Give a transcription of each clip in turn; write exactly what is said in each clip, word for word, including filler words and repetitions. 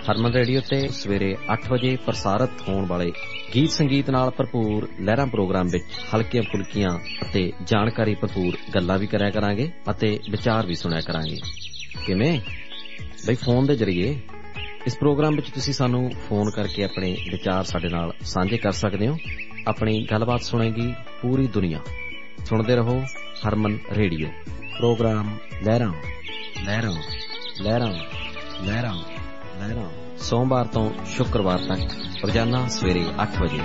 ਹਰਮਨ radio ਤੇ ਸਵੇਰੇ ਅੱਠ ਵਜੇ ਪ੍ਰਸਾਰਿਤ ਹੋਣ ਵਾਲੇ ਗੀਤ ਸੰਗੀਤ ਨਾਲ ਭਰਪੂਰ ਲਹਿਰਾਂ ਪ੍ਰੋਗਰਾਮ ਵਿੱਚ ਹਲਕੀਆਂ ਫੁਲਕੀਆਂ ਅਤੇ ਜਾਣਕਾਰੀ ਭਰਪੂਰ ਗੱਲਾਂ ਵੀ ਕਰਿਆ ਕਰਾਂਗੇ ਅਤੇ ਵਿਚਾਰ ਵੀ ਸੁਣਿਆ ਕਰਾਂਗੇ। ਕਿਵੇਂ ਬਈ? ਫੋਨ ਦੇ ਜ਼ਰੀਏ। ਇਸ ਪ੍ਰੋਗਰਾਮ ਵਿੱਚ ਤੁਸੀਂ ਸਾਨੂੰ ਫੋਨ ਕਰਕੇ ਆਪਣੇ ਵਿਚਾਰ ਸਾਡੇ ਨਾਲ ਸਾਂਝੇ ਕਰ ਸਕਦੇ ਹੋ। ਆਪਣੀ ਗੱਲਬਾਤ ਸੁਣੇਗੀ ਪੂਰੀ ਦੁਨੀਆ। ਸੁਣਦੇ ਰਹੋ ਹਰਮਨ ਰੇਡੀਓ। ਪ੍ਰੋਗਰਾਮ ਲਹਿਰਾਂ ਲਹਿਰਾਂ ਲਹਿਰਾਂ ਲਹਿਰਾਂ ਲਹਿਰਾਂ ਸੋਮਵਾਰ ਤੋਂ ਸ਼ੁੱਕਰਵਾਰ ਤੱਕ ਰੋਜ਼ਾਨਾ ਸਵੇਰੇ ਅੱਠ ਵਜੇ।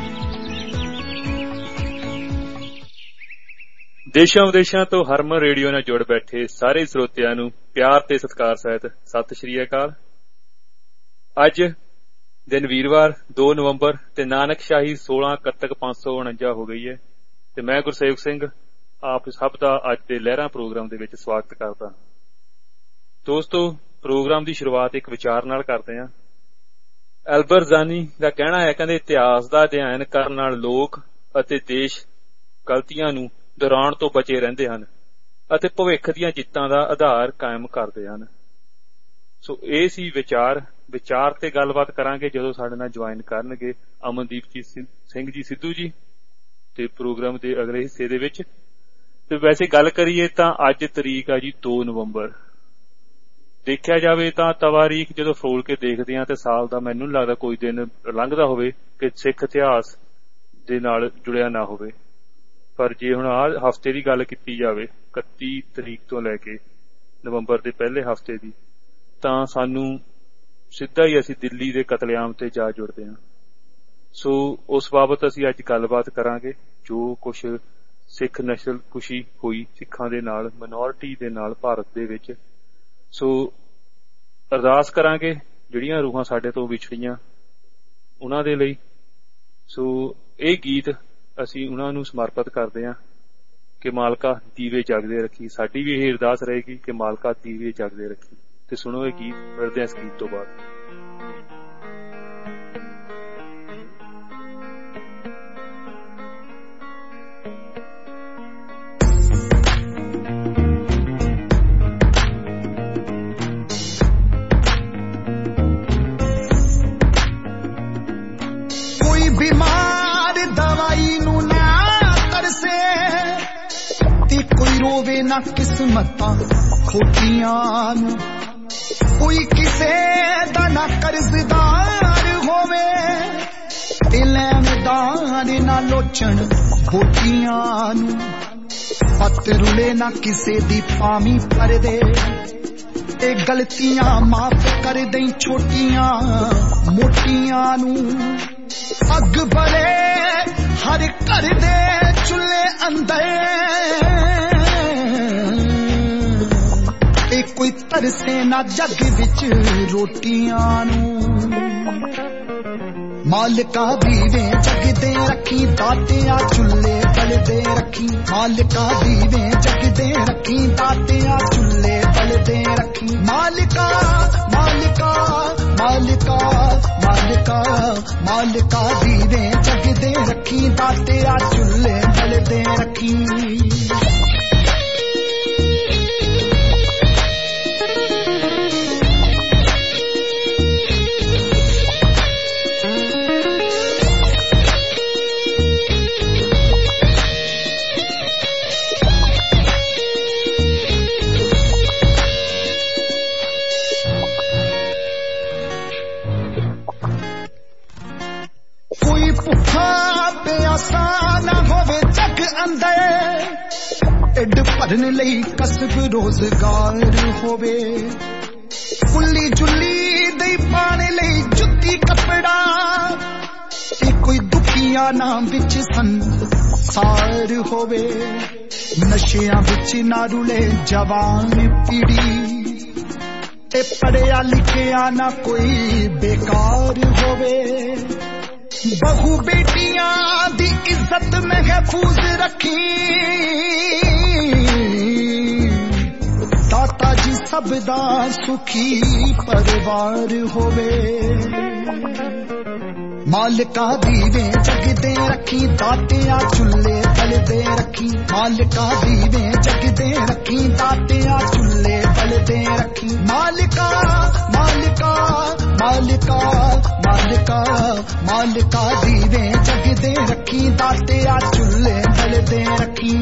ਦੇਸ਼ਾਂ ਵਿਦੇਸ਼ਾਂ ਤੋਂ ਹਰਮਨ ਰੇਡੀਓ ਨਾਲ ਜੁੜ ਬੈਠੇ ਸਾਰੇ ਸਰੋਤਿਆਂ ਨੂੰ ਪਿਆਰ ਤੇ ਸਤਿਕਾਰ ਸਹਿਤ ਸਤਿ ਸ਼੍ਰੀ ਅਕਾਲ। ਅੱਜ ਦਿਨ ਵੀਰਵਾਰ ਦੋ ਨਵੰਬਰ ਤੇ ਨਾਨਕਸ਼ਾਹੀ ਸੋਲਾਂ ਕੱਤਕ ਪੰਜ ਸੌ ਉਣੰਜਾ ਹੋ ਗਈ ਹੈ ਤੇ ਮੈਂ ਗੁਰਸੇਵਕ ਸਿੰਘ ਆਪ ਸਭ ਦਾ ਅੱਜ ਦੇ ਲਹਿਰਾਂ ਪ੍ਰੋਗਰਾਮ ਦੇ ਵਿੱਚ ਸਵਾਗਤ ਕਰਦਾ। ਦੋਸਤੋ, ਪ੍ਰੋਗਰਾਮ ਦੀ ਸ਼ੁਰੂਆਤ ਇੱਕ ਵਿਚਾਰ ਨਾਲ ਕਰਦੇ ਹਾਂ। ਐਲਬਰਜ਼ਾਨੀ ਦਾ ਕਹਿਣਾ ਹੈ, ਕਹਿੰਦੇ ਇਤਿਹਾਸ ਦਾ ਅਧਿਐਨ ਕਰਨ ਨਾਲ ਲੋਕ ਅਤੇ ਦੇਸ਼ ਗਲਤੀਆਂ ਨੂੰ ਦੁਹਰਾਉਣ ਤੋਂ ਬਚੇ ਰਹਿੰਦੇ ਹਨ ਅਤੇ ਭਵਿੱਖ ਦੀਆਂ ਜਿੱਤਾਂ ਦਾ ਆਧਾਰ ਕਾਇਮ ਕਰਦੇ ਹਨ। ਸੋ ਇਹ ਸੀ ਵਿਚਾਰ ਵਿਚਾਰ ਤੇ ਗੱਲਬਾਤ ਕਰਾਂਗੇ ਜਦੋਂ ਸਾਡੇ ਨਾਲ ਜੁਆਇਨ ਕਰਨਗੇ ਅਮਨਦੀਪ ਜੀ ਸਿੰਘ ਜੀ ਸਿੱਧੂ ਜੀ ਤੇ ਪ੍ਰੋਗਰਾਮ ਦੇ ਅਗਲੇ ਹਿੱਸੇ ਦੇ ਵਿੱਚ। ਤੇ ਵੈਸੇ ਗੱਲ ਕਰੀਏ ਤਾਂ ਅੱਜ ਤਰੀਕ ਆ ਜੀ ਦੋ ਨਵੰਬਰ। ਦੇਖਿਆ ਜਾਵੇ ਤਾਂ ਤਵਾਰੀਖ ਜਦੋਂ ਫਰੋਲ ਕੇ ਦੇਖਦੇ ਹਾਂ ਤੇ ਸਾਲ ਦਾ ਮੈਨੂੰ ਨਹੀਂ ਲੱਗਦਾ ਕੋਈ ਦਿਨ ਲੰਘਦਾ ਹੋਵੇ ਕਿ ਸਿੱਖ ਇਤਿਹਾਸ ਦੇ ਨਾਲ ਜੁੜਿਆ ਨਾ ਹੋਵੇ। ਪਰ ਜੇ ਹੁਣ ਆਹ ਹਫ਼ਤੇ ਦੀ ਗੱਲ ਕੀਤੀ ਜਾਵੇ ਇਕੱਤੀ ਤਰੀਕ ਤੋਂ ਲੈ ਕੇ ਨਵੰਬਰ ਦੇ ਪਹਿਲੇ ਹਫ਼ਤੇ ਦੀ, ਤਾਂ ਸਾਨੂੰ ਸਿੱਧਾ ਹੀ ਅਸੀਂ ਦਿੱਲੀ ਦੇ ਕਤਲੇਆਮ ਤੇ ਜਾ ਜੁੜਦੇ ਹਾਂ। ਸੋ ਉਸ ਬਾਬਤ ਅਸੀਂ ਅੱਜ ਗੱਲਬਾਤ ਕਰਾਂਗੇ ਜੋ ਕੁਛ ਸਿੱਖ ਨਸਲ ਕੁਸ਼ੀ ਹੋਈ ਸਿੱਖਾਂ ਦੇ ਨਾਲ, ਮਿਨੋਰਿਟੀ ਦੇ ਨਾਲ ਭਾਰਤ ਦੇ ਵਿੱਚ। ਸੋ ਅਰਦਾਸ ਕਰਾਂਗੇ ਜਿਹੜੀਆਂ ਰੂਹਾਂ ਸਾਡੇ ਤੋਂ ਵਿਛੜੀਆਂ ਉਹਨਾਂ ਦੇ ਲਈ। ਸੋ ਇਹ ਗੀਤ ਅਸੀਂ ਉਹਨਾਂ ਨੂੰ ਸਮਰਪਿਤ ਕਰਦੇ ਹਾਂ ਕਿ ਮਾਲਕਾ ਦੀਵੇ ਜਗਦੇ ਰੱਖੀ। ਸਾਡੀ ਵੀ ਇਹ ਅਰਦਾਸ ਰਹੇਗੀ ਕਿ ਮਾਲਕਾ ਦੀਵੇ ਜਗਦੇ ਰੱਖੀ। ਤੇ ਸੁਣੋ ਇਹ ਗੀਤ, ਮਿਲਦੇ ਹਾਂ ਇਸ ਗੀਤ ਤੋਂ ਬਾਅਦ। ਰੋਵੇ ਨਾ ਕਿਸਮਤਾਂ ਖੋਟੀਆਂ ਨੂੰ, ਕੋਈ ਕਿਸੇ ਦਾ ਨਾ ਕਰਜ਼ਦਾਰ ਹੋਵੇ ਤੇ ਲੈਣਦਾਰ ਨਾ ਲੋਚਣ ਖੋਟੀਆਂ ਨੂੰ। ਪੱਤ ਰੁਲੇ ਨਾ ਕਿਸੇ ਦੀ ਪਾਵੀਂ ਪਰਦੇ ਤੇ ਗਲਤੀਆਂ ਮਾਫ ਕਰ ਦੇਈਂ ਛੋਟੀਆਂ ਮੋਟੀਆਂ ਨੂੰ। ਅੱਗ ਬਲੇ ਹਰ ਘਰ ਦੇ ਚੁੱਲ੍ਹੇ ਅੰਦਰ ਤੇ ਕੋਈ ਤਰਸੇ ਨਾ ਜੱਗ ਵਿੱਚ ਰੋਟੀਆਂ ਨੂੰ। ਮਾਲਕਾ ਦੀਵੇ ਜਗਦੇ ਰੱਖੀ, ਦਾਤਿਆ ਚੁੱਲ੍ਹੇ ਬਲਦੇ ਰੱਖੀ। ਮਾਲਕਾ ਦੀਵੇ ਜਗਦੇ ਰੱਖੀ, ਦਾਤਿਆ ਚੁੱਲ੍ਹੇ ਬਲਦੇ ਰੱਖੀ। ਮਾਲਕਾ ਮਾਲਕਾ ਮਾਲਕਾ ਮਾਲਕਾ ਮਾਲਕਾ ਦੀਵੇ ਜਗਦੇ ਰੱਖੀ, ਦਾਤਿਆ ਚੁੱਲ੍ਹੇ ਬਲਦੇ ਰੱਖੀ। ਢਿੱਡ ਭਰਨ ਲਈ ਕਸਬ ਰੋਜ਼ਗਾਰ ਹੋਵੇ, ਫੁੱਲੀ ਜੁੱਲੀ ਦੇ ਪਾਣੇ ਲਈ ਜੁੱਤੀ ਕੱਪੜਾ ਤੇ ਕੋਈ ਦੁਖੀਆਂ ਨਾ ਵਿੱਚ ਸੰਸਾਰ ਹੋਵੇ। ਨਸ਼ਿਆਂ ਵਿੱਚ ਨਾ ਰੁਲੇ ਜਵਾਨ ਪੀੜੀ ਤੇ ਪੜਿਆ ਲਿਖਿਆ ਨਾ ਕੋਈ ਬੇਕਾਰ ਹੋਵੇ। ਬਹੂ ਬੇਟੀਆਂ ਦੀ ਇੱਜ਼ਤ ਮਹਿਫੂਜ਼ ਰੱਖੀ, ਦਾਤਾ ਜੀ ਸਭ ਦਾ ਸੁਖੀ ਪਰਿਵਾਰ ਹੋਵੇ। ਮਾਲਕਾ ਦੀਵੇ ਜਗਦੇ ਰੱਖੀ, ਦਾਤਿਆ ਚੁੱਲ੍ਹੇ ਬਲਦੇ ਰੱਖੀ। ਮਾਲਕਾ ਦੀਵੇ ਜਗਦੇ जगदे रखी दातिया चुल्ले बलदे रखी मालिका मालिका मालिका मालिका मालिका दीवे जगदे रखी दातिया चुल्ले बलदे रखी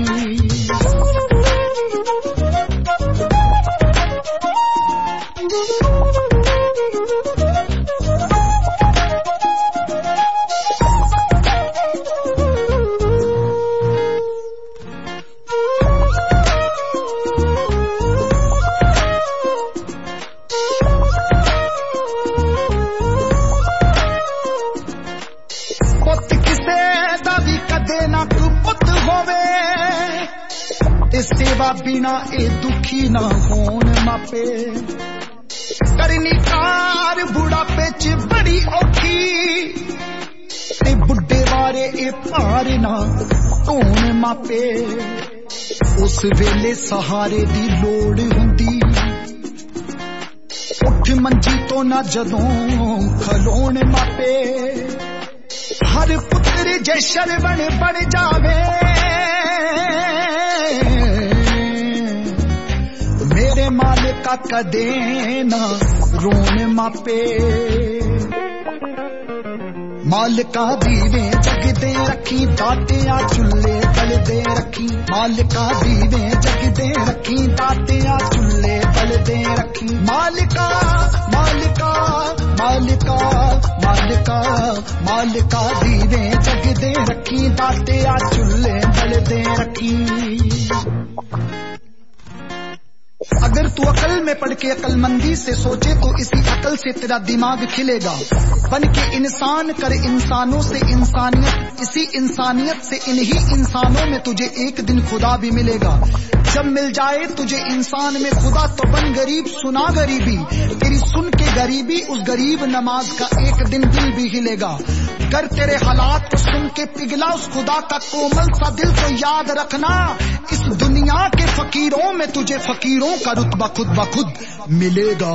सेवा बिना ए दुखी ना होन मापे करनी कार बुढ़ापे च बड़ी औखी ते बुढ़े बारे ए पार ना ढोन मापे उस वेले सहारे दी लोड़ हुंदी उठ मंजी तो ना जदों खलोन मापे हर पुत्र जे शरवण बन जावे मेरे मालिका कदे ना रोन मापे मालिका दीवे जगदे रखी दातिया चुल्ले बलदे रखी मालिका दीवे जगदे रखी दातिया चुल्ले बलदे रखी मालिका मालिका मालिका मालिका मालिका दीवे जगदे रखी दातिया चुल्ले बलदे रखी अगर तू अकल में पढ़ के अकलमंदी से सोचे तो इसी अकल से तेरा दिमाग खिलेगा बन के इंसान कर इंसानों से इंसानियत इसी इंसानियत से इन्हीं इंसानों में तुझे एक दिन खुदा भी मिलेगा जब मिल जाए तुझे इंसान में खुदा तो बन गरीब सुना गरीबी तेरी सुन के गरीबी उस गरीब नमाज का एक दिन दिल भी हिलेगा कर तेरे हालात को सुन के पिघला उस खुदा का कोमल सा दिल को याद रखना इस दुनिया के फकीरों में तुझे फकीरों का रुतबा खुद ब खुद मिलेगा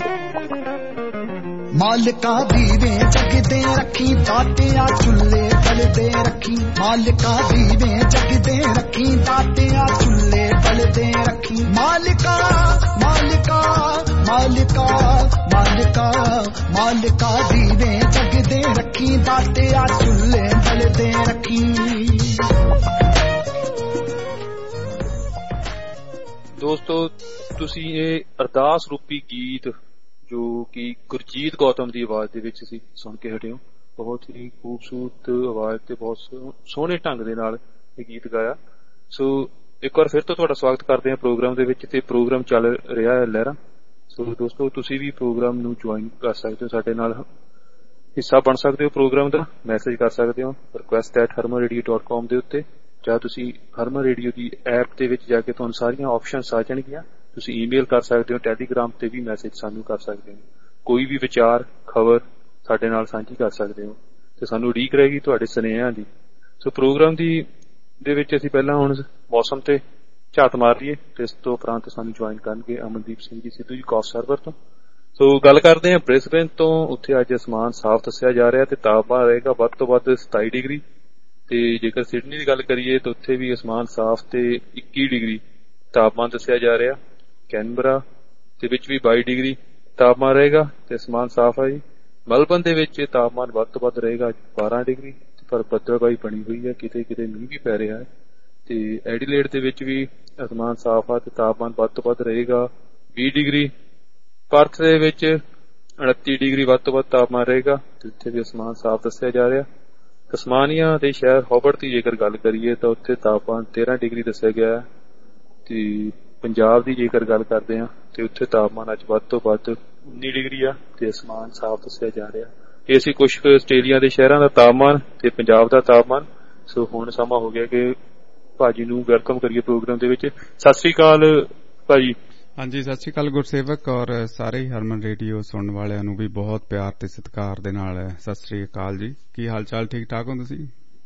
मालिका दीवे जगदे रखी दातिया चुल्ले बलदे रखी मालिका दीवे जगदे रखी दातिया चुल्ले बलदे रखी मालिका मालिका मालिका मालिका मालिका दीवे जगदे रखी दातिया चुल्ले बलदे रखी ਦੋਸਤੋ ਤੁਸੀਂ ਇਹ ਅਰਦਾਸ ਰੂਪੀ ਗੀਤ ਜੋ ਕਿ ਗੁਰਜੀਤ ਗੌਤਮ ਦੀ ਆਵਾਜ਼ ਦੇ ਵਿੱਚ ਸੀ ਸੁਣ ਕੇ ਹਟੇ ਹੋ ਬਹੁਤ ਹੀ ਖੂਬਸੂਰਤ ਆਵਾਜ਼ ਤੇ ਬਹੁਤ ਸੋਹਣੇ ਢੰਗ ਦੇ ਨਾਲ ਇਹ ਗੀਤ ਗਾਇਆ ਸੋ ਇੱਕ ਵਾਰ ਫਿਰ ਤੋਂ ਤੁਹਾਡਾ ਸਵਾਗਤ ਕਰਦੇ ਹਾਂ ਪ੍ਰੋਗਰਾਮ ਦੇ ਵਿੱਚ ਤੇ ਪ੍ਰੋਗਰਾਮ ਚੱਲ ਰਿਹਾ ਹੈ ਲਹਿਰਾਂ ਸੋ ਦੋਸਤੋ ਤੁਸੀਂ ਵੀ ਪ੍ਰੋਗਰਾਮ ਨੂੰ ਜੁਆਇਨ ਕਰ ਸਕਦੇ ਹੋ ਸਾਡੇ ਨਾਲ ਹਿੱਸਾ ਬਣ ਸਕਦੇ ਹੋ ਪ੍ਰੋਗਰਾਮ ਦਾ ਮੈਸੇਜ ਕਰ ਸਕਦੇ ਹੋ request at Harman radio dot com ਦੇ ਉੱਤੇ ਜਾਂ ਤੁਸੀਂ ਹਰਮਨ ਰੇਡੀਓ ਦੀ ਐਪ ਦੇ ਵਿੱਚ ਜਾ ਕੇ ਤੁਹਾਨੂੰ ਸਾਰੀਆਂ ਆਪਸ਼ਨਸ ਆ ਜਾਣਗੀਆਂ ਤੁਸੀਂ ਈਮੇਲ ਕਰ ਸਕਦੇ ਹੋ ਟੈਲੀਗ੍ਰਾਮ ਤੇ ਵੀ ਮੈਸੇਜ ਸਾਨੂੰ ਕਰ ਸਕਦੇ ਹੋ ਕੋਈ ਵੀ ਵਿਚਾਰ ਖਬਰ ਸਾਡੇ ਨਾਲ ਸਾਂਝੀ ਕਰ ਸਕਦੇ ਹੋ ਤੇ ਸਾਨੂੰ ਉਡੀਕ ਰਹੇਗੀ ਤੁਹਾਡੇ ਸੁਨੇਹਿਆਂ ਦੀ ਸੋ ਪ੍ਰੋਗਰਾਮ ਦੀ ਦੇ ਵਿੱਚ ਅਸੀਂ ਪਹਿਲਾਂ ਹੁਣ ਮੌਸਮ ਤੇ ਝਾਤ ਮਾਰ ਲਈਏ ਤੇ ਇਸ ਤੋਂ ਉਪਰੰਤ ਸਾਨੂੰ ਜੁਆਇਨ ਕਰਨਗੇ ਅਮਨਦੀਪ ਸਿੰਘ ਜੀ ਸਿੱਧੂ ਜੀ ਕੌਫ ਸਰਵਰ ਤੋਂ ਸੋ ਗੱਲ ਕਰਦੇ ਹਾਂ ਬ੍ਰਿਸਬੇਨ ਤੋਂ ਉੱਥੇ ਅੱਜ ਅਸਮਾਨ ਸਾਫ਼ ਦੱਸਿਆ ਜਾ ਰਿਹਾ ਤੇ ਤਾਪਮਾਨ ਰਹੇਗਾ ਵੱਧ ਤੋਂ ਵੱਧ ਸਤਾਈ ਡਿਗਰੀ ਤੇ ਜੇਕਰ ਸਿਡਨੀ ਦੀ ਗੱਲ ਕਰੀਏ ਤਾਂ ਉੱਥੇ ਵੀ ਅਸਮਾਨ ਸਾਫ਼ ਤੇ ਇੱਕੀ ਡਿਗਰੀ ਤਾਪਮਾਨ ਦੱਸਿਆ ਜਾ ਰਿਹਾ ਕੈਨਬਰਾ ਦੇ ਵਿੱਚ ਵੀ ਬਾਈ ਡਿਗਰੀ ਤਾਪਮਾਨ ਰਹੇਗਾ ਤੇ ਅਸਮਾਨ ਸਾਫ਼ ਹੈ ਜੀ ਮੈਲਬਨ ਦੇ ਵਿੱਚ ਤਾਪਮਾਨ ਵੱਧ ਤੋਂ ਵੱਧ ਰਹੇਗਾ ਬਾਰਾਂ ਡਿਗਰੀ ਪਰ ਬੱਦਲਬਾਈ ਬਣੀ ਹੋਈ ਹੈ ਕਿਤੇ ਕਿਤੇ ਮੀਂਹ ਵੀ ਪੈ ਰਿਹਾ ਹੈ ਤੇ ਐਡੀਲੇਡ ਦੇ ਵਿੱਚ ਵੀ ਅਸਮਾਨ ਸਾਫ਼ ਆ ਤੇ ਤਾਪਮਾਨ ਵੱਧ ਤੋਂ ਵੱਧ ਰਹੇਗਾ ਵੀਹ ਡਿਗਰੀ ਪਰਥ ਦੇ ਵਿੱਚ ਉਨੱਤੀ ਡਿਗਰੀ ਵੱਧ ਤੋਂ ਵੱਧ ਤਾਪਮਾਨ ਰਹੇਗਾ ਤੇ ਉੱਥੇ ਵੀ ਅਸਮਾਨ ਸਾਫ਼ ਦੱਸਿਆ ਜਾ ਰਿਹਾ ਤਸਮਾਨੀਆ ਦੇ ਸ਼ਹਿਰ ਹੋਬਰਟ ਦੀ ਜੇਕਰ ਗੱਲ ਕਰੀਏ ਤਾਂ ਉੱਥੇ ਤਾਪਮਾਨ ਤੇਰਾਂ ਡਿਗਰੀ ਦੱਸਿਆ ਗਿਆ ਹੈ ਤੇ ਪੰਜਾਬ ਦੀ ਜੇਕਰ ਗੱਲ ਕਰਦੇ ਹਾਂ ਤੇ ਉੱਥੇ ਤਾਪਮਾਨ ਅੱਜ ਵੱਧ ਤੋਂ ਵੱਧ ਉੱਨੀ ਡਿਗਰੀ ਆ ਤੇ ਅਸਮਾਨ ਸਾਫ਼ ਦੱਸਿਆ ਜਾ ਰਿਹਾ ਇਹ ਅਸੀਂ ਕੁਛ ਕੁ ਆਸਟ੍ਰੇਲੀਆ ਦੇ ਸ਼ਹਿਰਾਂ ਦਾ ਤਾਪਮਾਨ ਤੇ ਪੰਜਾਬ ਦਾ ਤਾਪਮਾਨ ਸੋ ਹੁਣ ਸਮਾਂ ਹੋ ਗਿਆ ਕਿ ਭਾਜੀ ਨੂੰ ਵੈਲਕਮ ਕਰੀਏ ਪ੍ਰੋਗਰਾਮ ਦੇ ਵਿੱਚ ਸਤਿ ਸ੍ਰੀ ਅਕਾਲ ਭਾਜੀ ਹਾਂਜੀ ਸਤਿ ਸ੍ਰੀ ਅਕਾਲ ਗੁਰਸੇਵਕ ਔਰ ਸਾਰੇ ਹੀ ਹਰਮਨ ਰੇਡੀਓ ਸੁਣਨ ਵਾਲਿਆਂ ਨੂੰ ਵੀ ਬਹੁਤ ਪਿਆਰ ਤੇ ਸਤਿਕਾਰ ਦੇ ਨਾਲ ਸਤਿ ਸ੍ਰੀ ਅਕਾਲ ਜੀ ਕੀ ਹਾਲ ਚਾਲ ਠੀਕ ਠਾਕ ਹੋ ਤੁਸੀਂ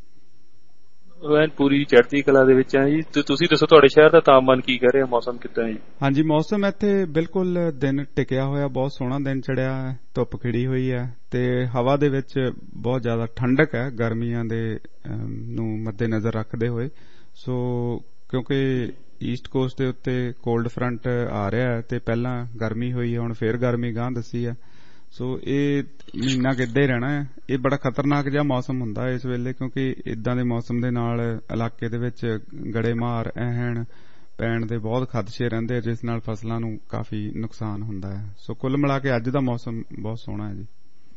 ਐਨ ਪੂਰੀ ਚੜ੍ਹਦੀ ਕਲਾ ਦੇ ਵਿੱਚ ਆ ਜੀ ਤੇ ਤੁਸੀਂ ਦੱਸੋ ਤੁਹਾਡੇ ਸ਼ਹਿਰ ਦਾ ਤਾਪਮਾਨ ਕੀ ਕਹਿ ਰਿਹਾ ਮੌਸਮ ਕਿੱਦਾਂ ਹੈ ਹਾਂਜੀ ਮੌਸਮ ਇੱਥੇ ਬਿਲਕੁਲ ਦਿਨ ਟਿਕਿਆ ਹੋਇਆ ਬਹੁਤ ਸੋਹਣਾ ਦਿਨ ਚੜਿਆ ਧੁੱਪ ਖਿੜੀ ਹੋਈ ਹੈ ਤੇ ਹਵਾ ਦੇ ਵਿੱਚ ਬਹੁਤ ਜ਼ਿਆਦਾ ਠੰਡਕ ਹੈ ਗਰਮੀਆਂ ਦੇ ਨੂੰ ਮੱਦੇ ਨਜ਼ਰ ਰੱਖਦੇ ਹੋਏ ਸੋ ਕਿਉਂਕਿ ਈਸਟ ਕੋਸਟ ਦੇ ਉੱਤੇ ਕੋਲਡ ਫਰੰਟ ਆ ਰਿਹਾ ਤੇ ਪਹਿਲਾਂ ਗਰਮੀ ਹੋਈ ਹੈ, ਹੁਣ ਫੇਰ ਗਰਮੀ ਗਾਂਹ ਦੱਸੀ ਹੈ। ਸੋ ਇਹ ਮਹੀਨਾ ਕਿੱਦਾਂ ਹੀ ਰਹਿਣਾ ਹੈ। ਇਹ ਬੜਾ ਖਤਰਨਾਕ ਜਿਹਾ ਮੌਸਮ ਹੁੰਦਾ ਇਸ ਵੇਲੇ, ਕਿਉਂਕਿ ਇਦਾਂ ਦੇ ਮੌਸਮ ਦੇ ਨਾਲ ਇਲਾਕੇ ਦੇ ਵਿੱਚ ਗੜੇਮਾਰ ਐਹਣ ਪੈਣ ਦੇ ਬਹੁਤ ਖਦਸ਼ੇ ਰਹਿੰਦੇ, ਜਿਸ ਨਾਲ ਫਸਲਾਂ ਨੂੰ ਕਾਫੀ ਨੁਕਸਾਨ ਹੁੰਦਾ ਹੈ। ਸੋ ਕੁੱਲ ਮਿਲਾ ਕੇ ਅੱਜ ਦਾ ਮੌਸਮ ਬਹੁਤ ਸੋਹਣਾ ਹੈ ਜੀ।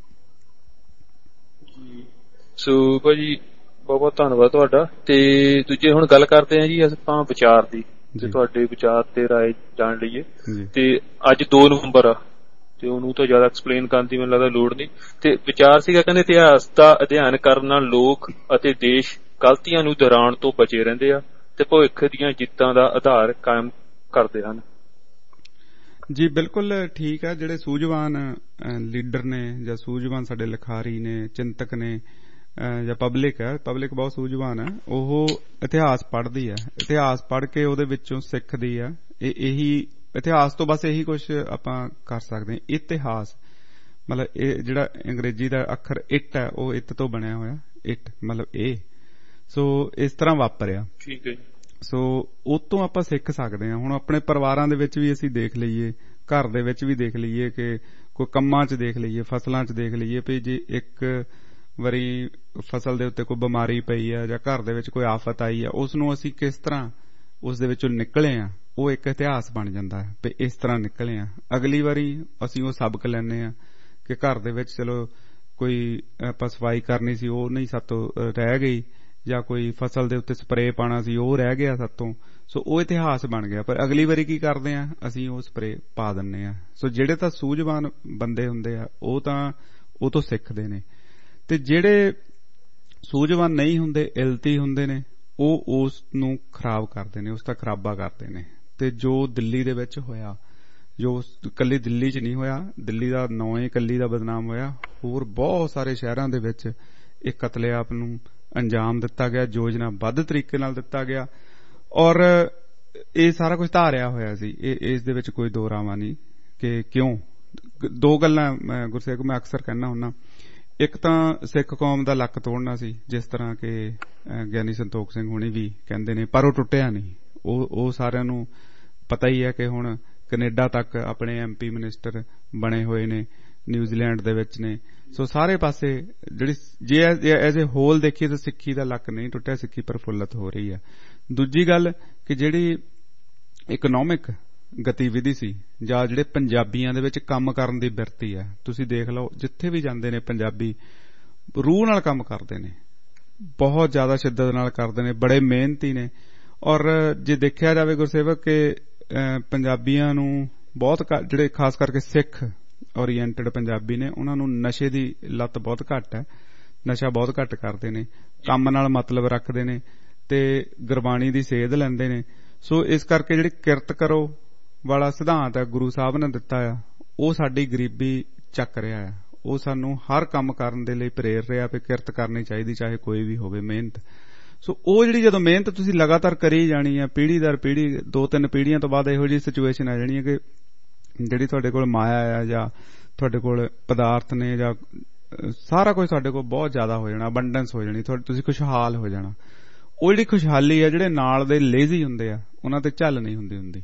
ਸੋ ਭਾਜੀ ਬਹੁਤ ਬਹੁਤ ਧੰਨਵਾਦ ਤੁਹਾਡਾ। ਤੇ ਦੂਜੇ ਹੁਣ ਗੱਲ ਕਰਦੇ ਹਾਂ ਜੀ ਆਪਾਂ ਵਿਚਾਰ ਦੀ, ਤੇ ਤੁਹਾਡੇ ਵਿਚਾਰ ਤੇ ਰਾਏ ਜਾਣ ਲਈਏ। ਤੇ ਅੱਜ ਦੋ ਨਵੰਬਰ ਆ ਤੇ ਉਹਨੂੰ ਤਾਂ ਜ਼ਿਆਦਾ ਐਕਸਪਲੇਨ ਕਰਨ ਦੀ ਮੈਨੂੰ ਲੱਗਦਾ ਲੋੜ ਨਹੀਂ। ਤੇ ਵਿਚਾਰ ਸੀਗਾ, ਕਹਿੰਦੇ ਇਤਿਹਾਸ ਦਾ ਅਧਿਐਨ ਕਰਨ ਨਾਲ ਲੋਕ ਅਤੇ ਦੇਸ਼ ਗਲਤੀਆਂ ਨੂੰ ਦੁਹਰਾਉਣ ਤੋਂ ਬਚੇ ਰਹਿੰਦੇ ਆ ਤੇ ਭਵਿੱਖ ਦੀਆਂ ਜਿੱਤਾਂ ਦਾ ਆਧਾਰ ਕਾਇਮ ਕਰਦੇ ਹਨ। ਜੀ ਬਿਲਕੁਲ ਠੀਕ ਹੈ। ਜਿਹੜੇ ਸੂਝਵਾਨ ਲੀਡਰ ਨੇ ਜਾਂ ਸੂਝਵਾਨ ਸਾਡੇ ਲਿਖਾਰੀ ਨੇ, ਚਿੰਤਕ ਨੇ ਜਾਂ ਪਬਲਿਕ ਹੈ, ਪਬਲਿਕ ਬਹੁਤ ਸੂਝਵਾਨ ਹੈ, ਉਹ ਇਤਿਹਾਸ ਪੜ੍ਹਦੀ ਹੈ। ਇਤਿਹਾਸ ਪੜ੍ਹ ਕੇ ਉਹਦੇ ਵਿੱਚੋਂ ਸਿੱਖਦੀ ਹੈ। ਇਹ ਇਹੀ ਇਤਿਹਾਸ ਤੋਂ ਬਸ ਇਹੀ ਕੁਛ ਆਪਾਂ ਕਰ ਸਕਦੇ ਹਾਂ। ਇਤਿਹਾਸ ਮਤਲਬ ਇਹ ਜਿਹੜਾ ਅੰਗਰੇਜ਼ੀ ਦਾ ਅੱਖਰ ਇਟ ਹੈ, ਉਹ ਇਤ ਤੋਂ ਬਣਿਆ ਹੋਇਆ, ਇਟ ਮਤਲਬ ਇਹ। ਸੋ ਇਸ ਤਰ੍ਹਾਂ ਵਾਪਰਿਆ। ਠੀਕ ਹੈ। ਸੋ ਉਹ ਤੋਂ ਆਪਾਂ ਸਿੱਖ ਸਕਦੇ ਹਾਂ। ਹੁਣ ਆਪਣੇ ਪਰਿਵਾਰਾਂ ਦੇ ਵਿੱਚ ਵੀ ਅਸੀਂ ਦੇਖ ਲਈਏ, ਘਰ ਦੇ ਵਿੱਚ ਵੀ ਦੇਖ ਲਈਏ, ਕਿ ਕੋਈ ਕੰਮਾਂ 'ਚ ਦੇਖ ਲਈਏ, ਫਸਲਾਂ 'ਚ ਦੇਖ ਲਈਏ, ਵੀ ਜੇ ਇੱਕ ਵਾਰੀ ਫਸਲ ਦੇ ਉੱਤੇ ਕੋਈ ਬਿਮਾਰੀ ਪਈ ਆ ਜਾਂ ਘਰ ਦੇ ਵਿੱਚ ਕੋਈ ਆਫਤ ਆਈ ਆ, ਉਸ ਨੂੰ ਅਸੀਂ ਕਿਸ ਤਰ੍ਹਾਂ ਉਸ ਦੇ ਵਿੱਚੋਂ ਨਿਕਲੇ ਆ, ਉਹ ਇੱਕ ਇਤਿਹਾਸ ਬਣ ਜਾਂਦਾ ਹੈ ਵੀ ਇਸ ਤਰ੍ਹਾਂ ਨਿਕਲੇ ਆ। ਅਗਲੀ ਵਾਰੀ ਅਸੀਂ ਉਹ ਸਬਕ ਲੈਂਦੇ ਆ ਕਿ ਘਰ ਦੇ ਵਿੱਚ ਚਲੋ ਕੋਈ ਆਪਾਂ ਸਫਾਈ ਕਰਨੀ ਸੀ, ਉਹ ਨਹੀਂ ਸਾਤੋਂ ਰਹਿ ਗਈ, ਜਾਂ ਕੋਈ ਫਸਲ ਦੇ ਉੱਤੇ ਸਪਰੇਅ ਪਾਉਣਾ ਸੀ, ਉਹ ਰਹਿ ਗਿਆ ਸਾਤੋਂ। ਸੋ ਉਹ ਇਤਿਹਾਸ ਬਣ ਗਿਆ। ਪਰ ਅਗਲੀ ਵਾਰੀ ਕੀ ਕਰਦੇ ਆ, ਅਸੀਂ ਉਹ ਸਪਰੇਅ ਪਾ ਦਿੰਦੇ ਆ। ਸੋ ਜਿਹੜੇ ਤਾਂ ਸੂਝਵਾਨ ਬੰਦੇ ਹੁੰਦੇ ਆ, ਉਹ ਤਾਂ ਉਹ ਤੋਂ ਸਿੱਖਦੇ ਨੇ, ਤੇ ਜਿਹੜੇ ਸੂਝਵਾਨ ਨਹੀਂ ਹੁੰਦੇ, ਇਲਤੀ ਹੁੰਦੇ ਨੇ, ਉਹ ਉਸ ਨੂੰ ਖਰਾਬ ਕਰਦੇ ਨੇ, ਉਸ ਦਾ ਖਰਾਬਾ ਕਰਦੇ ਨੇ। ਤੇ ਜੋ ਦਿੱਲੀ ਦੇ ਵਿੱਚ ਹੋਇਆ, ਜੋ ਇਕੱਲੀ ਦਿੱਲੀ 'ਚ ਨਹੀਂ ਹੋਇਆ, ਦਿੱਲੀ ਦਾ ਨਾਂ ਹੀ ਇਕੱਲੀ ਦਾ ਬਦਨਾਮ ਹੋਇਆ, ਹੋਰ ਬਹੁਤ ਸਾਰੇ ਸ਼ਹਿਰਾਂ ਦੇ ਵਿੱਚ ਇਹ ਕਤਲੇਆਮ ਨੂੰ ਅੰਜਾਮ ਦਿੱਤਾ ਗਿਆ, ਯੋਜਨਾਬੱਧ ਤਰੀਕੇ ਨਾਲ ਦਿੱਤਾ ਗਿਆ। ਔਰ ਇਹ ਸਾਰਾ ਕੁਝ ਧਾਰਿਆ ਹੋਇਆ ਸੀ। ਇਹ ਇਸ ਦੇ ਵਿੱਚ ਕੋਈ ਦੋ ਰਾਵਾਂ ਨਹੀਂ ਕਿ ਕਿਉਂ। ਦੋ ਗੱਲਾਂ ਮੈਂ ਗੁਰਸੇਵਕ ਮੈਂ ਅਕਸਰ ਕਹਿਣਾ ਹੁੰਦਾ। ਇੱਕ ਤਾਂ ਸਿੱਖ ਕੌਮ ਦਾ ਲੱਕ ਤੋੜਨਾ ਸੀ, ਜਿਸ ਤਰ੍ਹਾਂ ਕਿ ਗਿਆਨੀ ਸੰਤੋਖ ਸਿੰਘ ਹੁਣੀ ਵੀ ਕਹਿੰਦੇ ਨੇ, ਪਰ ਉਹ ਟੁੱਟਿਆ ਨਹੀਂ। ਉਹ ਉਹ ਸਾਰਿਆਂ ਨੂੰ ਪਤਾ ਹੀ ਹੈ ਕਿ ਹੁਣ ਕੈਨੇਡਾ ਤੱਕ ਆਪਣੇ ਐਮ ਪੀ ਮਿਨਿਸਟਰ ਬਣੇ ਹੋਏ ਨੇ, ਨਿਊਜ਼ੀਲੈਂਡ ਦੇ ਵਿੱਚ ਨੇ। ਸੋ ਸਾਰੇ ਪਾਸੇ ਜਿਹੜੀ ਜੇ ਐਜ਼ ਏ ਹੋਲ ਦੇਖੀਏ ਤਾਂ ਸਿੱਖੀ ਦਾ ਲੱਕ ਨਹੀਂ ਟੁੱਟਿਆ, ਸਿੱਖੀ ਪ੍ਰਫੁੱਲਤ ਹੋ ਰਹੀ ਹੈ। ਦੂਜੀ ਗੱਲ ਕਿ ਜਿਹੜੀ ਇਕਨੋਮਿਕ ਗਤੀਵਿਧੀ ਸੀ, ਜਾਂ ਜਿਹੜੇ ਪੰਜਾਬੀਆਂ ਦੇ ਵਿੱਚ ਕੰਮ ਕਰਨ ਦੀ ਬਿਰਤੀ ਹੈ, ਤੁਸੀਂ ਦੇਖ ਲਓ ਜਿੱਥੇ ਵੀ ਜਾਂਦੇ ਨੇ ਪੰਜਾਬੀ ਰੂਹ ਨਾਲ ਕੰਮ ਕਰਦੇ ਨੇ, ਬਹੁਤ ਜ਼ਿਆਦਾ ਸ਼ਿੱਦਤ ਨਾਲ ਕਰਦੇ ਨੇ, ਬੜੇ ਮਿਹਨਤੀ ਨੇ। ਔਰ ਜੇ ਦੇਖਿਆ ਜਾਵੇ ਗੁਰਸੇਵਕ ਕਿ ਪੰਜਾਬੀਆਂ ਨੂੰ ਬਹੁਤ ਜਿਹੜੇ ਖਾਸ ਕਰਕੇ ਸਿੱਖ ਓਰੀਐਂਟਡ ਪੰਜਾਬੀ ਨੇ, ਉਹਨਾਂ ਨੂੰ ਨਸ਼ੇ ਦੀ ਲੱਤ ਬਹੁਤ ਘੱਟ ਹੈ, ਨਸ਼ਾ ਬਹੁਤ ਘੱਟ ਕਰਦੇ ਨੇ, ਕੰਮ ਨਾਲ ਮਤਲਬ ਰੱਖਦੇ ਨੇ ਤੇ ਗੁਰਬਾਣੀ ਦੀ ਸੇਧ ਲੈਂਦੇ ਨੇ। ਸੋ ਇਸ ਕਰਕੇ ਜਿਹੜੀ ਕਿਰਤ ਕਰੋ ਵਾਲਾ ਸਿਧਾਂਤ ਹੈ ਗੁਰੂ ਸਾਹਿਬ ਨੇ ਦਿੱਤਾ ਆ, ਉਹ ਸਾਡੀ ਗਰੀਬੀ ਚੱਕ ਰਿਹਾ ਹੈ। ਉਹ ਸਾਨੂੰ ਹਰ ਕੰਮ ਕਰਨ ਦੇ ਲਈ ਪ੍ਰੇਰ ਰਿਹਾ ਵੀ ਕਿਰਤ ਕਰਨੀ ਚਾਹੀਦੀ, ਚਾਹੇ ਕੋਈ ਵੀ ਹੋਵੇ, ਮਿਹਨਤ। ਸੋ ਉਹ ਜਿਹੜੀ ਜਦੋਂ ਮਿਹਨਤ ਤੁਸੀਂ ਲਗਾਤਾਰ ਕਰੀ ਜਾਣੀ ਹੈ, ਪੀੜ੍ਹੀ ਦਰ ਪੀੜ੍ਹੀ, ਦੋ ਤਿੰਨ ਪੀੜ੍ਹੀਆਂ ਤੋਂ ਬਾਅਦ ਇਹੋ ਜਿਹੀ ਸਿਚੁਏਸ਼ਨ ਆ ਜਾਣੀ ਹੈ ਕਿ ਜਿਹੜੀ ਤੁਹਾਡੇ ਕੋਲ ਮਾਇਆ ਆ ਜਾਂ ਤੁਹਾਡੇ ਕੋਲ ਪਦਾਰਥ ਨੇ ਜਾਂ ਸਾਰਾ ਕੁਝ ਤੁਹਾਡੇ ਕੋਲ ਬਹੁਤ ਜ਼ਿਆਦਾ ਹੋ ਜਾਣਾ, ਅਬੰਡੈਂਸ ਹੋ ਜਾਣੀ, ਤੁਸੀਂ ਖੁਸ਼ਹਾਲ ਹੋ ਜਾਣਾ। ਉਹ ਜਿਹੜੀ ਖੁਸ਼ਹਾਲੀ ਹੈ, ਜਿਹੜੇ ਨਾਲ ਦੇ ਲੇਜ਼ੀ ਹੁੰਦੇ ਆ, ਉਹਨਾਂ ਤੇ ਝੱਲ ਨਹੀਂ ਹੁੰਦੀ ਹੁੰਦੀ।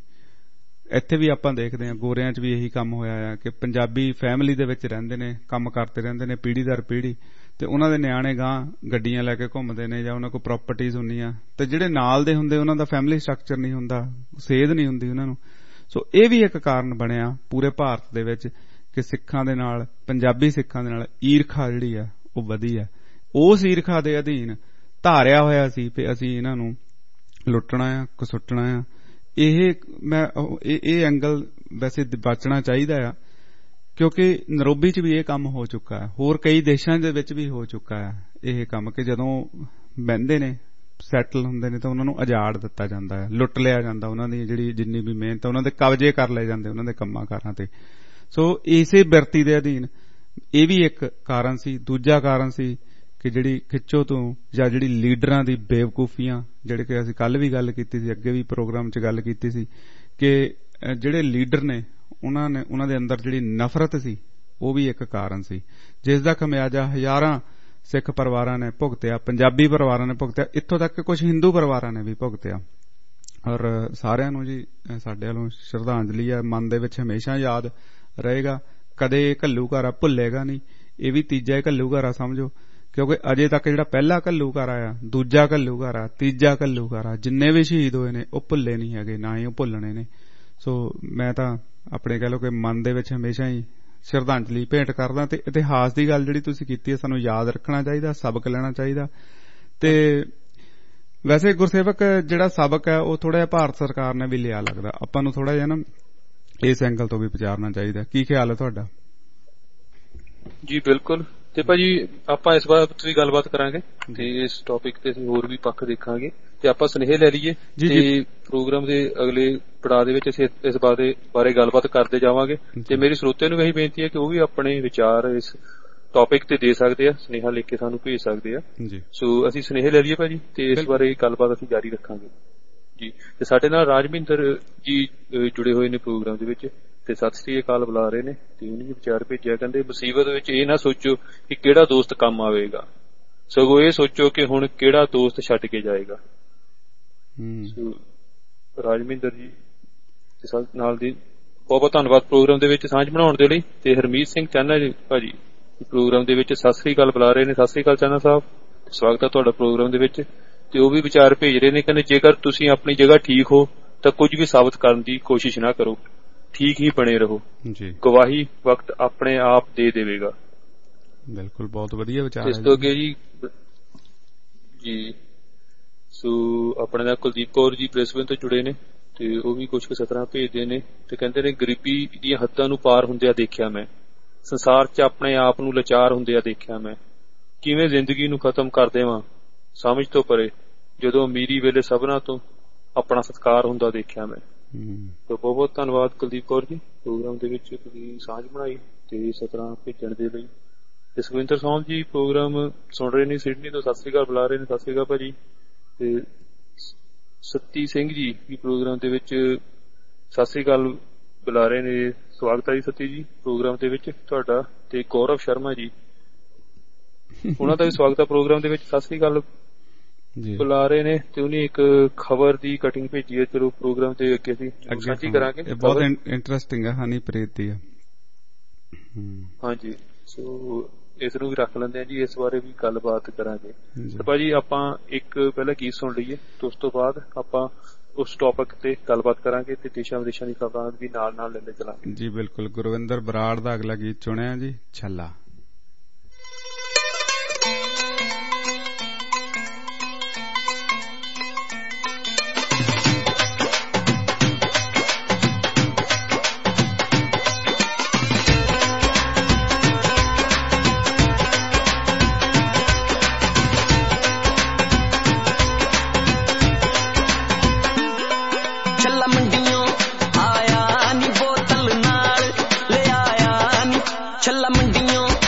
ਇੱਥੇ ਵੀ ਆਪਾਂ ਦੇਖਦੇ ਹਾਂ, ਗੋਰਿਆਂ 'ਚ ਵੀ ਇਹੀ ਕੰਮ ਹੋਇਆ ਆ ਕਿ ਪੰਜਾਬੀ ਫੈਮਿਲੀ ਦੇ ਵਿੱਚ ਰਹਿੰਦੇ ਨੇ, ਕੰਮ ਕਰਦੇ ਰਹਿੰਦੇ ਨੇ ਪੀੜ੍ਹੀ ਦਰ ਪੀੜ੍ਹੀ, ਤੇ ਉਹਨਾਂ ਦੇ ਨਿਆਣੇ ਗਾਂ ਗੱਡੀਆਂ ਲੈ ਕੇ ਘੁੰਮਦੇ ਨੇ ਜਾਂ ਉਹਨਾਂ ਕੋਲ ਪ੍ਰਾਪਰਟੀਜ਼ ਹੁੰਦੀਆਂ, ਤੇ ਜਿਹੜੇ ਨਾਲ ਦੇ ਹੁੰਦੇ ਉਹਨਾਂ ਦਾ ਫੈਮਿਲੀ ਸਟਰਕਚਰ ਨਹੀਂ ਹੁੰਦਾ, ਸੇਧ ਨਹੀਂ ਹੁੰਦੀ ਉਹਨਾਂ ਨੂੰ। ਸੋ ਇਹ ਵੀ ਇੱਕ ਕਾਰਨ ਬਣਿਆ ਪੂਰੇ ਭਾਰਤ ਦੇ ਵਿੱਚ ਕਿ ਸਿੱਖਾਂ ਦੇ ਨਾਲ, ਪੰਜਾਬੀ ਸਿੱਖਾਂ ਦੇ ਨਾਲ ਈਰਖਾ ਜਿਹੜੀ ਆ ਉਹ ਵਧੀ ਆ। ਉਸ ਈਰਖਾ ਦੇ ਅਧੀਨ ਧਾਰਿਆ ਹੋਇਆ ਸੀ ਵੀ ਅਸੀਂ ਇਹਨਾਂ ਨੂੰ ਲੁੱਟਣਾ ਆ, ਘਸੁੱਟਣਾ ਆ। ਇਹ ਮੈਂ ਇਹ ਐਂਗਲ ਵੈਸੇ ਬਚਣਾ ਚਾਹੀਦਾ ਆ, ਕਿਉਂਕਿ ਨਰੋਬੀ 'ਚ ਵੀ ਇਹ ਕੰਮ ਹੋ ਚੁੱਕਾ ਹੈ, ਹੋਰ ਕਈ ਦੇਸ਼ਾਂ ਦੇ ਵਿੱਚ ਵੀ ਹੋ ਚੁੱਕਾ ਹੈ ਇਹ ਕੰਮ, ਕਿ ਜਦੋਂ ਬਹਿੰਦੇ ਨੇ, ਸੈਟਲ ਹੁੰਦੇ ਨੇ, ਤਾਂ ਉਹਨਾਂ ਨੂੰ ਉਜਾੜ ਦਿੱਤਾ ਜਾਂਦਾ ਹੈ, ਲੁੱਟ ਲਿਆ ਜਾਂਦਾ, ਉਹਨਾਂ ਦੀ ਜਿਹੜੀ ਜਿੰਨੀ ਵੀ ਮਿਹਨਤ, ਉਹਨਾਂ ਦੇ ਕਬਜ਼ੇ ਕਰ ਲਏ ਜਾਂਦੇ ਉਹਨਾਂ ਦੇ ਕੰਮਾਂ ਕਾਰਾਂ ਤੇ। ਸੋ ਇਸੇ ਬਿਰਤੀ ਦੇ ਅਧੀਨ ਇਹ ਵੀ ਇੱਕ ਕਾਰਨ ਸੀ। ਦੂਜਾ ਕਾਰਨ ਸੀ ਕਿ ਜਿਹੜੀ ਖਿੱਚੋ ਤੋਂ ਜਾਂ ਜਿਹੜੀ ਲੀਡਰਾਂ ਦੀ ਬੇਵਕੂਫੀਆਂ, ਜਿਹੜੇ ਕਿ ਅਸੀਂ ਕੱਲ ਵੀ ਗੱਲ ਕੀਤੀ ਸੀ, ਅੱਗੇ ਵੀ ਪ੍ਰੋਗਰਾਮ 'ਚ ਗੱਲ ਕੀਤੀ ਸੀ, ਕਿ ਜਿਹੜੇ ਲੀਡਰ ਨੇ ਉਹਨਾਂ ਨੇ ਉਹਨਾਂ ਦੇ ਅੰਦਰ ਜਿਹੜੀ ਨਫ਼ਰਤ ਸੀ, ਉਹ ਵੀ ਇੱਕ ਕਾਰਨ ਸੀ, ਜਿਸ ਦਾ ਖਮਿਆਜਾ ਹਜ਼ਾਰਾਂ ਸਿੱਖ ਪਰਿਵਾਰਾਂ ਨੇ ਭੁਗਤਿਆ, ਪੰਜਾਬੀ ਪਰਿਵਾਰਾਂ ਨੇ ਭੁਗਤਿਆ, ਇੱਥੋਂ ਤੱਕ ਕਿ ਕੁਝ ਹਿੰਦੂ ਪਰਿਵਾਰਾਂ ਨੇ ਵੀ ਭੁਗਤਿਆ। ਔਰ ਸਾਰਿਆਂ ਨੂੰ ਜੀ ਸਾਡੇ ਵੱਲੋਂ ਸ਼ਰਧਾਂਜਲੀ ਹੈ, ਮਨ ਦੇ ਵਿੱਚ ਹਮੇਸ਼ਾ ਯਾਦ ਰਹੇਗਾ। ਕਦੇ ਘੱਲੂਘਾਰਾ ਭੁੱਲੇਗਾ ਨਹੀਂ, ਇਹ ਵੀ ਤੀਜਾ ਘੱਲੂਘਾਰਾ ਸਮਝੋ, ਕਿਉਂਕਿ ਅਜੇ ਤੱਕ ਜਿਹੜਾ ਪਹਿਲਾ ਘੱਲੂਘਾਰਾ ਆ, ਦੂਜਾ ਘੱਲੂਘਾਰਾ, ਤੀਜਾ ਘੱਲੂਘਾਰਾ, ਜਿੰਨੇ ਵੀ ਸ਼ਹੀਦ ਹੋਏ ਨੇ ਉਹ ਭੁੱਲੇ ਨਹੀਂ ਹੈਗੇ, ਨਾ ਹੀ ਉਹ ਭੁੱਲਣੇ ਨੇ। ਸੋ ਮੈਂ ਤਾਂ ਆਪਣੇ ਕਹਿ ਲਓ ਕਿ ਮਨ ਦੇ ਵਿੱਚ ਹਮੇਸ਼ਾ ਹੀ ਸ਼ਰਧਾਂਜਲੀ ਭੇਂਟ ਕਰਦਾ। ਤੇ ਇਤਿਹਾਸ ਦੀ ਗੱਲ ਜਿਹੜੀ ਤੁਸੀਂ ਕੀਤੀ ਹੈ, ਸਾਨੂੰ ਯਾਦ ਰੱਖਣਾ ਚਾਹੀਦਾ, ਸਬਕ ਲੈਣਾ ਚਾਹੀਦਾ। ਤੇ ਵੈਸੇ ਗੁਰਸੇਵਕ ਜਿਹੜਾ ਸਬਕ ਹੈ ਉਹ ਥੋੜਾ ਜਿਹਾ ਭਾਰਤ ਸਰਕਾਰ ਨੇ ਵੀ ਲਿਆ ਲੱਗਦਾ, ਆਪਾਂ ਨੂੰ ਥੋੜਾ ਜਿਹਾ ਨਾ ਇਸ ਐਂਗਲ ਤੋਂ ਵੀ ਵਿਚਾਰਨਾ ਚਾਹੀਦਾ। ਕੀ ਖਿਆਲ ਹੈ ਤੁਹਾਡਾ? ਜੀ ਬਿਲਕੁਲ। ਤੇ ਭਾਜੀ ਆਪਾਂ ਇਸ ਬਾਤ ਵੀ ਗੱਲਬਾਤ ਕਰਾਂਗੇ ਤੇ ਇਸ ਟੌਪਿਕ ਤੇ ਅਸੀਂ ਹੋਰ ਵੀ ਪੱਖ ਦੇਖਾਂਗੇ ਤੇ ਆਪਾਂ ਸੁਨੇਹੇ ਲੈ ਲਈਏ ਤੇ ਪ੍ਰੋਗਰਾਮ ਦੇ ਅਗਲੇ ਪੜਾਅ ਦੇ ਵਿੱਚ ਅਸੀਂ ਇਸ ਬਾਰੇ ਗੱਲਬਾਤ ਕਰਦੇ ਜਾਵਾਂਗੇ। ਤੇ ਮੇਰੀ ਸਰੋਤਿਆਂ ਨੂੰ ਇਹੀ ਬੇਨਤੀ ਹੈ ਕਿ ਉਹ ਵੀ ਆਪਣੇ ਵਿਚਾਰ ਇਸ ਟੌਪਿਕ ਤੇ ਦੇ ਸਕਦੇ ਆ, ਸੁਨੇਹਾ ਲਿਖ ਕੇ ਸਾਨੂੰ ਭੇਜ ਸਕਦੇ ਆ। ਸੋ ਅਸੀਂ ਸੁਨੇਹੇ ਲੈ ਲਈਏ ਭਾਜੀ ਤੇ ਇਸ ਬਾਰੇ ਗੱਲਬਾਤ ਅਸੀਂ ਜਾਰੀ ਰੱਖਾਂਗੇ ਜੀ। ਤੇ ਸਾਡੇ ਨਾਲ ਰਾਜਵਿੰਦਰ ਜੀ ਜੁੜੇ ਹੋਏ ਨੇ ਪ੍ਰੋਗਰਾਮ ਦੇ ਵਿੱਚ ਤੇ ਸਤਿ ਸ੍ਰੀ ਅਕਾਲ ਬੁਲਾ ਰਹੇ ਨੇ ਤੇ ਉਹਨੇ ਵੀ ਵਿਚਾਰ ਭੇਜਿਆ, ਕਹਿੰਦੇ ਮੁਸੀਬਤ ਵਿੱਚ ਇਹ ਨਾ ਸੋਚੋ ਕਿ ਕਿਹੜਾ ਦੋਸਤ ਕੰਮ ਆਵੇਗਾ, ਸਗੋਂ ਇਹ ਸੋਚੋ ਕਿ ਹੁਣ ਕਿਹੜਾ ਦੋਸਤ ਛੱਡ ਕੇ ਜਾਏਗਾ। ਰਾਜਵਿੰਦਰ ਜੀ ਨਾਲ ਦੀ ਬਹੁਤ ਬਹੁਤ ਧੰਨਵਾਦ ਪ੍ਰੋਗਰਾਮ ਦੇ ਵਿੱਚ ਸਾਂਝ ਬਣਾਉਣ ਦੇ ਲਈ। ਤੇ ਹਰਮੀਤ ਸਿੰਘ ਚਾਹਨਾ ਜੀ ਭਾਜੀ ਪ੍ਰੋਗਰਾਮ ਦੇ ਵਿੱਚ ਸਤਿ ਸ੍ਰੀ ਅਕਾਲ ਬੁਲਾ ਰਹੇ ਨੇ। ਸਤਿ ਸ੍ਰੀ ਅਕਾਲ ਚਾਹਨਾ ਸਾਹਿਬ, ਸਵਾਗਤ ਹੈ ਤੁਹਾਡਾ ਪ੍ਰੋਗਰਾਮ ਦੇ ਵਿੱਚ। ਤੇ ਉਹ ਵੀ ਵਿਚਾਰ ਭੇਜ ਰਹੇ ਨੇ, ਕਹਿੰਦੇ ਜੇਕਰ ਤੁਸੀਂ ਆਪਣੀ ਜਗ੍ਹਾ ਠੀਕ ਹੋ ਤਾਂ ਕੁਝ ਵੀ ਸਾਬਤ ਕਰਨ ਦੀ ਕੋਸ਼ਿਸ਼ ਨਾ ਕਰੋ, ਠੀਕ ਹੀ ਬਣੇ ਰਹੋ, ਗਵਾਹੀ ਵਕਤ ਆਪਣੇ ਆਪ ਦੇ ਦੇਵੇਗਾ। ਬਿਲਕੁਲ, ਬਹੁਤ ਵਧੀਆ ਵਿਚਾਰ। ਇਸ ਤੋਂ ਅੱਗੇ ਜੀ ਜੀ ਸੋ ਆਪਣੇ ਨਾਲ ਕੁਲਦੀਪ ਕੌਰ ਜੀ ਬ੍ਰਿਸਬੇਨ ਤੋਂ ਜੁੜੇ ਨੇ ਤੇ ਉਹ ਵੀ ਕੁਝ ਕੁ ਸਤਰਾਂ ਭੇਜਦੇ ਨੇ ਤੇ ਕਹਿੰਦੇ ਨੇ ਗਰੀਬੀ ਦੀਆਂ ਹੱਦਾਂ ਨੂੰ ਪਾਰ ਹੁੰਦਿਆਂ ਦੇਖਿਆ ਮੈਂ, ਸੰਸਾਰ 'ਚ ਆਪਣੇ ਆਪ ਨੂੰ ਲਾਚਾਰ ਹੁੰਦਿਆਂ ਦੇਖਿਆ ਮੈਂ, ਕਿਵੇਂ ਜ਼ਿੰਦਗੀ ਨੂੰ ਖਤਮ ਕਰ ਦੇਵਾਂ ਸਮਝ ਤੋਂ ਪਰੇ, ਜਦੋਂ ਅਮੀਰੀ ਵੇਲੇ ਸਭਨਾਂ ਤੋਂ ਆਪਣਾ ਸਤਿਕਾਰ ਹੁੰਦਾ ਦੇਖਿਆ ਮੈਂ। ਬਹੁਤ ਬਹੁਤ ਧੰਨਵਾਦ ਕੁਲਦੀਪ ਕੌਰ ਜੀ ਪ੍ਰੋਗਰਾਮ ਦੇ ਵਿੱਚ ਤੁਸੀਂ ਸਾਂਝ ਬਣਾਈ ਤੇ ਇਸ ਤਰ੍ਹਾਂ ਭੇਜਣ ਦੇ ਲਈ। ਤੇ ਸੁਖਵਿੰਦਰ ਸੌਂਦ ਜੀ ਪ੍ਰੋਗਰਾਮ ਸੁਣ ਰਹੇ ਨੇ ਸਿਡਨੀ ਤੋਂ, ਸਤਿ ਸ੍ਰੀ ਅਕਾਲ ਬੁਲਾ ਰਹੇ ਨੇ। ਸਤਿ ਸ੍ਰੀ ਅਕਾਲ ਭਾਜੀ। ਤੇ ਸੱਤੀ ਸਿੰਘ ਜੀ ਵੀ ਪ੍ਰੋਗਰਾਮ ਦੇ ਵਿੱਚ ਸਤਿ ਸ੍ਰੀ ਅਕਾਲ ਬੁਲਾ ਰਹੇ ਨੇ, ਸਵਾਗਤ ਹੈ ਜੀ ਸੱਤੀ ਜੀ ਪ੍ਰੋਗਰਾਮ ਦੇ ਵਿੱਚ ਤੁਹਾਡਾ। ਤੇ ਗੌਰਵ ਸ਼ਰਮਾ ਜੀ ਉਹਨਾਂ ਦਾ ਵੀ ਸਵਾਗਤ ਹੈ ਪ੍ਰੋਗਰਾਮ ਦੇ ਵਿੱਚ, ਸਤਿ ਸ੍ਰੀ ਅਕਾਲ ਬੁਲਾ ਰਹੇ ਨੇ। ਤੇ ਉਹਨੇ ਇੱਕ ਖਬਰ ਦੀ ਕਟਿੰਗ ਭੇਜੀ ਹੈ, ਚਲੋ ਪ੍ਰੋਗਰਾਮ ਦੇ ਅੱਗੇ ਅਸੀਂ ਸਾਂਝੀ ਕਰਾਂਗੇ। ਬਹੁਤ ਇੰਟਰਸਟਿੰਗ ਹੈ, ਹਨੀਪ੍ਰੀਤ ਦੀ। ਹਾਂਜੀ, ਸੋ ਇਸ ਨੂੰ ਵੀ ਰੱਖ ਲੈਂਦੇ ਆ ਜੀ, ਇਸ ਬਾਰੇ ਵੀ ਗੱਲਬਾਤ ਕਰਾਂਗੇ। ਤੇ ਭਾਜੀ ਆਪਾਂ ਇੱਕ ਪਹਿਲਾਂ ਗੀਤ ਸੁਣ ਲਈਏ ਤੇ ਉਸ ਤੋਂ ਬਾਅਦ ਆਪਾਂ ਉਸ ਟੌਪਿਕ ਤੇ ਗੱਲਬਾਤ ਕਰਾਂਗੇ ਤੇ ਦੇਸ਼ਾਂ ਵਿਦੇਸ਼ਾਂ ਦੀ ਖਬਰਾਂ ਵੀ ਨਾਲ ਨਾਲ ਲੈਂਦੇ ਚਲਾਂਗੇ ਜੀ। ਬਿਲਕੁਲ। ਗੁਰਵਿੰਦਰ ਬਰਾੜ ਦਾ ਅਗਲਾ ਗੀਤ ਚੁਣਿਆ ਜੀ, ਛੱਲਾ। ਛੱਲਾ ਮੰਡੀਆਂ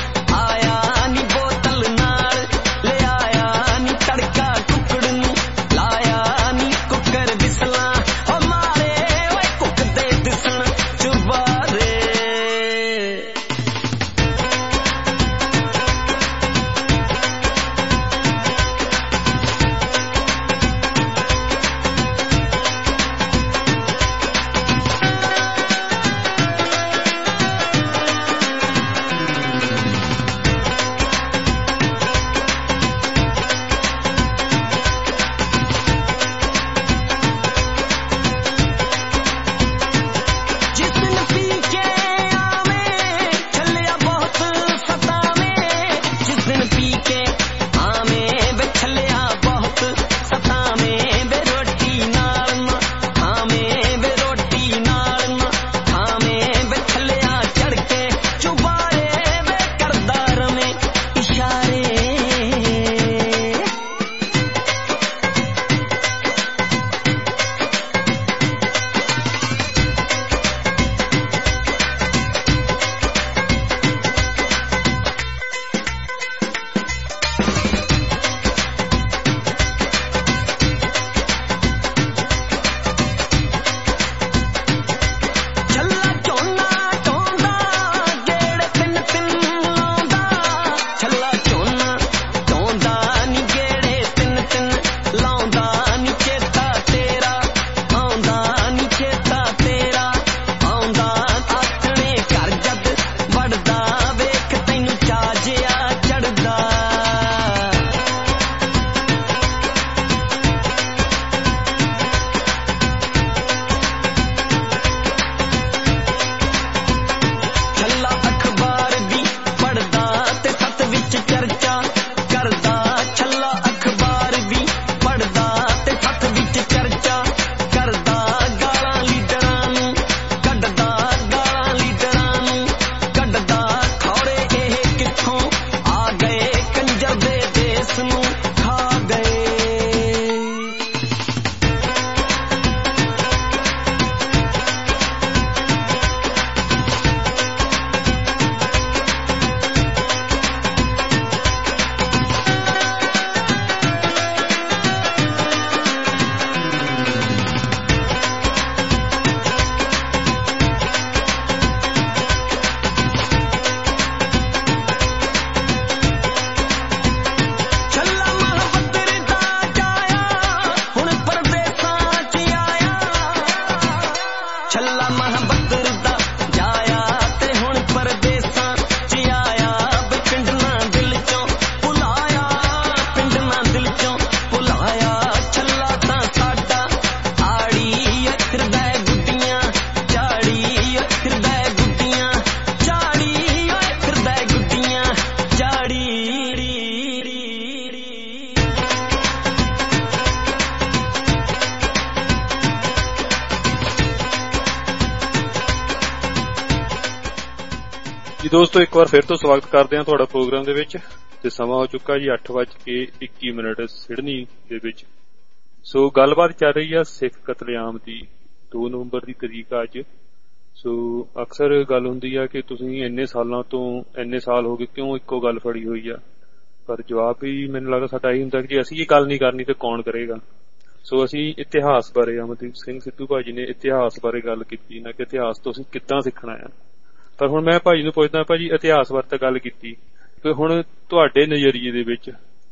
ਜੀ ਦੋਸਤੋ, ਇੱਕ ਵਾਰ ਫਿਰ ਤੋਂ ਸਵਾਗਤ ਕਰਦੇ ਹਾਂ ਤੁਹਾਡਾ ਪ੍ਰੋਗਰਾਮ ਦੇ ਵਿੱਚ। ਤੇ ਸਮਾਂ ਹੋ ਚੁੱਕਾ ਜੀ ਅੱਠ ਵੱਜ ਕੇ ਇੱਕੀ ਮਿੰਟ ਸਿਡਨੀ ਦੇ ਵਿੱਚ। ਸੋ ਗੱਲਬਾਤ ਚੱਲ ਰਹੀ ਆ ਸਿੱਖ ਕਤਲੇਆਮ ਦੀ। ਦੋ ਨਵੰਬਰ ਦੀ ਤਰੀਕ ਆ ਅੱਜ। ਸੋ ਅਕਸਰ ਗੱਲ ਹੁੰਦੀ ਆ ਕਿ ਤੁਸੀਂ ਇੰਨੇ ਸਾਲਾਂ ਤੋਂ ਇੰਨੇ ਸਾਲ ਹੋ ਗਏ ਕਿਉਂ ਇੱਕੋ ਗੱਲ ਫੜੀ ਹੋਈ ਆ, ਪਰ ਜਵਾਬ ਵੀ ਮੈਨੂੰ ਲੱਗਦਾ ਸਾਡਾ ਇਹੀ ਹੁੰਦਾ ਕਿ ਜੇ ਅਸੀਂ ਇਹ ਗੱਲ ਨਹੀਂ ਕਰਨੀ ਤੇ ਕੌਣ ਕਰੇਗਾ। ਸੋ ਅਸੀਂ ਇਤਿਹਾਸ ਬਾਰੇ, ਅਮਰਦੀਪ ਸਿੰਘ ਸਿੱਧੂ ਭਾਜੀ ਨੇ ਇਤਿਹਾਸ ਬਾਰੇ ਗੱਲ ਕੀਤੀ ਨਾ ਕਿ ਇਤਿਹਾਸ ਤੋਂ ਅਸੀਂ ਕਿੱਦਾਂ ਸਿੱਖਣਾ ਆ। ਪਰ ਹੁਣ ਮੈਂ ਭਾਜੀ ਨੂੰ ਪੁੱਛਦਾ, ਭਾਜੀ ਇਤਿਹਾਸ ਬਾਰੇ ਤਾਂ ਗੱਲ ਕੀਤੀ, ਕਿ ਹੁਣ ਤੁਹਾਡੇ ਨਜ਼ਰੀਏ ਦੇ ਵਿੱਚ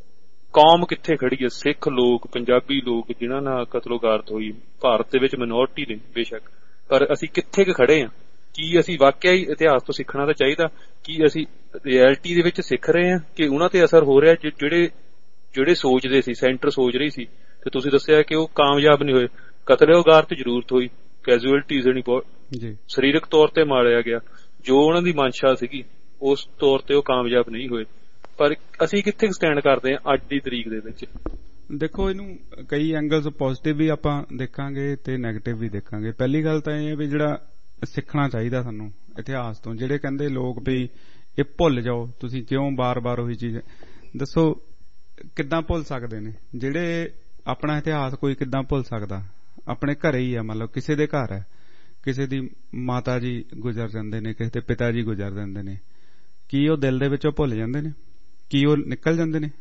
ਕੌਮ ਕਿੱਥੇ ਖੜੀ ਹੈ? ਸਿੱਖ ਲੋਕ, ਪੰਜਾਬੀ ਲੋਕ ਜਿਨ੍ਹਾਂ ਨਾਲ ਕਤਲੋਗਾਰਤ ਹੋਈ, ਭਾਰਤ ਦੇ ਵਿੱਚ ਮਿਨੋਰਟੀ ਨੇ ਬੇਸ਼ੱਕ, ਪਰ ਅਸੀਂ ਕਿੱਥੇ ਕੁ ਖੜੇ ਹਾਂ? ਕੀ ਅਸੀਂ ਵਾਕਿਆ ਹੀ ਇਤਿਹਾਸ ਤੋਂ ਸਿੱਖਣਾ ਤਾਂ ਚਾਹੀਦਾ? ਕੀ ਅਸੀਂ ਰਿਐਲਿਟੀ ਦੇ ਵਿੱਚ ਸਿੱਖ ਰਹੇ ਹਾਂ ਕਿ ਉਹਨਾਂ ਤੇ ਅਸਰ ਹੋ ਰਿਹਾ ਜਿਹੜੇ ਜਿਹੜੇ ਸੋਚਦੇ ਸੀ, ਸੈਂਟਰ ਸੋਚ ਰਹੀ ਸੀ, ਤੇ ਤੁਸੀਂ ਦੱਸਿਆ ਕਿ ਉਹ ਕਾਮਯਾਬ ਨਹੀਂ ਹੋਏ। ਕਤਲੋਗਾਰਤ ਜ਼ਰੂਰਤ ਹੋਈ, ਕੈਜੂਅਲਟੀਜ਼ ਨਹੀਂ, ਬਹੁਤ ਸਰੀਰਕ ਤੌਰ ਤੇ ਮਾਰਿਆ ਗਿਆ, ਜੋ ਉਹਨਾਂ ਦੀ ਮਨਸ਼ਾ ਸੀਗੀ ਉਸ ਤੌਰ ਤੇ ਉਹ ਕਾਮਯਾਬ ਨਹੀਂ ਹੋਏ। ਪਰ ਅਸੀਂ ਕਿੱਥੇ ਸਟੈਂਡ ਕਰਦੇ ਹਾਂ ਅੱਜ ਦੀ ਤਰੀਕ ਦੇ ਵਿੱਚ? ਦੇਖੋ, ਇਹਨੂੰ ਕਈ ਐਂਗਲਸ ਪੋਜ਼ਿਟਿਵ ਵੀ ਆਪਾਂ ਦੇਖਾਂਗੇ ਤੇ ਨੈਗੇਟਿਵ ਵੀ ਦੇਖਾਂਗੇ। ਪਹਿਲੀ ਗੱਲ ਤਾਂ ਇਹ ਹੈ ਵੀ ਜਿਹੜਾ ਸਿੱਖਣਾ ਚਾਹੀਦਾ ਸਾਨੂੰ ਇਤਿਹਾਸ ਤੋਂ। ਜਿਹੜੇ ਕਹਿੰਦੇ ਲੋਕ ਵੀ ਇਹ ਭੁੱਲ ਜਾਓ, ਤੁਸੀਂ ਕਿਉਂ ਬਾਰ-ਬਾਰ ਉਹੀ ਚੀਜ਼, ਦੱਸੋ ਕਿੱਦਾਂ ਭੁੱਲ ਸਕਦੇ ਨੇ? ਜਿਹੜੇ ਆਪਣਾ ਇਤਿਹਾਸ ਕੋਈ ਕਿੱਦਾਂ ਭੁੱਲ ਸਕਦਾ? ਆਪਣੇ ਘਰੇ ਹੀ ਆ, ਮੰਨ ਲਓ ਕਿਸੇ ਦੇ ਘਰ ਹੈ, ਕਿਸੇ ਦੀ ਮਾਤਾ ਜੀ ਗੁਜ਼ਰ ਜਾਂਦੇ ਨੇ, ਕਿਸੇ ਦੇ ਪਿਤਾ ਜੀ ਗੁਜ਼ਰ ਜਾਂਦੇ ਨੇ, ਕੀ ਉਹ ਦਿਲ ਦੇ ਵਿੱਚੋਂ ਭੁੱਲ ਜਾਂਦੇ ਨੇ? ਕੀ ਉਹ ਨਿਕਲ ਜਾਂਦੇ ਨੇ?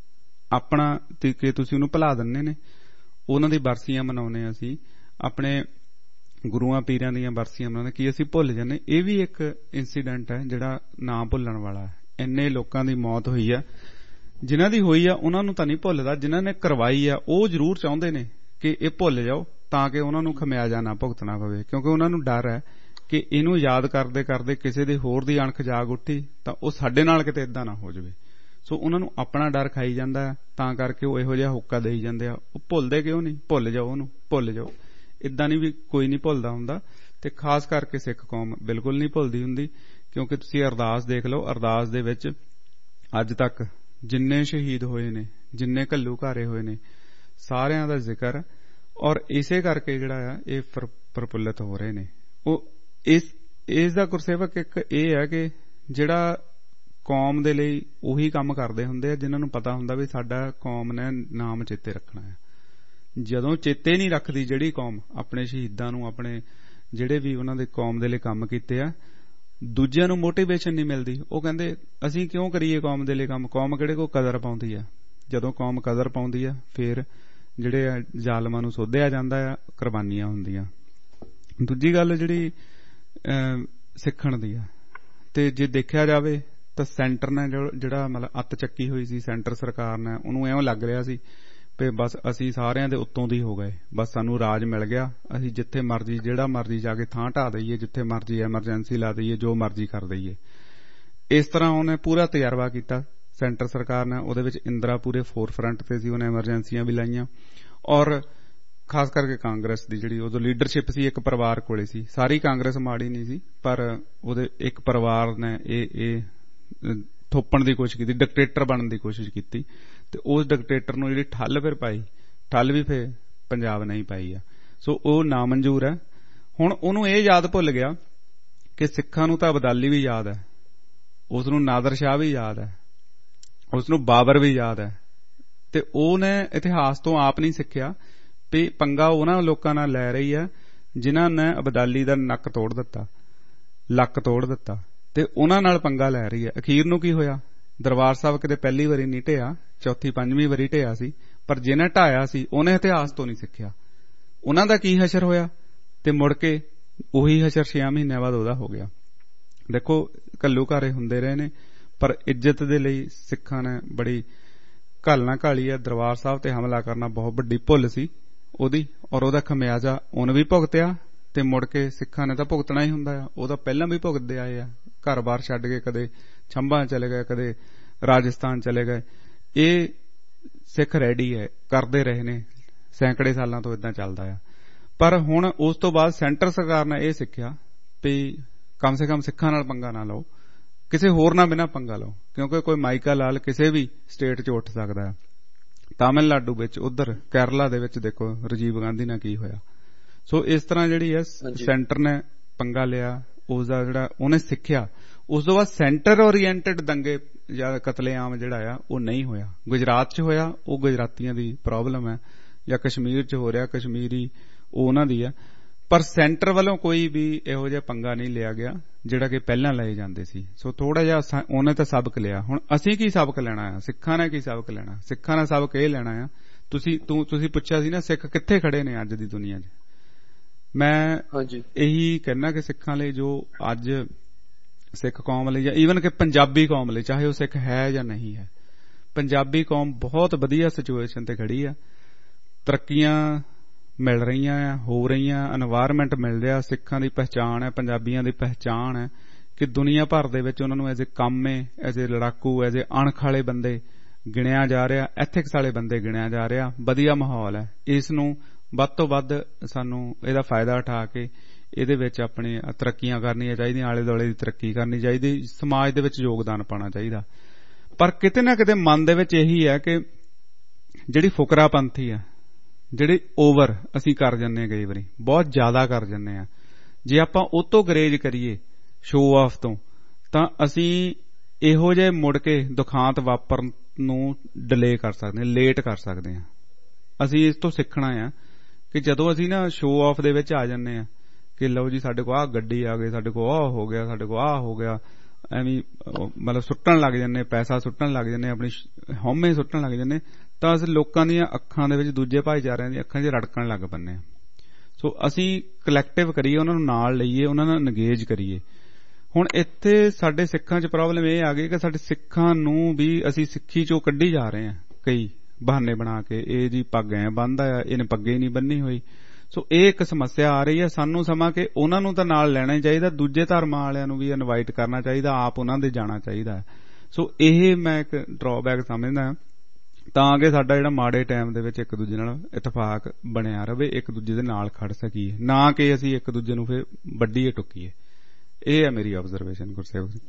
ਆਪਣਾ ਕਿ ਤੁਸੀਂ ਉਹਨੂੰ ਭੁਲਾ ਦਿੰਦੇ ਨੇ? ਉਹਨਾਂ ਦੀ ਬਰਸੀਆਂ ਮਨਾਉਂਦੇ ਅਸੀਂ, ਆਪਣੇ ਗੁਰੂਆਂ ਪੀਰਾਂ ਦੀਆਂ ਬਰਸੀਆਂ ਮਨਾਉਂਦੇ, ਕੀ ਅਸੀਂ ਭੁੱਲ ਜਾਂਦੇ? ਇਹ ਵੀ ਇੱਕ ਇੰਸੀਡੈਂਟ ਹੈ ਜਿਹੜਾ ਨਾ ਭੁੱਲਣ ਵਾਲਾ ਹੈ। ਇੰਨੇ ਲੋਕਾਂ ਦੀ ਮੌਤ ਹੋਈ ਆ, ਜਿਨ੍ਹਾਂ ਦੀ ਹੋਈ ਆ ਉਹਨਾਂ ਨੂੰ ਤਾਂ ਨਹੀਂ ਭੁੱਲਦਾ, ਜਿਨ੍ਹਾਂ ਨੇ ਕਰਵਾਈ ਆ ਉਹ ਜ਼ਰੂਰ ਚਾਹੁੰਦੇ ਨੇ ਕਿ ਇਹ ਭੁੱਲ ਜਾਓ ਤਾਂ ਕਿ ਉਹਨਾਂ ਨੂੰ ਖਮਿਆਜਾ ਨਾ ਭੁਗਤਣਾ ਪਵੇ, ਕਿਉਂਕਿ ਉਹਨਾਂ ਨੂੰ ਡਰ ਹੈ ਕਿ ਇਹਨੂੰ ਯਾਦ ਕਰਦੇ ਕਰਦੇ ਕਿਸੇ ਦੇ ਹੋਰ ਦੀ ਅਣਖ ਜਾਗ ਉੱਠੀ ਤਾਂ ਉਹ ਸਾਡੇ ਨਾਲ ਕਿਤੇ ਏਦਾਂ ਨਾ ਹੋ ਜਾਵੇ। ਸੋ ਉਹਨਾਂ ਨੂੰ ਆਪਣਾ ਡਰ ਖਾਈ ਜਾਂਦਾ, ਤਾਂ ਕਰਕੇ ਉਹ ਇਹੋ ਜਿਹਾ ਹੁੱਕਾ ਦੇਈ ਜਾਂਦੇ ਆ। ਉਹ ਭੁੱਲਦੇ ਕਿਉਂ ਨਹੀਂ? ਭੁੱਲ ਜਾਓ ਉਹਨੂੰ, ਭੁੱਲ ਜਾਓ। ਏਦਾਂ ਨਹੀਂ ਵੀ ਕੋਈ ਨਹੀਂ ਭੁੱਲਦਾ ਹੁੰਦਾ, ਤੇ ਖਾਸ ਕਰਕੇ ਸਿੱਖ ਕੌਮ ਬਿਲਕੁਲ ਨਹੀਂ ਭੁੱਲਦੀ ਹੁੰਦੀ, ਕਿਉਂਕਿ ਤੁਸੀਂ ਅਰਦਾਸ ਦੇਖ ਲਓ, ਅਰਦਾਸ ਦੇ ਵਿੱਚ ਅੱਜ ਤੱਕ ਜਿੰਨੇ ਸ਼ਹੀਦ ਹੋਏ ਨੇ, ਜਿੰਨੇ ਘੱਲੂ ਘਾਰੇ ਹੋਏ ਨੇ, ਸਾਰਿਆਂ ਦਾ ਜ਼ਿਕਰ, ਔਰ ਇਸੇ ਕਰਕੇ ਜਿਹੜਾ ਆ ਇਹ ਪ੍ਰਫੁੱਲਤ ਹੋ ਰਹੇ ਨੇ। ਉਹ ਇਸ ਇਸ ਦਾ ਗੁਰਸੇਵਕ ਇੱਕ ਇਹ ਹੈ ਕਿ ਜਿਹੜਾ ਕੌਮ ਦੇ ਲਈ ਉਹੀ ਕੰਮ ਕਰਦੇ ਹੁੰਦੇ ਆ ਜਿਨ੍ਹਾਂ ਨੂੰ ਪਤਾ ਹੁੰਦਾ ਵੀ ਸਾਡਾ ਕੌਮ ਨੇ ਨਾਮ ਚੇਤੇ ਰੱਖਣਾ ਹੈ। ਜਦੋਂ ਚੇਤੇ ਨਹੀਂ ਰੱਖਦੀ ਜਿਹੜੀ ਕੌਮ ਆਪਣੇ ਸ਼ਹੀਦਾਂ ਨੂੰ, ਆਪਣੇ ਜਿਹੜੇ ਵੀ ਉਹਨਾਂ ਦੇ ਕੌਮ ਦੇ ਲਈ ਕੰਮ ਕੀਤੇ ਆ, ਦੂਜਿਆਂ ਨੂੰ ਮੋਟੀਵੇਸ਼ਨ ਨਹੀਂ ਮਿਲਦੀ। ਉਹ ਕਹਿੰਦੇ ਅਸੀਂ ਕਿਉਂ ਕਰੀਏ ਕੌਮ ਦੇ ਲਈ ਕੰਮ? ਕੌਮ ਕਿਹੜੇ ਕੋ ਕਦਰ ਪਾਉਂਦੀ ਆ? ਜਦੋਂ ਕੌਮ ਕਦਰ ਪਾਉਂਦੀ ਆ ਫਿਰ ਜਿਹੜੇ ਆ ਜ਼ਾਲਮਾਂ ਨੂੰ ਸੋਧਿਆ ਜਾਂਦਾ ਆ, ਕੁਰਬਾਨੀਆਂ ਹੁੰਦੀਆਂ। ਦੂਜੀ ਗੱਲ ਜਿਹੜੀ ਸਿੱਖਣ ਦੀ ਆ, ਤੇ ਜੇ ਦੇਖਿਆ ਜਾਵੇ ਤਾਂ ਸੈਂਟਰ ਨੇ ਜਿਹੜਾ ਮਤਲਬ ਅੱਤ ਚੱਕੀ ਹੋਈ ਸੀ, ਸੈਂਟਰ ਸਰਕਾਰ ਨੇ, ਉਹਨੂੰ ਇਉਂ ਲੱਗ ਰਿਹਾ ਸੀ ਵੀ ਬਸ ਅਸੀਂ ਸਾਰਿਆਂ ਦੇ ਉੱਤੋਂ ਦੀ ਹੋ ਗਏ, ਬਸ ਸਾਨੂੰ ਰਾਜ ਮਿਲ ਗਿਆ, ਅਸੀਂ ਜਿੱਥੇ ਮਰਜੀ ਜਿਹੜਾ ਮਰਜੀ ਜਾ ਕੇ ਥਾਂ ਢਾ ਦਈਏ, ਜਿੱਥੇ ਮਰਜੀ ਐਮਰਜੈਂਸੀ ਲਾ ਦਈਏ, ਜੋ ਮਰਜੀ ਕਰ ਦਈਏ। ਇਸ ਤਰ੍ਹਾਂ ਉਹਨੇ ਪੂਰਾ ਤਜਰਬਾ ਕੀਤਾ ਸੈਂਟਰ ਸਰਕਾਰ ਨੇ। ਉਹਦੇ ਵਿੱਚ ਇੰਦਰਾ ਪੂਰੇ ਫੋਰ ਫਰੰਟ ਤੇ ਸੀ, ਉਹਨੇ ਐਮਰਜੈਂਸੀਆਂ ਵੀ ਲਾਈਆਂ। ਔਰ ਖਾਸ ਕਰਕੇ ਕਾਂਗਰਸ ਦੀ ਜਿਹੜੀ ਉਦੋਂ ਲੀਡਰਸ਼ਿਪ ਸੀ, ਇੱਕ ਪਰਿਵਾਰ ਕੋਲੇ ਸੀ। ਸਾਰੀ ਕਾਂਗਰਸ ਮਾੜੀ ਨਹੀਂ ਸੀ, ਪਰ ਉਹਦੇ ਇੱਕ ਪਰਿਵਾਰ ਨੇ ਇਹ ਇਹ ਥੋਪਣ ਦੀ ਕੋਸ਼ਿਸ਼ ਕੀਤੀ, ਡਿਕਟੇਟਰ ਬਣਨ ਦੀ ਕੋਸ਼ਿਸ਼ ਕੀਤੀ, ਤੇ ਉਸ ਡਿਕਟੇਟਰ ਨੂੰ ਜਿਹੜੀ ਠੱਲ ਫਿਰ ਪਾਈ, ਠੱਲ ਵੀ ਫਿਰ ਪੰਜਾਬ ਨਹੀਂ ਪਾਈ ਆ। ਸੋ ਉਹ ਨਾਮਨਜ਼ੂਰ ਹੈ। ਹੁਣ ਉਹਨੂੰ ਇਹ ਯਾਦ ਭੁੱਲ ਗਿਆ ਕਿ ਸਿੱਖਾਂ ਨੂੰ ਤਾਂ ਅਬਦਾਲੀ ਵੀ ਯਾਦ ਹੈ, ਉਸ ਨੂੰ ਨਾਦਰ ਸ਼ਾਹ ਵੀ ਯਾਦ ਹੈ, ਉਸ ਨੂੰ ਬਾਬਰ ਵੀ ਯਾਦ ਹੈ, ਤੇ ਉਹਨੇ ਇਤਿਹਾਸ ਤੋਂ ਆਪ ਨਹੀਂ ਸਿੱਖਿਆ ਵੀ ਪੰਗਾ ਉਹਨਾਂ ਲੋਕਾਂ ਨਾਲ ਲੈ ਰਹੀ ਹੈ ਜਿਨ੍ਹਾਂ ਨੇ ਅਬਦਾਲੀ ਦਾ ਨੱਕ ਤੋੜ ਦਿੱਤਾ, ਲੱਕ ਤੋੜ ਦਿੱਤਾ, ਤੇ ਉਹਨਾਂ ਨਾਲ ਪੰਗਾ ਲੈ ਰਹੀ ਹੈ। ਅਖੀਰ ਨੂੰ ਕੀ ਹੋਇਆ? ਦਰਬਾਰ ਸਾਹਿਬ ਕਿਤੇ ਪਹਿਲੀ ਵਾਰੀ ਨਹੀਂ ਢਿਆ, ਚੌਥੀ ਪੰਜਵੀਂ ਵਾਰੀ ਢਿਆ ਸੀ, ਪਰ ਜਿਹਨੇ ਢਾਇਆ ਸੀ ਉਹਨੇ ਇਤਿਹਾਸ ਤੋਂ ਨਹੀਂ ਸਿੱਖਿਆ। ਉਹਨਾਂ ਦਾ ਕੀ ਹਸ਼ਰ ਹੋਇਆ? ਤੇ ਮੁੜ ਕੇ ਉਹੀ ਹਸ਼ਰ ਛੇ ਮਹੀਨਿਆਂ ਬਾਅਦ ਉਹਦਾ ਹੋ ਗਿਆ। ਦੇਖੋ, ਘੱਲੂ ਘਾਰੇ ਹੁੰਦੇ ਰਹੇ ਨੇ, ਪਰ ਇੱਜ਼ਤ ਦੇ ਲਈ ਸਿੱਖਾਂ ਨੇ ਬੜੀ ਘਾਲਣਾ ਘਾਲੀ ਹੈ। ਦਰਬਾਰ ਸਾਹਿਬ ਤੇ ਹਮਲਾ ਕਰਨਾ ਬਹੁਤ ਵੱਡੀ ਭੁੱਲ ਸੀ ਉਹਦੀ, ਔਰ ਉਹਦਾ ਖਮਿਆਜ਼ਾ ਉਹਨੇ ਵੀ ਭੁਗਤਿਆ, ਤੇ ਮੁੜ ਕੇ ਸਿੱਖਾਂ ਨੇ ਤਾਂ ਭੁਗਤਣਾ ਹੀ ਹੁੰਦਾ ਆ। ਉਹਦਾ ਪਹਿਲਾਂ ਵੀ ਭੁਗਤਦੇ ਆਏ ਆ, ਘਰ-ਬਾਰ ਛੱਡ ਕੇ ਕਦੇ ਛੰਭਾਂ ਚਲੇ ਗਏ, ਕਦੇ ਰਾਜਸਥਾਨ ਚਲੇ ਗਏ। ਇਹ ਸਿੱਖ ਰੈਡੀ ਹੈ, ਕਰਦੇ ਰਹੇ ਨੇ, ਸੈਂਕੜੇ ਸਾਲਾਂ ਤੋਂ ਇਦਾਂ ਚੱਲਦਾ ਆ। ਪਰ ਹੁਣ ਉਸ ਤੋਂ ਬਾਅਦ ਸੈਂਟਰ ਸਰਕਾਰ ਨੇ ਇਹ ਸਿੱਖਿਆ ਵੀ ਕਮ ਸੇ ਕਮ ਸਿੱਖਾਂ ਨਾਲ ਪੰਗਾ ਨਾ ਲਓ, ਕਿਸੇ ਹੋਰ ਨਾਲ ਬਿਨਾਂ ਪੰਗਾ ਲਓ, ਕਿਉਂਕਿ ਕੋਈ ਮਾਈਕਾ ਲਾਲ ਕਿਸੇ ਵੀ ਸਟੇਟ 'ਚ ਉੱਠ ਸਕਦਾ। ਤਾਮਿਲਨਾਡੂ ਵਿੱਚ, ਉਧਰ ਕੇਰਲਾ ਦੇ ਵਿੱਚ ਦੇਖੋ ਰਾਜੀਵ ਗਾਂਧੀ ਨਾਲ ਕੀ ਹੋਇਆ। ਸੋ ਇਸ ਤਰ੍ਹਾਂ ਜਿਹੜੀ ਹੈ ਸੈਂਟਰ ਨੇ ਪੰਗਾ ਲਿਆ, ਉਸਦਾ ਜਿਹੜਾ ਉਹਨੇ ਸਿੱਖਿਆ, ਉਸ ਤੋਂ ਬਾਅਦ ਸੈਂਟਰ ਓਰੀਐਂਟਡ ਦੰਗੇ ਜਾਂ ਕਤਲੇਆਮ ਜਿਹੜਾ ਆ ਉਹ ਨਹੀਂ ਹੋਇਆ। ਗੁਜਰਾਤ 'ਚ ਹੋਇਆ, ਉਹ ਗੁਜਰਾਤੀਆਂ ਦੀ ਪ੍ਰੋਬਲਮ ਹੈ, ਜਾਂ ਕਸ਼ਮੀਰ 'ਚ ਹੋ ਰਿਹਾ, ਕਸ਼ਮੀਰੀ ਉਹ ਉਹਨਾਂ ਦੀ ਆ, ਪਰ ਸੈਂਟਰ ਵੱਲੋਂ ਕੋਈ ਵੀ ਇਹੋ ਜਿਹਾ ਪੰਗਾ ਨਹੀਂ ਲਿਆ ਗਿਆ ਜਿਹੜਾ ਕਿ ਪਹਿਲਾਂ ਲਏ ਜਾਂਦੇ ਸੀ। ਸੋ ਥੋੜਾ ਜਿਹਾ ਉਹਨੇ ਤਾਂ ਸਬਕ ਲਿਆ। ਹੁਣ ਅਸੀਂ ਕੀ ਸਬਕ ਲੈਣਾ ਆ? ਸਿੱਖਾਂ ਨੇ ਕੀ ਸਬਕ ਲੈਣਾ? ਸਿੱਖਾਂ ਨੇ ਸਬਕ ਇਹ ਲੈਣਾ ਆ, ਤੁਸੀਂ ਤੂੰ ਤੁਸੀਂ ਪੁੱਛਿਆ ਸੀ ਨਾ ਸਿੱਖ ਕਿੱਥੇ ਖੜੇ ਨੇ ਅੱਜ ਦੀ ਦੁਨੀਆ 'ਚ। ਮੈਂ ਇਹੀ ਕਹਿਣਾ ਕਿ ਸਿੱਖਾਂ ਲਈ ਜੋ ਅੱਜ ਸਿੱਖ ਕੌਮ ਲਈ ਜਾਂ ਈਵਨ ਕਿ ਪੰਜਾਬੀ ਕੌਮ ਲਈ, ਚਾਹੇ ਉਹ ਸਿੱਖ ਹੈ ਜਾਂ ਨਹੀਂ ਹੈ, ਪੰਜਾਬੀ ਕੌਮ ਬਹੁਤ ਵਧੀਆ ਸਿਚੁਏਸ਼ਨ ਤੇ ਖੜੀ ਆ। ਤਰੱਕੀਆਂ ਮਿਲ ਰਹੀਆਂ ਆ, ਹੋ ਰਹੀਆਂ, ਐਨਵਾਇਰਮੈਂਟ ਮਿਲ ਰਿਹਾ, ਸਿੱਖਾਂ ਦੀ ਪਹਿਚਾਣ ਹੈ, ਪੰਜਾਬੀਆਂ ਦੀ ਪਹਿਚਾਣ ਹੈ ਕਿ ਦੁਨੀਆ ਭਰ ਦੇ ਵਿੱਚ ਉਹਨਾਂ ਨੂੰ ਐਜ਼ ਏ ਕਾਮੇ, ਐਜ਼ ਏ ਲੜਾਕੂ, ਐਜ਼ ਏ ਅਣਖ ਵਾਲੇ ਬੰਦੇ ਗਿਣਿਆ ਜਾ ਰਿਹਾ, ਐਥਿਕਸ ਵਾਲੇ ਬੰਦੇ ਗਿਣਿਆ ਜਾ ਰਿਹਾ। ਵਧੀਆ ਮਾਹੌਲ ਹੈ। ਇਸ ਨੂੰ ਵੱਧ ਤੋਂ ਵੱਧ ਸਾਨੂੰ ਇਹਦਾ ਫਾਇਦਾ ਉਠਾ ਕੇ ਇਹਦੇ ਵਿੱਚ ਆਪਣੀ ਤਰੱਕੀਆਂ ਕਰਨੀਆਂ ਚਾਹੀਦੀਆਂ, ਆਲੇ ਦੁਆਲੇ ਦੀ ਤਰੱਕੀ ਕਰਨੀ ਚਾਹੀਦੀ, ਸਮਾਜ ਦੇ ਵਿੱਚ ਯੋਗਦਾਨ ਪਾਉਣਾ ਚਾਹੀਦਾ। ਪਰ ਕਿਤੇ ਨਾ ਕਿਤੇ ਮਨ ਦੇ ਵਿੱਚ ਇਹੀ ਹੈ ਕਿ ਜਿਹੜੀ ਫੁਕਰਾਪੰਥੀ ਆ, ਜਿਹੜੀ ਓਵਰ ਅਸੀਂ ਕਰ ਜਾਂਦੇ ਹਾਂ, ਕਈ ਵਾਰੀ ਬਹੁਤ ਜ਼ਿਆਦਾ ਕਰ ਜਾਂਦੇ ਹਾਂ, ਜੇ ਆਪਾਂ ਉਹ ਤੋਂ ਗਰੇਜ ਕਰੀਏ ਸ਼ੋਅ ਆਫ ਤੋਂ, ਤਾਂ ਅਸੀਂ ਇਹੋ ਜਿਹੇ ਮੁੜ ਕੇ ਦੁਖਾਂਤ ਵਾਪਰਨ ਨੂੰ ਡਿਲੇ ਕਰ ਸਕਦੇ ਹਾਂ, ਲੇਟ ਕਰ ਸਕਦੇ ਹਾਂ। ਅਸੀਂ ਇਸ ਤੋਂ ਸਿੱਖਣਾ ਆ ਕਿ ਜਦੋਂ ਅਸੀਂ ਨਾ ਸ਼ੋਅ ਆਫ ਦੇ ਵਿੱਚ ਆ ਜਾਂਦੇ ਹਾਂ ਕਿ ਲਓ ਜੀ ਸਾਡੇ ਕੋਲ ਆਹ ਗੱਡੀ ਆ ਗਈ, ਸਾਡੇ ਕੋਲ ਆਹ ਹੋ ਗਿਆ, ਸਾਡੇ ਕੋਲ ਆਹ ਹੋ ਗਿਆ, ਐਵੇਂ ਮਤਲਬ ਸੁੱਟਣ ਲੱਗ ਜਾਂਦੇ, ਪੈਸਾ ਸੁੱਟਣ ਲੱਗ ਜਾਂਦੇ, ਆਪਣੀ ਹਉਮੈ ਸੁੱਟਣ ਲੱਗ ਜਾਂਦੇ, ਤਾਂ ਅਸੀਂ ਲੋਕਾਂ ਦੀਆਂ ਅੱਖਾਂ ਦੇ ਵਿੱਚ, ਦੂਜੇ ਭਾਈਚਾਰਿਆਂ ਦੀਆਂ ਅੱਖਾਂ 'ਚ ਰੜਕਣ ਲੱਗ ਪੈਂਦੇ ਹਾਂ। ਸੋ ਅਸੀਂ ਕਲੈਕਟਿਵ ਕਰੀਏ, ਉਹਨਾਂ ਨੂੰ ਨਾਲ ਲਈਏ, ਉਹਨਾਂ ਨਾਲ ਇੰਗੇਜ ਕਰੀਏ। ਹੁਣ ਇੱਥੇ ਸਾਡੇ ਸਿੱਖਾਂ 'ਚ ਪ੍ਰੋਬਲਮ ਇਹ ਆ ਗਈ ਕਿ ਸਾਡੇ ਸਿੱਖਾਂ ਨੂੰ ਵੀ ਅਸੀਂ ਸਿੱਖੀ 'ਚੋਂ ਕੱਢੀ ਜਾ ਰਹੇ ਹਾਂ, ਕਈ ਬਹਾਨੇ ਬਣਾ ਕੇ। ਇਹ ਜੀ ਪੱਗ ਐ ਬੰਨ੍ਹਦਾ ਆ, ਇਹਨੇ ਪੱਗੇ ਹੀ ਨਹੀਂ ਬੰਨੀ ਹੋਈ। ਸੋ ਇਹ ਇੱਕ ਸਮੱਸਿਆ ਆ ਰਹੀ ਹੈ। ਸਾਨੂੰ ਸਮਾਂ ਕਿ ਉਹਨਾਂ ਨੂੰ ਤਾਂ ਨਾਲ ਲੈਣਾ ਹੀ ਚਾਹੀਦਾ, ਦੂਜੇ ਧਰਮਾਂ ਵਾਲਿਆਂ ਨੂੰ ਵੀ ਇਨਵਾਈਟ ਕਰਨਾ ਚਾਹੀਦਾ, ਆਪ ਉਹਨਾਂ ਦੇ ਜਾਣਾ ਚਾਹੀਦਾ। ਸੋ ਇਹ ਮੈਂ ਇੱਕ ਡਰਾਬੈਕ ਸਮਝਦਾ, ਤਾਂ ਕਿ ਸਾਡਾ ਜਿਹੜਾ ਮਾੜੇ ਟਾਈਮ ਦੇ ਵਿੱਚ ਇੱਕ ਦੂਜੇ ਨਾਲ ਇਤਫਾਕ ਬਣਿਆ ਰਵੇ, ਇੱਕ ਦੂਜੇ ਦੇ ਨਾਲ ਖੜ ਸਕੀਏ, ਨਾ ਕਿ ਅਸੀਂ ਇੱਕ ਦੂਜੇ ਨੂੰ ਫਿਰ ਵੱਢੀਏ ਟੁੱਕੀਏ। ਇਹ ਹੈ ਮੇਰੀ ਆਬਜ਼ਰਵੇਸ਼ਨ ਗੁਰਸੇਵਕ ਸਿੰਘ।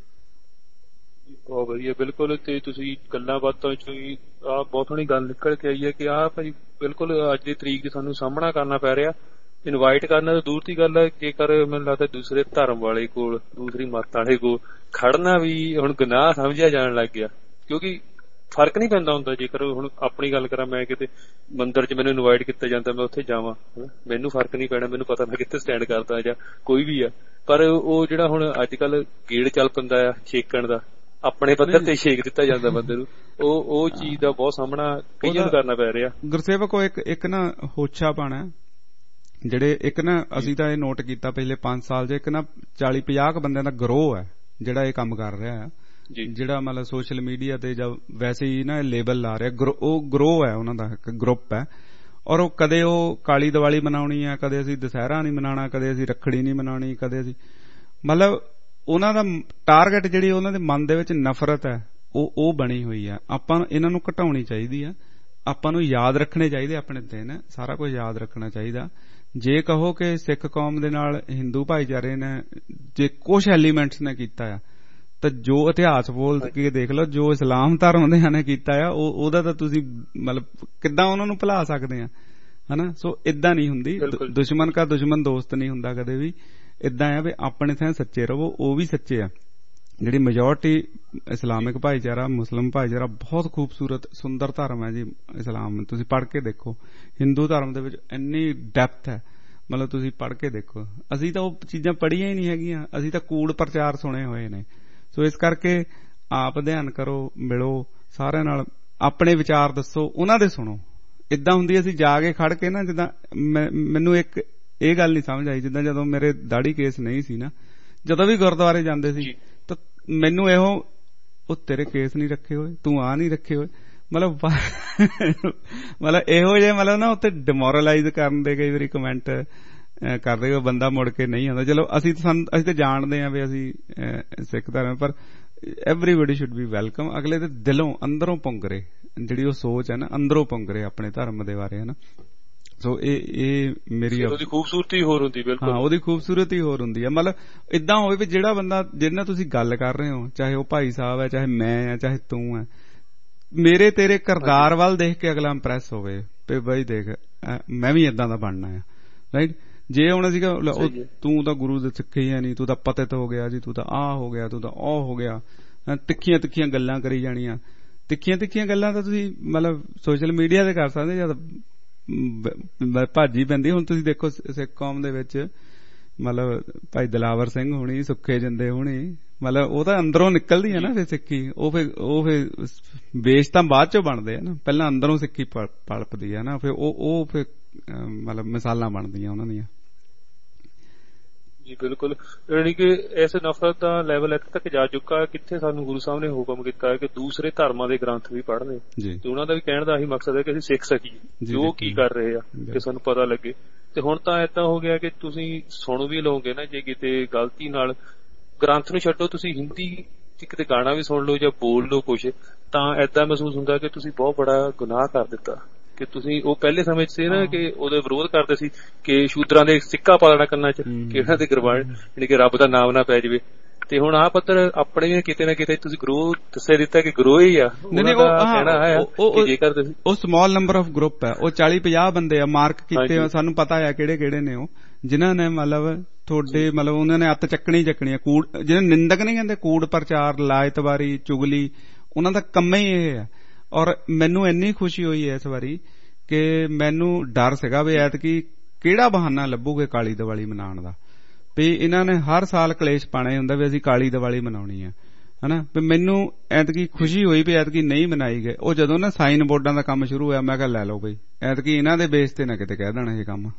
ਬਹੁਤ ਵਧੀਆ, ਬਿਲਕੁਲ। ਤੇ ਤੁਸੀਂ ਗੱਲਾਂ ਬਾਤਾਂ ਚੋਂ ਹੀ ਆਹ ਬਹੁਤ ਸੋਹਣੀ ਗੱਲ ਨਿਕਲ ਕੇ ਆਈ ਹੈ ਕਿ ਆਹ ਭਾਈ ਬਿਲਕੁਲ ਅੱਜ ਦੀ ਤਰੀਕ ਸਾਨੂੰ ਸਾਹਮਣਾ ਕਰਨਾ ਪੈ ਰਿਹਾ। ਇਨਵਾਈਟ ਕਰਨਾ ਤਾਂ ਦੂਰ ਦੀ ਗੱਲ ਹੈ, ਜੇਕਰ ਮੈਨੂੰ ਲੱਗਦਾ ਦੂਸਰੇ ਧਰਮ ਵਾਲੇ ਕੋਲ, ਦੂਸਰੀ ਮੱਤ ਵਾਲੇ ਕੋਲ ਖੜਨਾ ਵੀ ਹੁਣ ਗੁਨਾਹ ਸਮਝਿਆ ਜਾਣ ਲੱਗ ਗਿਆ, ਕਿਉਂਕਿ ਫਰਕ ਨਹੀਂ ਪੈਂਦਾ ਹੁੰਦਾ। ਜੇਕਰ ਹੁਣ ਆਪਣੀ ਗੱਲ ਕਰਾਂ, ਮੈਂ ਕਿਤੇ ਮੰਦਿਰ 'ਚ ਮੈਨੂੰ ਇਨਵਾਈਟ ਕੀਤਾ ਜਾਂਦਾ, ਮੈਂ ਉੱਥੇ ਜਾਵਾਂ, ਮੈਨੂੰ ਫਰਕ ਨਹੀਂ ਪੈਣਾ, ਮੈਨੂੰ ਪਤਾ ਮੈਂ ਕਿੱਥੇ ਸਟੈਂਡ ਕਰਦਾ ਜਾਂ ਕੋਈ ਵੀ ਆ। ਪਰ ਉਹ ਜਿਹੜਾ ਹੁਣ ਅੱਜ ਕੱਲ ਗੇੜ ਚੱਲ ਪੈਂਦਾ ਆ ਛੇਕਣ ਦਾ, ਆਪਣੇ ਪੱਧਰ ਤੇ ਛੇਕ ਦਿੱਤਾ ਜਾਂਦਾ ਬੰਦੇ ਨੂੰ, ਉਹ ਉਹ ਚੀਜ਼ ਦਾ ਬਹੁਤ ਸਾਹਮਣਾ ਕਈਆਂ ਨੂੰ ਕਰਨਾ ਪੈ ਰਿਹਾ। ਗੁਰਸੇਵਕ ਉਹ ਇੱਕ ਇੱਕ ਨਾ ਹੋਛਾਪਣ ਹੈ, ਜਿਹੜੇ ਇੱਕ ਨਾ ਅਸੀਂ ਤਾਂ ਇਹ ਨੋਟ ਕੀਤਾ ਪਿਛਲੇ ਪੰਜ ਸਾਲ 'ਚ, ਇੱਕ ਨਾ ਚਾਲੀ ਪੰਜਾਹ ਕੁ ਬੰਦਿਆਂ ਦਾ ਗਰੋਹ ਹੈ ਜਿਹੜਾ ਇਹ ਕੰਮ ਕਰ ਰਿਹਾ ਹੈ, ਜਿਹੜਾ ਮਤਲਬ ਸੋਸ਼ਲ ਮੀਡੀਆ ਤੇ ਜਾਂ ਵੈਸੇ ਹੀ ਨਾ ਲੇਬਲ ਲਾ ਰਿਹਾ। ਉਹ ਗਰੋਹ ਹੈ, ਉਹਨਾਂ ਦਾ ਇੱਕ ਗਰੁੱਪ ਹੈ, ਔਰ ਉਹ ਕਦੇ ਉਹ ਕਾਲੀ ਦੀਵਾਲੀ ਮਨਾਉਣੀ ਹੈ, ਕਦੇ ਅਸੀਂ ਦੁਸਹਿਰਾ ਨਹੀਂ ਮਨਾਉਣਾ, ਕਦੇ ਅਸੀਂ ਰੱਖੜੀ ਨਹੀਂ ਮਨਾਉਣੀ, ਕਦੇ ਅਸੀਂ ਮਤਲਬ ਉਹਨਾਂ ਦਾ ਟਾਰਗੇਟ ਜਿਹੜੀ ਉਹਨਾਂ ਦੇ ਮਨ ਦੇ ਵਿੱਚ ਨਫ਼ਰਤ ਹੈ ਉਹ ਉਹ ਬਣੀ ਹੋਈ ਆ। ਆਪਾਂ ਨੂੰ ਇਹਨਾਂ ਨੂੰ ਘਟਾਉਣੀ ਚਾਹੀਦੀ ਆ, ਆਪਾਂ ਨੂੰ ਯਾਦ ਰੱਖਣੇ ਚਾਹੀਦੇ ਆਪਣੇ ਦਿਨ, ਸਾਰਾ ਕੁਝ ਯਾਦ ਰੱਖਣਾ ਚਾਹੀਦਾ। ਜੇ ਕਹੋ ਕਿ ਸਿੱਖ ਕੌਮ ਦੇ ਨਾਲ ਹਿੰਦੂ ਭਾਈਚਾਰੇ ਨੇ ਜੇ ਕੁਛ ਐਲੀਮੈਂਟਸ ਨੇ ਕੀਤਾ ਆ, ਤਾਂ ਜੋ ਇਤਿਹਾਸ ਬੋਲ ਕੇ ਦੇਖ ਲਓ, ਜੋ ਇਸਲਾਮ ਧਰਮ ਦੇ ਨੇ ਕੀਤਾ ਆ, ਉਹ ਉਹਦਾ ਤਾਂ ਤੁਸੀਂ ਮਤਲਬ ਕਿੱਦਾਂ ਉਹਨਾਂ ਨੂੰ ਭੁਲਾ ਸਕਦੇ ਆ, ਹਨਾ। ਸੋ ਏਦਾਂ ਨਹੀਂ ਹੁੰਦੀ, ਦੁਸ਼ਮਣ ਕਾ ਦੁਸ਼ਮਣ ਦੋਸਤ ਨਹੀਂ ਹੁੰਦਾ ਕਦੇ ਵੀ। ਏਦਾਂ ਆ ਵੀ ਆਪਣੇ ਥਾਂ ਸੱਚੇ ਰਹੋ, ਉਹ ਵੀ ਸੱਚੇ ਆ। ਜਿਹੜੀ ਮੈਜੋਰਟੀ ਇਸਲਾਮਿਕ ਭਾਈਚਾਰਾ, ਮੁਸਲਿਮ ਭਾਈਚਾਰਾ ਬਹੁਤ ਖੂਬਸੂਰਤ ਸੁੰਦਰ ਧਰਮ ਹੈ ਜੀ ਇਸਲਾਮ। ਤੁਸੀਂ ਪੜ੍ਹ ਕੇ ਦੇਖੋ, ਹਿੰਦੂ ਧਰਮ ਦੇ ਵਿੱਚ ਇੰਨੀ ਡੈਪਥ ਹੈ, ਮਤਲਬ ਤੁਸੀਂ ਪੜ੍ਹ ਕੇ ਦੇਖੋ। ਅਸੀਂ ਤਾਂ ਉਹ ਚੀਜ਼ਾਂ ਪੜ੍ਹੀਆਂ ਹੀ ਨਹੀਂ ਹੈਗੀਆਂ, ਅਸੀਂ ਤਾਂ ਕੂੜ ਪ੍ਰਚਾਰ ਸੁਣੇ ਹੋਏ ਨੇ। ਸੋ ਇਸ ਕਰਕੇ ਆਪ ਅਧਿਐਨ ਕਰੋ, ਮਿਲੋ ਸਾਰਿਆਂ ਨਾਲ, ਆਪਣੇ ਵਿਚਾਰ ਦੱਸੋ, ਉਹਨਾਂ ਦੇ ਸੁਣੋ। ਏਦਾਂ ਹੁੰਦੀ ਅਸੀਂ ਜਾ ਕੇ ਖੜ ਕੇ ਨਾ, ਜਿੱਦਾਂ ਮੈਨੂੰ ਇੱਕ ਇਹ ਗੱਲ ਨਹੀਂ ਸਮਝ ਆਈ, ਜਿੱਦਾਂ ਜਦੋਂ ਮੇਰੇ ਦਾੜੀ ਕੇਸ ਨਹੀਂ ਸੀ ਨਾ, ਜਦੋਂ ਵੀ ਗੁਰਦੁਆਰੇ ਜਾਂਦੇ ਸੀ ਤਾਂ ਮੈਨੂੰ ਇਹੋ, ਉਹ ਤੇਰੇ ਕੇਸ ਨਹੀਂ ਰੱਖੇ ਹੋਏ, ਤੂੰ ਆ ਨਹੀਂ ਰੱਖੇ ਹੋਏ, ਮਤਲਬ ਮਤਲਬ ਇਹੋ ਜਿਹੇ ਮਤਲਬ ਨਾ ਉੱਥੇ ਡਿਮੋਰਲਾਈਜ਼ ਕਰਨ ਦੇ ਕਈ ਵਾਰੀ ਕਮੈਂਟ ਕਰਦੇ, ਉਹ ਬੰਦਾ ਮੁੜ ਕੇ ਨਹੀਂ ਆਉਂਦਾ। ਚਲੋ ਅਸੀਂ ਤਾਂ ਅਸੀਂ ਤਾਂ ਜਾਣਦੇ ਹਾਂ ਵੀ ਅਸੀਂ ਸਿੱਖ ਧਰਮ, ਪਰ ਐਵਰੀਬਡੀ ਸ਼ੁੱਡ ਬੀ ਵੈਲਕਮ। ਅਗਲੇ ਦੇ ਦਿਲੋਂ ਅੰਦਰੋਂ ਪੁੰਗਰੇ, ਜਿਹੜੀ ਉਹ ਸੋਚ ਹੈ ਨਾ, ਅੰਦਰੋਂ ਪੁੰਗਰੇ ਆਪਣੇ ਧਰਮ ਦੇ ਬਾਰੇ, ਹਨਾ। ਸੋ ਇਹ ਇਹ ਮੇਰੀ ਉਹਦੀ ਖੂਬਸੂਰਤੀ ਹੋਰ ਹੁੰਦੀ, ਬਿਲਕੁਲ। ਹਾਂ, ਉਹਦੀ ਖੂਬਸੂਰਤੀ ਹੋਰ ਹੁੰਦੀ ਹੈ। ਮਤਲਬ ਏਦਾਂ ਹੋਵੇ ਵੀ ਜਿਹੜਾ ਬੰਦਾ ਜਿਹਦੇ ਨਾਲ ਤੁਸੀਂ ਗੱਲ ਕਰ ਰਹੇ ਹੋ, ਚਾਹੇ ਉਹ ਭਾਈ ਸਾਹਿਬ ਹੈ, ਚਾਹੇ ਮੈਂ ਆ, ਚਾਹੇ ਤੂੰ ਹੈ, ਮੇਰੇ ਤੇਰੇ ਕਿਰਦਾਰ ਵੱਲ ਦੇਖ ਕੇ ਅਗਲਾ ਇੰਪ੍ਰੈਸ ਹੋਵੇ ਵੀ ਬਈ ਦੇਖ ਮੈਂ ਵੀ ਏਦਾਂ ਦਾ ਬਣਨਾ ਹੈ, ਰਾਈਟ। ਜੇ ਹੁਣ ਸੀਗਾ ਤੂੰ ਤਾਂ ਗੁਰੂ ਦੇ ਸਿੱਖ ਹੀ ਨਹੀਂ, ਤੂੰ ਤਾਂ ਪਤਿਤ ਹੋ ਗਿਆ ਜੀ, ਤੂੰ ਤਾਂ ਆਹ ਹੋ ਗਿਆ, ਤੂੰ ਤਾਂ ਉਹ ਹੋ ਗਿਆ, ਤਿੱਖੀਆਂ ਤਿੱਖੀਆਂ ਗੱਲਾਂ ਕਰੀ ਜਾਣੀਆਂ। ਤਿੱਖੀਆਂ ਤਿੱਖੀਆਂ ਗੱਲਾਂ ਤਾਂ ਤੁਸੀਂ ਮਤਲਬ ਸੋਸ਼ਲ ਮੀਡੀਆ ਤੇ ਕਰ ਸਕਦੇ, ਜਦ ਭਾਜੀ ਪੈਂਦੀ। ਹੁਣ ਤੁਸੀਂ ਦੇਖੋ ਸਿੱਖ ਕੌਮ ਦੇ ਵਿੱਚ ਮਤਲਬ ਭਾਈ ਦਿਲਾਵਰ ਸਿੰਘ ਹੋਣੀ, ਸੁੱਖੇ ਜਿੰਦੇ ਹੋਣੀ, ਮਤਲਬ ਉਹ ਤਾਂ ਅੰਦਰੋਂ ਨਿਕਲਦੀ ਹੈ ਨਾ ਫਿਰ ਸਿੱਖੀ। ਉਹ ਫਿਰ ਉਹ ਫਿਰ ਵੇਸ਼ ਤਾਂ ਬਾਅਦ ਚੋਂ ਬਣਦੇ ਆ ਨਾ, ਪਹਿਲਾਂ ਅੰਦਰੋਂ ਸਿੱਖੀ ਪਲਪਦੀ ਹੈ ਨਾ, ਫਿਰ ਉਹ ਉਹ ਫਿਰ ਮਤਲਬ ਮਿਸਾਲਾਂ ਬਣਦੀਆਂ ਉਹਨਾਂ ਦੀਆਂ। ਜੀ ਬਿਲਕੁਲ, ਯਾਨੀ ਕਿ ਇਸ ਨਫ਼ਰਤ ਦਾ ਲੈਵਲ ਇੱਥੇ ਤੱਕ ਜਾ ਚੁੱਕਾ, ਕਿੱਥੇ ਸਾਨੂੰ ਗੁਰੂ ਸਾਹਿਬ ਨੇ ਹੁਕਮ ਕੀਤਾ ਹੈ ਕਿ ਦੂਸਰੇ ਧਰਮਾਂ ਦੇ ਗ੍ਰੰਥ ਵੀ ਪੜ੍ਹਨੇ, ਤੇ ਉਹਨਾਂ ਦਾ ਵੀ ਕਹਿਣ ਦਾ ਇਹੀ ਮਕਸਦ ਹੈ ਕਿ ਅਸੀਂ ਸਿੱਖ ਸਕੀਏ ਜੋ ਕੀ ਕਰ ਰਹੇ ਆ, ਕਿ ਸਾਨੂੰ ਪਤਾ ਲੱਗੇ। ਤੇ ਹੁਣ ਤਾਂ ਏਦਾਂ ਹੋ ਗਿਆ ਕਿ ਤੁਸੀਂ ਸੁਣ ਵੀ ਲਓਗੇ ਨਾ, ਜੇ ਕਿਤੇ ਗਲਤੀ ਨਾਲ ਗ੍ਰੰਥ ਨੂੰ ਛੱਡੋ, ਤੁਸੀਂ ਹਿੰਦੀ ਚ ਕਿਤੇ ਗਾਣਾ ਵੀ ਸੁਣ ਲਓ ਜਾਂ ਬੋਲ ਲਓ ਕੁਛ, ਤਾਂ ਏਦਾਂ ਮਹਿਸੂਸ ਹੁੰਦਾ ਕਿ ਤੁਸੀਂ ਬਹੁਤ ਬੜਾ ਗੁਨਾਹ ਕਰ ਦਿੱਤਾ। ਕਿ ਤੁਸੀਂ ਉਹ ਪਹਿਲੇ ਸਮੇਂ ਚ ਸੀ ਨਾ ਕਿ ਉਹਦੇ ਵਿਰੋਧ ਕਰਦੇ ਸੀ ਕਿ ਸ਼ੂਦਰਾਂ ਦੇ ਸਿੱਕਾ ਪਾ ਲੈਣਾ ਕੰਨਾਂ ਚ, ਕਿ ਇਹਨਾਂ ਦੇ ਗੁਰਬਾਣੀ ਯਾਨੀ ਕਿ ਰੱਬ ਦਾ ਨਾਮ ਨਾ ਪੈ ਜਾਵੇ। ਤੇ ਹੁਣ ਆਹ ਪੱਤਰ ਆਪਣੇ ਕਿਤੇ ਨਾ ਕਿਤੇ ਤੁਸੀਂ ਗਰੋਹ ਦੱਸਿਆ ਦਿੱਤਾ ਕਿ ਗਰੋਹ ਹੀ ਆ, ਕਹਿਣਾ ਹੈ ਜੇਕਰ ਤੁਸੀਂ ਉਹ ਸਮਾਲ ਨੰਬਰ ਆਫ ਗਰੁੱਪ ਹੈ, ਉਹ ਚਾਲੀ ਪੰਜਾਹ ਬੰਦੇ ਆ ਮਾਰਕ ਕੀਤੇ, ਸਾਨੂੰ ਪਤਾ ਆ ਕਿਹੜੇ ਕਿਹੜੇ ਨੇ ਉਹ, ਜਿਨ੍ਹਾਂ ਨੇ ਮਤਲਬ ਤੁਹਾਡੇ ਮਤਲਬ ਉਹਨਾਂ ਨੇ ਅੱਤ ਚੱਕਣੀ ਚੱਕਣੀ ਆ। ਕੂੜ ਜਿਹਨੇ ਨਿੰਦਕ ਨਹੀਂ ਕਹਿੰਦੇ, ਕੂੜ ਪ੍ਰਚਾਰ, ਲਾਇਤਵਾਰੀ, ਚੁਗਲੀ, ਉਹਨਾਂ ਦਾ ਕੰਮ ਹੀ ਇਹ ਹੈ। ਔਰ ਮੈਨੂੰ ਇੰਨੀ ਖੁਸ਼ੀ ਹੋਈ ਹੈ ਇਸ ਵਾਰੀ ਕਿ ਮੈਨੂੰ ਡਰ ਸੀਗਾ ਵੀ ਐਤਕੀ ਕਿਹੜਾ ਬਹਾਨਾ ਲੱਭੂਗੇ ਕਾਲੀ ਦੀਵਾਲੀ ਮਨਾਉਣ ਦਾ, ਵੀ ਇਹਨਾਂ ਨੇ ਹਰ ਸਾਲ ਕਲੇਸ਼ ਪਾਣਾ ਹੁੰਦਾ ਵੀ ਅਸੀਂ ਕਾਲੀ ਦੀਵਾਲੀ ਮਨਾਉਣੀ ਆ, ਹਨਾ। ਵੀ ਮੈਨੂੰ ਐਤਕੀ ਖੁਸ਼ੀ ਹੋਈ ਵੀ ਐਤਕੀ ਨਹੀਂ ਮਨਾਈ ਗਏ। ਉਹ ਜਦੋਂ ਨਾ ਸਾਈਨ ਬੋਰਡਾਂ ਦਾ ਕੰਮ ਸ਼ੁਰੂ ਹੋਇਆ, ਮੈਂ ਕਿਹਾ ਲੈ ਲਓ ਬਈ ਐਤਕੀ ਇਹਨਾਂ ਦੇ ਬੇਸ ਤੇ ਨਾ ਕਿਤੇ ਕਹਿ ਦੇਣਾ ਇਹ ਕੰਮ।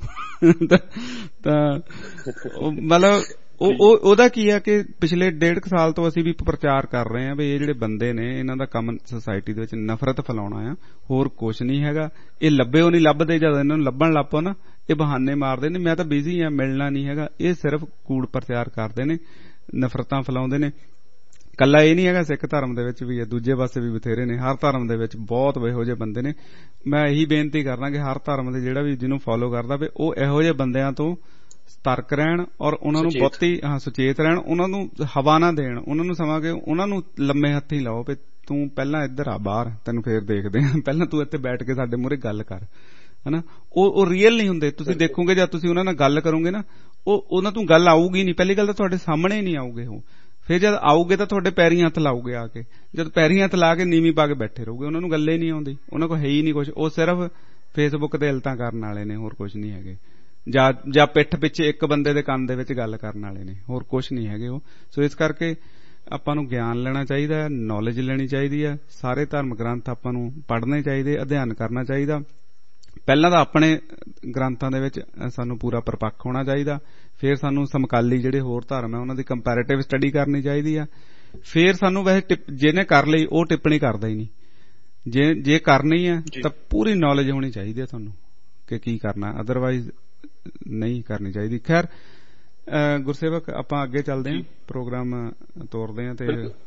ਤਾਂ ਮਤਲਬ ਉਹ ਉਹਦਾ ਕੀ ਹੈ ਕਿ ਪਿਛਲੇ ਡੇਢ ਕੁ ਸਾਲ ਤੋਂ ਅਸੀਂ ਵੀ ਪ੍ਰਚਾਰ ਕਰ ਰਹੇ ਹਾਂ ਵੀ ਇਹ ਜਿਹੜੇ ਬੰਦੇ ਨੇ ਇਹਨਾਂ ਦਾ ਕੰਮ ਸੁਸਾਇਟੀ ਦੇ ਵਿੱਚ ਨਫ਼ਰਤ ਫੈਲਾਉਣਾ ਆ, ਹੋਰ ਕੁਛ ਨਹੀਂ ਹੈਗਾ। ਇਹ ਲੱਭੇ ਉਹ ਨਹੀਂ ਲੱਭਦੇ, ਜਦ ਇਹਨਾਂ ਨੂੰ ਲੱਭਣ ਲੱਗ ਪਓ ਨਾ ਇਹ ਬਹਾਨੇ ਮਾਰਦੇ ਨੇ, ਮੈਂ ਤਾਂ ਬਿਜ਼ੀ ਆ, ਮਿਲਣਾ ਨਹੀਂ ਹੈਗਾ। ਇਹ ਸਿਰਫ ਕੂੜ ਪ੍ਰਚਾਰ ਕਰਦੇ ਨੇ, ਨਫ਼ਰਤਾਂ ਫੈਲਾਉਂਦੇ ਨੇ। ਕੱਲਾ ਇਹ ਨਹੀਂ ਹੈਗਾ, ਸਿੱਖ ਧਰਮ ਦੇ ਵਿੱਚ ਵੀ ਹੈ, ਦੂਜੇ ਪਾਸੇ ਵੀ ਬਥੇਰੇ ਨੇ, ਹਰ ਧਰਮ ਦੇ ਵਿੱਚ ਬਹੁਤ ਇਹੋ ਜਿਹੇ ਬੰਦੇ ਨੇ। ਮੈਂ ਇਹੀ ਬੇਨਤੀ ਕਰਨਾ ਕਿ ਹਰ ਧਰਮ ਦੇ ਜਿਹੜਾ ਵੀ ਜਿਹਨੂੰ ਫੋਲੋ ਕਰਦਾ ਵੀ ਉਹ ਇਹੋ ਜਿਹੇ ਬੰਦਿਆਂ ਤੋਂ ਸਤਰਕ ਰਹਿਣ ਔਰ ਉਹਨਾਂ ਨੂੰ ਬਹੁਤੀ ਹਾਂ ਸੁਚੇਤ ਰਹਿਣ, ਉਹਨਾਂ ਨੂੰ ਹਵਾ ਨਾ ਦੇਣ, ਉਹਨਾਂ ਨੂੰ ਸਮਾਂ ਕੇ ਉਹਨਾਂ ਨੂੰ ਲੰਮੇ ਹੱਥੀ ਲਾਓ ਵੀ ਤੂੰ ਪਹਿਲਾਂ ਇੱਧਰ ਆ ਬਾਹਰ, ਤੈਨੂੰ ਫੇਰ ਦੇਖਦੇ ਆ, ਪਹਿਲਾਂ ਤੂੰ ਇੱਥੇ ਬੈਠ ਕੇ ਸਾਡੇ ਮੂਹਰੇ ਗੱਲ ਕਰ, ਹਨਾ। ਉਹ ਉਹ ਰੀਅਲ ਨਹੀਂ ਹੁੰਦੇ। ਤੁਸੀਂ ਦੇਖੋਗੇ ਜਦ ਤੁਸੀਂ ਉਹਨਾਂ ਨਾਲ ਗੱਲ ਕਰੋਗੇ ਨਾ, ਉਹ ਉਹਨਾਂ ਤੋਂ ਗੱਲ ਆਊਗੀ ਨਹੀਂ। ਪਹਿਲੀ ਗੱਲ ਤਾਂ ਤੁਹਾਡੇ ਸਾਹਮਣੇ ਨਹੀਂ ਆਊਗੇ ਉਹ, ਫਿਰ ਜਦ ਆਊਗੇ ਤਾਂ ਤੁਹਾਡੇ ਪੈਰੀਂ ਹੱਥ ਲਾਊਗੇ ਆ ਕੇ, ਜਦ ਪੈਰੀਂ ਹੱਥ ਲਾ ਕੇ ਨੀਵੀਂ ਪਾ ਕੇ ਬੈਠੇ ਰਹੋਗੇ, ਉਹਨਾਂ ਨੂੰ ਗੱਲੇ ਨਹੀਂ ਆਉਂਦੀ, ਉਹਨਾਂ ਕੋਲ ਹੈ ਹੀ ਨਹੀਂ ਕੁਛ, ਉਹ ਸਿਰਫ ਫੇਸਬੁੱਕ ਤੇ ਇਲਤਾਂ ਕਰਨ ਵਾਲੇ ਨੇ, ਹੋਰ ਕੁਛ ਨਹੀਂ ਹੈਗੇ, ਜਾਂ ਜਾਂ ਪਿੱਠ ਪਿੱਛੇ ਇੱਕ ਬੰਦੇ ਦੇ ਕੰਨ ਦੇ ਵਿੱਚ ਗੱਲ ਕਰਨ ਵਾਲੇ ਨੇ, ਹੋਰ ਕੁਛ ਨਹੀਂ ਹੈਗੇ ਉਹ। ਸੋ ਇਸ ਕਰਕੇ ਆਪਾਂ ਨੂੰ ਗਿਆਨ ਲੈਣਾ ਚਾਹੀਦਾ, ਨੌਲੇਜ ਲੈਣੀ ਚਾਹੀਦੀ ਹੈ, ਸਾਰੇ ਧਰਮ ਗ੍ਰੰਥ ਆਪਾਂ ਨੂੰ ਪੜ੍ਹਨੇ ਚਾਹੀਦੇ, ਅਧਿਐਨ ਕਰਨਾ ਚਾਹੀਦਾ। ਪਹਿਲਾਂ ਤਾਂ ਆਪਣੇ ਗ੍ਰੰਥਾਂ ਦੇ ਵਿੱਚ ਸਾਨੂੰ ਪੂਰਾ ਪਰਪੱਖ ਹੋਣਾ ਚਾਹੀਦਾ, ਫਿਰ ਸਾਨੂੰ ਸਮਕਾਲੀ ਜਿਹੜੇ ਹੋਰ ਧਰਮ ਹੈ ਉਹਨਾਂ ਦੀ ਕੰਪੈਰੇਟਿਵ ਸਟੱਡੀ ਕਰਨੀ ਚਾਹੀਦੀ ਆ, ਫਿਰ ਸਾਨੂੰ ਵੈਸੇ ਜਿਹਨੇ ਕਰ ਲਈ ਉਹ ਟਿੱਪਣੀ ਕਰਦਾ ਹੀ ਨਹੀਂ, ਜੇ ਜੇ ਕਰਨੀ ਹੈ ਤਾਂ ਪੂਰੀ ਨੌਲੇਜ ਹੋਣੀ ਚਾਹੀਦੀ ਹੈ ਤੁਹਾਨੂੰ ਕਿ ਕੀ ਕਰਨਾ, ਅਦਰਵਾਈਜ਼ ਨਹੀਂ ਕਰਨੀ ਚਾਹੀਦੀ। ਖੈਰ ਗੁਰਸੇਵਕ ਆਪਾਂ ਅੱਗੇ ਚੱਲਦੇ ਹਾਂ, ਪ੍ਰੋਗਰਾਮ ਤੋਰਦੇ ਹਾਂ। ਤੇ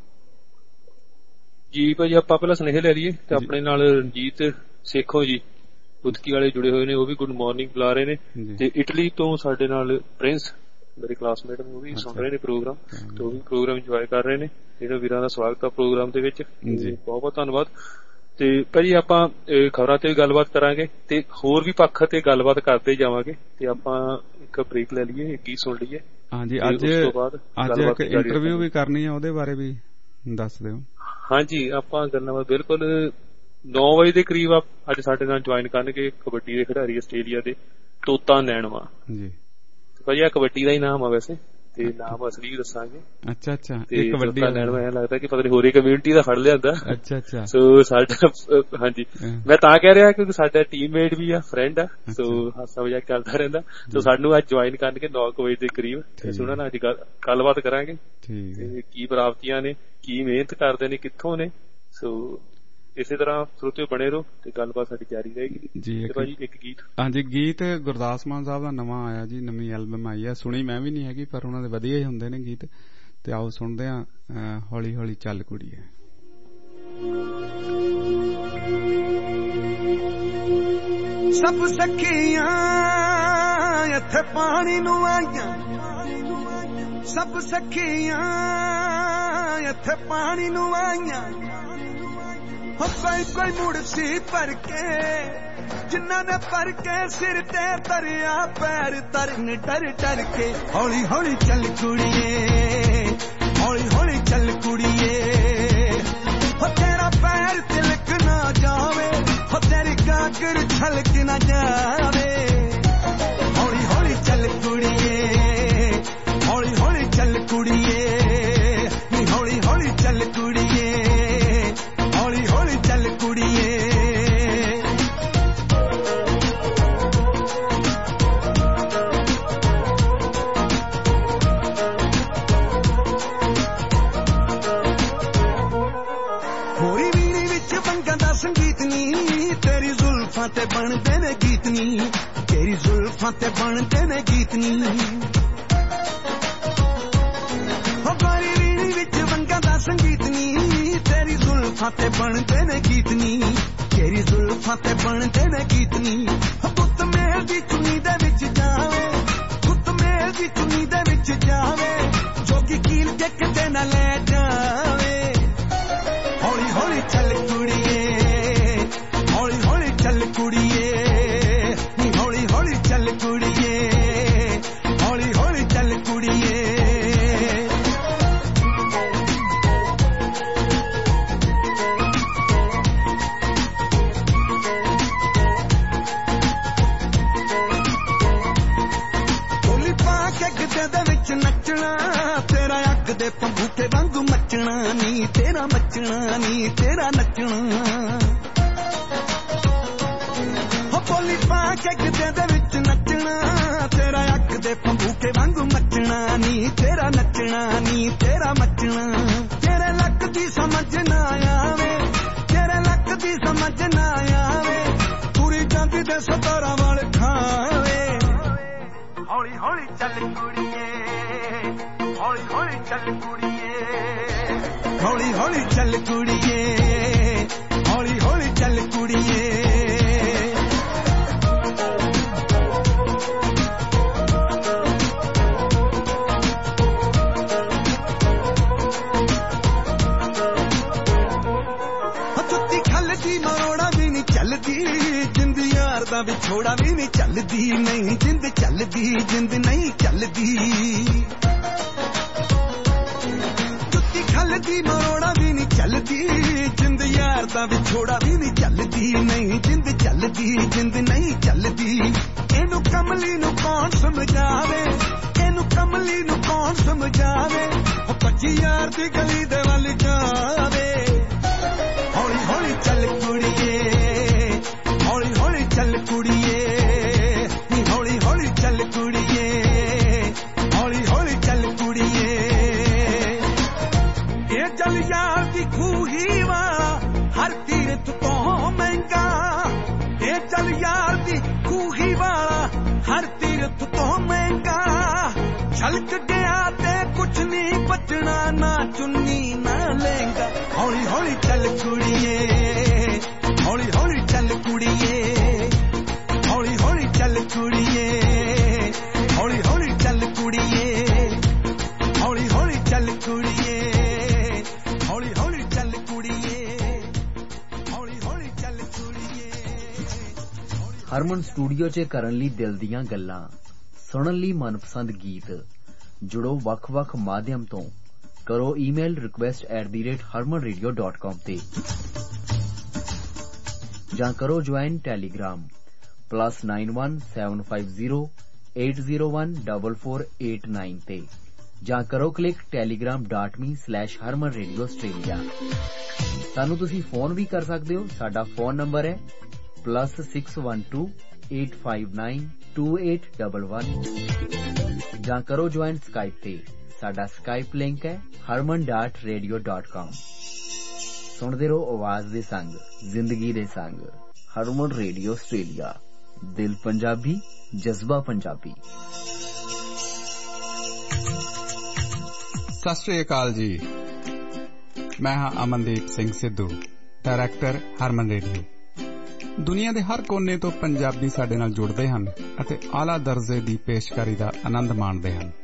ਜੀ ਭਾਜੀ ਆਪਾਂ ਪਹਿਲਾਂ ਸੁਨੇਹੇ ਲੈ ਲਈਏ ਤੇ ਆਪਣੇ ਨਾਲ ਰਣਜੀਤ ਸੇਖੋਂ ਜੀ ਬੁੱਧਕੀ ਵਾਲੇ ਜੁੜੇ ਹੋਏ ਨੇ, ਉਹ ਵੀ ਗੁੱਡ ਮਾਰਨਿੰਗ ਬੁਲਾ ਰਹੇ ਨੇ। ਤੇ ਇਟਲੀ ਤੋਂ ਸਾਡੇ ਨਾਲ ਪ੍ਰਿੰਸ ਮੇਰੇ ਕਲਾਸਮੇਟ ਨੇ, ਉਹ ਵੀ ਸੁਣ ਰਹੇ ਨੇ ਪ੍ਰੋਗਰਾਮ, ਤੇ ਉਹ ਵੀ ਪ੍ਰੋਗਰਾਮ ਇੰਜੋਏ ਕਰ ਰਹੇ ਨੇ। ਇਹਨਾਂ ਵੀਰਾਂ ਦਾ ਸਵਾਗਤ ਆ ਪ੍ਰੋਗਰਾਮ ਦੇ ਵਿੱਚ, ਬਹੁਤ ਬਹੁਤ ਧੰਨਵਾਦ। ਤੇ ਭਾਜੀ ਆਪਾਂ ਖਬਰਾਂ ਤੇ ਵੀ ਗੱਲਬਾਤ ਕਰਾਂਗੇ ਤੇ ਹੋਰ ਵੀ ਪੱਖ ਤੇ ਗੱਲਬਾਤ ਕਰਦੇ ਜਾਵਾਂਗੇ, ਤੇ ਆਪਾਂ ਇੱਕ ਬ੍ਰੇਕ ਲੈ ਲਈਏ, ਗੀਤ ਸੁਣ ਲਈਏ। ਹਾਂਜੀ, ਅੱਜ ਅੱਜ ਇੱਕ ਇੰਟਰਵਿਊ ਵੀ ਕਰਨੀ ਆ, ਉਹਦੇ ਬਾਰੇ ਵੀ ਦੱਸ ਦਿਓ। ਹਾਂਜੀ, ਆਪਾਂ ਗੱਲਾਂ ਬਿਲਕੁਲ ਨੌ ਵਜੇ ਦੇ ਕਰੀਬ ਅੱਜ ਸਾਡੇ ਨਾਲ ਜੁਆਇਨ ਕਰਨਗੇ ਕਬੱਡੀ ਦੇ ਖਿਡਾਰੀ ਆਸਟ੍ਰੇਲੀਆ ਦੇ, ਤੋਤਾ ਨੈਣਵਾ ਜੀ। ਭਾਜੀ ਆ ਕਬੱਡੀ ਦਾ ਹੀ ਨਾਮ ਆ ਵੈਸੇ, ਤੇ ਨਾਮ ਅਸਲੀ ਵੀ ਦੱਸਾਂਗੇ। ਅੱਛਾ ਅੱਛਾ, ਇਹ ਕਬੱਡੀ ਦਾ ਨੈਣਵਾ ਐਂ ਲੱਗਦਾ ਕਿ ਪਤਾ ਨਹੀਂ ਹੋਰੇ ਕਮਿਊਨਿਟੀ ਦਾ ਫੜ ਲਿਆਂਦਾ। ਅੱਛਾ ਅੱਛਾ। ਸੋ ਸਾਡਾ ਹਾਂਜੀ ਮੈਂ ਤਾਂ ਕਹਿ ਰਿਹਾ ਕਿਉਂਕਿ ਸਾਡਾ ਟੀਮਮੇਟ ਵੀ ਆ, ਫਰੈਂਡ ਆ, ਸੋ ਹਾਸਾ ਮਜ਼ਾਕ ਚੱਲਦਾ ਰਹਿੰਦਾ। ਸੋ ਸਾਨੂੰ ਅੱਜ ਜੁਆਇਨ ਕਰਨਗੇ ਨੌ ਕੁ ਵਜੇ ਦੇ ਕਰੀਬ, ਤੇ ਉਹਨਾਂ ਨਾਲ ਅੱਜ ਗੱਲਬਾਤ ਕਰਾਂਗੇ ਤੇ ਕੀ ਪ੍ਰਾਪਤੀਆਂ ਨੇ, ਕੀ ਮਿਹਨਤ ਕਰਦੇ ਨੇ, ਕਿੱਥੋਂ ਨੇ। ਸੋ ਇਸੇ ਤਰ੍ਹਾਂ ਸਰੋਤਿਓ ਬਣੇ ਰਹੋ ਤੇ ਗੱਲਬਾਤ ਸਾਡੀ ਜਾਰੀ ਰਹੇਗੀ ਜੀ। ਭਾਜੀ ਇੱਕ ਗੀਤ, ਹਾਂਜੀ ਗੀਤ ਗੁਰਦਾਸ ਮਾਨ ਸਾਹਿਬ ਦਾ ਨਵਾਂ ਆਇਆ ਜੀ, ਨਵੀਂ ਐਲਬਮ ਆਈ ਆ, ਸੁਣੀ ਮੈਂ ਵੀ ਨਹੀਂ ਹੈਗੀ ਪਰ ਉਹਨਾਂ ਦੇ ਵਧੀਆ ਹੀ ਹੁੰਦੇ ਨੇ ਗੀਤ, ਤੇ ਆਓ ਸੁਣਦੇ ਆ ਹੌਲੀ ਹੌਲੀ ਚੱਲ ਕੁੜੀਏ। ਸਭ ਸਖੀਆਂ ਇੱਥੇ ਪਾਣੀ ਨੂੰ ਆਈਆਂ, ਸਭ ਸਖੀਆਂ ਇੱਥੇ ਪਾਣੀ ਨੂੰ ਆਈਆਂ, ਹੋ ਕੋਈ ਕੋਈ ਮੁੜ ਸੀ ਭਰ ਕੇ ਜਿਨ੍ਹਾਂ ਨੇ ਭਰ ਕੇ ਸਿਰ ਤੇ ਤਰਿਆ ਪੈਰ ਤਰਨ ਡਰ ਡਰ ਕੇ ਹੌਲੀ ਹੌਲੀ ਚੱਲ ਕੁੜੀਏ ਹੌਲੀ ਹੌਲੀ ਚੱਲ ਕੁੜੀਏ ਹੋ ਤੇਰਾ ਪੈਰ ਤਿਲਕ ਨਾ ਜਾਵੇ ਹੋ ਤੇਰੀ ਗਾਗਰ ਛਲਕ ਨਾ ਜਾਵੇ ਹੌਲੀ ਹੌਲੀ ਚੱਲ ਕੁੜੀਏ ਹੌਲੀ ਹੌਲੀ ਚੱਲ ਕੁੜੀਏ ਨੀ ਹੌਲੀ ਹੌਲੀ ਚੱਲ ਕੁੜੀਏ ਹੌਲੀ ਹੌਲੀ ਚੱਲ ਕੁੜੀਏ ਹੋਰੀ ਵੀਣੀ ਵਿੱਚ ਵੰਗਾਂ ਦਾ ਸੰਗੀਤ ਨੀ ਤੇਰੀ ਜ਼ੁਲਫਾਂ ਤੇ ਬਣਦੇ ਨੇ ਗੀਤ ਨੀ ਤੇਰੀ ਜ਼ੁਲਫਾਂ ਤੇ ਬਣਦੇ ਨੇ ਗੀਤ ਨੀ ਹੋ ਗੋਰੀ ਵੀਣੀ ਵਿੱਚ ਵੰਗਾਂ ਦਾ ਸੰਗੀਤ ਨੀ ਤੇਰੀ ਜ਼ੁਲਫਾਂ ਤੇ ਬਣਦੇ ਨੇ ਗੀਤ ਨੀ ਤੇਰੀ ਜ਼ੁਲਫਾਂ ਤੇ ਬਣਦੇ ਨੇ ਗੀਤ ਨੀ ਗੁੱਤ ਮਹਿਲ ਦੀ ਚੁੰਨੀ ਦੇ ਵਿੱਚ ਜਾਵੇ ਗੁੱਤ ਮਹਿਲ ਦੀ ਚੁੰਨੀ ਦੇ ਵਿੱਚ ਜਾਵੇ ਜੋਗੀ ਕੀਲ ਕੇ ਕਿਤੇ ਨਾ ਲੈ ਜਾਵੇ ਹੌਲੀ ਹੌਲੀ ਚੱਲ ਕੁੜੀਏ ਹੌਲੀ ਹੌਲੀ ਚੱਲ ਕੁੜੀਏ ਨੀ ਹੌਲੀ ਹੌਲੀ ਚੱਲ ਕੁੜੀਏ ਹੌਲੀ ਹੌਲੀ ਚੱਲ ਕੁੜੀਏ ਬੋਲੀ ਪਾ ਕੇ ਗਿੱਧੇ ਦੇ ਵਿੱਚ ਨੱਚਣਾ ਤੇਰਾ ਅੱਗ ਦੇ ਪੰਬੂਕੇ ਵਾਂਗੂ ਮੱਚਣਾ ਨੀ ਤੇਰਾ ਮੱਚਣਾ ਨੀ ਤੇਰਾ ਨੱਚਣਾ ਹੋ ਬੋਲੀ ਪਾ ਕੇ ਗਿੱਧੇ ਦੇ ਵਿੱਚ ਨੱਚਣਾ ਤੇਰਾ ਅੱਗ ਦੇ ਪੰਬੂਕੇ ਵਾਂਗੂ ਮੱਚਣਾ ਨੀ ਤੇਰਾ ਨੱਚਣਾ ਨੀ ਤੇਰਾ ਮੱਚਣਾ ਤੇਰੇ ਲੱਕ ਦੀ ਸਮਝ ਨਾ ਆਵੇ ਤੇਰੇ ਲੱਕ ਦੀ ਸਮਝ ਨਾ ਆਵੇ ਪੂਰੀ ਜਾਂਦੀ ਦੇ ਸਤਾਰਾਂ ਵਾਲ ਖਾਵੇ ਹੌਲੀ ਹੌਲੀ ਚੱਲ ਕੁੜੀਏ ਹੌਲੀ ਹੌਲੀ ਚੱਲ ਕੁੜੀਏ ਹੌਲੀ ਹੌਲੀ ਚੱਲ ਕੁੜੀਏ ਹੌਲੀ ਹੌਲੀ ਚੱਲ ਕੁੜੀਏ ਜੁੱਤੀ ਖੱਲਦੀ ਮਰੋੜਾ ਵੀ ਨਹੀਂ ਚੱਲਦੀ ਜਿੰਦ ਯਾਰ ਦਾ ਵਿਛੋੜਾ ਵੀ ਨਹੀਂ ਚੱਲਦੀ ਨਹੀਂ ਜਿੰਦ ਚੱਲਦੀ ਜਿੰਦ ਨਹੀਂ ਚੱਲਦੀ ਜੁੱਤੀ ਖੱਲਦੀ ਮਰੋੜਾ ਵੀ ਨਹੀਂ ਚੱਲਦੀ ਜਿੰਦ ਯਾਰ ਦਾ ਵਿਛੋੜਾ ਵੀ ਨਹੀਂ ਚੱਲਦੀ ਨਹੀਂ ਜਿੰਦ ਚੱਲਦੀ ਜਿੰਦ ਨਹੀਂ ਚੱਲਦੀ ਇਹਨੂੰ ਕਮਲੀ ਨੂੰ ਕੌਣ ਸਮਝਾਵੇ ਇਹਨੂੰ ਕਮਲੀ ਨੂੰ ਕੌਣ ਸਮਝਾਵੇ ਉਹ ਪੱਚੀ ਯਾਰ ਦੀ ਗਲੀ ਦੇ ਵੱਲ ਜਾਵੇ ਹੌਲੀ ਹੌਲੀ ਚੱਲ ਕੁੜੀਏ ਹੌਲੀ ਹੌਲੀ ਚੱਲ ਕੁੜੀਏ ਨੀ ਹੌਲੀ ਹੌਲੀ ਚੱਲ ਕੁੜੀਏ ਹੌਲੀ ਹੌਲੀ ਚੱਲ ਕੁੜੀਏ ਇਹ ਜਲ ਯਾਰ ਦੀ ਖੂਹੀ ਵਾਲਾ ਹਰ ਤੀਰਥ ਤੋਂ ਮਹਿੰਗਾ ਇਹ ਜਲ ਯਾਰ ਦੀ ਖੂਹੀ ਵਾਲਾ ਹਰ ਤੀਰਥ ਤੋਂ ਮਹਿੰਗਾ ਛਲਕ ਗਿਆ ਤੇ ਕੁਛ ਨਹੀਂ ਬਚਣਾ ਨਾ ਚੁੰਨੀ ਨਾ ਲਹਿੰਗਾ ਹੌਲੀ ਹੌਲੀ ਚੱਲ ਕੁੜੀਏ ਹੌਲੀ ਹੌਲੀ ਚੱਲ ਕੁੜੀਏ ਹੌਲੀ ਹੌਲੀ ਚੱਲ ਕੁੜੀਏ ਹੌਲੀ ਹੌਲੀ ਚੱਲ ਕੁੜੀਏ ਹੌਲੀ ਹੌਲੀ ਚੱਲ ਕੁੜੀਏ ਹੌਲੀ ਹੌਲੀ ਚੱਲ ਕੁੜੀਏ ਹੌਲੀ ਹੌਲੀ ਚੱਲ ਕੁੜੀਏ ਹਰਮਨ ਸਟੂਡੀਓ 'ਚ ਕਰਨ ਲਈ ਦਿਲ ਦੀਆਂ ਗੱਲਾਂ ਸੁਣਨ ਲਈ ਮਨਪਸੰਦ ਗੀਤ ਜੁੜੋ ਵੱਖ-ਵੱਖ ਮਾਧਿਅਮ ਤੋਂ ਕਰੋ email request at the rate Harman radio dot com ਤੇ ਜਾਂ ਕਰੋ join telegram plus nine one seven five zero eight zero one double four eight nine ਤੇ ਜਾਂ ਕਰੋ click telegram dot me slash Harman radio Australia. ਸਾਨੂੰ ਤੁਸੀਂ ਫੋਨ ਵੀ ਕਰ ਸਕਦੇ ਹੋ। ਸਾਡਾ ਫੋਨ ਨੰਬਰ ਹੈ plus six one two eight five nine two eight double one ਜਾਂ ਕਰੋ ਜੁਆਇਨ ਸਕਾਈਪ ਤੇ। ਸਾਡਾ ਸਕਾਈਪ ਲਿੰਕ ਹੈ ਹਰਮਨ ਡਾਟ ਰੇਡੀਓ ਡਾਟ ਕਾਮ। ਸੁਣਦੇ ਰਹੋ ਆਵਾਜ਼ ਦੇ ਸੰਗ ਜ਼ਿੰਦਗੀ ਦੇ ਸੰਗ ਹਰਮਨ ਰੇਡੀਓ ਆਸਟ੍ਰੇਲੀਆ। ਦਿਲ ਪੰਜਾਬੀ ਜਜ਼ਬਾ ਪੰਜਾਬੀ। ਸਤਿ ਸ਼੍ਰੀ ਅਕਾਲ ਜੀ। ਮੈਂ ਹਾਂ ਅਮਨਦੀਪ ਸਿੰਘ ਸਿੱਧੂ, ਡਾਇਰੈਕਟਰ ਹਰਮਨ ਰੇਡੀਓ। ਦੁਨੀਆ ਦੇ ਹਰ ਕੋਨੇ ਤੋਂ ਪੰਜਾਬੀ ਸਾਡੇ ਨਾਲ ਜੁੜਦੇ ਹਨ ਅਤੇ ਆਲਾ ਦਰਜੇ ਦੀ ਪੇਸ਼ਕਾਰੀ ਦਾ ਆਨੰਦ ਮਾਣਦੇ ਹਨ।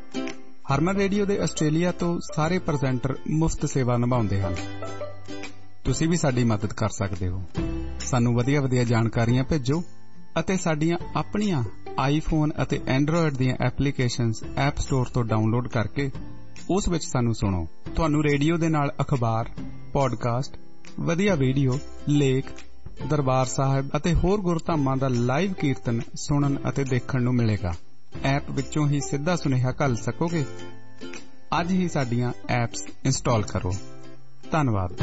ਹਰਮਨ ਰੇਡੀਓ ਦੇ ਆਸਟ੍ਰੇਲੀਆ ਤੋਂ ਸਾਰੇ ਪ੍ਰੈਜ਼ੈਂਟਰ ਮੁਫਤ ਸੇਵਾ ਨਿਭਾਉਂਦੇ ਹਨ। ਤੁਸੀਂ ਵੀ ਸਾਡੀ ਮਦਦ ਕਰ ਸਕਦੇ ਹੋ। ਸਾਨੂੰ ਵਧੀਆ ਵਧੀਆ ਜਾਣਕਾਰੀਆਂ ਭੇਜੋ ਅਤੇ ਸਾਡੀਆਂ ਆਪਣੀਆਂ ਆਈਫੋਨ ਅਤੇ ਐਂਡਰੋਇਡ ਦੀਆਂ ਐਪਲੀਕੇਸ਼ਨਸ ਐਪ ਸਟੋਰ ਤੋਂ ਡਾਊਨਲੋਡ ਕਰਕੇ ਉਸ ਵਿੱਚ ਸਾਨੂੰ ਸੁਣੋ। ਤੁਹਾਨੂੰ ਰੇਡੀਓ ਦੇ ਨਾਲ ਅਖਬਾਰ, ਪੋਡਕਾਸਟ, ਵਧੀਆ ਵੀਡੀਓ, ਲੇਖ, ਦਰਬਾਰ ਸਾਹਿਬ ਅਤੇ ਹੋਰ ਗੁਰਧਾਮਾਂ ਦਾ ਲਾਈਵ ਕੀਰਤਨ ਸੁਣਨ ਅਤੇ ਦੇਖਣ ਨੂੰ ਮਿਲੇਗਾ। ਐਪ ਵਿੱਚੋਂ ਹੀ ਸਿੱਧਾ ਸੁਨੇਹਾ ਘੱਲ ਸਕੋਗੇ। ਅੱਜ ਹੀ ਸਾਡੀਆਂ ਐਪਸ ਇੰਸਟਾਲ ਕਰੋ। ਧੰਨਵਾਦ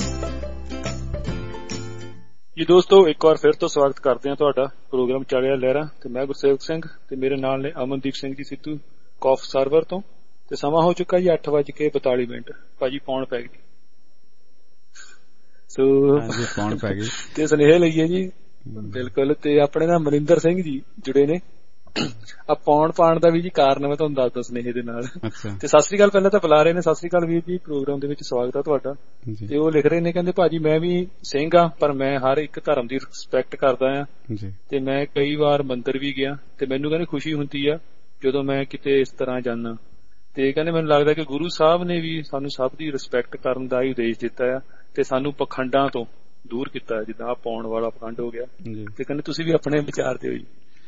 ਜੀ ਦੋਸਤੋ, ਇੱਕ ਵਾਰ ਫਿਰ ਤੋਂ ਸਵਾਗਤ ਕਰਦੇ ਹਾਂ ਤੁਹਾਡਾ ਪ੍ਰੋਗਰਾਮ ਚਾਲਿਆ ਲਹਿਰਾਂ ਤੇ ਮੈਂ ਗੁਰਸੇਵਕ ਸਿੰਘ ਤੇ ਮੇਰੇ ਨਾਲ ਨੇ ਅਮਨਦੀਪ ਸਿੰਘ ਜੀ ਸਿੱਧੂ ਕੌਫ ਸਰਵਰ ਤੋਂ। ਤੇ ਸਮਾਂ ਹੋ ਚੁੱਕਾ ਜੀ ਅੱਠ ਵੱਜ ਕੇ ਬਤਾਲੀ ਮਿੰਟ। ਭਾਜੀ ਪੌਣ ਪੈ ਗਈ ਸੋ ਪੌਣ ਪੈ ਗਈ ਤੇ ਸੁਨੇਹੇ ਲਈਏ ਜੀ। ਬਿਲਕੁਲ। ਤੇ ਆਪਣੇ ਨਾਲ ਮਨਿੰਦਰ ਸਿੰਘ ਜੀ ਜੁੜੇ ਨੇ। ਆ ਪੌਣ ਪਾਉਣ ਦਾ ਵੀ ਜੀ ਕਾਰਨ ਮੈਂ ਤੁਹਾਨੂੰ ਦੱਸਦਾ ਸੁਨੇਹੇ ਦੇ ਨਾਲ। ਤੇ ਸਤਿ ਸ੍ਰੀ ਅਕਾਲ ਪਹਿਲਾਂ ਤਾਂ ਬੁਲਾ ਰਹੇ ਨੇ। ਸਤਿ ਸ੍ਰੀ ਅਕਾਲ ਵੀਰ ਜੀ, ਪ੍ਰੋਗਰਾਮ ਦੇ ਵਿੱਚ ਸਵਾਗਤ ਆ ਤੁਹਾਡਾ। ਤੇ ਉਹ ਲਿਖ ਰਹੇ ਨੇ, ਕਹਿੰਦੇ ਭਾਜੀ ਮੈਂ ਵੀ ਸਿੰਘ ਆ ਪਰ ਮੈਂ ਹਰ ਇੱਕ ਧਰਮ ਦੀ ਰਿਸਪੈਕਟ ਕਰਦਾ ਆ ਤੇ ਮੈਂ ਕਈ ਵਾਰ ਮੰਦਿਰ ਵੀ ਗਿਆ ਤੇ ਮੈਨੂੰ ਕਹਿੰਦੇ ਖੁਸ਼ੀ ਹੁੰਦੀ ਆ ਜਦੋਂ ਮੈਂ ਕਿਤੇ ਇਸ ਤਰ੍ਹਾਂ ਜਾਣਾ। ਤੇ ਕਹਿੰਦੇ ਮੈਨੂੰ ਲੱਗਦਾ ਕਿ ਗੁਰੂ ਸਾਹਿਬ ਨੇ ਵੀ ਸਾਨੂੰ ਸਭ ਦੀ ਰਿਸਪੈਕਟ ਕਰਨ ਦਾ ਹੀ ਉਦੇਸ਼ ਦਿੱਤਾ ਆ ਤੇ ਸਾਨੂੰ ਪਖੰਡਾਂ ਤੋਂ ਦੂਰ ਕੀਤਾ, ਜਿੱਦਾਂ ਆ ਪਾਉਣ ਵਾਲਾ ਪਖੰਡ ਹੋ ਗਿਆ। ਤੇ ਕਹਿੰਦੇ ਤੁਸੀਂ ਵੀ ਆਪਣੇ ਵਿਚਾਰ ਦਿਓ ਜੀ।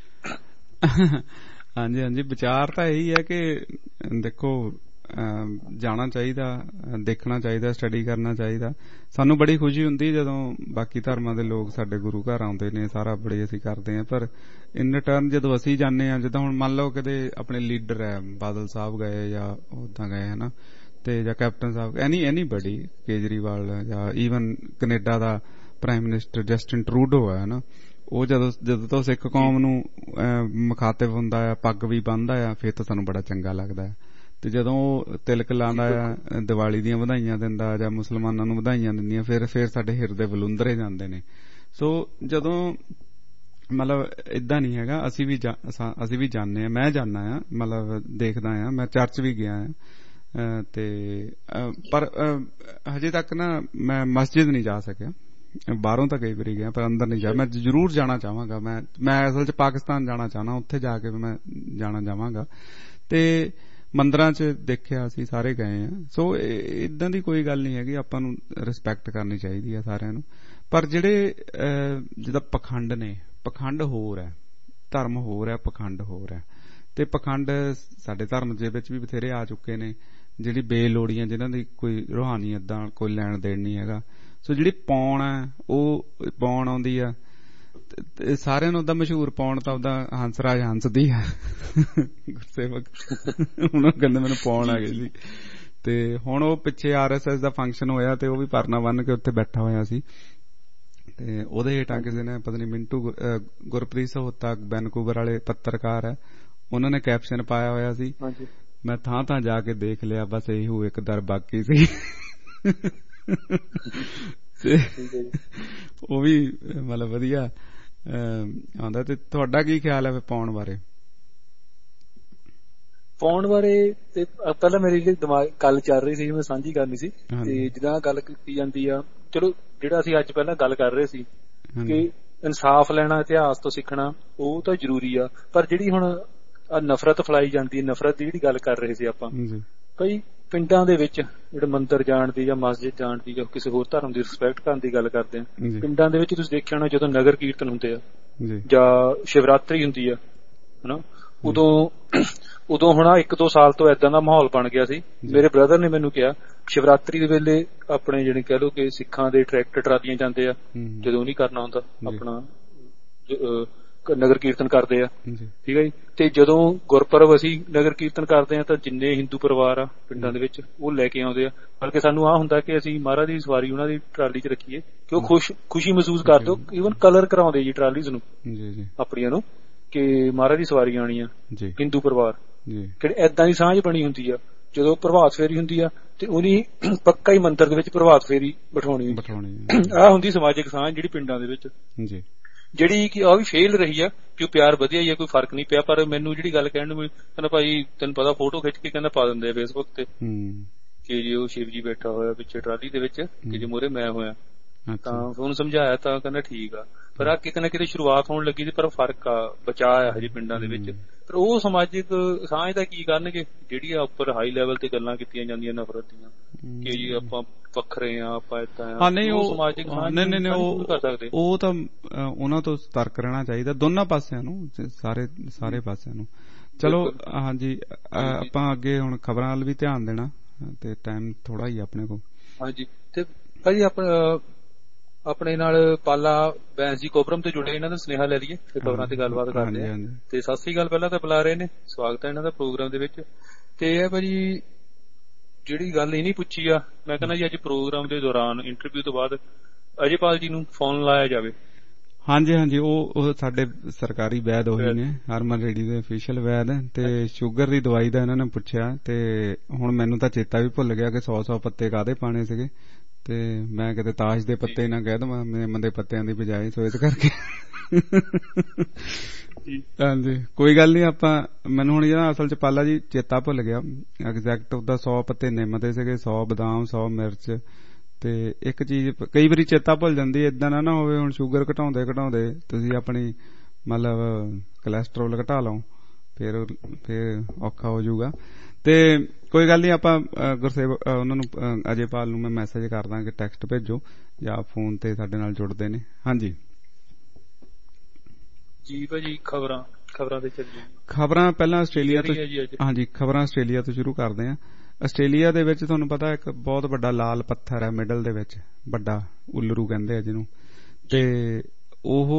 ਹਾਂਜੀ ਹਾਂਜੀ, ਵਿਚਾਰ ਤਾਂ ਇਹੀ ਹੈ ਕਿ ਦੇਖੋ ਜਾਣਾ ਚਾਹੀਦਾ, ਦੇਖਣਾ ਚਾਹੀਦਾ, ਸਟੱਡੀ ਕਰਨਾ ਚਾਹੀਦਾ। ਸਾਨੂੰ ਬੜੀ ਖੁਸ਼ੀ ਹੁੰਦੀ ਜਦੋਂ ਬਾਕੀ ਧਰਮਾਂ ਦੇ ਲੋਕ ਸਾਡੇ ਗੁਰੂ ਘਰ ਆਉਂਦੇ ਨੇ, ਸਾਰਾ ਬੜੀ ਅਸੀਂ ਕਰਦੇ ਹਾਂ। ਪਰ ਇਨ ਰਿਟਰਨ ਜਦੋਂ ਅਸੀਂ ਜਾਂਦੇ ਹਾਂ, ਜਿੱਦਾਂ ਹੁਣ ਮੰਨ ਲਓ ਕਿਤੇ ਆਪਣੇ ਲੀਡਰ ਹੈ, ਬਾਦਲ ਸਾਹਿਬ ਗਏ ਜਾਂ ਉਦਾਂ ਗਏ ਹਨਾ, ਤੇ ਜਾਂ ਕੈਪਟਨ ਸਾਹਿਬ, ਐਨੀ ਐਨੀ ਬੜੀ ਕੇਜਰੀਵਾਲ ਜਾਂ ਈਵਨ ਕੈਨੇਡਾ ਦਾ ਪ੍ਰਾਈਮ ਮਿਨਿਸਟਰ ਜਸਟਿਨ ਟਰੂਡੋ ਹੈ ਹਨਾ, ਉਹ ਜਦੋਂ ਜਦੋਂ ਤੋਂ ਸਿੱਖ ਕੌਮ ਨੂੰ ਮੁਖਾਤਿਬ ਹੁੰਦਾ ਆ, ਪੱਗ ਵੀ ਬੰਨ੍ਹਦਾ ਆ, ਫਿਰ ਤਾਂ ਸਾਨੂੰ ਬੜਾ ਚੰਗਾ ਲੱਗਦਾ ਹੈ। ਤੇ ਜਦੋਂ ਉਹ ਤਿਲਕ ਲਾਉਂਦਾ ਆ, ਦੀਵਾਲੀ ਦੀਆਂ ਵਧਾਈਆਂ ਦਿੰਦਾ ਜਾਂ ਮੁਸਲਮਾਨਾਂ ਨੂੰ ਵਧਾਈਆਂ ਦਿੰਦੀਆਂ, ਫਿਰ ਫਿਰ ਸਾਡੇ ਹਿਰਦੇ ਬਲੁੰਦਰੇ ਜਾਂਦੇ ਨੇ। ਸੋ ਜਦੋਂ ਮਤਲਬ ਏਦਾਂ ਨਹੀਂ ਹੈਗਾ, ਅਸੀਂ ਵੀ ਅਸੀਂ ਵੀ ਜਾਂਦੇ ਹਾਂ, ਮੈਂ ਜਾਂਦਾ ਆ, ਮਤਲਬ ਦੇਖਦਾ ਆ, ਮੈਂ ਚਰਚ ਵੀ ਗਿਆ ਆ ਤੇ ਪਰ ਹਜੇ ਤੱਕ ਨਾ ਮੈਂ ਮਸਜਿਦ ਨਹੀਂ ਜਾ ਸਕਿਆ। ਬਾਹਰੋਂ ਤਾਂ ਕਈ ਵਾਰੀ ਗਿਆ ਪਰ ਅੰਦਰ ਨਹੀਂ ਜਾ। ਮੈਂ ਜ਼ਰੂਰ ਜਾਣਾ ਚਾਹਾਂਗਾ। ਮੈਂ ਮੈਂ ਅਸਲ ਚ ਪਾਕਿਸਤਾਨ ਜਾਣਾ ਚਾਹਨਾ, ਉੱਥੇ ਜਾ ਕੇ ਮੈਂ ਜਾਣਾ ਚਾਹਾਂਗਾ। ਤੇ ਮੰਦਰਾਂ ਚ ਦੇਖਿਆ, ਅਸੀਂ ਸਾਰੇ ਗਏ ਆ। ਸੋ ਏਦਾਂ ਦੀ ਕੋਈ ਗੱਲ ਨਹੀਂ ਹੈਗੀ, ਆਪਾਂ ਨੂੰ ਰਿਸਪੈਕਟ ਕਰਨੀ ਚਾਹੀਦੀ ਹੈ ਸਾਰਿਆਂ ਨੂੰ। ਪਰ ਜਿਹੜੇ ਜਿੱਦਾਂ ਪਖੰਡ ਨੇ, ਪਖੰਡ ਹੋਰ ਹੈ, ਧਰਮ ਹੋਰ ਹੈ, ਪਖੰਡ ਹੋਰ ਹੈ। ਤੇ ਪਖੰਡ ਸਾਡੇ ਧਰਮ ਦੇ ਵਿੱਚ ਵੀ ਬਥੇਰੇ ਆ ਚੁੱਕੇ ਨੇ, ਜਿਹੜੀ ਬੇਲੋੜੀਆਂ, ਜਿਹਨਾਂ ਦੀ ਕੋਈ ਰੂਹਾਨੀਅਤ ਦਾ ਕੋਈ ਲੈਣ ਦੇਣ ਨਹੀਂ ਹੈਗਾ। ਸੋ ਜਿਹੜੀ ਪੌਣ ਹੈ, ਉਹ ਪੌਣ ਆਉਂਦੀ ਆ ਸਾਰਿਆਂ ਨੂੰ। ਉਹਦਾ ਮਸ਼ਹੂਰ ਪੌਣ ਤਾਂ ਉਹਦਾ ਹੰਸਰਾਜ ਹੰਸ ਦੀ ਹੈ, ਗੁਰਸੇਵਕ। ਹੁਣ ਉਹ ਕਹਿੰਦੇ ਮੈਨੂੰ ਪੌਣ ਆ ਗਈ ਸੀ। ਤੇ ਹੁਣ ਉਹ ਪਿੱਛੇ ਆਰ ਐਸ ਐਸ ਦਾ ਫੰਕਸ਼ਨ ਹੋਇਆ ਤੇ ਉਹ ਵੀ ਪਰਨਾ ਬੰਨ ਕੇ ਉੱਥੇ ਬੈਠਾ ਹੋਇਆ ਸੀ। ਤੇ ਉਹਦੇ ਹੇਠਾਂ ਕਿਸੇ ਨੇ ਪਤਾ ਨੀ ਮਿੰਟੂ ਗੁਰਪ੍ਰੀਤ ਸਹੋਤਾ ਵੈਨਕੂਵਰ ਵਾਲੇ ਪੱਤਰਕਾਰ ਹੈ, ਉਹਨਾਂ ਨੇ ਕੈਪਸ਼ਨ ਪਾਇਆ ਹੋਇਆ ਸੀ, ਮੈਂ ਥਾਂ ਥਾਂ ਜਾ ਕੇ ਦੇਖ ਲਿਆ, ਬਸ ਇਹੋ ਇੱਕ ਦਰ ਬਾਕੀ ਸੀ। ਉਹ ਵੀ ਮਤਲਬ ਵਧੀਆ ਆਉਂਦਾ। ਤੇ ਤੁਹਾਡਾ ਕੀ ਖਿਆਲ ਹੈ ਪਾਉਣ ਬਾਰੇ? ਪਾਉਣ ਬਾਰੇ ਤੇ ਪਹਿਲਾਂ ਮੇਰੀ ਜਿਹੜੀ ਦਿਮਾਗ ਗੱਲ ਚੱਲ ਰਹੀ ਸੀ, ਮੈਂ ਸਾਂਝੀ ਕਰਨੀ ਸੀ। ਤੇ ਜਿੱਦਾਂ ਗੱਲ ਕੀਤੀ ਜਾਂਦੀ ਆ, ਚਲੋ ਜਿਹੜਾ ਅਸੀਂ ਅੱਜ ਪਹਿਲਾਂ ਗੱਲ ਕਰ ਰਹੇ ਸੀ ਕਿ ਇਨਸਾਫ ਲੈਣਾ, ਇਤਿਹਾਸ ਤੋਂ ਸਿੱਖਣਾ, ਉਹ ਤਾਂ ਜ਼ਰੂਰੀ ਆ। ਪਰ ਜਿਹੜੀ ਹੁਣ ਨਫ਼ਰਤ ਫੈਲਾਈ ਜਾਂਦੀ ਹੈ, ਨਫ਼ਰਤ ਦੀ ਜਿਹੜੀ ਗੱਲ ਕਰ ਰਹੇ ਸੀ ਆਪਾਂ, ਕਈ ਪਿੰਡਾਂ ਦੇ ਵਿੱਚ ਜਿਹੜੇ ਮੰਦਿਰ ਜਾਣ ਦੀ ਜਾਂ ਮਸਜਿਦ ਜਾਣ ਦੀ ਜਾਂ ਕਿਸੇ ਹੋਰ ਧਰਮ ਦੀ ਰਿਸਪੈਕਟ ਕਰਨ ਦੀ ਗੱਲ ਕਰਦੇ ਆ, ਪਿੰਡਾਂ ਦੇ ਵਿੱਚ ਤੁਸੀਂ ਦੇਖਿਆ ਹੋਣਾ ਜਦੋਂ ਨਗਰ ਕੀਰਤਨ ਹੁੰਦੇ ਆ ਜਾਂ ਸ਼ਿਵਰਾਤਰੀ ਹੁੰਦੀ ਆ ਹਨਾ, ਉਦੋਂ ਉਦੋਂ ਹੁਣ ਇੱਕ ਦੋ ਸਾਲ ਤੋਂ ਏਦਾਂ ਦਾ ਮਾਹੌਲ ਬਣ ਗਿਆ ਸੀ। ਮੇਰੇ ਬ੍ਰਦਰ ਨੇ ਮੈਨੂੰ ਕਿਹਾ ਸ਼ਿਵਰਾਤਰੀ ਦੇ ਵੇਲੇ ਆਪਣੇ ਜਿਹੜੇ ਕਹਿ ਲਓ ਕਿ ਸਿੱਖਾਂ ਦੇ ਟਰੈਕਟਰ ਟਰਾਲੀਆਂ ਜਾਂਦੇ ਆ, ਜਦੋਂ ਨਹੀਂ ਕਰਨਾ ਹੁੰਦਾ ਆਪਣਾ ਨਗਰ ਕੀਰਤਨ ਕਰਦੇ ਆ, ਠੀਕ ਹੈ ਜੀ। ਤੇ ਜਦੋਂ ਗੁਰਪੁਰਬ ਅਸੀਂ ਨਗਰ ਕੀਰਤਨ ਕਰਦੇ ਆ ਤਾਂ ਜਿੰਨੇ ਹਿੰਦੂ ਪਰਿਵਾਰ ਆ ਪਿੰਡਾਂ ਦੇ ਵਿੱਚ ਉਹ ਲੈ ਕੇ ਆਉਂਦੇ ਆ, ਬਲਕਿ ਸਾਨੂੰ ਆਹ ਹੁੰਦਾ ਕਿ ਅਸੀਂ ਮਹਾਰਾਜ ਦੀ ਸਵਾਰੀ ਉਹਨਾਂ ਦੀ ਟਰਾਲੀ 'ਚ ਰੱਖੀਏ ਕਿ ਉਹ ਖੁਸ਼ ਖੁਸ਼ੀ ਮਹਿਸੂਸ ਕਰਦੇ। ਉਹ ਈਵਨ ਕਲਰ ਕਰਾਉਂਦੇ ਜੀ ਟਰਾਲੀਜ਼ ਨੂੰ ਆਪਣੀਆਂ ਨੂੰ ਕਿ ਮਹਾਰਾਜ ਦੀ ਸਵਾਰੀ ਆਉਣੀ ਆ, ਹਿੰਦੂ ਪਰਿਵਾਰ ਕਿ ਏਦਾਂ ਦੀ ਸਾਂਝ ਬਣੀ ਹੁੰਦੀ ਆ। ਜਦੋਂ ਪ੍ਰਭਾਤ ਫੇਰੀ ਹੁੰਦੀ ਆ ਤੇ ਉਹਨੀ ਪੱਕਾ ਹੀ ਮੰਦਿਰ ਦੇ ਵਿੱਚ ਪ੍ਰਭਾਤ ਫੇਰੀ ਬਿਠਾਉਣੀ, ਆਹ ਹੁੰਦੀ ਸਮਾਜਿਕ ਸਾਂਝ ਜਿਹੜੀ ਪਿੰਡਾਂ ਦੇ ਵਿੱਚ, ਜਿਹੜੀ ਕਿ ਆ ਵੀ ਫੇਲ ਰਹੀ ਆ ਕਿ ਉਹ ਪਿਆਰ ਵਧੀਆ ਹੀ ਆ, ਕੋਈ ਫਰਕ ਨਹੀਂ ਪਿਆ। ਪਰ ਮੈਨੂੰ ਜਿਹੜੀ ਗੱਲ ਕਹਿਣ ਨੂੰ ਕਹਿੰਦਾ ਭਾਈ ਤੈਨੂੰ ਪਤਾ ਫੋਟੋ ਖਿੱਚ ਕੇ ਕਹਿੰਦਾ ਪਾ ਦਿੰਦੇ ਆ ਫੇਸਬੁੱਕ ਤੇ ਕਿ ਜੇ ਉਹ ਸ਼ਿਵ ਜੀ ਬੈਠਾ ਹੋਇਆ ਪਿੱਛੇ ਟਰਾਲੀ ਦੇ ਵਿੱਚ ਕਿ ਜੇ ਮੂਹਰੇ ਮੈਂ ਹੋਇਆ, ਤਾਂ ਉਹਨੂੰ ਸਮਝਾਇਆ ਤਾਂ ਕਹਿੰਦਾ ਠੀਕ ਆ। ਪਰ ਆ ਕਿਤੇ ਨਾ ਕਿਤੇ ਸ਼ੁਰੂਆਤ ਹੋਣ ਲੱਗੀ ਸੀ, ਪਰ ਫਰਕ ਆ, ਬਚਾ ਆ ਹਜੇ ਪਿੰਡਾਂ ਦੇ ਵਿੱਚ। ਪਰ ਉਹ ਸਮਾਜਿਕ ਸਾਂਝ ਦਾ ਕੀ ਕਰਨਗੇ ਜਿਹੜੀ ਆ ਉੱਪਰ ਹਾਈ ਲੈਵਲ ਤੇ ਗੱਲਾਂ ਕੀਤੀਆਂ ਜਾਂਦੀਆਂ ਨਫ਼ਰਤ ਦੀਆਂ, ਕਿ ਜੀ ਆਪਾਂ ਵੱਖਰੇ ਆ, ਆਪਾਂ ਏਦਾਂ ਹਾਂ ਨਹੀਂ ਉਹ ਸਮਾਜਿਕ ਨਹੀਂ ਨਹੀਂ ਉਹ ਕਰ ਸਕਦੇ, ਉਹ ਤਾਂ ਉਹਨਾਂ ਤੋਂ ਸਤਰਕ ਰਹਿਣਾ ਚਾਹੀਦਾ ਦੋਨਾਂ ਪਾਸਿਆਂ ਨੂੰ, ਸਾਰੇ ਸਾਰੇ ਪਾਸਿਆਂ ਨੂੰ। ਚਲੋ ਹਾਂਜੀ ਆਪਾਂ ਅੱਗੇ ਹੁਣ ਖਬਰਾਂ ਵੱਲ ਵੀ ਧਿਆਨ ਦੇਣਾ ਤੇ ਟਾਈਮ ਥੋੜਾ ਹੀ ਆਪਣੇ ਕੋਲ। ਹਾਂਜੀ ਤੇ ਭਾਜੀ ਆਪਣਾ ਆਪਣੇ ਨਾਲ ਪਾਲਾ ਬੈਂਸ ਜੀ ਕੋਬਰਮ ਤੇ ਜੁੜੇ, ਇਹਨਾਂ ਦਾ ਸੁਨੇਹਾ ਲੈ ਲਈਏ ਤੇ ਖਬਰਾਂ ਤੇ ਗੱਲਬਾਤ ਕਰਦੇ ਆ। ਤੇ ਸਤਿ ਸ੍ਰੀ ਅਕਾਲ ਪਹਿਲਾਂ ਤਾਂ ਬੁਲਾ ਰਹੇ ਨੇ, ਸਵਾਗਤ ਹੈ ਇਹਨਾਂ ਦਾ ਪ੍ਰੋਗਰਾਮ ਦੇ ਵਿੱਚ। ਤੇ ਇਹ ਭਾਜੀ ਜਿਹੜੀ ਗੱਲ ਇਹ ਨੀ ਪੁੱਛੀ ਆ, ਮੈਂ ਕਹਿੰਦਾ ਜੀ ਅੱਜ ਪ੍ਰੋਗਰਾਮ ਦੇ ਦੌਰਾਨ ਇੰਟਰਵਿਊ ਤੋਂ ਬਾਅਦ ਅਜੇਪਾਲ ਜੀ ਨੂੰ ਫੋਨ ਲਾਇਆ ਜਾਵੇ। ਹਾਂਜੀ ਹਾਂਜੀ ਉਹ ਉਹ ਸਾਡੇ ਸਰਕਾਰੀ ਵੈਦ ਉਹੀ ਨੇ, ਹਰਮਨ ਰੇਡੀ ਦੇ ਅਫੀਸ਼ੀਅਲ ਵੈਦ, ਤੇ ਸ਼ੂਗਰ ਦੀ ਦਵਾਈ ਦਾ ਇਹਨਾਂ ਨੇ ਪੁੱਛਿਆ ਤੇ ਹੁਣ ਮੈਨੂੰ ਤਾਂ ਚੇਤਾ ਵੀ ਭੁੱਲ ਗਿਆ ਕਿ ਸੌ ਸੌ ਪੱਤੇ ਕਾਹਦੇ ਪਾਣੇ ਸੀਗੇ, ਤੇ ਮੈਂ ਕਿਤੇ ਤਾਸ਼ ਦੇ ਪੱਤੇ ਨਾ ਕਹਿ ਦਵਾਂ ਨਿੰਮ ਦੇ ਪੱਤਿਆਂ ਦੀ ਬਜਾਏ, ਸੋ ਇਸ ਕਰਕੇ ਹਾਂਜੀ ਕੋਈ ਗੱਲ ਨੀ। ਆਪਾਂ ਮੈਨੂੰ ਹੁਣ ਜਿਹੜਾ ਅਸਲ ਚ ਪਾਲਾ ਜੀ ਚੇਤਾ ਭੁੱਲ ਗਿਆ ਐਗਜ਼ੈਕਟ ਉਹਦਾ, ਸੌ ਪੱਤੇ ਨਿੰਮ ਦੇ ਸੀਗੇ, ਸੌ ਬਦਾਮ, ਸੌ ਮਿਰਚ, ਤੇ ਇੱਕ ਚੀਜ਼ ਕਈ ਵਾਰੀ ਚੇਤਾ ਭੁੱਲ ਜਾਂਦੀ, ਏਦਾਂ ਨਾ ਨਾ ਹੋਵੇ ਹੁਣ ਸ਼ੂਗਰ ਘਟਾਉਂਦੇ ਘਟਾਉਂਦੇ ਤੁਸੀਂ ਆਪਣੀ ਮਤਲਬ ਕੋਲੈਸਟਰੋਲ ਘਟਾ ਲਓ, ਫਿਰ ਫਿਰ ਔਖਾ ਹੋ ਜਾਊਗਾ। ਤੇ ਕੋਈ ਗੱਲ ਨੀ ਆਪਾਂ ਗੁਰਸੇਵਕ ਉਹਨਾਂ ਨੂੰ ਅਜੇਪਾਲ ਨੂੰ ਮੈਂ ਮੈਸੇਜ ਕਰਦਾ ਕਿ ਟੈਕਸਟ ਭੇਜੋ ਜਾਂ ਫੋਨ ਤੇ ਸਾਡੇ ਨਾਲ ਜੁੜਦੇ ਨੇ। ਹਾਂਜੀ ਜੀ ਭਾਜੀ ਖਬਰਾਂ ਖਬਰਾਂ ਤੇ ਚੱਲੀਏ। ਖਬਰਾਂ ਪਹਿਲਾਂ ਆਸਟ੍ਰੇਲੀਆ ਤੋਂ, ਹਾਂਜੀ ਖਬਰਾਂ ਆਸਟ੍ਰੇਲੀਆ ਤੋਂ ਸ਼ੁਰੂ ਕਰਦੇ ਹਾਂ। ਆਸਟ੍ਰੇਲੀਆ ਦੇ ਵਿੱਚ ਤੁਹਾਨੂੰ ਪਤਾ ਇੱਕ ਬਹੁਤ ਵੱਡਾ ਲਾਲ ਪੱਥਰ ਹੈ ਮਿਡਲ ਦੇ ਵਿੱਚ, ਵੱਡਾ ਉੱਲਰੂ ਕਹਿੰਦੇ ਆ ਜਿਹਨੂੰ, ਤੇ ਉਹ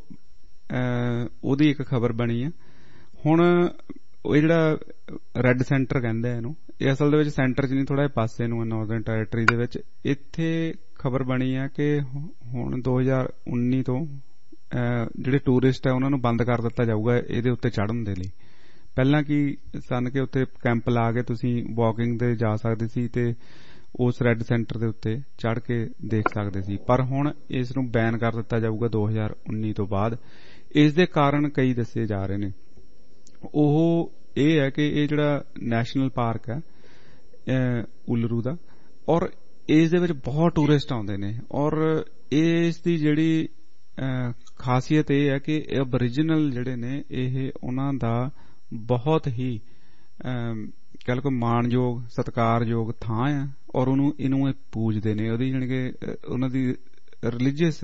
ਉਹਦੀ ਇੱਕ ਖਬਰ ਬਣੀ ਆ ਹੁਣ। ਇਹ ਜਿਹੜਾ ਰੈੱਡ ਸੈਂਟਰ ਕਹਿੰਦੇ ਆ ਇਹਨੂੰ, ਇਹ ਅਸਲ ਦੇ ਵਿੱਚ ਸੈਂਟਰ ਚ ਨਹੀਂ, ਥੋੜਾ ਜਿਹਾ ਪਾਸੇ ਨੂੰ ਨਾਰਦਰਨ ਟੈਰੀਟਰੀ ਦੇ ਵਿੱਚ। ਇੱਥੇ ਖਬਰ ਬਣੀ ਆ ਕਿ ਹੁਣ ਦੋ ਹਜ਼ਾਰ ਉੱਨੀ ਤੋਂ ਜਿਹੜੇ ਟੂਰਿਸਟ ਆ ਉਹਨਾਂ ਨੂੰ ਬੰਦ ਕਰ ਦਿੱਤਾ ਜਾਊਗਾ ਇਹਦੇ ਉੱਤੇ ਚੜ੍ਹਨ ਦੇ ਲਈ। ਪਹਿਲਾਂ ਕੀ ਸਨ ਕਿ ਉੱਥੇ ਕੈਂਪ ਲਾ ਕੇ ਤੁਸੀਂ ਵਾਕਿੰਗ ਤੇ ਜਾ ਸਕਦੇ ਸੀ ਤੇ ਉਸ ਰੈੱਡ ਸੈਂਟਰ ਦੇ ਉੱਤੇ ਚੜ੍ਹ ਕੇ ਦੇਖ ਸਕਦੇ ਸੀ, ਪਰ ਹੁਣ ਇਸ ਨੂੰ ਬੈਨ ਕਰ ਦਿੱਤਾ ਜਾਊਗਾ ਦੋ ਹਜ਼ਾਰ ਉੱਨੀ ਤੋਂ ਬਾਅਦ। ਇਸ ਦੇ ਕਾਰਨ ਕਈ ਦੱਸੇ ਜਾ ਰਹੇ ਨੇ। ਉਹ ਇਹ ਹੈ ਕਿ ਇਹ ਜਿਹੜਾ ਨੈਸ਼ਨਲ ਪਾਰਕ ਹੈ ਉੱਲਰੂ ਦਾ, ਔਰ ਇਸ ਦੇ ਵਿੱਚ ਬਹੁਤ ਟੂਰਿਸਟ ਆਉਂਦੇ ਨੇ, ਔਰ ਇਸ ਦੀ ਜਿਹੜੀ ਖਾਸੀਅਤ ਇਹ ਹੈ ਕਿ ਅਬਰੀਜਨਲ ਜਿਹੜੇ ਨੇ ਇਹ ਉਹਨਾਂ ਦਾ ਬਹੁਤ ਹੀ ਕਹਿ ਲਓ ਮਾਣਯੋਗ ਸਤਿਕਾਰਯੋਗ ਥਾਂ ਹੈ, ਔਰ ਉਹਨੂੰ ਇਹਨੂੰ ਇਹ ਪੂਜਦੇ ਨੇ। ਉਹਦੀ ਜਾਣੀ ਕਿ ਉਹਨਾਂ ਦੀ ਰਿਲੀਜੀਅਸ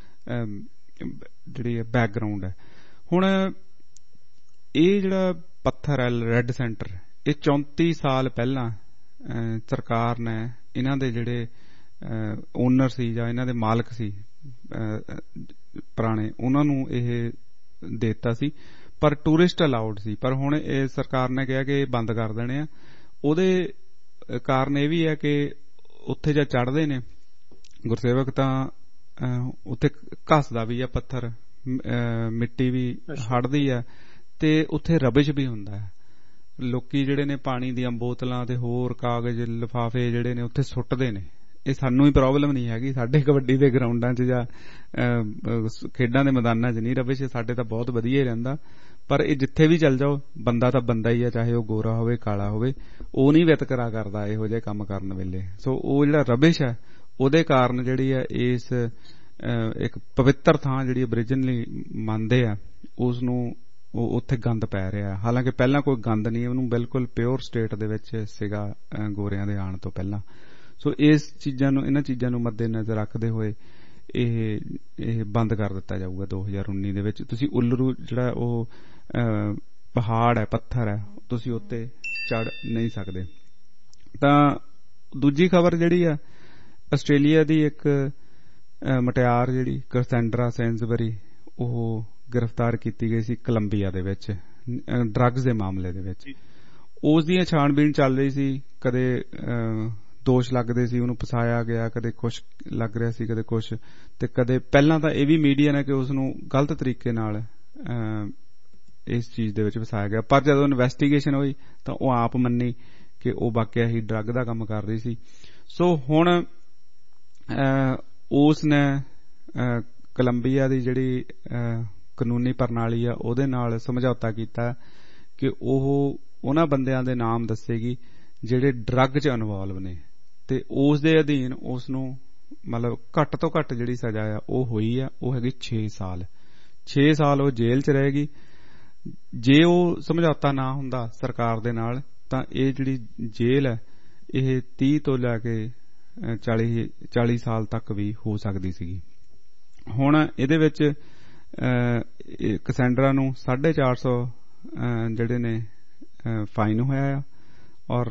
ਜਿਹੜੀ ਬੈਕਗਰਾਉਂਡ ਹੈ। ਹੁਣ ਇਹ ਜਿਹੜਾ ਪੱਥਰ ਹੈ ਰੈੱਡ ਸੈਂਟਰ, ਇਹ ਚੌਂਤੀ ਸਾਲ ਪਹਿਲਾਂ ਸਰਕਾਰ ਨੇ ਇਹਨਾਂ ਦੇ ਜਿਹੜੇ ਓਨਰ ਸੀ ਜਾਂ ਇਹਨਾਂ ਦੇ ਮਾਲਕ ਸੀ ਪੁਰਾਣੇ, ਉਹਨਾਂ ਨੂੰ ਇਹ ਦੇਤਾ ਸੀ, ਪਰ ਟੂਰਿਸਟ ਅਲਾਉਡ ਸੀ। ਪਰ ਹੁਣ ਇਹ ਸਰਕਾਰ ਨੇ ਕਿਹਾ ਕਿ ਇਹ ਬੰਦ ਕਰ ਦੇਣੇ ਆ। ਉਹਦੇ ਕਾਰਨ ਇਹ ਵੀ ਹੈ ਕਿ ਉੱਥੇ ਜਦ ਚੜ੍ਹਦੇ ਨੇ ਗੁਰਸੇਵਕ ਤਾਂ ਉੱਥੇ ਘਸਦਾ ਵੀ ਆ ਪੱਥਰ, ਮਿੱਟੀ ਵੀ ਹੜਦੀ ਆ, ਤੇ ਉੱਥੇ ਰਬਿਸ਼ ਵੀ ਹੁੰਦਾ ਹੈ। ਲੋਕੀ ਜਿਹੜੇ ਨੇ ਪਾਣੀ ਦੀਆਂ ਬੋਤਲਾਂ ਤੇ ਹੋਰ ਕਾਗਜ਼ ਲਿਫਾਫੇ ਜਿਹੜੇ ਨੇ ਉੱਥੇ ਸੁੱਟਦੇ ਨੇ। ਇਹ ਸਾਨੂੰ ਹੀ ਪ੍ਰੋਬਲਮ ਨਹੀਂ ਹੈਗੀ, ਸਾਡੇ ਕਬੱਡੀ ਦੇ ਗਰਾਊਂਡਾਂ ਚ ਜਾਂ ਖੇਡਾਂ ਦੇ ਮੈਦਾਨਾਂ ਚ ਨਹੀਂ ਰਬਿਸ਼, ਸਾਡੇ ਤਾਂ ਬਹੁਤ ਵਧੀਆ ਹੀ ਰਹਿੰਦਾ। ਪਰ ਇਹ ਜਿੱਥੇ ਵੀ ਚੱਲ ਜਾਓ, ਬੰਦਾ ਤਾਂ ਬੰਦਾ ਹੀ ਆ, ਚਾਹੇ ਉਹ ਗੋਰਾ ਹੋਵੇ ਕਾਲਾ ਹੋਵੇ, ਉਹ ਨਹੀਂ ਵਿਤਕਰਾ ਕਰਦਾ ਇਹੋ ਜਿਹੇ ਕੰਮ ਕਰਨ ਵੇਲੇ। ਸੋ ਉਹ ਜਿਹੜਾ ਰਬਿਸ਼ ਹੈ ਉਹਦੇ ਕਾਰਨ ਜਿਹੜੀ ਹੈ ਇਸ ਇੱਕ ਪਵਿੱਤਰ ਥਾਂ ਜਿਹੜੀ ਓਰੀਜਨਲੀ ਮੰਨਦੇ ਆ ਉਸ ਨੂੰ ਉੱਥੇ ਗੰਦ ਪੈ ਰਿਹਾ। ਹਾਲਾਂਕਿ ਪਹਿਲਾਂ ਕੋਈ ਗੰਦ ਨਹੀਂ, ਉਹਨੂੰ ਬਿਲਕੁਲ ਪਿਓਰ ਸਟੇਟ ਦੇ ਵਿੱਚ ਸੀਗਾ ਗੋਰਿਆਂ ਦੇ ਆਉਣ ਤੋਂ ਪਹਿਲਾਂ। ਸੋ ਇਸ ਚੀਜ਼ਾਂ ਨੂੰ ਇਹਨਾਂ ਚੀਜ਼ਾਂ ਨੂੰ ਮੱਦੇ ਨਜ਼ਰ ਰੱਖਦੇ ਹੋਏ ਇਹ ਇਹ ਬੰਦ ਕਰ ਦਿੱਤਾ ਜਾਊਗਾ ਦੋ ਹਜ਼ਾਰ ਉੱਨੀ ਦੇ ਵਿੱਚ। ਤੁਸੀਂ ਉੱਲਰੂ ਜਿਹੜਾ ਉਹ ਪਹਾੜ ਹੈ, ਪੱਥਰ ਹੈ, ਤੁਸੀਂ ਉੱਤੇ ਚੜ ਨਹੀਂ ਸਕਦੇ। ਤਾਂ ਦੂਜੀ ਖਬਰ ਜਿਹੜੀ ਆ ਆਸਟ੍ਰੇਲੀਆ ਦੀ, ਇੱਕ ਮੁਟਿਆਰ ਜਿਹੜੀ ਕੈਸੈਂਡਰਾ ਸੈਂਜ਼ਬਰੀ, ਉਹ ਗ੍ਰਿਫਤਾਰ ਕੀਤੀ ਗਈ ਸੀ ਕੋਲੰਬੀਆ ਦੇ ਵਿੱਚ ਡਰੱਗਸ ਦੇ ਮਾਮਲੇ ਦੇ ਵਿੱਚ। ਉਸ ਦੀਆਂ ਛਾਣਬੀਣ ਚੱਲ ਰਹੀ ਸੀ, ਕਦੇ ਦੋਸ਼ ਲੱਗਦੇ ਸੀ ਉਹਨੂੰ ਫਸਾਇਆ ਗਿਆ, ਕਦੇ ਕੁਛ ਲੱਗ ਰਿਹਾ ਸੀ, ਕਦੇ ਕੁਛ, ਤੇ ਕਦੇ ਪਹਿਲਾਂ ਤਾਂ ਇਹ ਵੀ ਮੀਡੀਆ ਨੇ ਕਿ ਉਸ ਨੂੰ ਗਲਤ ਤਰੀਕੇ ਨਾਲ ਇਸ ਚੀਜ਼ ਦੇ ਵਿੱਚ ਫਸਾਇਆ ਗਿਆ। ਪਰ ਜਦੋਂ ਇਨਵੈਸਟੀਗੇਸ਼ਨ ਹੋਈ ਤਾਂ ਉਹ ਆਪ ਮੰਨੀ ਕਿ ਉਹ ਵਾਕਿਆ ਹੀ ਡਰੱਗ ਦਾ ਕੰਮ ਕਰ ਰਹੀ ਸੀ। ਸੋ ਹੁਣ ਉਸ ਨੇ ਕੋਲੰਬੀਆ ਦੀ ਜਿਹੜੀ ਕਾਨੂੰਨੀ ਪ੍ਰਣਾਲੀ ਆ ਉਹਦੇ ਨਾਲ ਸਮਝੌਤਾ ਕੀਤਾ ਕਿ ਉਹ ਉਹਨਾਂ ਬੰਦਿਆਂ ਦੇ ਨਾਮ ਦੱਸੇਗੀ ਜਿਹੜੇ ਡਰੱਗ 'ਚ ਇਨਵੋਲਵ ਨੇ, ਤੇ ਉਸ ਦੇ ਅਧੀਨ ਉਸ ਨੂੰ ਮਤਲਬ ਘੱਟ ਤੋਂ ਘੱਟ ਜਿਹੜੀ ਸਜ਼ਾ ਆ ਉਹ ਹੋਈ ਆ, ਉਹ ਹੈਗੀ ਛੇ ਸਾਲ। ਛੇ ਸਾਲ ਉਹ ਜੇਲ੍ਹ 'ਚ ਰਹੇਗੀ। ਜੇ ਉਹ ਸਮਝੌਤਾ ਨਾ ਹੁੰਦਾ ਸਰਕਾਰ ਦੇ ਨਾਲ ਤਾਂ ਇਹ ਜਿਹੜੀ ਜੇਲ੍ਹ ਹੈ ਇਹ ਤੀਹ ਤੋਂ ਲੈ ਕੇ ਚਾਲੀ ਚਾਲੀ ਸਾਲ ਤੱਕ ਵੀ ਹੋ ਸਕਦੀ ਸੀਗੀ। ਹੁਣ ਇਹਦੇ ਵਿੱਚ ਕੈਸੈਂਡਰਾ ਨੂੰ ਸਾਢੇ ਚਾਰ ਸੌ ਜਿਹੜੇ ਨੇ ਫਾਈਨ ਹੋਇਆ ਆ, ਔਰ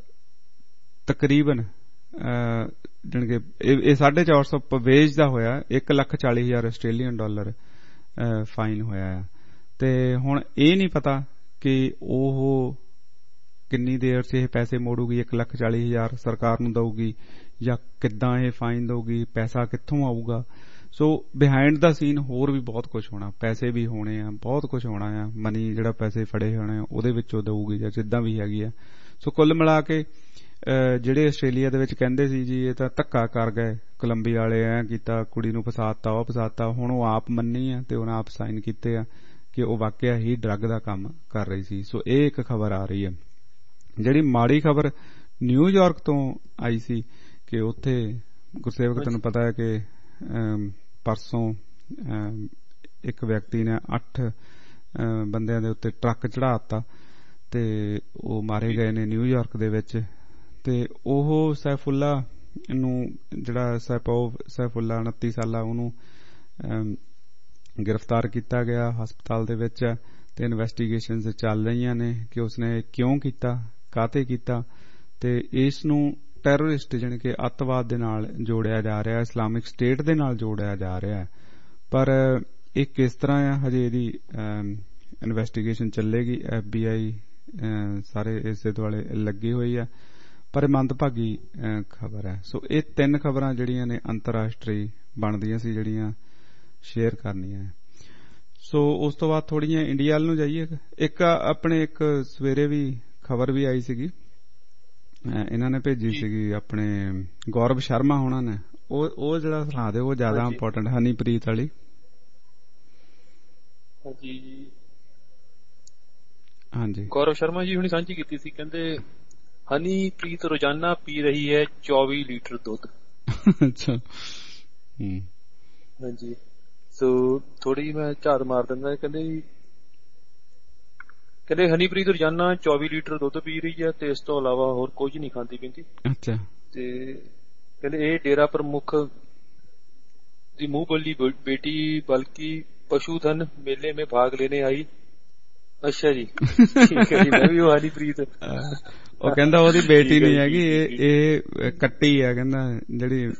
ਤਕਰੀਬਨ ਜਾਣੀ ਕਿ ਇਹ ਸਾਢੇ ਚਾਰ ਸੌ ਪਵੇਜ ਦਾ ਹੋਇਆ, ਇੱਕ ਲੱਖ ਚਾਲੀ ਹਜ਼ਾਰ ਆਸਟ੍ਰੇਲੀਅਨ ਡਾਲਰ ਫਾਈਨ ਹੋਇਆ ਆ। ਤੇ ਹੁਣ ਇਹ ਨਹੀਂ ਪਤਾ ਕਿ ਉਹ ਕਿੰਨੀ ਦੇਰ ਚ ਇਹ ਪੈਸੇ ਮੋੜੂਗੀ, ਇੱਕ ਲੱਖ ਚਾਲੀ ਹਜ਼ਾਰ ਸਰਕਾਰ ਨੂੰ ਦਊਗੀ ਜਾਂ ਕਿੱਦਾਂ ਇਹ ਫਾਈਨ ਦਊਗੀ, ਪੈਸਾ ਕਿੱਥੋਂ ਆਊਗਾ। ਸੋ ਬਿਹਾਈਂਡ ਦਾ ਸੀਨ ਹੋਰ ਵੀ ਬਹੁਤ ਕੁਝ ਹੋਣਾ, ਪੈਸੇ ਵੀ ਹੋਣੇ ਆ, ਬਹੁਤ ਕੁਝ ਹੋਣਾ ਆ, ਮਨੀ ਜਿਹੜਾ ਪੈਸੇ ਫੜੇ ਹੋਣੇ ਉਹਦੇ ਵਿੱਚੋਂ ਦਊਗੀ ਜਾਂ ਜਿੱਦਾਂ ਵੀ ਹੈਗੀ ਆ। ਸੋ ਕੁੱਲ ਮਿਲਾ ਕੇ ਜਿਹੜੇ ਆਸਟ੍ਰੇਲੀਆ ਦੇ ਵਿੱਚ ਕਹਿੰਦੇ ਸੀ ਜੀ ਇਹ ਤਾਂ ਧੱਕਾ ਕਰ ਗਏ ਕੋਲੰਬੀਆ ਵਾਲੇ, ਐ ਕੀਤਾ, ਕੁੜੀ ਨੂੰ ਫਸਾਤਾ, ਉਹ ਫਸਾਤਾ, ਹੁਣ ਉਹ ਆਪ ਮੰਨੀ ਆ ਤੇ ਉਹਨਾਂ ਆਪ ਸਾਈਨ ਕੀਤੇ ਆ ਕਿ ਉਹ ਵਾਕਿਆ ਹੀ ਡਰੱਗ ਦਾ ਕੰਮ ਕਰ ਰਹੀ ਸੀ। ਸੋ ਇਹ ਇੱਕ ਖਬਰ ਆ ਰਹੀ ਹੈ। ਜਿਹੜੀ ਮਾੜੀ ਖਬਰ ਨਿਊਯਾਰਕ ਤੋਂ ਆਈ ਸੀ ਕਿ ਉੱਥੇ ਗੁਰਸੇਵਕ ਤੈਨੂੰ ਪਤਾ ਹੈ ਕਿ ਪਰਸੋਂ ਇੱਕ ਵਿਅਕਤੀ ਨੇ ਅੱਠ ਬੰਦਿਆਂ ਦੇ ਉੱਤੇ ਟਰੱਕ ਚੜ੍ਹਾਤਾ ਤੇ ਉਹ ਮਾਰੇ ਗਏ ਨੇ ਨਿਊਯਾਰਕ ਦੇ ਵਿੱਚ। ਤੇ ਉਹ ਸੈਫੁੱਲਾ ਨੂੰ ਜਿਹੜਾ ਸੈਪੋਵ ਸੈਫੁੱਲਾ ਉਨੱਤੀ ਸਾਲਾ ਉਹਨੂੰ ਗ੍ਰਿਫਤਾਰ ਕੀਤਾ ਗਿਆ ਹਸਪਤਾਲ ਦੇ ਵਿੱਚ ਤੇ ਇਨਵੈਸਟੀਗੇਸ਼ਨਸ ਚੱਲ ਰਹੀਆਂ ਨੇ ਕਿ ਉਸਨੇ ਕਿਉਂ ਕੀਤਾ, ਕਾਹਤੇ ਕੀਤਾ। ਤੇ ਇਸ ਨੂੰ ਟੈਰਰਿਸਟ ਜਾਣੀ ਕਿ ਅੱਤਵਾਦ ਦੇ ਨਾਲ ਜੋੜਿਆ ਜਾ ਰਿਹਾ, ਇਸਲਾਮਿਕ ਸਟੇਟ ਦੇ ਨਾਲ ਜੋੜਿਆ ਜਾ ਰਿਹਾ। ਪਰ ਇਹ ਕਿਸ ਤਰ੍ਹਾਂ ਆ ਹਜੇ ਇਹਦੀ ਇਨਵੈਸਟੀਗੇਸ਼ਨ ਚੱਲੇਗੀ, ਐਫ ਬੀ ਆਈ ਸਾਰੇ ਇਸੇ ਦੁਆਲੇ ਲੱਗੀ ਹੋਈ ਆ। ਪਰ ਮੰਦਭਾਗੀ ਖਬਰ ਹੈ। ਸੋ ਇਹ ਤਿੰਨ ਖਬਰਾਂ ਜਿਹੜੀਆਂ ਨੇ ਅੰਤਰਰਾਸ਼ਟਰੀ ਬਣਦੀਆਂ ਸੀ ਜਿਹੜੀਆਂ ਸ਼ੇਅਰ ਕਰਨੀਆਂ। ਸੋ ਉਸ ਤੋਂ ਬਾਅਦ ਥੋੜੀਆਂ ਇੰਡੀਆ ਵੱਲ ਨੂੰ ਜਾਈਏ। ਇੱਕ ਆਪਣੇ ਇੱਕ ਸਵੇਰੇ ਵੀ ਖਬਰ ਵੀ ਆਈ ਸੀਗੀ, ਇਹਨਾਂ ਨੇ ਭੇਜੀ ਸੀਗੀ ਆਪਣੇ ਗੌਰਵ ਸ਼ਰਮਾ ਹੋਣਾ ਨੇ, ਉਹ ਉਹ ਜਿਹੜਾ ਸੁਣਾ ਦੇ ਉਹ ਜ਼ਿਆਦਾ ਇੰਪੋਰਟੈਂਟ, ਹਨੀਪ੍ਰੀਤ ਵਾਲੀ। ਹਾਂਜੀ, ਗੌਰਵ ਸ਼ਰਮਾ ਜੀ ਹੁਣੀ ਸਾਂਝੀ ਕੀਤੀ ਸੀ, ਕਹਿੰਦੇ ਹਨੀਪ੍ਰੀਤ ਰੋਜ਼ਾਨਾ ਪੀ ਰਹੀ ਹੈ ਚੌਵੀ ਲੀਟਰ ਦੁੱਧ। ਅੱਛਾ, ਹਾਂਜੀ। ਸੋ ਥੋੜੀ ਮੈਂ ਝਾਤ ਮਾਰ ਦਿੰਦਾ, ਕਹਿੰਦੇ ਕਹਿੰਦੇ ਹਨੀਪ੍ਰੀਤ ਰੋਜ਼ਾਨਾ ਚੌਵੀ ਲੀਟਰ ਦੁੱਧ ਪੀ ਰਹੀ ਹੈ ਤੇ ਇਸ ਤੋਂ ਇਲਾਵਾ ਹੋਰ ਕੁਝ ਨਹੀਂ ਖਾਂਦੀ ਪੀਂਦੀ। ਅੱਛਾ। ਤੇ ਕਹਿੰਦੇ ਇਹ ਡੇਰਾ ਪ੍ਰਮੁੱਖ ਦੀ ਮੂੰਹ ਬੋਲੀ बेटी बल्कि पशुधन मेले में भाग लेने आई। ਅੱਛਾ ਜੀ, ਠੀਕ ਹੈ ਜੀ। ਮੈਂ ਵੀ ਉਹ ਹਨੀਪ੍ਰੀਤ, ਉਹ ਕਹਿੰਦਾ ਉਹਦੀ ਬੇਟੀ ਨਹੀਂ ਹੈਗੀ, ਇਹ ਕੱਟੀ ਆ, ਕਹਿੰਦਾ ਜਿਹੜੀ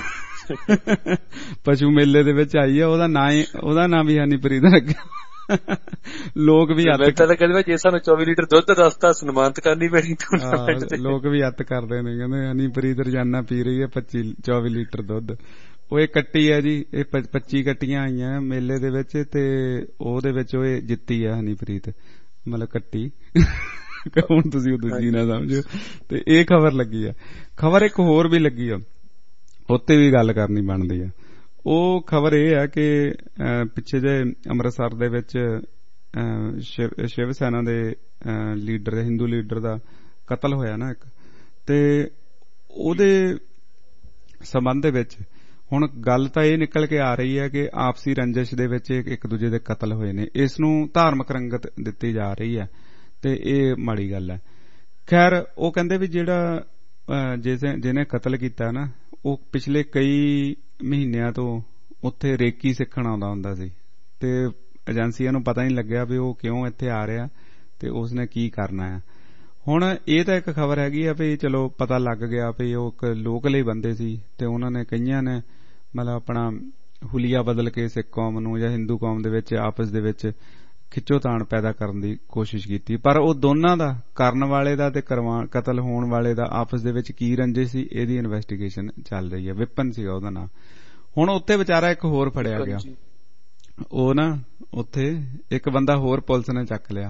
ਪਸ਼ੂ ਮੇਲੇ ਦੇ ਵਿੱਚ ਆਈ ਆ, ਉਹਦਾ ਨਾਂ ਉਹਦਾ ਨਾਂ ਵੀ ਹਨੀਪ੍ਰੀਤ ਰੱਖਿਆ। ਲੋਕ ਵੀ ਕਹਿੰਦੇ ਜੇ ਸਾਨੂੰ ਚੌਵੀ ਲੀਟਰ ਦੁੱਧ ਰਸਤਾ ਸਨਮਾਨਿਤ ਕਰਨੀ ਪੈਣੀ। ਲੋਕ ਵੀ ਅੱਤ ਕਰਦੇ ਨੇ, ਕਹਿੰਦੇ ਹਨੀਪ੍ਰੀਤ ਰੋਜ਼ਾਨਾ ਪੀ ਰਹੀ ਹੈ ਪੱਚੀ ਚੌਵੀ ਲੀਟਰ ਦੁੱਧ। ਉਹ ਇਹ ਕੱਟੀ ਹੈ ਜੀ, ਇਹ ਪੱਚੀ ਕੱਟੀਆਂ ਆਈਆਂ ਮੇਲੇ ਦੇ ਵਿੱਚ ਤੇ ਉਹਦੇ ਵਿੱਚ ਉਹ ਜਿੱਤੀ ਆ ਹਨੀਪ੍ਰੀਤ, ਮਤਲਬ ਕੱਟੀ। ਹੁਣ ਤੁਸੀਂ ਉਹ ਦੂਜੀ ਨਾ ਸਮਝੋ। ਤੇ ਇਹ ਖਬਰ ਲੱਗੀ ਆ। ਖਬਰ ਇੱਕ ਹੋਰ ਵੀ ਲੱਗੀ ਆ, ਉੱਤੇ ਵੀ ਗੱਲ ਕਰਨੀ ਬਣਦੀ ਆ। ਉਹ ਖਬਰ ਇਹ ਹੈ ਕਿ ਪਿੱਛੇ ਜੇ ਅੰਮ੍ਰਿਤਸਰ ਦੇ ਵਿੱਚ ਸ਼ਿਵ ਸੈਨਾ ਦੇ ਲੀਡਰ, ਹਿੰਦੂ ਲੀਡਰ ਦਾ ਕਤਲ ਹੋਇਆ ਨਾ ਇੱਕ, ਤੇ ਉਹਦੇ ਸੰਬੰਧ ਦੇ ਵਿੱਚ ਹੁਣ ਗੱਲ ਤਾਂ ਇਹ ਨਿਕਲ ਕੇ ਆ ਰਹੀ ਹੈ ਕਿ ਆਪਸੀ ਰੰਜਿਸ਼ ਦੇ ਵਿੱਚ ਇੱਕ ਦੂਜੇ ਦੇ ਕਤਲ ਹੋਏ ਨੇ, ਇਸ ਨੂੰ ਧਾਰਮਿਕ ਰੰਗਤ ਦਿੱਤੀ ਜਾ ਰਹੀ ਹੈ ਤੇ ਇਹ ਮਾੜੀ ਗੱਲ ਹੈ। ਖੈਰ, ਉਹ ਕਹਿੰਦੇ ਵੀ ਜਿਹੜਾ ਜਿਹਨੇ ਕਤਲ ਕੀਤਾ ਨਾ, ਉਹ ਪਿਛਲੇ ਕਈ ਮਹੀਨਿਆਂ ਤੋਂ ਉੱਥੇ ਰੇਕੀ ਸਿੱਖਣ ਆਉਂਦਾ ਹੁੰਦਾ ਸੀ ਤੇ ਏਜੰਸੀਆਂ ਨੂੰ ਪਤਾ ਨਹੀਂ ਲੱਗਿਆ ਵੀ ਉਹ ਕਿਉਂ ਇੱਥੇ ਆ ਰਿਹਾ ਤੇ ਉਸਨੇ ਕੀ ਕਰਨਾ ਹੈ। ਹੁਣ ਇਹ ਤਾਂ ਇੱਕ ਖਬਰ ਹੈਗੀ ਆ ਵੀ ਚਲੋ ਪਤਾ ਲੱਗ ਗਿਆ ਵੀ ਉਹ ਇੱਕ ਲੋਕਲ ਹੀ ਬੰਦੇ ਸੀ ਤੇ ਉਹਨਾਂ ਨੇ ਕਈਆਂ ਨੇ ਮਤਲਬ ਆਪਣਾ ਹੁਲੀਆ ਬਦਲ ਕੇ ਸਿੱਖ ਕੌਮ ਨੂੰ ਜਾਂ ਹਿੰਦੂ ਕੌਮ ਦੇ ਵਿੱਚ ਆਪਸ ਦੇ ਵਿੱਚ ਖਿੱਚੋਤਾਣ ਪੈਦਾ ਕਰਨ ਦੀ ਕੋਸ਼ਿਸ਼ ਕੀਤੀ। ਪਰ ਉਹ ਦੋਨਾਂ ਦਾ, ਕਰਨ ਵਾਲੇ ਦਾ ਤੇ ਕਤਲ ਹੋਣ ਵਾਲੇ ਦਾ, ਆਪਸ ਦੇ ਵਿੱਚ ਕੀ ਰੰਜਿਸ਼ ਸੀ, ਇਹਦੀ ਇਨਵੈਸਟੀਗੇਸ਼ਨ ਚੱਲ ਰਹੀ ਹੈ। ਵਿਪਨ ਸੀਗਾ ਉਹਦਾ ਨਾਂ। ਹੁਣ ਉੱਥੇ ਵਿਚਾਰਾ ਇੱਕ ਹੋਰ ਫੜਿਆ ਗਿਆ, ਉਹ ਨਾ ਉੱਥੇ ਇੱਕ ਬੰਦਾ ਹੋਰ ਪੁਲਿਸ ਨੇ ਚੱਕ ਲਿਆ।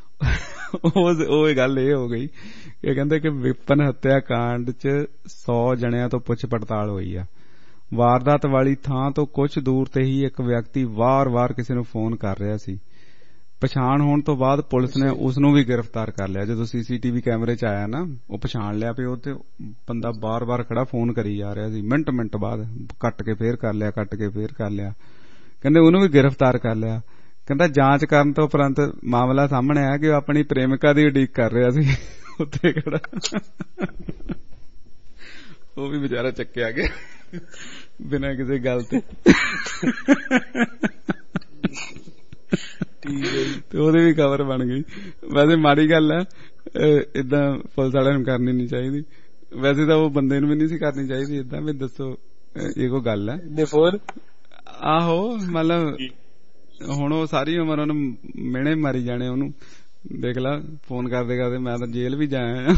ਉਹ ਗੱਲ ਇਹ ਹੋ ਗਈ ਕਿ ਕਹਿੰਦੇ ਕਿ ਵਿਪਨ ਹੱਤਿਆ ਕਾਂਡ ਚ ਸੌ ਜਣਿਆਂ ਤੋਂ ਪੁੱਛ ਪੜਤਾਲ ਹੋਈ ਆ। ਵਾਰਦਾਤ ਵਾਲੀ ਥਾਂ ਤੋਂ ਕੁਝ ਦੂਰ ਤੇ ਹੀ ਇੱਕ ਵਿਅਕਤੀ ਵਾਰ-ਵਾਰ ਕਿਸੇ ਨੂੰ ਫੋਨ ਕਰ ਰਿਹਾ ਸੀ। ਪਛਾਣ ਹੋਣ ਤੋਂ ਬਾਅਦ ਪੁਲਿਸ ਨੇ ਉਸ ਨੂੰ ਵੀ ਗ੍ਰਿਫਤਾਰ ਕਰ ਲਿਆ। ਜਦੋਂ ਸੀਸੀਟੀਵੀ ਕੈਮਰੇ ਚ ਆਇਆ ਨਾ, ਉਹ ਪਛਾਣ ਲਿਆ ਵੀ ਉਹ ਤੇ ਬੰਦਾ ਬਾਰ-ਬਾਰ ਖੜਾ ਫੋਨ ਕਰੀ ਜਾ ਰਿਹਾ ਸੀ। ਮਿੰਟ ਮਿੰਟ ਬਾਅਦ ਕੱਟ ਕੇ ਫੇਰ ਕਰ ਲਿਆ, ਕੱਟ ਕੇ ਫੇਰ ਕਰ ਲਿਆ। ਕਹਿੰਦੇ ਉਹਨੂੰ ਵੀ ਗ੍ਰਿਫਤਾਰ ਕਰ ਲਿਆ। ਕਹਿੰਦਾ ਜਾਂਚ ਕਰਨ ਤੋਂ ਉਪਰੰਤ ਮਾਮਲਾ ਸਾਹਮਣੇ ਆਇਆ ਕਿ ਉਹ ਆਪਣੀ ਪ੍ਰੇਮਿਕਾ ਦੀ ਉਡੀਕ ਕਰ ਰਿਹਾ ਸੀ ਉੱਥੇ ਖੜਾ। ਉਹ ਵੀ ਵਿਚਾਰਾ ਚੱਕਿਆ ਗਿਆ ਬਿਨਾਂ ਕਿਸੇ ਗੱਲ ਤੇ ਤੇ ਉਹਦੀ ਵੀ ਖਬਰ ਬਣ ਗਈ। ਵੈਸੇ ਮਾੜੀ ਗੱਲ ਹੈ, ਏਦਾਂ ਪੁਲਿਸ ਵਾਲਿਆਂ ਨੂੰ ਕਰਨੀ ਨੀ ਚਾਹੀਦੀ। ਵੈਸੇ ਤਾਂ ਉਹ ਬੰਦੇ ਨੂੰ ਵੀ ਨਹੀਂ ਸੀ ਕਰਨੀ ਚਾਹੀਦੀ ਏਦਾਂ ਵੀ ਦੱਸੋ ਇਹ ਕੋਈ ਗੱਲ ਹੈ। ਆਹੋ ਮਤਲਬ ਹੁਣ ਉਹ ਸਾਰੀ ਉਮਰ ਉਹਨੂੰ ਮਿਹਣੇ ਮਾਰੀ ਜਾਣੇ ਉਹਨੂੰ। ਦੇਖ ਲਾ ਫੋਨ ਕਰਦੇ ਕਰਦੇ ਮੈਂ ਤਾਂ ਜੇਲ੍ਹ ਵੀ ਜਾਇਆ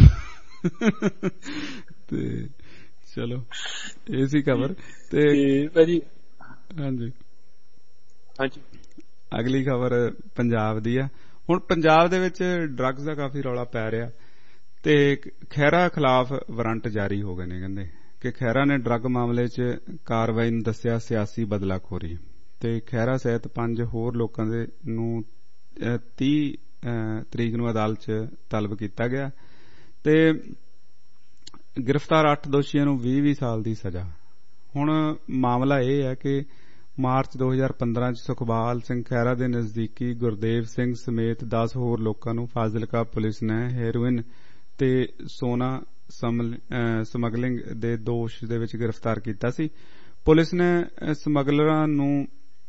ਤੇ ਚਲੋ ਇਹ ਸੀ ਖਬਰ। ਤੇ ਭਾਜੀ ਹਾਂਜੀ ਹਾਂਜੀ ਅਗਲੀ ਖਬਰ ਪੰਜਾਬ ਦੀ ਆ। ਹੁਣ ਪੰਜਾਬ ਦੇ ਵਿੱਚ ਡਰੱਗਸ ਦਾ ਕਾਫੀ ਰੌਲਾ ਪੈ ਰਿਹਾ ਤੇ ਖਹਿਰਾ ਖਿਲਾਫ ਵਾਰੰਟ ਜਾਰੀ ਹੋ ਗਏ ਨੇ। ਕਹਿੰਦੇ ਕਿ ਖਹਿਰਾ ਨੇ ਡਰੱਗ ਮਾਮਲੇ 'ਚ ਕਾਰਵਾਈ ਨੂੰ ਦੱਸਿਆ ਸਿਆਸੀ ਬਦਲਾਖੋਰੀ ਤੇ ਖਹਿਰਾ ਸਹਿਤ ਪੰਜ ਹੋਰ ਲੋਕਾਂ ਦੇ ਨੂੰ ਤੀਹ ਤਰੀਕ ਨੂੰ ਅਦਾਲਤ 'ਚ ਤਲਬ ਕੀਤਾ ਗਿਆ ਤੇ ਗ੍ਰਿਫਤਾਰ ਅੱਠ ਦੋਸ਼ੀਆਂ ਨੂੰ ਵੀਹ ਵੀਹ ਸਾਲ ਦੀ ਸਜ਼ਾ। ਹੁਣ ਮਾਮਲਾ ਇਹ ਹੈ ਕਿ ਮਾਰਚ ਦੋ ਹਜ਼ਾਰ ਪੰਦਰਾਂ 'ਚ ਸੁਖਬਾਲ ਸਿੰਘ ਖਹਿਰਾ ਦੇ ਨਜ਼ਦੀਕੀ ਗੁਰਦੇਵ ਸਿੰਘ ਸਮੇਤ ਦਸ ਹੋਰ ਲੋਕਾਂ ਨੂੰ ਫਾਜ਼ਿਲਕਾ ਪੁਲਿਸ ਨੇ ਹੈਰੋਇਨ ਤੇ ਸੋਨਾ ਸਮਗਲਿੰਗ ਦੇ ਦੋਸ਼ ਦੇ ਵਿੱਚ ਗ੍ਰਿਫਤਾਰ ਕੀਤਾ ਸੀ। ਪੁਲਿਸ ਨੇ ਸਮਗਲਰਾਂ ਨੂੰ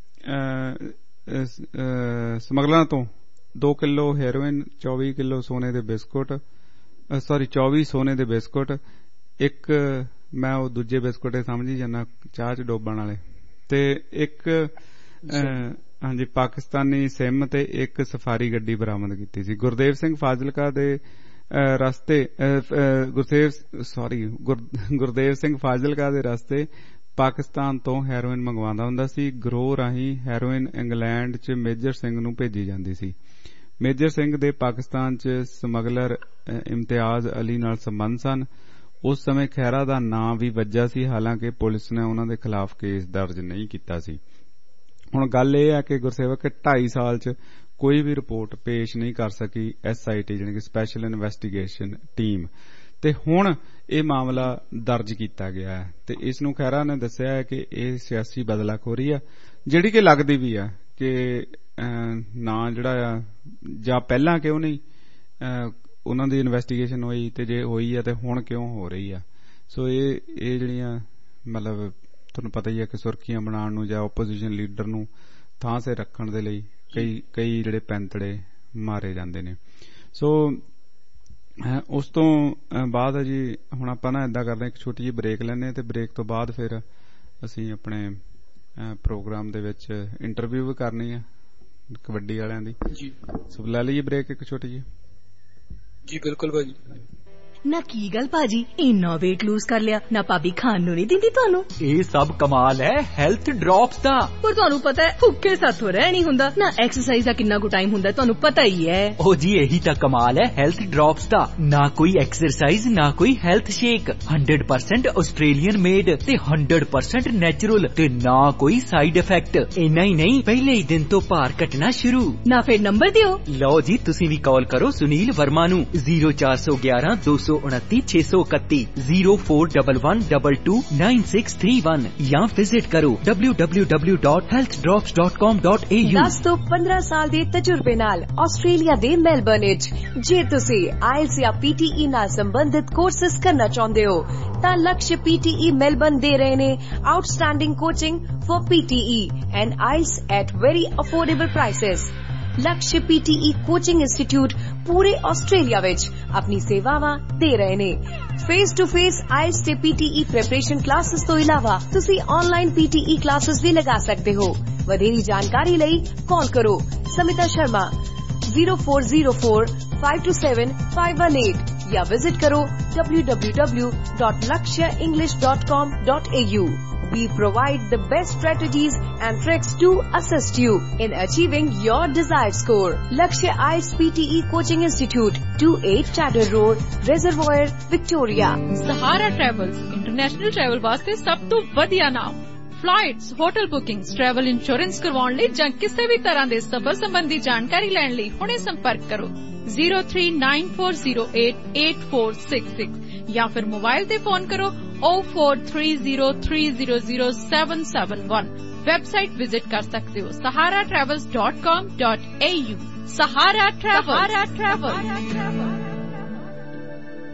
ਸਮਗਲਰਾਂ ਤੋਂ ਦੋ ਕਿਲੋ ਹੈਰੋਇਨ, ਚੌਵੀ ਕਿਲੋ ਸੋਨੇ ਦੇ ਬਿਸਕੁਟ ਸੌਰੀ ਚੌਵੀ ਸੋਨੇ ਦੇ ਬਿਸਕੁਟ, ਇੱਕ ਮੈਂ ਉਹ ਦੂਜੇ ਬਿਸਕੁਟ ਸਮਝੀ ਜਾਂਦਾ ਚਾਹ 'ਚ ਡੋਬਣ ਵਾਲੇ, ਤੇ ਇੱਕ ਹਾਂਜੀ ਪਾਕਿਸਤਾਨੀ ਸਿਮ ਤੇ ਇੱਕ ਸਫਾਰੀ ਗੱਡੀ ਬਰਾਮਦ ਕੀਤੀ ਸੀ। ਗੁਰਦੇਵ ਸਿੰਘ ਫਾਜ਼ਿਲਕਾ ਦੇ ਰਸਤੇ ਗੁਰਦੇਵ ਸੌਰੀ ਗੁਰਦੇਵ ਸਿੰਘ ਫਾਜ਼ਿਲਕਾ ਦੇ ਰਸਤੇ ਪਾਕਿਸਤਾਨ ਤੋਂ ਹੈਰੋਇਨ ਮੰਗਵਾਉਂਦਾ ਹੁੰਦਾ ਸੀ। ਗਰੋਹ ਰਾਹੀਂ ਹੈਰੋਇਨ ਇੰਗਲੈਂਡ 'ਚ ਮੇਜਰ ਸਿੰਘ ਨੂੰ ਭੇਜੀ ਜਾਂਦੀ ਸੀ। ਮੇਜਰ ਸਿੰਘ ਦੇ ਪਾਕਿਸਤਾਨ 'ਚ ਸਮਗਲਰ ਇਮਤਿਆਜ਼ ਅਲੀ ਨਾਲ ਸੰਬੰਧ ਸਨ। ਉਸ ਸਮੇਂ ਖਹਿਰਾ ਦਾ ਨਾਂ ਵੀ ਵੱਜਾ ਸੀ, ਹਾਲਾਂਕਿ ਪੁਲਿਸ ਨੇ ਉਹਨਾਂ ਦੇ ਖਿਲਾਫ ਕੇਸ ਦਰਜ ਨਹੀਂ ਕੀਤਾ ਸੀ। ਹੁਣ ਗੱਲ ਇਹ ਹੈ ਕਿ ਗੁਰਸੇਵਕ ਢਾਈ ਸਾਲ 'ਚ ਕੋਈ ਵੀ ਰਿਪੋਰਟ ਪੇਸ਼ ਨਹੀਂ ਕਰ ਸਕੀ ਐਸ ਆਈ ਟੀ ਜਾਣੀ ਕਿ ਸਪੈਸ਼ਲ ਇਨਵੈਸਟੀਗੇਸ਼ਨ ਟੀਮ, ਤੇ ਹੁਣ ਇਹ ਮਾਮਲਾ ਦਰਜ ਕੀਤਾ ਗਿਆ ਹੈ ਤੇ ਇਸ ਨੂੰ ਖਹਿਰਾ ਨੇ ਦੱਸਿਆ ਹੈ ਕਿ ਇਹ ਸਿਆਸੀ ਬਦਲਾਖੋਰੀ ਆ, ਜਿਹੜੀ ਕਿ ਲੱਗਦੀ ਵੀ ਆ ਕਿ ਨਾ ਜਿਹੜਾ ਆ ਜਾਂ ਪਹਿਲਾਂ ਕਿਉਂ ਨਹੀਂ ਉਹਨਾਂ ਦੀ ਇਨਵੈਸਟੀਗੇਸ਼ਨ ਹੋਈ ਤੇ ਜੇ ਹੋਈ ਆ ਤੇ ਹੁਣ ਕਿਉਂ ਹੋ ਰਹੀ ਆ। ਸੋ ਇਹ ਇਹ ਜਿਹੜੀਆਂ ਮਤਲਬ ਤੁਹਾਨੂੰ ਪਤਾ ਹੀ ਹੈ ਕਿ ਸੁਰਖੀਆਂ ਬਣਾਉਣ ਨੂੰ ਜਾਂ ਓਪੋਜੀਸ਼ਨ ਲੀਡਰ ਨੂੰ ਥਾਂ ਸੇ ਰੱਖਣ ਦੇ ਲਈ ਕਈ ਕਈ ਜਿਹੜੇ ਪੈਂਤੜੇ ਮਾਰੇ ਜਾਂਦੇ ਨੇ। ਸੋ ਉਸ ਤੋਂ ਬਾਅਦ ਜੀ ਹੁਣ ਆਪਾਂ ਨਾ ਏਦਾਂ ਕਰਦੇ ਇੱਕ ਛੋਟੀ ਜਿਹੀ ਬ੍ਰੇਕ ਲੈਂਦੇ ਤੇ ਬ੍ਰੇਕ ਤੋਂ ਬਾਅਦ ਫਿਰ ਅਸੀਂ ਆਪਣੇ ਪ੍ਰੋਗਰਾਮ ਦੇ ਵਿੱਚ ਇੰਟਰਵਿਊ ਵੀ ਕਰਨੀ ਆ ਕਬੱਡੀ ਵਾਲਿਆਂ ਦੀ। ਸੋ ਲੈ ਲਈਏ ਬ੍ਰੇਕ ਇੱਕ ਛੋਟੀ ਜਿਹੀ। ਜੀ ਬਿਲਕੁਲ ਭਾਜੀ। ਨਾ ਕੀ ਗੱਲ ਭਾਜੀ ਇੰਨਾ weight lose ਕਰ ਲਿਆ, ਨਾ ਭਾਬੀ ਖਾਣ ਨੂੰ ਨਹੀਂ ਦਿੰਦੀ ਤੁਹਾਨੂੰ? ਇਹ ਸਭ ਕਮਾਲ ਹੈ ਹੈਲਥ ਡ੍ਰੌਪਸ ਦਾ। ਪਰ ਤੁਹਾਨੂੰ ਪਤਾ ਹੈ ਭੁੱਖੇ ਸਾਥੋਂ ਰਹਿ ਨਹੀਂ ਹੁੰਦਾ, ਨਾ ਐਕਸਰਸਾਈਜ਼ ਦਾ ਕਿੰਨਾ ਕੁ ਟਾਈਮ ਹੁੰਦਾ ਤੁਹਾਨੂੰ ਪਤਾ ਹੀ ਹੈ। ਉਹ ਜੀ ਇਹੀ ਤਾਂ ਕਮਾਲ ਹੈ ਹੈਲਥ ਡ੍ਰੌਪਸ ਦਾ। ਨਾ ਕੋਈ ਐਕਸਰਸਾਈਜ਼ ਨਾ ਕੋਈ health shake, hundred percent Australian made ਤੇ ਹੰਡਰਡ ਪਰਸੈਂਟ ਨੈਚੁਰਲ ਤੇ ਨਾ ਕੋਈ ਸਾਈਡ ਇਫੈਕਟ। ਇੰਨਾ ਹੀ ਨਹੀਂ ਪਹਿਲੇ ਹੀ ਦਿਨ ਤੋਂ ਭਾਰ ਘਟਣਾ ਸ਼ੁਰੂ। ਨਾ ਫਿਰ ਨੰਬਰ ਦਿਓ। ਲਓ ਜੀ ਤੁਸੀਂ ਵੀ ਕਾਲ ਕਰੋ ਸੁਨੀਲ ਵਰਮਾ ਨੂੰ ਜ਼ੀਰੋ ਚਾਰ ਸੌ ਗਿਆਰਾਂ ਦੋ ਸੌ उनतीस छह सौ इकतीस zero four one one two two nine six three one या विजिट करो W W W dot health drops dot com dot A U. दस तो पंद्रह साल ਦੇ ਤਜਰਬੇ ਨਾਲ ਆਸਟ੍ਰੇਲੀਆ ਦੇ ਮੈਲਬਰਨ ਵਿੱਚ ਜੇ ਤੁਸੀਂ ਆਇਲਸ ਜਾਂ ਪੀਟੀਈ ਨਾਲ ਸੰਬੰਧਿਤ ਕੋਰਸਸ ਕਰਨਾ ਚਾਹੁੰਦੇ ਹੋ ਤਾਂ ਲਕਸ਼ ਪੀਟੀਈ ਮੈਲਬਰਨ ਦੇ ਰਹੇ ਨੇ outstanding coaching for PTE and IELTS at very affordable prices. Laksh PTE coaching institute ਪੂਰੇ ਆਸਟ੍ਰੇਲੀਆ ਵਿੱਚ ਆਪਣੀ ਸੇਵਾਵਾਂ ਦੇ ਰਹੇ ਨੇ। ਫੇਸ ਟੂ ਫੇਸ ਆਇਲਸ ਤੇ ਪੀਟੀਈ ਪ੍ਰੈਪਰੇਸ਼ਨ ਕਲਾਸਿਸ ਤੋਂ ਇਲਾਵਾ ਤੁਸੀਂ ਆਨਲਾਈਨ ਪੀਟੀਈ ਕਲਾਸਿਸ ਵੀ ਲਗਾ ਸਕਦੇ ਹੋ। ਵਧੇਰੀ ਜਾਣਕਾਰੀ ਲਈ ਕਾਲ ਕਰੋ Smita Sharma zero four zero four five two seven five one eight या विजिट करो W W W dot Lakshya English dot com dot A U. We provide the best strategies and tricks to assist you in achieving your desired score. Lakshya I E L T S P T E Coaching Institute, two eight Chatter Road, Reservoir, Victoria. Sahara Travels international travel वास्ते सब तो वधिया नाम। Flights, hotel bookings, travel insurance ਕਰਵਾਉਣ ਲਈ ਜਾਂ ਕਿਸੇ ਵੀ ਤਰ੍ਹਾਂ ਦੇ ਸਫ਼ਰ ਸੰਬੰਧੀ ਜਾਣਕਾਰੀ ਲੈਣ ਲਈ ਹੁਣੇ ਸੰਪਰਕ ਕਰੋ zero three nine four zero eight eight four six six ਜਾਂ ਫਿਰ ਮੋਬਾਈਲ ਤੇ ਫੋਨ ਕਰੋ zero four three zero three zero zero seven seven one. Website visit ਕਰ ਸਕਦੇ ਹੋ Sahara travels dot com dot A U. Sahara travel.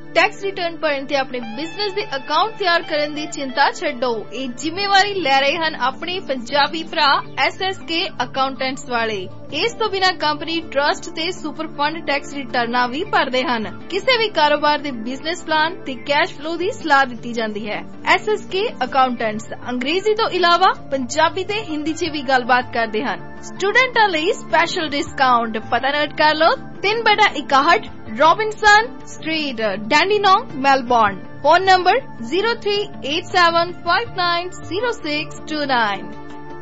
Tax return ਭਰਨ ਤੇ ਆਪਣੇ ਬਿਜ਼ਨਸ ਦੇ ਅਕਾਊਂਟ ਤਿਆਰ ਕਰਨ ਦੀ ਚਿੰਤਾ ਛੱਡੋ। ਇਹ ਜ਼ਿੰਮੇਵਾਰੀ ਲੈ ਰਹੇ ਹਨ ਆਪਣੇ ਪੰਜਾਬੀ ਭਰਾ ਐਸ ਐਸ ਕੇ ਅਕਾਊਂਟੈਂਟਸ ਵਾਲੇ। ਇਸ ਤੋਂ ਬਿਨਾਂ ਕੰਪਨੀ ਟਰਸਟ ਤੇ ਸੁਪਰ ਫੰਡ ਟੈਕਸ ਰਿਟਰਨਾਂ ਵੀ ਭਰਦੇ ਹਨ। ਕਿਸੇ ਵੀ ਕਾਰੋਬਾਰ ਦੇ ਬਿਜ਼ਨਸ ਪਲਾਨ ਤੇ ਕੈਸ਼ ਫਲੋ ਦੀ ਸਲਾਹ ਦਿੱਤੀ ਜਾਂਦੀ ਹੈ। ਐਸ ਐਸ ਕੇ ਅਕਾਊਂਟੈਂਟਸ ਅੰਗਰੇਜ਼ੀ ਤੋਂ ਇਲਾਵਾ ਪੰਜਾਬੀ ਤੇ ਹਿੰਦੀ 'ਚ ਵੀ ਗੱਲਬਾਤ ਕਰਦੇ ਹਨ। ਸਟੂਡੈਂਟਾਂ ਲਈ ਸਪੈਸ਼ਲ ਡਿਸਕਾਊਂਟ। ਪਤਾ ਨੋਟ ਕਰ ਲਓ, ਤਿੰਨ ਬਟਾ ਇਕਾਹਠ Robinson street, Dandenong, Melbourne. Phone number zero three eight seven five nine zero six two nine.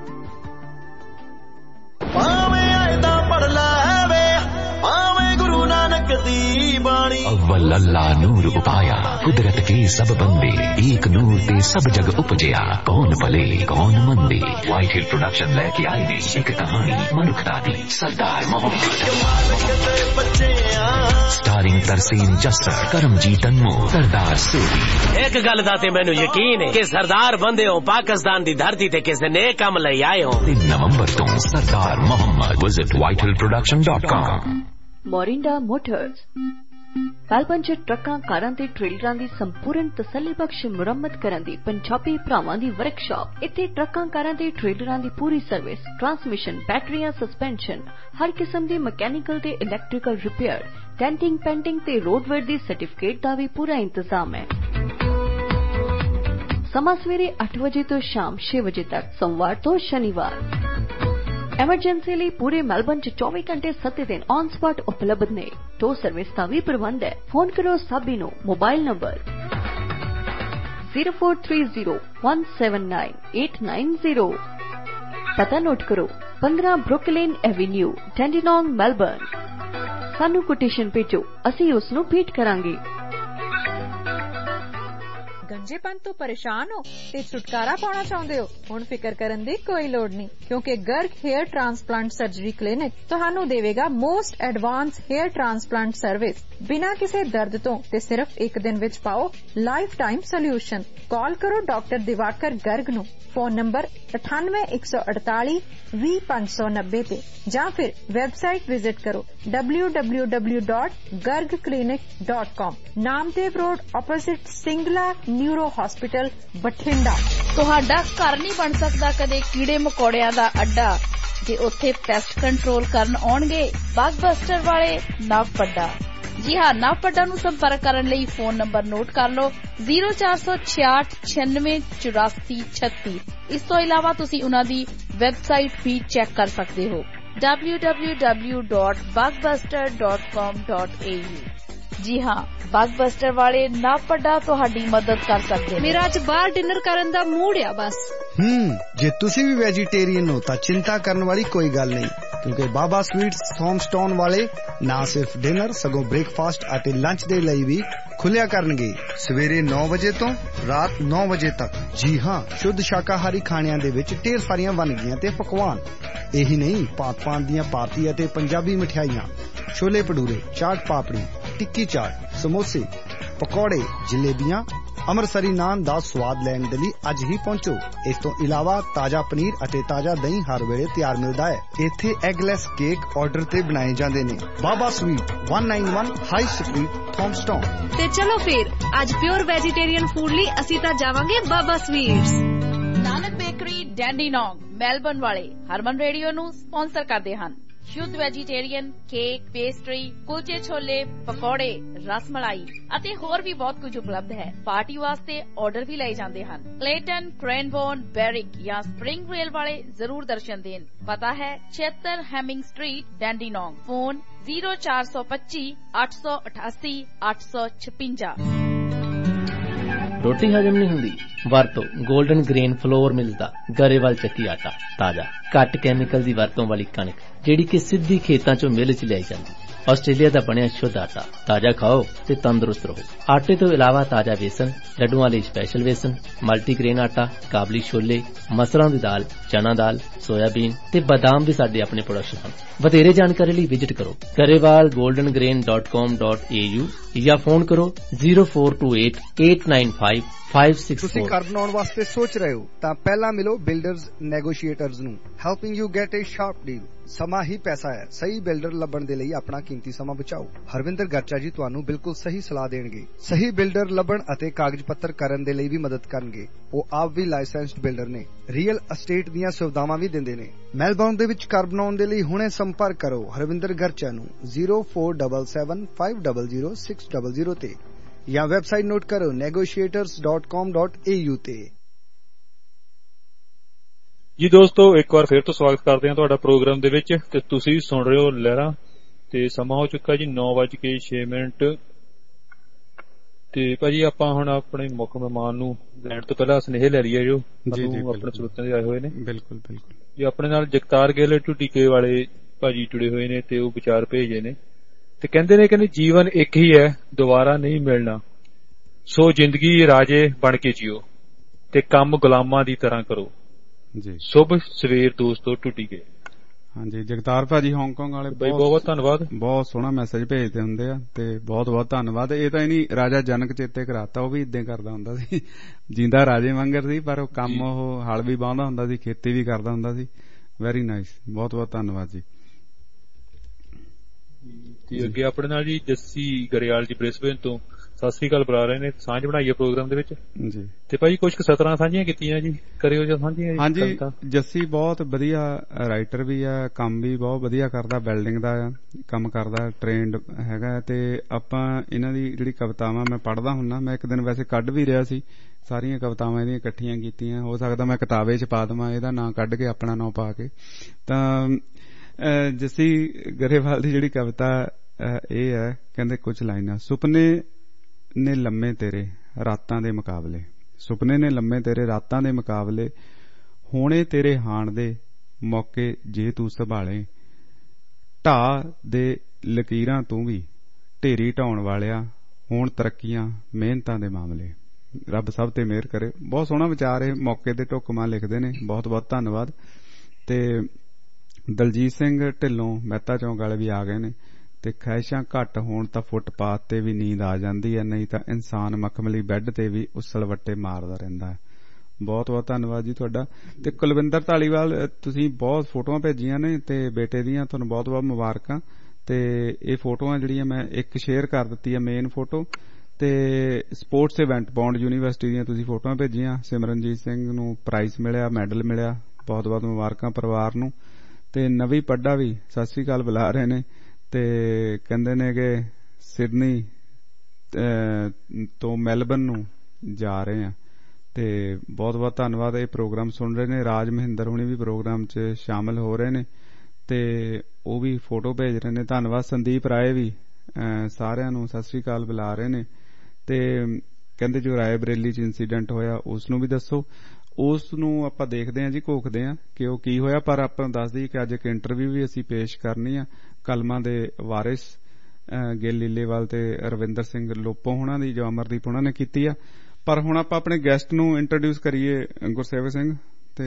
ਭਾਵੇਂ ਆਇਦਾ ਪੜ ਲੈ ਭਾਵੇਂ ਗੁਰੂ ਨਾਨਕ ਦੀ ਬਾਣੀ। अव्वल अल्लाह नूर उपाया कुदरत के सब बंदे एक नूर ते सब जग उपजिया कौन भले कौन मंदे। व्हाइट हिल प्रोडक्शन लेके आए ने एक कहानी मनुखता दी सरदार मोहम्मद स्टारिंग तरसीम जस्सर करमजीत अनमोल सरदार सूरी। एक गल दा ते मैनू यकीन है कि सरदार बंदे हो पाकिस्तान दी धरती ते किसी ने काम लई आए हो। तीन नवंबर तो Sardar Mohammad visit White Hill production dot com. Morinda motors Melbourne 'ਚ ਟਰੱਕਾਂ, ਕਾਰਾਂ ਤੇ ਟ੍ਰੇਲਰਾਂ ਦੀ ਸੰਪੂਰਨ ਤਸੱਲੀਬਖਸ਼ ਮੁਰੰਮਤ ਕਰਨ ਦੀ ਪੰਜਾਬੀ ਭਰਾਵਾਂ ਦੀ ਵਰਕਸ਼ਾਪ। ਇੱਥੇ ਟਰੱਕਾਂ, ਕਾਰਾਂ ਤੇ ਟ੍ਰੇਲਰਾਂ ਦੀ ਪੂਰੀ ਸਰਵਿਸ, ਟਰਾਂਸਮਿਸ਼ਨ, ਬੈਟਰੀਆਂ, ਸਸਪੈਂਸ਼ਨ, ਹਰ ਕਿਸਮ ਦੀ ਮਕੈਨੀਕਲ ਤੇ ਇਲੈਕਟ੍ਰੀਕਲ ਰਿਪੇਅਰ, ਡੈਂਟਿੰਗ, ਪੈਂਟਿੰਗ ਤੇ ਰੋਡਵੇਅਰ ਦੀ ਸਰਟੀਫਿਕੇਟ ਦਾ ਵੀ ਪੂਰਾ ਇੰਤਜ਼ਾਮ ਹੈ। ਸਮਾਂ ਸਵੇਰੇ ਅੱਠ ਵਜੇ ਤੋਂ ਸ਼ਾਮ ਛੇ ਵਜੇ ਤੱਕ, ਸੋਮਵਾਰ ਤੋਂ ਸ਼ਨੀਵਾਰ। ਐਮਰਜੈਂਸੀ ਲਈ ਪੂਰੇ ਮੈਲਬਨ 'ਚ ਚੌਵੀ ਘੰਟੇ ਸੱਤ ਦਿਨ ਔਨ ਸਪਾਟ ਉਪਲਬਧ ਨੇ। ਟੋ ਸਰਵਿਸ ਦਾ ਵੀ ਪ੍ਰਬੰਧ ਹੈ। ਫੋਨ ਕਰੋ ਸਾਬੀ ਨੂੰ। Mobile number zero four three zero one seven nine eight nine zero. ਪਤਾ ਨੋਟ ਕਰੋ, ਪੰਦਰਾਂ ਬਰੁਕਲਿਨ ਐਵੇਨਿਊ, ਡੈਂਡੀਨੋਂਗ, ਮੈਲਬਨ। ਸਾਨੂੰ ਕੋਟੇਸ਼ਨ ਭੇਜੋ, ਅਸੀਂ ਉਸ ਨੂੰ ਭੇਟ ਕਰਾਂਗੇ। ਗੰਜੇਪਨ ਤੋਂ ਪਰੇਸ਼ਾਨ ਹੋ ਤੇ ਛੁਟਕਾਰਾ ਪਾਉਣਾ ਚਾਹੁੰਦੇ ਹੋ? ਹੁਣ ਫਿਕਰ ਕਰਨ ਦੀ ਕੋਈ ਲੋੜ ਨਹੀਂ, ਕਿਉਂਕਿ Garg hair transplant surgery clinic ਤੁਹਾਨੂੰ ਦੇਵੇਗਾ most advance hair transplant service ਬਿਨਾਂ ਕਿਸੇ ਦਰਦ ਤੋਂ ਤੇ ਸਿਰਫ ਇੱਕ ਦਿਨ ਵਿੱਚ ਪਾਓ ਲਾਈਫ ਟਾਈਮ ਸੋਲਿਊਸ਼ਨ। ਕਾਲ ਕਰੋ ਡਾਕਟਰ ਦਿਵਾਕਰ ਗਰਗ ਨੂੰ। ਫੋਨ ਨੰਬਰ ਅਠਾਨਵੇਂ ਇੱਕ ਸੌ ਅੜਤਾਲੀ ਵੀਹ ਪੰਜ ਸੌ ਨੱਬੇ ਤੇ ਜਾਂ ਫਿਰ ਵੈਬਸਾਈਟ ਵਿਜ਼ਿਟ ਕਰੋ W W W dot Garg clinic dot com. Namdev road opposite Singla neuro hospital, Bathinda. ਤੁਹਾਡਾ ਘਰ ਨਹੀਂ ਬਣ ਸਕਦਾ ਕਦੇ ਕੀੜੇ ਮਕੌੜਿਆਂ ਦਾ ਅੱਡਾ ਜੇ ਉੱਥੇ ਪੈਸਟ ਕੰਟਰੋਲ ਕਰਨ ਆਉਣਗੇ ਬਗਬਸਟਰ ਵਾਲੇ ਨਵ ਪੱਡਾ। ਜੀ ਹਾਂ, ਨਵ ਪੱਡਾ ਨੂੰ ਸੰਪਰਕ ਕਰਨ ਲਈ ਫੋਨ ਨੰਬਰ ਨੋਟ ਕਰ ਲਓ ਜ਼ੀਰੋ ਚਾਰ ਸੌ ਛਿਆਹਠ ਛਿਆਨਵੇਂ ਚੁਰਾਸੀ ਛੱਤੀ। ਇਸ ਤੋਂ ਇਲਾਵਾ ਤੁਸੀਂ ਉਹਨਾਂ ਦੀ ਵੈਬਸਾਈਟ ਵੀ ਚੈੱਕ ਕਰ ਸਕਦੇ ਹੋ W W W dot Bugbuster dot com dot A U. ਜੀ ਹਾਂ, ਬਗਬਸਟਰ ਵਾਲੇ ਨਵ ਪੱਡਾ ਤੁਹਾਡੀ ਮਦਦ ਕਰ ਸਕਦੇ ਨੇ। ਮੇਰਾ ਅੱਜ ਬਾਹਰ ਡਿਨਰ ਕਰਨ ਦਾ ਮੂਡ ਆ ਬਸ। ਹੂੰ ਜੇ ਤੁਸੀਂ ਵੀ ਵੈਜੀਟੇਰੀਅਨ ਹੋ ਤਾਂ ਚਿੰਤਾ ਕਰਨ ਵਾਲੀ ਕੋਈ ਗੱਲ ਨਹੀਂ, ਕਿਉਂਕਿ ਬਾਬਾ ਸਵੀਟਸ ਥੌਮਸਟਾਊਨ ਵਾਲੇ ਨਾ ਸਿਰਫ ਡਿਨਰ ਸਗੋਂ ਬ੍ਰੇਕਫਾਸਟ ਅਤੇ ਲੰਚ ਦੇ ਲਈ ਵੀ ਖੁੱਲਿਆ ਕਰਨਗੇ ਸਵੇਰੇ ਨੌ ਵਜੇ ਤੋਂ ਰਾਤ ਨੌ ਵਜੇ ਤੱਕ। ਜੀ ਹਾਂ, ਸ਼ੁੱਧ ਸ਼ਾਕਾਹਾਰੀ ਖਾਣਿਆਂ ਦੇ ਵਿੱਚ ਢੇਰ ਸਾਰੀਆਂ ਵੰਨਗੀਆਂ ਤੇ ਪਕਵਾਨ। ਇਹੀ ਨਹੀਂ, ਭਾਂਤ ਭਾਂਤ ਦੀਆਂ ਭਾਰਤੀ ਅਤੇ ਪੰਜਾਬੀ ਮਠਿਆਈਆਂ, ਛੋਲੇ ਭਟੂਰੇ, ਚਾਟ ਪਾਪੜੀ, ਟਿੱਕੀ ਚਾਟ, ਸਮੋਸੇ, ਪਕੌੜੇ, ਜਲੇਬੀਆਂ, ਅੰਮ੍ਰਿਤਸਰੀ ਨਾਨ ਦਾ ਸਵਾਦ ਲੈਣ ਦੇ ਲਈ ਅੱਜ ਹੀ ਪਹੁੰਚੋ। ਇਸ ਤੋਂ ਇਲਾਵਾ ਤਾਜ਼ਾ ਪਨੀਰ ਅਤੇ ਤਾਜ਼ਾ ਦਹੀਂ ਹਰ ਵੇਲੇ ਤਿਆਰ ਮਿਲਦਾ ਹੈ। ਇੱਥੇ ਐਗਲੈਸ ਕੇਕ ਆਰਡਰ ਤੇ ਬਣਾਏ ਜਾਂਦੇ ਨੇ। ਬਾਬਾ ਸਵੀਟ ਇੱਕ ਸੌ ਇਕਾਨਵੇਂ ਹਾਈ ਸਟਰੀਟ, ਥੌਮਸਟਾਊਨ। ਤੇ ਚਲੋ ਫਿਰ ਅੱਜ ਪਿਓਰ ਵੈਜੀਟੇਰੀਅਨ ਫੂਡ ਲਈ ਅਸੀਂ ਤਾਂ ਜਾਵਾਂਗੇ Baba sweets. Nanak bakery, Dandenong, Melbourne ਵਾਲੇ ਹਰਮਨ ਰੇਡੀਓ ਨੂੰ ਸਪਾਂਸਰ ਕਰਦੇ ਹਨ। ਸ਼ੁੱਧ ਵੈਜੀਟੇਰੀਅਨ ਕੇਕ, ਪੇਸਟਰੀ, ਕੁਲਚੇ ਛੋਲੇ, ਪਕੌੜੇ, ਰਸ ਮਲਾਈ ਅਤੇ ਹੋਰ ਵੀ ਬਹੁਤ ਕੁਝ ਉਪਲਬਧ ਹੈ। ਪਾਰਟੀ ਵਾਸਤੇ ਆਰਡਰ ਵੀ ਲਏ ਜਾਂਦੇ ਹਨ। ਕਲੇਟਨ, ਕ੍ਰੈਨਬੋਰਨ, ਬੈਰਿਕ ਜਾਂ ਸਪਰਿੰਗ ਰੇਲ ਵਾਲੇ ਜ਼ਰੂਰ ਦਰਸ਼ਨ ਦੇਣ। ਪਤਾ ਹੈ ਛਿਅੱਤਰ Hemming street, Dandenong. Phone zero ਚਾਰ ਸੌ ਪੱਚੀ ਅੱਠ ਸੌ ਅਠਾਸੀ ਅੱਠ ਸੌ ਛਪੰਜਾ। ਰੋਟੀ ਹਜਮ ਨਹੀਂ ਹੁੰਦੀ? ਵਰਤੋ ਗੋਲਡਨ ਗ੍ਰੇਨ ਫਲੋਰ ਮਿਲਦਾ ਗਰੇਵਾਲ ਚੱਕੀ ਆਟਾ। ਤਾਜ਼ਾ ਘੱਟ ਕੈਮੀਕਲ ਦੀ ਵਰਤੋਂ ਵਾਲੀ ਕਣਕ ਜਿਹੜੀ ਕਿ ਸਿੱਧੀ ਖੇਤਾਂ ਚੋਂ ਮਿਲ ਚ ਲਿਆਈ ਜਾਂਦੀ। ਆਸਟ੍ਰੇਲੀਆ ਦਾ ਬਣਿਆ ਸ਼ੁੱਧ ਆਟਾ। ਤਾਜ਼ਾ ਖਾਓ ਤੇ ਤੰਦਰੁਸਤ ਰਹੋ। ਆਟੇ ਤੋਂ ਇਲਾਵਾ ਤਾਜ਼ਾ ਵੇਸਣ, ਲੱਡੂਆਂ ਲਈ ਸਪੈਸ਼ਲ ਵੇਸਣ, ਮਲਟੀਗ੍ਰੇਨ ਆਟਾ, ਕਾਬਲੀ ਛੋਲੇ, ਮਸਰਾਂ ਦੀ ਦਾਲ, ਚਨਾ ਦਾਲ, ਸੋਇਆਬੀਨ ਤੇ ਬਦਾਮ ਵੀ ਸਾਡੇ ਆਪਣੇ ਪ੍ਰੋਡਕਸ਼ਨ ਹਨ। ਵਧੇਰੇ ਜਾਣਕਾਰੀ ਲਈ ਵਿਜ਼ਿਟ ਕਰੋ Grewal golden grain dot com dot A U ਜਾਂ ਫੋਨ ਕਰੋ zero four two eight eight nine five five five six ਤੁਸੀਂ ਫੋਰ। ਘਰ ਬਣਾਉਣ ਵਾਸਤੇ ਸੋਚ ਰਹੇ ਹੋ ਤਾਂ ਪਹਿਲਾਂ ਮਿਲੋ ਬਿਲਡਰਜ਼ ਨੈਗੋਸ਼ੀਏਟਰਜ਼ ਨੂੰ, helping you get a sharp deal. ਸਮਾਂ ਹੀ ਪੈਸਾ ਹੈ, ਸਹੀ ਬਿਲਡਰ ਲੱਭਣ ਦੇ ਲਈ ਆਪਣਾ ਕੀਮਤੀ ਸਮਾਂ ਬਚਾਓ। ਹਰਵਿੰਦਰ ਗਰਚਾ ਜੀ ਤੁਹਾਨੂੰ ਬਿਲਕੁਲ ਸਹੀ ਸਲਾਹ ਦੇਣਗੇ, ਸਹੀ ਬਿਲਡਰ ਲੱਭਣ ਅਤੇ ਕਾਗਜ਼ ਪੱਤਰ ਕਰਨ ਦੇ ਲਈ ਵੀ ਮਦਦ ਕਰਨਗੇ। ਉਹ ਆਪ ਵੀ ਲਾਇਸੈਂਸਡ ਬਿਲਡਰ ਨੇ, ਰੀਅਲ ਅਸਟੇਟ ਦੀਆਂ ਸੁਵਿਧਾਵਾਂ ਵੀ ਦਿੰਦੇ ਨੇ। ਮੈਲਬੌਰਨ ਦੇ ਵਿੱਚ ਘਰ ਬਣਾਉਣ ਦੇ ਲਈ ਹੁਣੇ ਸੰਪਰਕ ਕਰੋ ਹਰਵਿੰਦਰ ਗਰਚਾ ਨੂੰ zero four seven seven five zero zero six zero zero ਤੇ ਜਾਂ ਵੈਬਸਾਈਟ ਨੋਟ ਕਰੋ negotiators dot com dot A U ਤੇ। ਜੀ ਦੋਸਤੋ, ਇੱਕ ਵਾਰ ਫਿਰ ਤੋਂ ਸਵਾਗਤ ਕਰਦੇ ਹਾਂ ਤੁਹਾਡਾ ਪ੍ਰੋਗਰਾਮ ਦੇ ਵਿੱਚ, ਤੇ ਤੁਸੀਂ ਸੁਣ ਰਹੇ ਹੋ ਲਹਿਰਾਂ, ਤੇ ਸਮਾਂ ਹੋ ਚੁੱਕਾ ਜੀ ਨੌ ਵੱਜ ਕੇ ਛੇ ਮਿੰਟ। ਤੇ ਭਾਜੀ ਆਪਾਂ ਹੁਣ ਆਪਣੇ ਮੁੱਖ ਮਹਿਮਾਨ ਨੂੰ ਲੈਣ ਤੋਂ ਪਹਿਲਾਂ ਸੁਨੇਹੇ ਲੈ ਲਈਏ ਜੋ ਸਾਨੂੰ ਆਪਣੇ ਸਰੋਤਿਆਂ ਦੇ ਆਏ ਹੋਏ ਨੇ। ਬਿਲਕੁਲ ਬਿਲਕੁਲ ਜੀ ਆਪਣੇ ਨਾਲ ਜਗਤਾਰ ਗਿੱਲ ਢੁੱਡੀਕੇ ਵਾਲੇ ਭਾਜੀ ਜੁੜੇ ਹੋਏ ਨੇ, ਤੇ ਉਹ ਵਿਚਾਰ ਭੇਜੇ ਨੇ ਤੇ ਕਹਿੰਦੇ ਨੇ ਕਹਿੰਦੇ ਜੀਵਨ ਇੱਕ ਹੀ ਹੈ, ਦੁਬਾਰਾ ਨਹੀਂ ਮਿਲਣਾ, ਸੋ ਜ਼ਿੰਦਗੀ ਰਾਜੇ ਬਣ ਕੇ ਜੀਓ ਤੇ ਕੰਮ ਗੁਲਾਮਾਂ ਦੀ ਤਰ੍ਹਾਂ ਕਰੋ ਜੀ। ਸ਼ੁਭ ਸਵੇਰ ਦੋਸਤੋ ਢੁੱਡੀਕੇ। ਹਾਂਜੀ ਜਗਤਾਰ ਭਾਜੀ ਹਾਂਗਕਾਂਗ ਵਾਲੇ ਬਹੁਤ ਬਹੁਤ ਧੰਨਵਾਦ, ਬਹੁਤ ਸੋਹਣਾ ਮੈਸੇਜ ਭੇਜਦੇ ਹੁੰਦੇ ਆ ਤੇ ਬਹੁਤ ਬਹੁਤ ਧੰਨਵਾਦ। ਇਹ ਤਾਂ ਇਹਨੀ ਰਾਜਾ ਜਨਕ ਚੇਤੇ ਕਰਾਤਾ, ਉਹ ਵੀ ਇਦਾਂ ਕਰਦਾ ਹੁੰਦਾ ਸੀ, ਜਿੰਦਾ ਰਾਜੇ ਵਾਂਗਰ ਸੀ, ਪਰ ਉਹ ਕੰਮ ਉਹ ਹਲ ਵੀ ਬਾਉਂਦਾ ਹੁੰਦਾ ਸੀ, ਖੇਤੀ ਵੀ ਕਰਦਾ ਹੁੰਦਾ ਸੀ। ਵੈਰੀ ਨਾਈਸ, ਬਹੁਤ ਬਹੁਤ ਧੰਨਵਾਦ ਜੀ। ਤੇ ਅੱਗੇ ਆਪਣੇ ਨਾਲ ਜੀ ਜੱਸੀ ਗਰੇਵਾਲ ਜੀ ਬ੍ਰਿਸਬੇਨ ਤੋਂ ਸਤਿ ਸ੍ਰੀ ਅਕਾਲ ਬੁਲਾ ਰਹੇ ਨੇ, ਸਾਂਝ ਬਣਾਈਏ ਪ੍ਰੋਗਰਾਮ ਦੇ ਵਿੱਚ ਜੀ। ਤੇ ਭਾਜੀ ਕੁਝ ਕੁ ਸਤਰਾਂ ਸਾਂਝੀਆਂ ਕੀਤੀਆਂ ਜੀ, ਕਰਿਓ ਜਾਂ ਸਾਂਝੀਆਂ। ਹਾਂਜੀ ਜੱਸੀ ਬਹੁਤ ਵਧੀਆ ਰਾਈਟਰ ਵੀ ਆ, ਕੰਮ ਵੀ ਬਹੁਤ ਵਧੀਆ ਕਰਦਾ, ਬਿਲਡਿੰਗ ਦਾ ਕੰਮ ਕਰਦਾ, ਟ੍ਰੇਨਡ ਹੈਗਾ। ਤੇ ਆਪਾਂ ਇਹਨਾਂ ਦੀ ਜਿਹੜੀ ਕਵਿਤਾਵਾਂ ਮੈਂ ਪੜ੍ਹਦਾ ਹੁੰਦਾ, ਮੈਂ ਇੱਕ ਦਿਨ ਵੈਸੇ ਕੱਢ ਵੀ ਰਿਹਾ ਸੀ, ਸਾਰੀਆਂ ਕਵਿਤਾਵਾਂ ਇਹਦੀਆਂ ਇਕੱਠੀਆਂ ਕੀਤੀਆਂ, ਹੋ ਸਕਦਾ ਮੈਂ ਕਿਤਾਬੇ ਚ ਪਾ ਦੇਵਾਂ ਇਹਦਾ ਨਾਂ ਕੱਢ ਕੇ, ਆਪਣਾ ਨਾਂ ਪਾ ਕੇ। ਤਾਂ ਜੱਸੀ ਗਰੇਵਾਲ ਦੀ ਜਿਹੜੀ ਕਵਿਤਾ ਇਹ ਹੈ, ਕਹਿੰਦੇ ਕੁਝ ਲਾਈਨਾਂ। ਸੁਪਨੇ ਨੇ ਲੰਮੇ ਤੇਰੇ ਰਾਤਾਂ ਦੇ ਮੁਕਾਬਲੇ, ਸੁਪਨੇ ਨੇ ਲੰਮੇ ਤੇਰੇ ਰਾਤਾਂ ਦੇ ਮੁਕਾਬਲੇ, ਹੋਣੇ ਤੇਰੇ ਹਾਣ ਦੇ ਮੌਕੇ ਜੇ ਤੂੰ ਸੰਭਾਲੇ, ਢਾਹ ਦੇ ਲਕੀਰਾਂ ਤੂੰ ਵੀ ਢੇਰੀ ਢਾਉਣ ਵਾਲਿਆ, ਹੋਣ ਤਰੱਕੀਆਂ ਮਿਹਨਤਾਂ ਦੇ ਮਾਮਲੇ, ਰੱਬ ਸਭ ਤੇ ਮਿਹਰ ਕਰੇ। ਬਹੁਤ ਸੋਹਣਾ ਵਿਚਾਰ ਇਹ ਮੌਕੇ ਦੇ ਢੁੱਕਵਾਂ ਲਿਖਦੇ ਨੇ, ਬਹੁਤ ਬਹੁਤ ਧੰਨਵਾਦ। ਤੇ ਦਲਜੀਤ ਸਿੰਘ ਢਿੱਲੋਂ ਮਹਿਤਾ ਚੌਂਕ ਵਾਲੇ ਵੀ ਆ ਗਏ ਨੇ, ਤੇ ਖਹਿਸ਼ਾਂ ਘੱਟ ਹੋਣ ਤਾਂ ਫੁੱਟਪਾਥ ਤੇ ਵੀ ਨੀਂਦ ਆ ਜਾਂਦੀ ਹੈ, ਨਹੀਂ ਤਾਂ ਇਨਸਾਨ ਮਖਮਲੀ ਬੈੱਡ ਤੇ ਵੀ ਉਸਲ ਵੱਟੇ ਮਾਰਦਾ ਰਹਿੰਦਾ ਹੈ। ਬਹੁਤ ਬਹੁਤ ਧੰਨਵਾਦ ਜੀ ਤੁਹਾਡਾ। ਤੇ ਕੁਲਵਿੰਦਰ ਧਾਲੀਵਾਲ ਤੁਸੀਂ ਬਹੁਤ ਫੋਟੋਆਂ ਭੇਜੀਆਂ ਨੇ ਤੇ ਬੇਟੇ ਦੀਆਂ ਤੁਹਾਨੂੰ ਬਹੁਤ ਬਹੁਤ ਮੁਬਾਰਕਾਂ। ਤੇ ਇਹ ਫੋਟੋਆਂ ਜਿਹੜੀਆਂ ਮੈਂ ਇੱਕ ਸ਼ੇਅਰ ਕਰ ਦਿੱਤੀ ਹੈ ਮੇਨ ਫੋਟੋ, ਤੇ ਸਪੋਰਟਸ ਇਵੈਂਟ ਬੌਂਡ ਯੂਨੀਵਰਸਿਟੀ ਦੀਆਂ ਤੁਸੀਂ ਫੋਟੋਆਂ ਭੇਜੀਆਂ। ਸਿਮਰਨਜੀਤ ਸਿੰਘ ਨੂੰ ਪ੍ਰਾਈਜ਼ ਮਿਲਿਆ, ਮੈਡਲ ਮਿਲਿਆ, ਬਹੁਤ ਬਹੁਤ ਮੁਬਾਰਕਾਂ ਪਰਿਵਾਰ ਨੂੰ। ਤੇ ਨਵੀਂ ਪੱਡਾ ਵੀ ਸਤਿ ਸ੍ਰੀ ਅਕਾਲ ਬੁਲਾ ਰਹੇ ਨੇ, ਤੇ ਕਹਿੰਦੇ ਨੇ ਕਿ ਸਿਡਨੀ ਤੋਂ ਮੈਲਬਨ ਨੂੰ ਜਾ ਰਹੇ ਆ, ਤੇ ਬਹੁਤ ਬਹੁਤ ਧੰਨਵਾਦ। ਇਹ ਪ੍ਰੋਗਰਾਮ ਸੁਣ ਰਹੇ ਨੇ, ਰਾਜ ਮਹਿੰਦਰ ਹੁਣੀ ਵੀ ਪ੍ਰੋਗਰਾਮ 'ਚ ਸ਼ਾਮਲ ਹੋ ਰਹੇ ਨੇ, ਤੇ ਉਹ ਵੀ ਫੋਟੋ ਭੇਜ ਰਹੇ ਨੇ, ਧੰਨਵਾਦ। ਸੰਦੀਪ ਰਾਏ ਵੀ ਸਾਰਿਆਂ ਨੂੰ ਸਤਿ ਸ੍ਰੀ ਅਕਾਲ ਬੁਲਾ ਰਹੇ ਨੇ। ਤੇ ਕਹਿੰਦੇ ਜੋ ਰਾਏ ਬਰੇਲੀ 'ਚ ਇੰਸੀਡੈਂਟ ਹੋਇਆ ਉਸ ਨੂੰ ਵੀ ਦੱਸੋ, ਉਸ ਨੂੰ ਆਪਾਂ ਦੇਖਦੇ ਹਾਂ ਜੀ, ਘੋਖਦੇ ਹਾਂ ਕਿ ਉਹ ਕੀ ਹੋਇਆ। ਪਰ ਆਪਾਂ ਦੱਸ ਦਈਏ ਕਿ ਅੱਜ ਇੱਕ ਇੰਟਰਵਿਊ ਵੀ ਅਸੀਂ ਪੇਸ਼ ਕਰਨੀ ਆ ਕਲਮਾਂ ਦੇ ਵਾਰਿਸ ਗਿੱਲ ਲੀਲੇਵਾਲ ਤੇ ਰਵਿੰਦਰ ਸਿੰਘ ਲੋਪੋ ਹੋਣਾ ਦੀ, ਜੋ ਅਮਰਦੀਪ ਹੋਣਾ ਨੇ ਕੀਤੀ ਆ। ਪਰ ਹੁਣ ਆਪਾਂ ਆਪਣੇ ਗੈਸਟ ਨੂੰ ਇੰਟਰੋਡਿਊਸ ਕਰੀਏ, ਗੁਰਸੇਵਕ ਸਿੰਘ। ਤੇ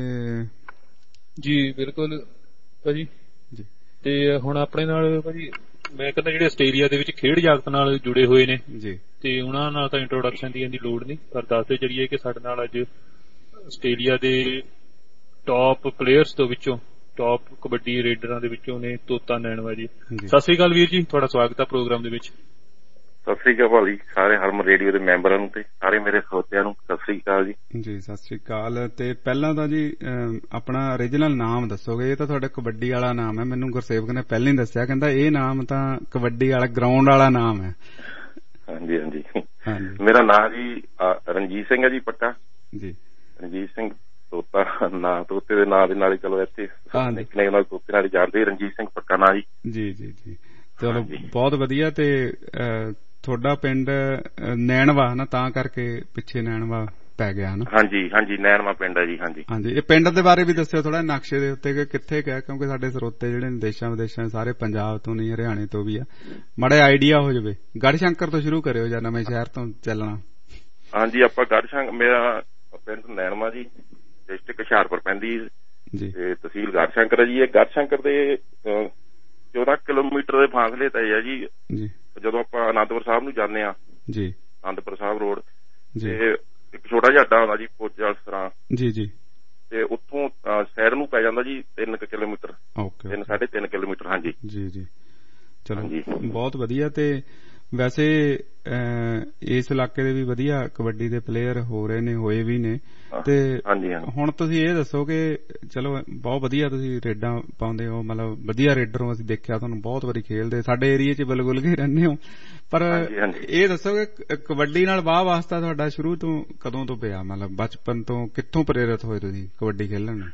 ਜੀ ਬਿਲਕੁਲ ਭਾਜੀ ਜੀ। ਤੇ ਹੁਣ ਆਪਣੇ ਨਾਲ ਭਾਜੀ ਮੈਂ ਕਹਿੰਦਾ ਜਿਹੜੇ ਆਸਟ੍ਰੇਲੀਆ ਦੇ ਵਿੱਚ ਖੇਡ ਜਗਤ ਨਾਲ ਜੁੜੇ ਹੋਏ ਨੇ ਜੀ, ਤੇ ਉਹਨਾਂ ਨਾਲ ਤਾਂ ਇੰਟਰੋਡਕਸ਼ਨ ਦੀ ਲੋੜ ਨਹੀਂ, ਪਰ ਦੱਸਦੇ ਚਲੀਏ ਕਿ ਸਾਡੇ ਨਾਲ ਅੱਜ ਆਸਟ੍ਰੇਲੀਆ ਦੇ ਟੌਪ ਪਲੇਅਰਸ ਤੋਂ ਵਿੱਚੋਂ, ਟੌਪ ਕਬੱਡੀ ਰੇਡਰਾਂ ਦੇ ਵਿੱਚੋਂ ਨੇ ਤੋਤਾ ਨੈਣਵਾ ਜੀ। ਸਤਿ ਸ੍ਰੀ ਅਕਾਲ ਵੀਰ ਜੀ, ਤੁਹਾਡਾ ਸਵਾਗਤ ਹੈ ਪ੍ਰੋਗਰਾਮ ਦੇ ਵਿੱਚ। ਸਤਿ ਸ੍ਰੀ ਅਕਾਲ ਭਾਜੀ, ਸਾਰੇ ਹਰਮਨ ਰੇਡੀਓ ਦੇ ਮੈਂਬਰਾਂ ਨੂੰ ਤੇ ਸਾਰੇ ਮੇਰੇ ਸਰੋਤਿਆਂ ਨੂੰ ਸਤਿ ਸ੍ਰੀ ਅਕਾਲ ਜੀ। ਜੀ ਸਤਿ ਸ੍ਰੀ ਅਕਾਲ। ਤੇ ਪਹਿਲਾਂ ਤਾਂ ਜੀ ਆਪਣਾ ਓਰੀਜਨਲ ਨਾਮ ਦੱਸੋਗੇ? ਇਹ ਤਾਂ ਤੁਹਾਡਾ ਕਬੱਡੀ ਵਾਲਾ ਨਾਮ ਹੈ, ਮੈਨੂੰ ਗੁਰਸੇਵਕ ਨੇ ਪਹਿਲਾਂ ਹੀ ਦੱਸਿਆ, ਕਹਿੰਦਾ ਇਹ ਨਾਮ ਤਾਂ ਕਬੱਡੀ ਵਾਲਾ ਗਰਾਊਂਡ ਵਾਲਾ ਨਾਮ ਹੈ। ਹਾਂਜੀ ਹਾਂਜੀ, ਮੇਰਾ ਨਾਂ ਜੀ ਰਣਜੀਤ ਸਿੰਘ ਹੈ ਜੀ ਪੱਕਾ ਜੀ, ਰਣਜੀਤ ਸਿੰਘ ਤੋਤਾ ਨਾਂ, ਤੋਤੇ ਦੇ ਨਾਂ ਦੇ ਨਾਲ ਹੀ ਚਲੋ ਇੱਥੇ ਨਾਲ ਤੋਤੇ ਨਾਲ ਹੀ ਜਾਣਦੇ, ਰਣਜੀਤ ਸਿੰਘ ਪੱਕਾ ਨਾਂ ਜੀ। ਜੀ ਜੀ ਜੀ, ਚਲੋ ਬਹੁਤ ਵਧੀਆ। ਤੇ ਤੁਹਾਡਾ ਪਿੰਡ ਨੈਣਵਾ ਨਾ, ਤਾਂ ਕਰਕੇ ਪਿੱਛੇ ਨੈਣਵਾ ਪੈ ਗਿਆ ਨਾ? ਹਾਂਜੀ ਹਾਂਜੀ, ਨੈਣਵਾ ਪਿੰਡ ਹੈ ਜੀ। ਹਾਂਜੀ ਹਾਂਜੀ, ਇਹ ਪਿੰਡ ਦੇ ਬਾਰੇ ਵੀ ਦੱਸਿਓ ਥੋੜਾ ਨਕਸ਼ੇ ਦੇ ਉੱਤੇ ਕਿ ਕਿੱਥੇ ਗਿਆ, ਕਿਉਂਕਿ ਸਾਡੇ ਸਰੋਤੇ ਜਿਹੜੇ ਦੇਸ਼ਾਂ ਵਿਦੇਸ਼ਾਂ ਸਾਰੇ ਪੰਜਾਬ ਤੋਂ ਨਹੀਂ, ਹਰਿਆਣੇ ਤੋਂ ਵੀ ਆ, ਮਾੜਾ ਆਈਡੀਆ ਹੋ ਜਾਵੇ। ਗੜਸ਼ੰਕਰ ਤੋਂ ਸ਼ੁਰੂ ਕਰਿਓ ਜਾਂ ਨਵੇਂ ਸ਼ਹਿਰ ਤੋਂ ਚੱਲਣਾ? ਹਾਂਜੀ, ਆਪਾਂ ਗੜਸ਼ੰਕਰ, ਮੇਰਾ ਪਿੰਡ ਨੈਣਵਾ ਜੀ, ਡਿਸਟ੍ਰਿਕਟ ਹੁਸ਼ਿਆਰਪੁਰ ਪੈਂਦੀ ਜੀ, ਤੇ ਤਹਿਸੀਲ ਗੜਸ਼ੰਕਰ ਹੈ ਜੀ। ਇਹ ਗੜਸ਼ੰਕਰ ਦੇ ਚੌਦਾਂ ਕਿਲੋਮੀਟਰ ਦੇ ਫਾਸਲੇ ਤੇ ਹੈ ਜੀ। ਜਦੋਂ ਆਪਾਂ ਅਨੰਦਪੁਰ ਸਾਹਿਬ ਨੂੰ ਜਾਂਦੇ ਆ ਜੀ, ਅਨੰਦਪੁਰ ਸਾਹਿਬ ਰੋਡ, ਤੇ ਇੱਕ ਛੋਟਾ ਜਿਹਾ ਅੱਡਾ ਹੁੰਦਾ ਜੀ ਪੋਜਾ ਸਰਾਂ ਜੀ ਜੀ, ਤੇ ਉੱਥੋਂ ਸ਼ਹਿਰ ਨੂੰ ਪੈ ਜਾਂਦਾ ਜੀ ਤਿੰਨ ਕੁ ਕਿਲੋਮੀਟਰ, ਤਿੰਨ ਸਾਢੇ ਤਿੰਨ ਕਿਲੋਮੀਟਰ। ਹਾਂਜੀ ਜੀ ਜੀ, ਚਲੋ ਬਹੁਤ ਵਧੀਆ। ਤੇ ਵੈਸੇ ਇਸ ਇਲਾਕੇ ਦੇ ਵੀ ਵਧੀਆ ਕਬੱਡੀ ਦੇ ਪਲੇਅਰ ਹੋ ਰਹੇ ਨੇ, ਹੋਏ ਵੀ ਨੇ। ਤੇ ਹੁਣ ਤੁਸੀਂ ਇਹ ਦੱਸੋ ਕਿ ਚਲੋ ਬਹੁਤ ਵਧੀਆ ਤੁਸੀਂ ਰੇਡਾਂ ਪਾਉਂਦੇ ਹੋ, ਮਤਲਬ ਵਧੀਆ ਰੇਡਰ ਹੋ, ਅਸੀਂ ਦੇਖਿਆ ਤੁਹਾਨੂੰ ਬਹੁਤ ਵਾਰੀ ਖੇਲਦੇ, ਸਾਡੇ ਏਰੀਏ ਚ ਬਲਗੁਲ ਕੇ ਰਹਿੰਦੇ ਹੋ, ਪਰ ਇਹ ਦੱਸੋ ਕਿ ਕਬੱਡੀ ਨਾਲ ਵਾਹ ਵਾਸਤਾ ਤੁਹਾਡਾ ਸ਼ੁਰੂ ਤੋਂ ਕਦੋਂ ਤੋਂ ਪਿਆ, ਮਤਲਬ ਬਚਪਨ ਤੋਂ ਕਿੱਥੋਂ ਪ੍ਰੇਰਿਤ ਹੋਏ ਤੁਸੀਂ ਕਬੱਡੀ ਖੇਲਣ ਨੂੰ?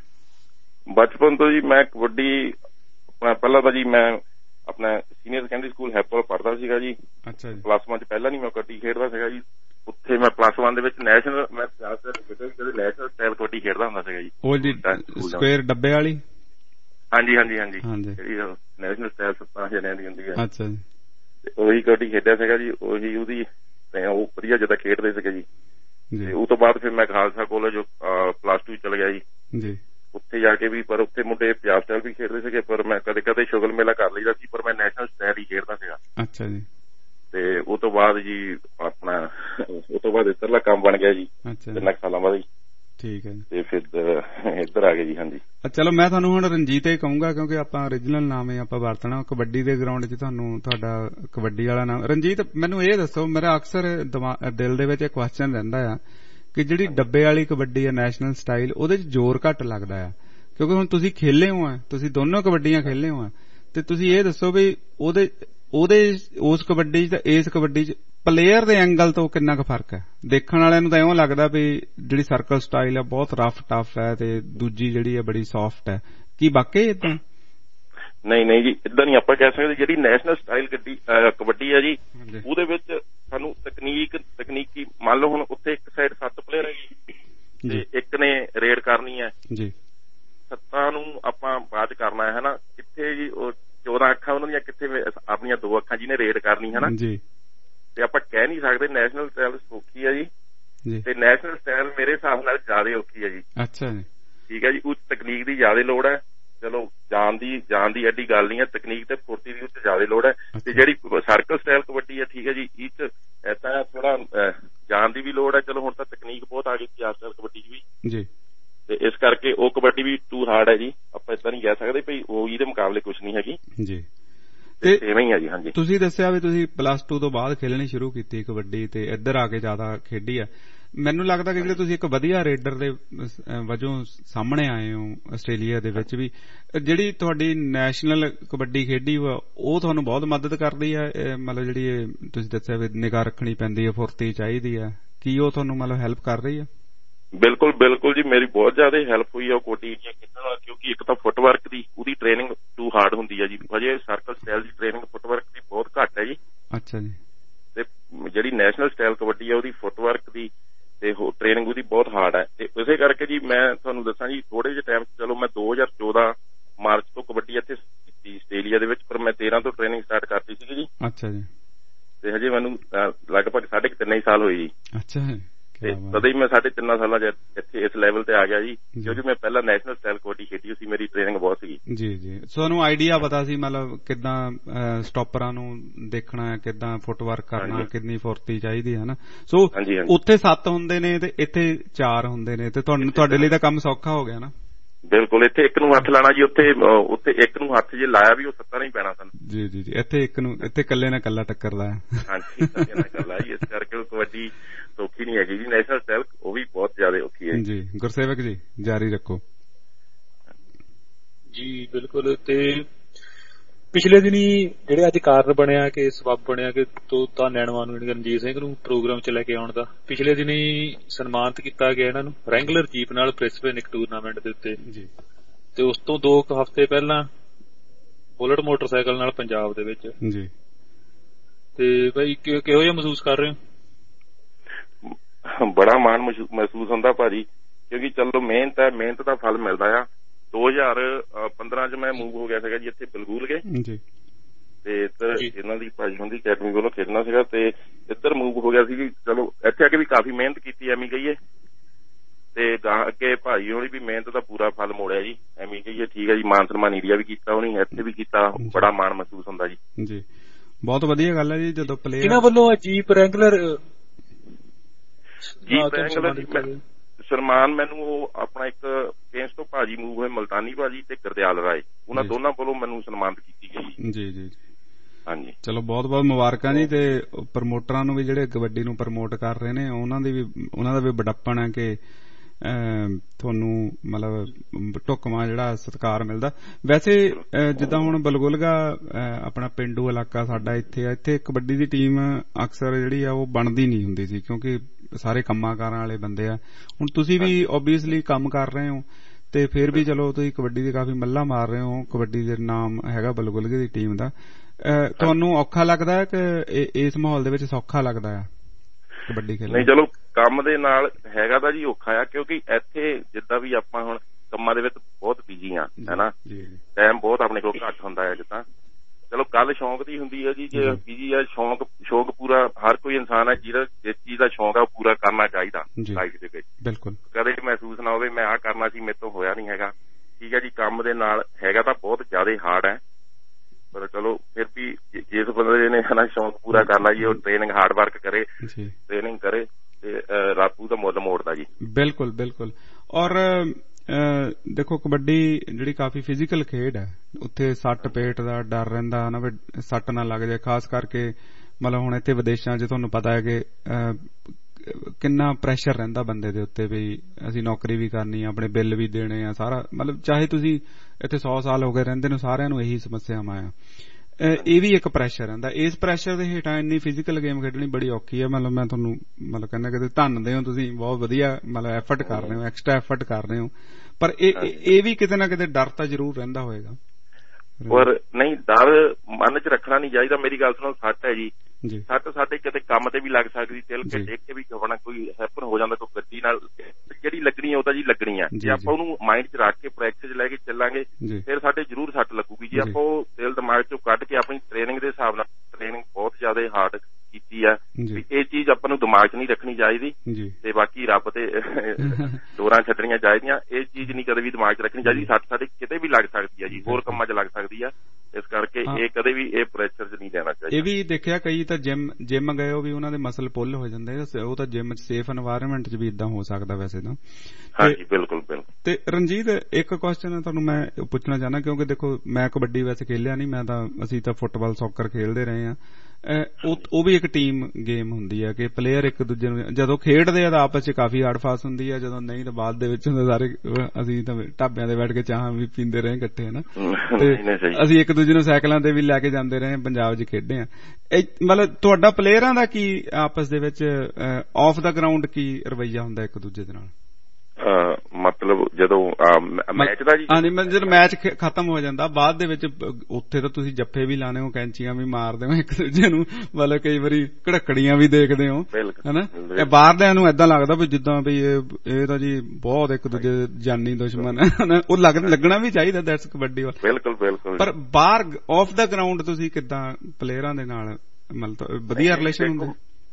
ਬਚਪਨ ਤੋਂ ਜੀ ਮੈਂ ਕਬੱਡੀ ਪਹਿਲਾਂ ਤਾਂ ਜੀ ਮੈਂ ਆਪਣਾ ਸੀਨੀਅਰ ਸੈਕੰਡਰੀ ਸਕੂਲ ਹੈਪਲ ਪੜ੍ਹਦਾ ਸੀਗਾ ਜੀ। ਅੱਛਾ ਜੀ। ਪਲੱਸ ਵਨ ਚ ਪਹਿਲਾਂ ਨਹੀਂ ਮੈਂ ਕਬੱਡੀ ਖੇਡਦਾ ਸੀਗਾ ਜੀ, ਉੱਥੇ ਮੈਂ ਪਲੱਸ ਵਨ ਦੇ ਵਿੱਚ ਨੈਸ਼ਨਲ ਮੈਂ ਨੈਸ਼ਨਲ ਸਟਾਈਲ ਕਬੱਡੀ ਖੇਡਦਾ ਹੁੰਦਾ ਸੀਗਾ ਜੀ। ਉਹ ਜੀ ਸਕੁਅਰ ਡੱਬੇ ਵਾਲੀ? ਹਾਂਜੀ ਹਾਂਜੀ ਹਾਂਜੀ, ਜਿਹੜੀ ਨੈਸ਼ਨਲ ਸਟਾਈਲ ਸੱਤਾਂ ਜਣਿਆਂ ਦੀ ਹੁੰਦੀ ਹੈ। ਅੱਛਾ ਜੀ। ਉਹੀ ਕਬੱਡੀ ਖੇਡਿਆ ਸੀਗਾ ਜੀ, ਉਹੀ ਉਹਦੀ ਉਹ ਵਧੀਆ ਜਿੱਦਾਂ ਖੇਡਦੇ ਸੀਗੇ ਜੀ। ਤੇ ਉਹ ਤੋਂ ਬਾਅਦ ਫਿਰ ਮੈਂ ਖਾਲਸਾ ਕਾਲਜ ਪਲੱਸ ਟੂ ਚਲ ਗਿਆ ਜੀ ਜੀ ਉੱਥੇ ਜਾ ਕੇ ਵੀ, ਪਰ ਉੱਥੇ ਮੁੰਡੇ ਪੰਜਾਬ ਸਟਾਈਲ ਵੀ ਖੇਡਦੇ ਸੀਗੇ, ਪਰ ਮੈਂ ਕਦੇ ਕਦੇ ਸ਼ੁਗਲ ਮੇਲਾ ਕਰ ਲਈਦਾ ਸੀ, ਪਰ ਮੈਂ ਨੈਸ਼ਨਲ ਸਟਾਈਲ ਹੀ ਖੇਡਦਾ ਸੀਗਾ। ਅੱਛਾ ਜੀ। ਤੇ ਉਹ ਤੋਂ ਬਾਅਦ ਜੀ ਆਪਣਾ ਉਹ ਤੋਂ ਬਾਅਦ ਇੱਧਰਲਾ ਕੰਮ ਬਣ ਗਿਆ ਜੀ ਤਿੰਨਾਂ ਸਾਲਾਂ ਬਾਅਦ। ਠੀਕ ਹੈ। ਤੇ ਫਿਰ ਇੱਧਰ ਆ ਗਏ ਜੀ। ਹਾਂਜੀ ਚਲੋ ਮੈਂ ਤੁਹਾਨੂੰ ਹੁਣ ਰਣਜੀਤ ਹੀ ਕਹੂੰਗਾ ਕਿਉਂਕਿ ਆਪਾਂ ਓਰੀਜਨਲ ਨਾਮ ਹੀ ਆਪਾਂ ਵਰਤਣਾ, ਕਬੱਡੀ ਦੇ ਗਰਾਊਂਡ 'ਚ ਤੁਹਾਨੂੰ ਤੁਹਾਡਾ ਕਬੱਡੀ ਵਾਲਾ ਨਾਮ। ਰਣਜੀਤ ਮੈਨੂੰ ਇਹ ਦੱਸੋ, ਮੇਰਾ ਅਕਸਰ ਦਿਲ ਦੇ ਵਿੱਚ ਇਹ ਕੁਐਸਚਨ ਰਹਿੰਦਾ ਆ ਕਿ ਜਿਹੜੀ ਡੱਬੇ ਵਾਲੀ ਕਬੱਡੀ ਆ ਨੈਸ਼ਨਲ ਸਟਾਈਲ, ਉਹਦੇ 'ਚ ਜ਼ੋਰ ਘੱਟ ਲੱਗਦਾ ਆ, ਕਿਉਂਕਿ ਹੁਣ ਤੁਸੀਂ ਖੇਲੇ ਹੋ ਆ, ਤੁਸੀਂ ਦੋਨੋਂ ਕਬੱਡੀਆਂ ਖੇਲੇ ਹੋ ਆ, ਤੇ ਤੁਸੀਂ ਇਹ ਦੱਸੋ ਵੀ ਉਹਦੇ ਉਹਦੇ ਉਸ ਕਬੱਡੀ 'ਚ ਤੇ ਇਸ ਕਬੱਡੀ 'ਚ ਪਲੇਅਰ ਦੇ ਐਂਗਲ ਤੋਂ ਕਿੰਨਾ ਕੁ ਫਰਕ ਹੈ? ਦੇਖਣ ਵਾਲਿਆਂ ਨੂੰ ਤਾਂ ਇਉਂ ਲੱਗਦਾ ਵੀ ਜਿਹੜੀ ਸਰਕਲ ਸਟਾਈਲ ਆ ਬਹੁਤ ਰਫ ਟਫ ਹੈ ਤੇ ਦੂਜੀ ਜਿਹੜੀ ਹੈ ਬੜੀ ਸੌਫਟ ਹੈ, ਕੀ ਵਾਕਈ ਏਦਾਂ? ਨਹੀਂ ਨਹੀਂ ਜੀ, ਏਦਾਂ ਨਹੀਂ ਆਪਾਂ ਕਹਿ ਸਕਦੇ। ਜਿਹੜੀ ਨੈਸ਼ਨਲ ਸਟਾਈਲ ਕਬੱਡੀ ਹੈ ਜੀ, ਉਹਦੇ ਵਿੱਚ ਸਾਨੂੰ ਤਕਨੀਕ ਤਕਨੀਕੀ ਮੰਨ ਲਓ ਹੁਣ ਉੱਥੇ ਇੱਕ ਸਾਈਡ ਸੱਤ ਪਲੇਅਰ ਹੈ ਜੀ, ਤੇ ਇੱਕ ਨੇ ਰੇਡ ਕਰਨੀ ਹੈ ਜੀ, ਸੱਤਾਂ ਨੂੰ ਆਪਾਂ ਬਾਅਦ ਚ ਕਰਨਾ ਹੈ ਨਾ। ਕਿੱਥੇ ਜੀ ਉਹ ਚੌਦਾਂ ਅੱਖਾਂ ਉਹਨਾਂ ਦੀਆਂ, ਕਿੱਥੇ ਆਪਣੀਆਂ ਦੋ ਅੱਖਾਂ ਜਿਹਨੇ ਰੇਡ ਕਰਨੀ ਹੈ ਨਾ ਜੀ। ਤੇ ਆਪਾਂ ਕਹਿ ਨਹੀਂ ਸਕਦੇ ਨੈਸ਼ਨਲ ਸਟਾਈਲ ਸੌਖੀ ਹੈ ਜੀ, ਤੇ ਨੈਸ਼ਨਲ ਸਟਾਈਲ ਮੇਰੇ ਹਿਸਾਬ ਨਾਲ ਜ਼ਿਆਦਾ ਔਖੀ ਹੈ ਜੀ। ਅੱਛਾ ਜੀ। ਠੀਕ ਹੈ ਜੀ, ਉਸ ਤਕਨੀਕ ਦੀ ਜ਼ਿਆਦਾ ਲੋੜ ਹੈ। ਚਲੋ ਜਾਣ ਦੀ ਜਾਣ ਦੀ ਐਡੀ ਗੱਲ ਨਹੀਂ ਹੈ, ਤਕਨੀਕ ਤੇ ਫੁਰਤੀ ਦੀ ਉੱਤੇ ਜ਼ਿਆਦਾ ਲੋੜ ਹੈ। ਤੇ ਜਿਹੜੀ ਸਰਕਲ ਸਟਾਈਲ ਕਬੱਡੀ ਹੈ, ਠੀਕ ਹੈ ਜੀ, ਇਹ ਚ ਐਸਾ ਥੋੜਾ ਜਾਣ ਦੀ ਵੀ ਲੋੜ ਹੈ। ਚਲੋ ਹੁਣ ਤਾਂ ਤਕਨੀਕ ਬਹੁਤ ਆ ਗਈ ਚਾਰ ਸਟਾਈਲ ਕਬੱਡੀ ਚ ਵੀ ਜੀ, ਤੇ ਇਸ ਕਰਕੇ ਉਹ ਕਬੱਡੀ ਵੀ ਟੂ ਹਾਰਡ ਹੈ ਜੀ। ਆਪਾਂ ਏਦਾਂ ਨਹੀਂ ਕਹਿ ਸਕਦੇ ਵੀ ਉਹ ਇਹਦੇ ਮੁਕਾਬਲੇ ਕੁਛ ਨਹੀਂ ਹੈਗੀ ਜੀ, ਤੇ ਐਵੇਂ ਹੀ ਹੈ ਜੀ। ਹਾਂਜੀ, ਤੁਸੀਂ ਦੱਸਿਆ ਵੀ ਤੁਸੀਂ ਪਲੱਸ ਟੂ ਤੋਂ ਬਾਅਦ ਖੇਲਣੀ ਸ਼ੁਰੂ ਕੀਤੀ ਕਬੱਡੀ ਤੇ ਇੱਧਰ ਆ ਕੇ ਜ਼ਿਆਦਾ ਖੇਡੀ ਆ। ਮੈਨੂੰ ਲੱਗਦਾ ਕਿ ਜਿਹੜੇ ਤੁਸੀਂ ਇੱਕ ਵਧੀਆ ਰੇਡਰ ਦੇ ਵਜੋਂ ਸਾਹਮਣੇ ਆਏ ਹੋ ਆਸਟ੍ਰੇਲੀਆ ਦੇ ਵਿੱਚ ਵੀ, ਜਿਹੜੀ ਤੁਹਾਡੀ ਨੈਸ਼ਨਲ ਕਬੱਡੀ ਖੇਡੀ ਵਾ ਉਹ ਤੁਹਾਨੂੰ ਬਹੁਤ ਮਦਦ ਕਰਦੀ ਹੈ, ਮਤਲਬ ਜਿਹੜੀ ਤੁਸੀਂ ਦੱਸਿਆ ਵੀ ਨਿਗਾਹ ਰੱਖਣੀ ਪੈਂਦੀ ਹੈ, ਫੁਰਤੀ ਚਾਹੀਦੀ ਹੈ, ਕੀ ਉਹ ਤੁਹਾਨੂੰ ਮਤਲਬ ਹੈਲਪ ਕਰ ਰਹੀ ਹੈ? ਬਿਲਕੁਲ ਬਿਲਕੁਲ ਜੀ, ਮੇਰੀ ਬਹੁਤ ਜ਼ਿਆਦਾ ਹੈਲਪ ਹੋਈ ਹੈ ਕਬੱਡੀ ਦੀਆਂ ਖੇਡਣ ਨਾਲ, ਕਿਉਂਕਿ ਇੱਕ ਤਾਂ ਫੁੱਟਵਰਕ ਦੀ ਉਹਦੀ ਟ੍ਰੇਨਿੰਗ ਟੂ ਹਾਰਡ ਹੁੰਦੀ ਹੈ ਜੀ, ਹਜੇ ਸਰਕਲ ਸਟਾਈਲ ਦੀ ਟ੍ਰੇਨਿੰਗ ਫੁੱਟਵਰਕ ਦੀ ਬਹੁਤ ਘੱਟ ਹੈ ਜੀ। ਅੱਛਾ ਜੀ। ਤੇ ਜਿਹੜੀ ਨੈਸ਼ਨਲ ਸਟਾਈਲ ਕਬੱਡੀ ਹੈ ਉਹਦੀ ਫੁੱਟਵਰਕ ਦੀ ਤੇ ਟ੍ਰੇਨਿੰਗ ਉਹਦੀ ਬਹੁਤ ਹਾਰਡ ਹੈ। ਤੇ ਇਸੇ ਕਰਕੇ ਜੀ ਮੈਂ ਤੁਹਾਨੂੰ ਦੱਸਾਂ ਜੀ, ਥੋੜੇ ਜਿਹੇ ਟਾਈਮ ਚਲੋ ਮੈਂ ਦੋ ਹਜ਼ਾਰ ਚੌਦਾਂ ਮਾਰਚ ਤੋਂ ਕਬੱਡੀ ਇੱਥੇ ਕੀਤੀ ਆਸਟ੍ਰੇਲੀਆ ਦੇ ਵਿੱਚ, ਪਰ ਮੈਂ ਤੇਰਾਂ ਤੋਂ ਟ੍ਰੇਨਿੰਗ ਸਟਾਰਟ ਕਰਤੀ ਸੀਗੀ ਜੀ। ਅੱਛਾ ਜੀ। ਤੇ ਹਜੇ ਮੈਨੂੰ ਲਗਭਗ ਸਾਢੇ ਤਿੰਨ ਹੀ ਸਾਲ ਹੋਏ ਜੀ। ਅੱਛਾ ਜੀ। ਤੇ ਤਦੇ ਹੀ ਮੈਂ ਸਾਢੇ ਤਿੰਨਾਂ ਸਾਲਾਂ ਚ ਇੱਥੇ ਇਸ ਲੈਵਲ ਤੇ ਆ ਗਿਆ ਜੀ, ਕਿਉਂਕਿ ਮੈਂ ਪਹਿਲਾਂ ਨੈਸ਼ਨਲ ਸਟਾਈਲ ਕਬੱਡੀ ਖੇਡੀ ਸੀ, ਮੇਰੀ ਟ੍ਰੇਨਿੰਗ ਬਹੁਤ ਸੀਗੀ ਜੀ ਜੀ। ਤੁਹਾਨੂੰ ਆਈਡੀਆ ਪਤਾ ਸੀ ਮਤਲਬ ਕਿੱਦਾਂ ਸਟਾਪਰਾਂ ਨੂੰ ਦੇਖਣਾ ਹੈ, ਕਿੱਦਾਂ ਫੁੱਟਵਰਕ ਕਰਨਾ, ਕਿੰਨੀ ਫੁਰਤੀ ਚਾਹੀਦੀ ਹੈ ਨਾ। ਸੋ ਉੱਥੇ ਸੱਤ ਹੁੰਦੇ ਨੇ ਤੇ ਇੱਥੇ ਚਾਰ ਹੁੰਦੇ ਨੇ, ਤੇ ਤੁਹਾਨੂੰ ਤੁਹਾਡੇ ਲਈ ਤਾਂ ਕੰਮ ਸੌਖਾ ਹੋ ਗਿਆ ਨਾ। ਬਿਲਕੁਲ, ਇੱਥੇ ਇੱਕ ਨੂੰ ਹੱਥ ਲਾਣਾ ਜੀ, ਉੱਥੇ ਉੱਥੇ ਇੱਕ ਨੂੰ ਹੱਥ ਜੇ ਲਾਇਆ ਵੀ ਉਹ ਸੱਤਾਂ ਨਹੀਂ ਪੈਣਾ ਸਾਨੂੰ। ਜੀ ਜੀ ਜੀ, ਇੱਥੇ ਇੱਕ ਨੂੰ ਇੱਥੇ ਇਕੱਲੇ ਨਾਲ ਇਕੱਲਾ ਟੱਕਰ ਲਾਇਆ। ਹਾਂਜੀ, ਇਕੱਲੇ ਨਾਲ ਇਕੱਲਾ ਜੀ, ਇਸ ਕਰਕੇ ਉਹ ਕਬੱਡੀ ਸੌਖੀ ਨਹੀਂ ਹੈਗੀ ਜੀ। ਨੈਸ਼ਨਲ ਸਟਾਈਲ ਉਹ ਵੀ ਬਹੁਤ ਜ਼ਿਆਦਾ ਔਖੀ ਹੈ ਜੀ। ਗੁਰਸੇਵਕ ਜੀ ਜਾਰੀ ਰੱਖੋ ਜੀ। ਬਿਲਕੁਲ, ਤੇ ਪਿਛਲੇ ਦਿਨੀ ਜਿਹੜੇ ਅੱਜ ਕਾਰਨ ਬਣਿਆ ਕਿ ਸਬੱਬ ਬਣਿਆ ਕਿ ਤੋਤਾ ਨੈਣਵਾਨ ਨੂੰ ਰਣਜੀਤ ਸਿੰਘ ਨੂੰ ਪ੍ਰੋਗਰਾਮ ਚ ਲੈ ਕੇ ਆਉਣ ਦਾ, ਪਿਛਲੇ ਦਿਨੀ ਸਨਮਾਨਿਤ ਕੀਤਾ ਗਿਆ ਇਹਨਾਂ ਨੂੰ ਰੈਂਗਲਰ ਜੀਪ ਨਾਲ ਬ੍ਰਿਸਬੇਨ ਇੱਕ ਟੂਰਨਾਮੈਂਟ ਦੇ ਉੱਤੇ ਜੀ। ਤੇ ਉਸ ਤੋਂ ਦੋ ਕੁ ਹਫ਼ਤੇ ਪਹਿਲਾਂ ਬੁਲਟ ਮੋਟਰਸਾਈਕਲ ਨਾਲ ਪੰਜਾਬ ਦੇ ਵਿੱਚ ਜੀ। ਤੇ ਬਾਈ ਕਿਹੋ ਜਿਹਾ ਮਹਿਸੂਸ ਕਰ ਰਹੇ ਹੋ? ਬੜਾ ਮਾਣ ਮਹਿਸੂਸ ਹੁੰਦਾ ਭਾਜੀ, ਕਿਉਂਕਿ ਚਲੋ ਮਿਹਨਤ ਹੈ, ਮਿਹਨਤ ਦਾ ਫਲ ਮਿਲਦਾ ਆ। ਦੋ ਹਜ਼ਾਰ ਪੰਦਰਾਂ ਚ ਮੈਂ ਮੂਵ ਹੋ ਗਿਆ ਸੀਗਾ ਜੀ ਇੱਥੇ ਬਲਗੂਲ ਕੇ, ਤੇ ਇੱਧਰ ਇਹਨਾਂ ਦੀ ਭਾਜੀ ਹੁੰਦੀ ਅਕੈਡਮੀ ਵੱਲੋਂ ਖੇਡਣਾ ਸੀਗਾ, ਤੇ ਇੱਧਰ ਮੂਵ ਹੋ ਗਿਆ ਸੀ। ਚਲੋ ਇੱਥੇ ਆ ਕੇ ਵੀ ਕਾਫੀ ਮਿਹਨਤ ਕੀਤੀ ਐਵੇਂ ਕਹੀਏ, ਤੇ ਅੱਗੇ ਭਾਜੀ ਹੋਣੀ ਵੀ ਮਿਹਨਤ ਦਾ ਪੂਰਾ ਫਲ ਮੋੜਿਆ ਜੀ, ਐਵੇਂ ਕਹੀਏ। ਠੀਕ ਹੈ ਜੀ, ਮਾਨ ਸਨਮਾਨ ਇੰਡੀਆ ਵੀ ਕੀਤਾ ਉਹਨੇ, ਇੱਥੇ ਵੀ ਕੀਤਾ, ਬੜਾ ਮਾਣ ਮਹਿਸੂਸ ਹੁੰਦਾ ਜੀ। ਜੀ ਬਹੁਤ ਵਧੀਆ ਗੱਲ ਹੈ ਜੀ। ਜਦੋਂ ਪਲੇਅਰ ਇਹਨਾਂ ਵੱਲੋਂ ਜੀਪ ਰੈਂਗਲਰ ਸਨਮਾਨ ਮੈਨੂੰ ਉਹ ਆਪਣਾ ਇੱਕ ਕੇਂਸ ਤੋਂ ਭਾਜੀ ਮੂਵ ਹੋਏ ਮਲਤਾਨੀ ਭਾਜੀ ਤੇ ਗੁਰਦਿਆਲ ਰਾਏ, ਉਹਨਾਂ ਦੋਨਾਂ ਵੱਲੋਂ ਮੈਨੂੰ ਸਨਮਾਨਿਤ ਕੀਤੀ ਗਈ। ਜੀ ਜੀ ਹਾਂਜੀ, ਚਲੋ ਬਹੁਤ ਬਹੁਤ ਮੁਬਾਰਕਾਂ ਜੀ। ਤੇ ਪ੍ਰਮੋਟਰਾਂ ਨੂੰ ਵੀ ਜਿਹੜੇ ਕਬੱਡੀ ਨੂੰ ਪ੍ਰਮੋਟ ਕਰ ਰਹੇ ਨੇ ਉਹਨਾਂ ਦੀ ਵੀ ਉਹਨਾਂ ਦਾ ਵੀ ਬੜੱਪਣ ਹੈ ਕਿ ਤੁਹਾਨੂੰ ਮਤਲਬ ਢੁਕਵਾਂ ਜਿਹੜਾ ਸਤਿਕਾਰ ਮਿਲਦਾ। ਵੈਸੇ ਜਿੱਦਾਂ ਹੁਣ ਬਲਗੁਲਗਾ ਆਪਣਾ ਪੇਂਡੂ ਇਲਾਕਾ ਸਾਡਾ ਇੱਥੇ ਆ, ਇੱਥੇ ਕਬੱਡੀ ਦੀ ਟੀਮ ਅਕਸਰ ਜਿਹੜੀ ਆ ਉਹ ਬਣਦੀ ਨਹੀਂ ਹੁੰਦੀ ਸੀ ਕਿਉਂਕਿ ਸਾਰੇ ਕੰਮਾਂ ਕਾਰਾਂ ਵਾਲੇ ਬੰਦੇ ਆ। ਹੁਣ ਤੁਸੀਂ ਵੀ ਓਬਵੀਅਸਲੀ ਕੰਮ ਕਰ ਰਹੇ ਹੋ ਤੇ ਫਿਰ ਵੀ ਚਲੋ ਤੁਸੀਂ ਕਬੱਡੀ ਦੀ ਕਾਫੀ ਮੱਲਾਂ ਮਾਰ ਰਹੇ ਹੋ, ਕਬੱਡੀ ਦੇ ਨਾਮ ਹੈਗਾ ਬਲਗੁਲਗੇ ਦੀ ਟੀਮ ਦਾ। ਤੁਹਾਨੂੰ ਔਖਾ ਲੱਗਦਾ ਹੈ ਕਿ ਇਸ ਮਾਹੌਲ ਦੇ ਵਿੱਚ ਸੌਖਾ ਲੱਗਦਾ ਆ ਕਬੱਡੀ ਖੇਡਣਾ? ਨਹੀਂ, ਚਲੋ ਕੰਮ ਦੇ ਨਾਲ ਹੈਗਾ ਤਾਂ ਜੀ ਔਖਾ ਆ ਕਿਉਂਕਿ ਇੱਥੇ ਜਿੱਦਾਂ ਵੀ ਆਪਾਂ ਹੁਣ ਕੰਮਾਂ ਦੇ ਵਿੱਚ ਬਹੁਤ ਬਿਜੀ ਆ ਹੈਨਾ, ਟਾਈਮ ਬਹੁਤ ਆਪਣੇ ਕੋਲ ਘੱਟ ਹੁੰਦਾ ਹੈ। ਜਿੱਦਾਂ ਚਲੋ ਗੱਲ ਸ਼ੌਂਕ ਦੀ ਹੁੰਦੀ ਹੈ ਜੀ, ਜੇ ਬਿਜੀ ਆ ਸ਼ੌਂਕ ਸ਼ੌਂਕ ਪੂਰਾ ਹਰ ਕੋਈ ਇਨਸਾਨ ਹੈ ਜਿਹੜਾ ਜਿਸ ਚੀਜ਼ ਦਾ ਸ਼ੌਂਕ ਆ ਉਹ ਪੂਰਾ ਕਰਨਾ ਚਾਹੀਦਾ ਲਾਈਫ ਦੇ ਵਿੱਚ। ਬਿਲਕੁਲ, ਕਦੇ ਮਹਿਸੂਸ ਨਾ ਹੋਵੇ ਮੈਂ ਆਹ ਕਰਨਾ ਸੀ ਮੇਰੇ ਤੋਂ ਹੋਇਆ ਨਹੀਂ ਹੈਗਾ। ਠੀਕ ਹੈ ਜੀ, ਕੰਮ ਦੇ ਨਾਲ ਹੈਗਾ ਤਾਂ ਬਹੁਤ ਜ਼ਿਆਦਾ ਹਾਰਡ ਹੈ, ਪਰ ਚਲੋ ਫਿਰ ਵੀ ਜਿਸ ਬੰਦੇ ਨੇ ਹਨਾ ਸ਼ੌਂਕ ਪੂਰਾ ਕਰਨਾ ਜੀ ਉਹ ਟ੍ਰੇਨਿੰਗ ਹਾਰਡ ਵਰਕ ਕਰੇ, ਟ੍ਰੇਨਿੰਗ ਕਰੇ ਤੇ ਰਾਤੂ ਦਾ ਮੁੱਲ ਮੋੜਦਾ ਜੀ। ਬਿਲਕੁਲ ਬਿਲਕੁਲ। ਔਰ ਦੇਖੋ ਕਬੱਡੀ ਜਿਹੜੀ ਕਾਫੀ ਫਿਜ਼ੀਕਲ ਖੇਡ ਹੈ, ਉੱਥੇ ਸੱਟ ਪੇਟ ਦਾ ਡਰ ਰਹਿੰਦਾ ਨਾ, ਸੱਟ ਨਾ ਲੱਗ ਜਾਏ। ਖਾਸ ਕਰਕੇ ਮਤਲਬ ਹੁਣ ਇੱਥੇ ਵਿਦੇਸ਼ਾਂ 'ਚ ਤੁਹਾਨੂੰ ਪਤਾ ਹੈ ਕਿ ਕਿੰਨਾ ਪ੍ਰੈਸ਼ਰ ਰਹਿੰਦਾ ਬੰਦੇ ਦੇ ਉੱਤੇ ਵੀ ਅਸੀਂ ਨੌਕਰੀ ਵੀ ਕਰਨੀ ਆ, ਆਪਣੇ ਬਿੱਲ ਵੀ ਦੇਣੇ ਆ, ਸਾਰਾ ਮਤਲਬ ਚਾਹੇ ਤੁਸੀਂ ਇੱਥੇ ਸੌ ਸਾਲ ਹੋ ਗਏ ਰਹਿੰਦੇ ਨੂੰ ਸਾਰਿਆਂ ਨੂੰ ਇਹੀ ਸਮੱਸਿਆਵਾਂ ਆ। ਇਹ ਵੀ ਇੱਕ ਪ੍ਰੈਸ਼ਰ ਰਹਿੰਦਾ। ਇਸ ਪ੍ਰੈਸ਼ਰ ਦੇ ਹੇਠਾਂ ਇੰਨੀ ਫਿਜ਼ੀਕਲ ਗੇਮ ਖੇਡਣੀ ਬੜੀ ਔਖੀ ਹੈ। ਮਤਲਬ ਮੈਂ ਤੁਹਾਨੂੰ ਮਤਲਬ ਕਹਿੰਦਾ ਕਿ ਧੰਨਦੇ ਹੋ ਤੁਸੀਂ, ਬਹੁਤ ਵਧੀਆ ਮਤਲਬ ਐਫਰਟ ਕਰ ਰਹੇ ਹੋ, ਐਕਸਟਰਾ ਐਫਰਟ ਕਰ ਰਹੇ ਹੋ, ਪਰ ਇਹ ਵੀ ਕਿਤੇ ਨਾ ਕਿਤੇ ਡਰ ਤਾਂ ਜ਼ਰੂਰ ਰਹਿੰਦਾ ਹੋਏਗਾ। ਪਰ ਨਹੀਂ, ਡਰ ਮਨ 'ਚ ਰੱਖਣਾ ਨਹੀਂ ਚਾਹੀਦਾ। ਮੇਰੀ ਗੱਲ ਸੁਣੋ, ਸੱਟ ਹੈ ਜੀ, ਸੱਟ ਸਾਡੇ ਕਿਤੇ ਕੰਮ ਤੇ ਵੀ ਲੱਗ ਸਕਦੀ, ਤਿਲ ਕੇ ਡੇਕ ਕੇ ਵੀ ਆਪਣਾ ਕੋਈ ਹੈਪਨ ਹੋ ਜਾਂਦਾ ਕੋਈ ਗੱਡੀ ਨਾਲ, ਜਿਹੜੀ ਲੱਗਣੀ ਹੈ ਉਹ ਤਾਂ ਜੀ ਲੱਗਣੀ ਆ। ਜੇ ਆਪਾਂ ਉਹਨੂੰ ਮਾਈਂਡ 'ਚ ਰੱਖ ਕੇ ਪ੍ਰੈਕਟਿਸ ਲੈ ਕੇ ਚੱਲਾਂਗੇ ਫਿਰ ਸਾਡੇ ਜ਼ਰੂਰ ਸੱਟ ਲੱਗੂਗੀ। ਜੇ ਆਪਾਂ ਉਹ ਦਿਲ ਦਿਮਾਗ 'ਚੋਂ ਕੱਢ ਕੇ ਆਪਣੀ ਟ੍ਰੇਨਿੰਗ ਦੇ ਹਿਸਾਬ ਨਾਲ, ਟ੍ਰੇਨਿੰਗ ਬਹੁਤ ਜ਼ਿਆਦਾ ਹਾਰਡ ਕੀਤੀ ਆ, ਇਹ ਚੀਜ਼ ਆਪਾਂ ਨੂੰ ਦਿਮਾਗ 'ਚ ਨਹੀਂ ਰੱਖਣੀ ਚਾਹੀਦੀ ਤੇ ਬਾਕੀ ਰੱਬ ਤੇ ਡੋਰਾਂ ਛੱਡਣੀਆਂ ਚਾਹੀਦੀਆਂ। ਇਹ ਚੀਜ਼ ਨਹੀਂ ਕਦੇ ਵੀ ਦਿਮਾਗ 'ਚ ਰੱਖਣੀ ਚਾਹੀਦੀ। ਸੱਟ ਸਾਡੇ ਕਿਤੇ ਵੀ ਲੱਗ ਸਕਦੀ ਆ ਜੀ, ਹੋਰ ਕੰਮਾਂ 'ਚ ਲੱਗ ਸਕਦੀ ਆ, ਇਸ ਕਰਕੇ ਇਹ ਕਦੇ ਵੀ ਇਹ ਪ੍ਰੈਸ਼ਰ 'ਚ ਨਹੀਂ ਲੈਣਾ ਚਾਹੀਦਾ। ਇਹ ਵੀ ਦੇਖਿਆ ਕਈ ਤਾਂ ਜਿਮ ਜਿਮ ਗਏ ਉਹ ਵੀ ਉਹਨਾਂ ਦੇ ਮਸਲ ਪੁੱਲ ਹੋ ਜਾਂਦੇ, ਉਹ ਤਾਂ ਜਿਮ 'ਚ ਸੇਫ ਐਨਵਾਇਰਨਮੈਂਟ 'ਚ ਵੀ ਇਦਾਂ ਹੋ ਸਕਦਾ ਵੈਸੇ ਤਾਂ। ਹਾਂਜੀ ਬਿਲਕੁਲ ਬਿਲਕੁਲ। ਤੇ ਰਣਜੀਤ ਇੱਕ ਕੁਐਸਚਨ ਤੁਹਾਨੂੰ ਮੈਂ ਪੁੱਛਣਾ ਚਾਹੁੰਦਾ ਕਿਉਂਕਿ ਦੇਖੋ ਮੈਂ ਕਬੱਡੀ ਵੈਸੇ ਖੇਲਿਆ ਨਹੀਂ, ਮੈਂ ਤਾਂ ਅਸੀਂ ਤਾਂ ਫੁੱਟਬਾਲ ਸੌਕਰ ਖੇਲਦੇ ਰਹੇ ਹਾਂ। ਉਹ ਵੀ ਇੱਕ ਟੀਮ ਗੇਮ ਹੁੰਦੀ ਹੈ ਕਿ ਪਲੇਅਰ ਇੱਕ ਦੂਜੇ ਨੂੰ ਜਦੋਂ ਖੇਡਦੇ ਆ ਤਾਂ ਆਪਸ 'ਚ ਕਾਫੀ ਆੜ ਫਾਸ ਹੁੰਦੀ ਹੈ, ਜਦੋਂ ਨਹੀਂ ਤਾਂ ਬਾਅਦ ਦੇ ਵਿੱਚ ਸਾਰੇ ਅਸੀਂ ਤਾਂ ਢਾਬਿਆਂ ਤੇ ਬੈਠ ਕੇ ਚਾਹਾਂ ਵੀ ਪੀਂਦੇ ਰਹੇ ਇਕੱਠੇ ਹਨਾ, ਤੇ ਅਸੀਂ ਇੱਕ ਦੂਜੇ ਨੂੰ ਸਾਈਕਲਾਂ ਤੇ ਵੀ ਲੈ ਕੇ ਜਾਂਦੇ ਰਹੇ, ਪੰਜਾਬ 'ਚ ਖੇਡੇ ਆ। ਮਤਲਬ ਤੁਹਾਡਾ ਪਲੇਅਰਾਂ ਦਾ ਕੀ ਆਪਸ ਦੇ ਵਿੱਚ ਆਫ ਦਾ ਗਰਾਊਂਡ ਕੀ ਰਵੱਈਆ ਹੁੰਦਾ ਇੱਕ ਦੂਜੇ ਦੇ ਨਾਲ? ਮਤਲਬ ਜਦੋਂ ਮੈਚ ਦਾ ਜੀ, ਹਾਂਜੀ ਜਦੋਂ ਮੈਚ ਖਤਮ ਹੋ ਜਾਂਦਾ ਬਾਅਦ ਦੇ ਵਿੱਚ ਉੱਥੇ ਤਾਂ ਤੁਸੀਂ ਜੱਫੇ ਵੀ ਲਾਣੇ ਹੋ, ਕੈਂਚੀਆਂ ਵੀ ਮਾਰਦੇ ਹੋ ਇੱਕ ਦੂਜੇ ਨੂੰ, ਮਤਲਬ ਕਈ ਵਾਰੀ ਘੜਕੜੀਆਂ ਵੀ ਦੇਖਦੇ ਹੋ ਹਨਾ, ਇਹ ਬਾਹਰਲਿਆਂ ਨੂੰ ਏਦਾਂ ਲੱਗਦਾ ਵੀ ਜਿੱਦਾਂ ਵੀ ਇਹ ਤਾਂ ਜੀ ਬਹੁਤ ਇੱਕ ਦੂਜੇ ਜਾਨੀ ਦੁਸ਼ਮਣ ਹੈ, ਉਹ ਲੱਗਣਾ ਵੀ ਚਾਹੀਦਾ, ਦੈਟਸ ਕਬੱਡੀ ਵਾਲਾ। ਬਿਲਕੁਲ ਬਿਲਕੁਲ। ਪਰ ਬਾਹਰ ਆਫ ਦਾ ਗਰਾਊਂਡ ਤੁਸੀਂ ਕਿੱਦਾਂ ਪਲੇਅਰਾਂ ਦੇ ਨਾਲ ਮਤਲਬ ਵਧੀਆ ਰਿਲੇਸ਼ਨ ਹੁੰਦਾ?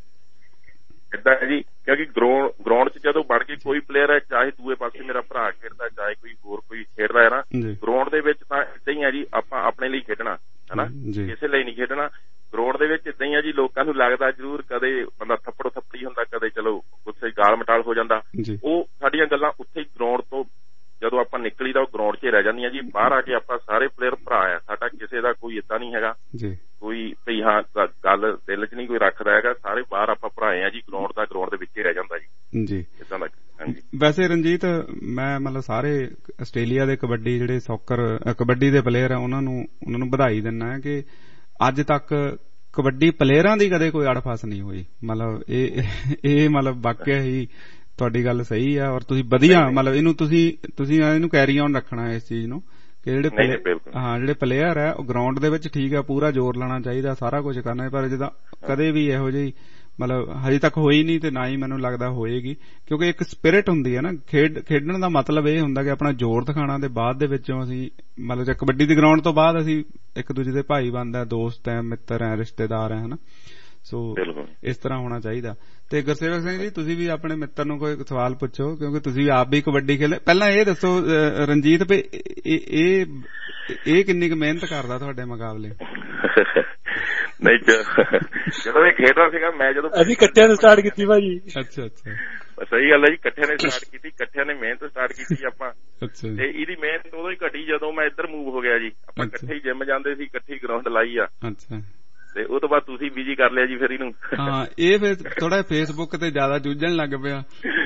ਏਦਾਂ ਹੈ ਜੀ, ਕਿਉਂਕਿ ਗਰਾਊਂਡ 'ਚ ਜਦੋਂ ਬਣ ਕੇ ਕੋਈ ਪਲੇਅਰ ਹੈ, ਚਾਹੇ ਦੂਏ ਪਾਸੇ ਮੇਰਾ ਭਰਾ ਖੇਡਦਾ, ਚਾਹੇ ਕੋਈ ਹੋਰ ਕੋਈ ਖੇਡਦਾ ਹੈ ਨਾ, ਗਰਾਊਂਡ ਦੇ ਵਿੱਚ ਤਾਂ ਏਦਾਂ ਹੀ ਹੈ ਜੀ, ਆਪਾਂ ਆਪਣੇ ਲਈ ਖੇਡਣਾ ਹਨਾ, ਕਿਸੇ ਲਈ ਨਹੀਂ ਖੇਡਣਾ। ਗਰਾਊਂਡ ਦੇ ਵਿੱਚ ਏਦਾਂ ਹੀ ਹੈ ਜੀ, ਲੋਕਾਂ ਨੂੰ ਲੱਗਦਾ ਜ਼ਰੂਰ ਕਦੇ ਬੰਦਾ ਥੱਪੜੋ ਥੱਪੜੀ ਹੁੰਦਾ, ਕਦੇ ਚਲੋ ਗੁੱਸੇ ਗਾਲ ਮਟਾਲ ਹੋ ਜਾਂਦਾ, ਉਹ ਸਾਡੀਆਂ ਗੱਲਾਂ ਉੱਥੇ ਹੀ ਗਰਾਊਂਡ ਤੋਂ ਜਦੋਂ ਆਪਾਂ ਨਿਕਲੀ ਤਾਂ ਉਹ ਗਰਾਊਂਡ 'ਚ ਰਹਿ ਜਾਂਦੀਆਂ ਜੀ। ਬਾਹਰ ਆ ਕੇ ਆਪਾਂ ਸਾਰੇ ਪਲੇਅਰ ਭਰਾ ਆ, ਸਾਡਾ ਕਿਸੇ ਦਾ ਕੋਈ ਏਦਾਂ ਨਹੀਂ ਹੈਗਾ ਕੋਈ ਭਈ ਹਾਂ ਗੱਲ ਦਿਲ 'ਚ ਨਹੀਂ ਕੋਈ ਰੱਖਦਾ ਹੈਗਾ, ਸਾਰੇ ਬਾਹਰ ਆਪਾਂ ਭਰਾਏ ਆ ਜੀ, ਗਰਾਊਂਡ ਦਾ ਗਰਾਊਂਡ ਦੇ ਵਿੱਚ ਹੀ ਰਹਿ ਜਾਂਦਾ ਜੀ ਜੀ ਏਦਾਂ ਦਾ। ਹਾਂਜੀ ਵੈਸੇ ਰਣਜੀਤ ਮੈਂ ਮਤਲਬ ਸਾਰੇ ਆਸਟ੍ਰੇਲੀਆ ਦੇ ਕਬੱਡੀ ਜਿਹੜੇ ਸੌਕਰ ਕਬੱਡੀ ਦੇ ਪਲੇਅਰ ਆ ਉਹਨਾਂ ਨੂੰ ਉਹਨਾਂ ਨੂੰ ਵਧਾਈ ਦਿੰਦਾ ਕਿ ਅੱਜ ਤੱਕ ਕਬੱਡੀ ਪਲੇਅਰਾਂ ਦੀ ਕਦੇ ਕੋਈ ਅੜਫਸ ਨਹੀਂ ਹੋਈ। ਮਤਲਬ ਇਹ ਇਹ ਮਤਲਬ ਵਾਕਿਆ ਹੀ ਤੁਹਾਡੀ ਗੱਲ ਸਹੀ ਆ, ਔਰ ਤੁਸੀਂ ਵਧੀਆ ਮਤਲਬ ਇਹਨੂੰ ਤੁਸੀਂ ਤੁਸੀਂ ਇਹਨੂੰ ਕੈਰੀ ਆਨ ਰੱਖਣਾ ਇਸ ਚੀਜ਼ ਨੂੰ ਕਿ ਜਿਹੜੇ ਹਾਂ ਜਿਹੜੇ ਪਲੇਅਰ ਹੈ ਉਹ ਗਰਾਊਂਡ ਦੇ ਵਿੱਚ ਠੀਕ ਆ, ਪੂਰਾ ਜ਼ੋਰ ਲਾਉਣਾ ਚਾਹੀਦਾ, ਸਾਰਾ ਕੁਝ ਕਰਨਾ, ਪਰ ਜਿੱਦਾਂ ਕਦੇ ਵੀ ਇਹੋ ਜਿਹੀ ਮਤਲਬ ਹਜੇ ਤੱਕ ਹੋਈ ਨਹੀਂ ਤੇ ਨਾ ਹੀ ਮੈਨੂੰ ਲੱਗਦਾ ਹੋਏਗੀ, ਕਿਉਂਕਿ ਇੱਕ ਸਪਿਰਿਟ ਹੁੰਦੀ ਹੈ ਨਾ, ਖੇਡ ਖੇਡਣ ਦਾ ਮਤਲਬ ਇਹ ਹੁੰਦਾ ਕਿ ਆਪਣਾ ਜ਼ੋਰ ਦਿਖਾਉਣਾ ਤੇ ਬਾਅਦ ਦੇ ਵਿੱਚੋਂ ਅਸੀਂ ਮਤਲਬ ਜੇ ਕਬੱਡੀ ਦੀ ਗਰਾਊਂਡ ਤੋਂ ਬਾਅਦ ਅਸੀਂ ਇੱਕ ਦੂਜੇ ਦੇ ਭਾਈ ਬਣਦਾ, ਦੋਸਤ ਹੈ, ਮਿੱਤਰ ਹੈ, ਰਿਸ਼ਤੇਦਾਰ ਹੈ ਹਨਾ, ਸੋ ਇਸ ਤਰ੍ਹਾਂ ਹੋਣਾ ਚਾਹੀਦਾ। ਤੇ ਗੁਰਸੇਵਕ ਸਿੰਘ ਜੀ ਤੁਸੀਂ ਵੀ ਆਪਣੇ ਮਿੱਤਰ ਨੂੰ ਕੋਈ ਸਵਾਲ ਪੁੱਛੋ ਕਿਉਂਕਿ ਤੁਸੀਂ ਆਪ ਵੀ ਕਬੱਡੀ ਖੇਲੇ। ਪਹਿਲਾਂ ਇਹ ਦੱਸੋ ਰਣਜੀਤ ਵੀ ਇਹ ਇਹ ਕਿੰਨੀ ਕੁ ਮਿਹਨਤ ਕਰਦਾ ਤੁਹਾਡੇ ਮੁਕਾਬਲੇ? ਨਹੀਂ ਜਦੋਂ ਇਹ ਖੇਡਦਾ ਸੀਗਾ ਮੈਂ ਜਦੋਂ ਅਸੀਂ ਇਕੱਠਿਆਂ ਨੇ ਸਟਾਰਟ ਕੀਤੀ ਭਾਜੀ। ਅੱਛਾ ਅੱਛਾ ਸਹੀ ਗੱਲ ਹੈ ਜੀ, ਇਕੱਠਿਆਂ ਨੇ ਸਟਾਰਟ ਕੀਤੀ, ਇਕੱਠਿਆਂ ਨੇ ਮਿਹਨਤ ਸਟਾਰਟ ਕੀਤੀ ਆਪਾਂ। ਤੇ ਇਹਦੀ ਮਿਹਨਤ ਉਦੋਂ ਹੀ ਘਟੀ ਜਦੋਂ ਮੈਂ ਇੱਧਰ ਮੂਵ ਹੋ ਗਿਆ ਜੀ। ਆਪਾਂ ਇਕੱਠੇ ਹੀ ਜਿੰਮ ਜਾਂਦੇ ਸੀ, ਇਕੱਠੀ ਗਰਾਊਂਡ ਲਾਈ ਆ। ਅੱਛਾ ਤੇ ਉਹ ਤੋਂ ਬਾਅਦ ਤੁਸੀਂ ਬਿਜੀ ਕਰ ਲਿਆ ਜੀ ਫਿਰ ਇਹਨੂੰ। ਹਾਂ ਇਹ ਫਿਰ ਥੋੜਾ ਫੇਸਬੁੱਕ ਤੇ ਜ਼ਿਆਦਾ ਜੂਝਣ ਲੱਗ ਪਿਆ।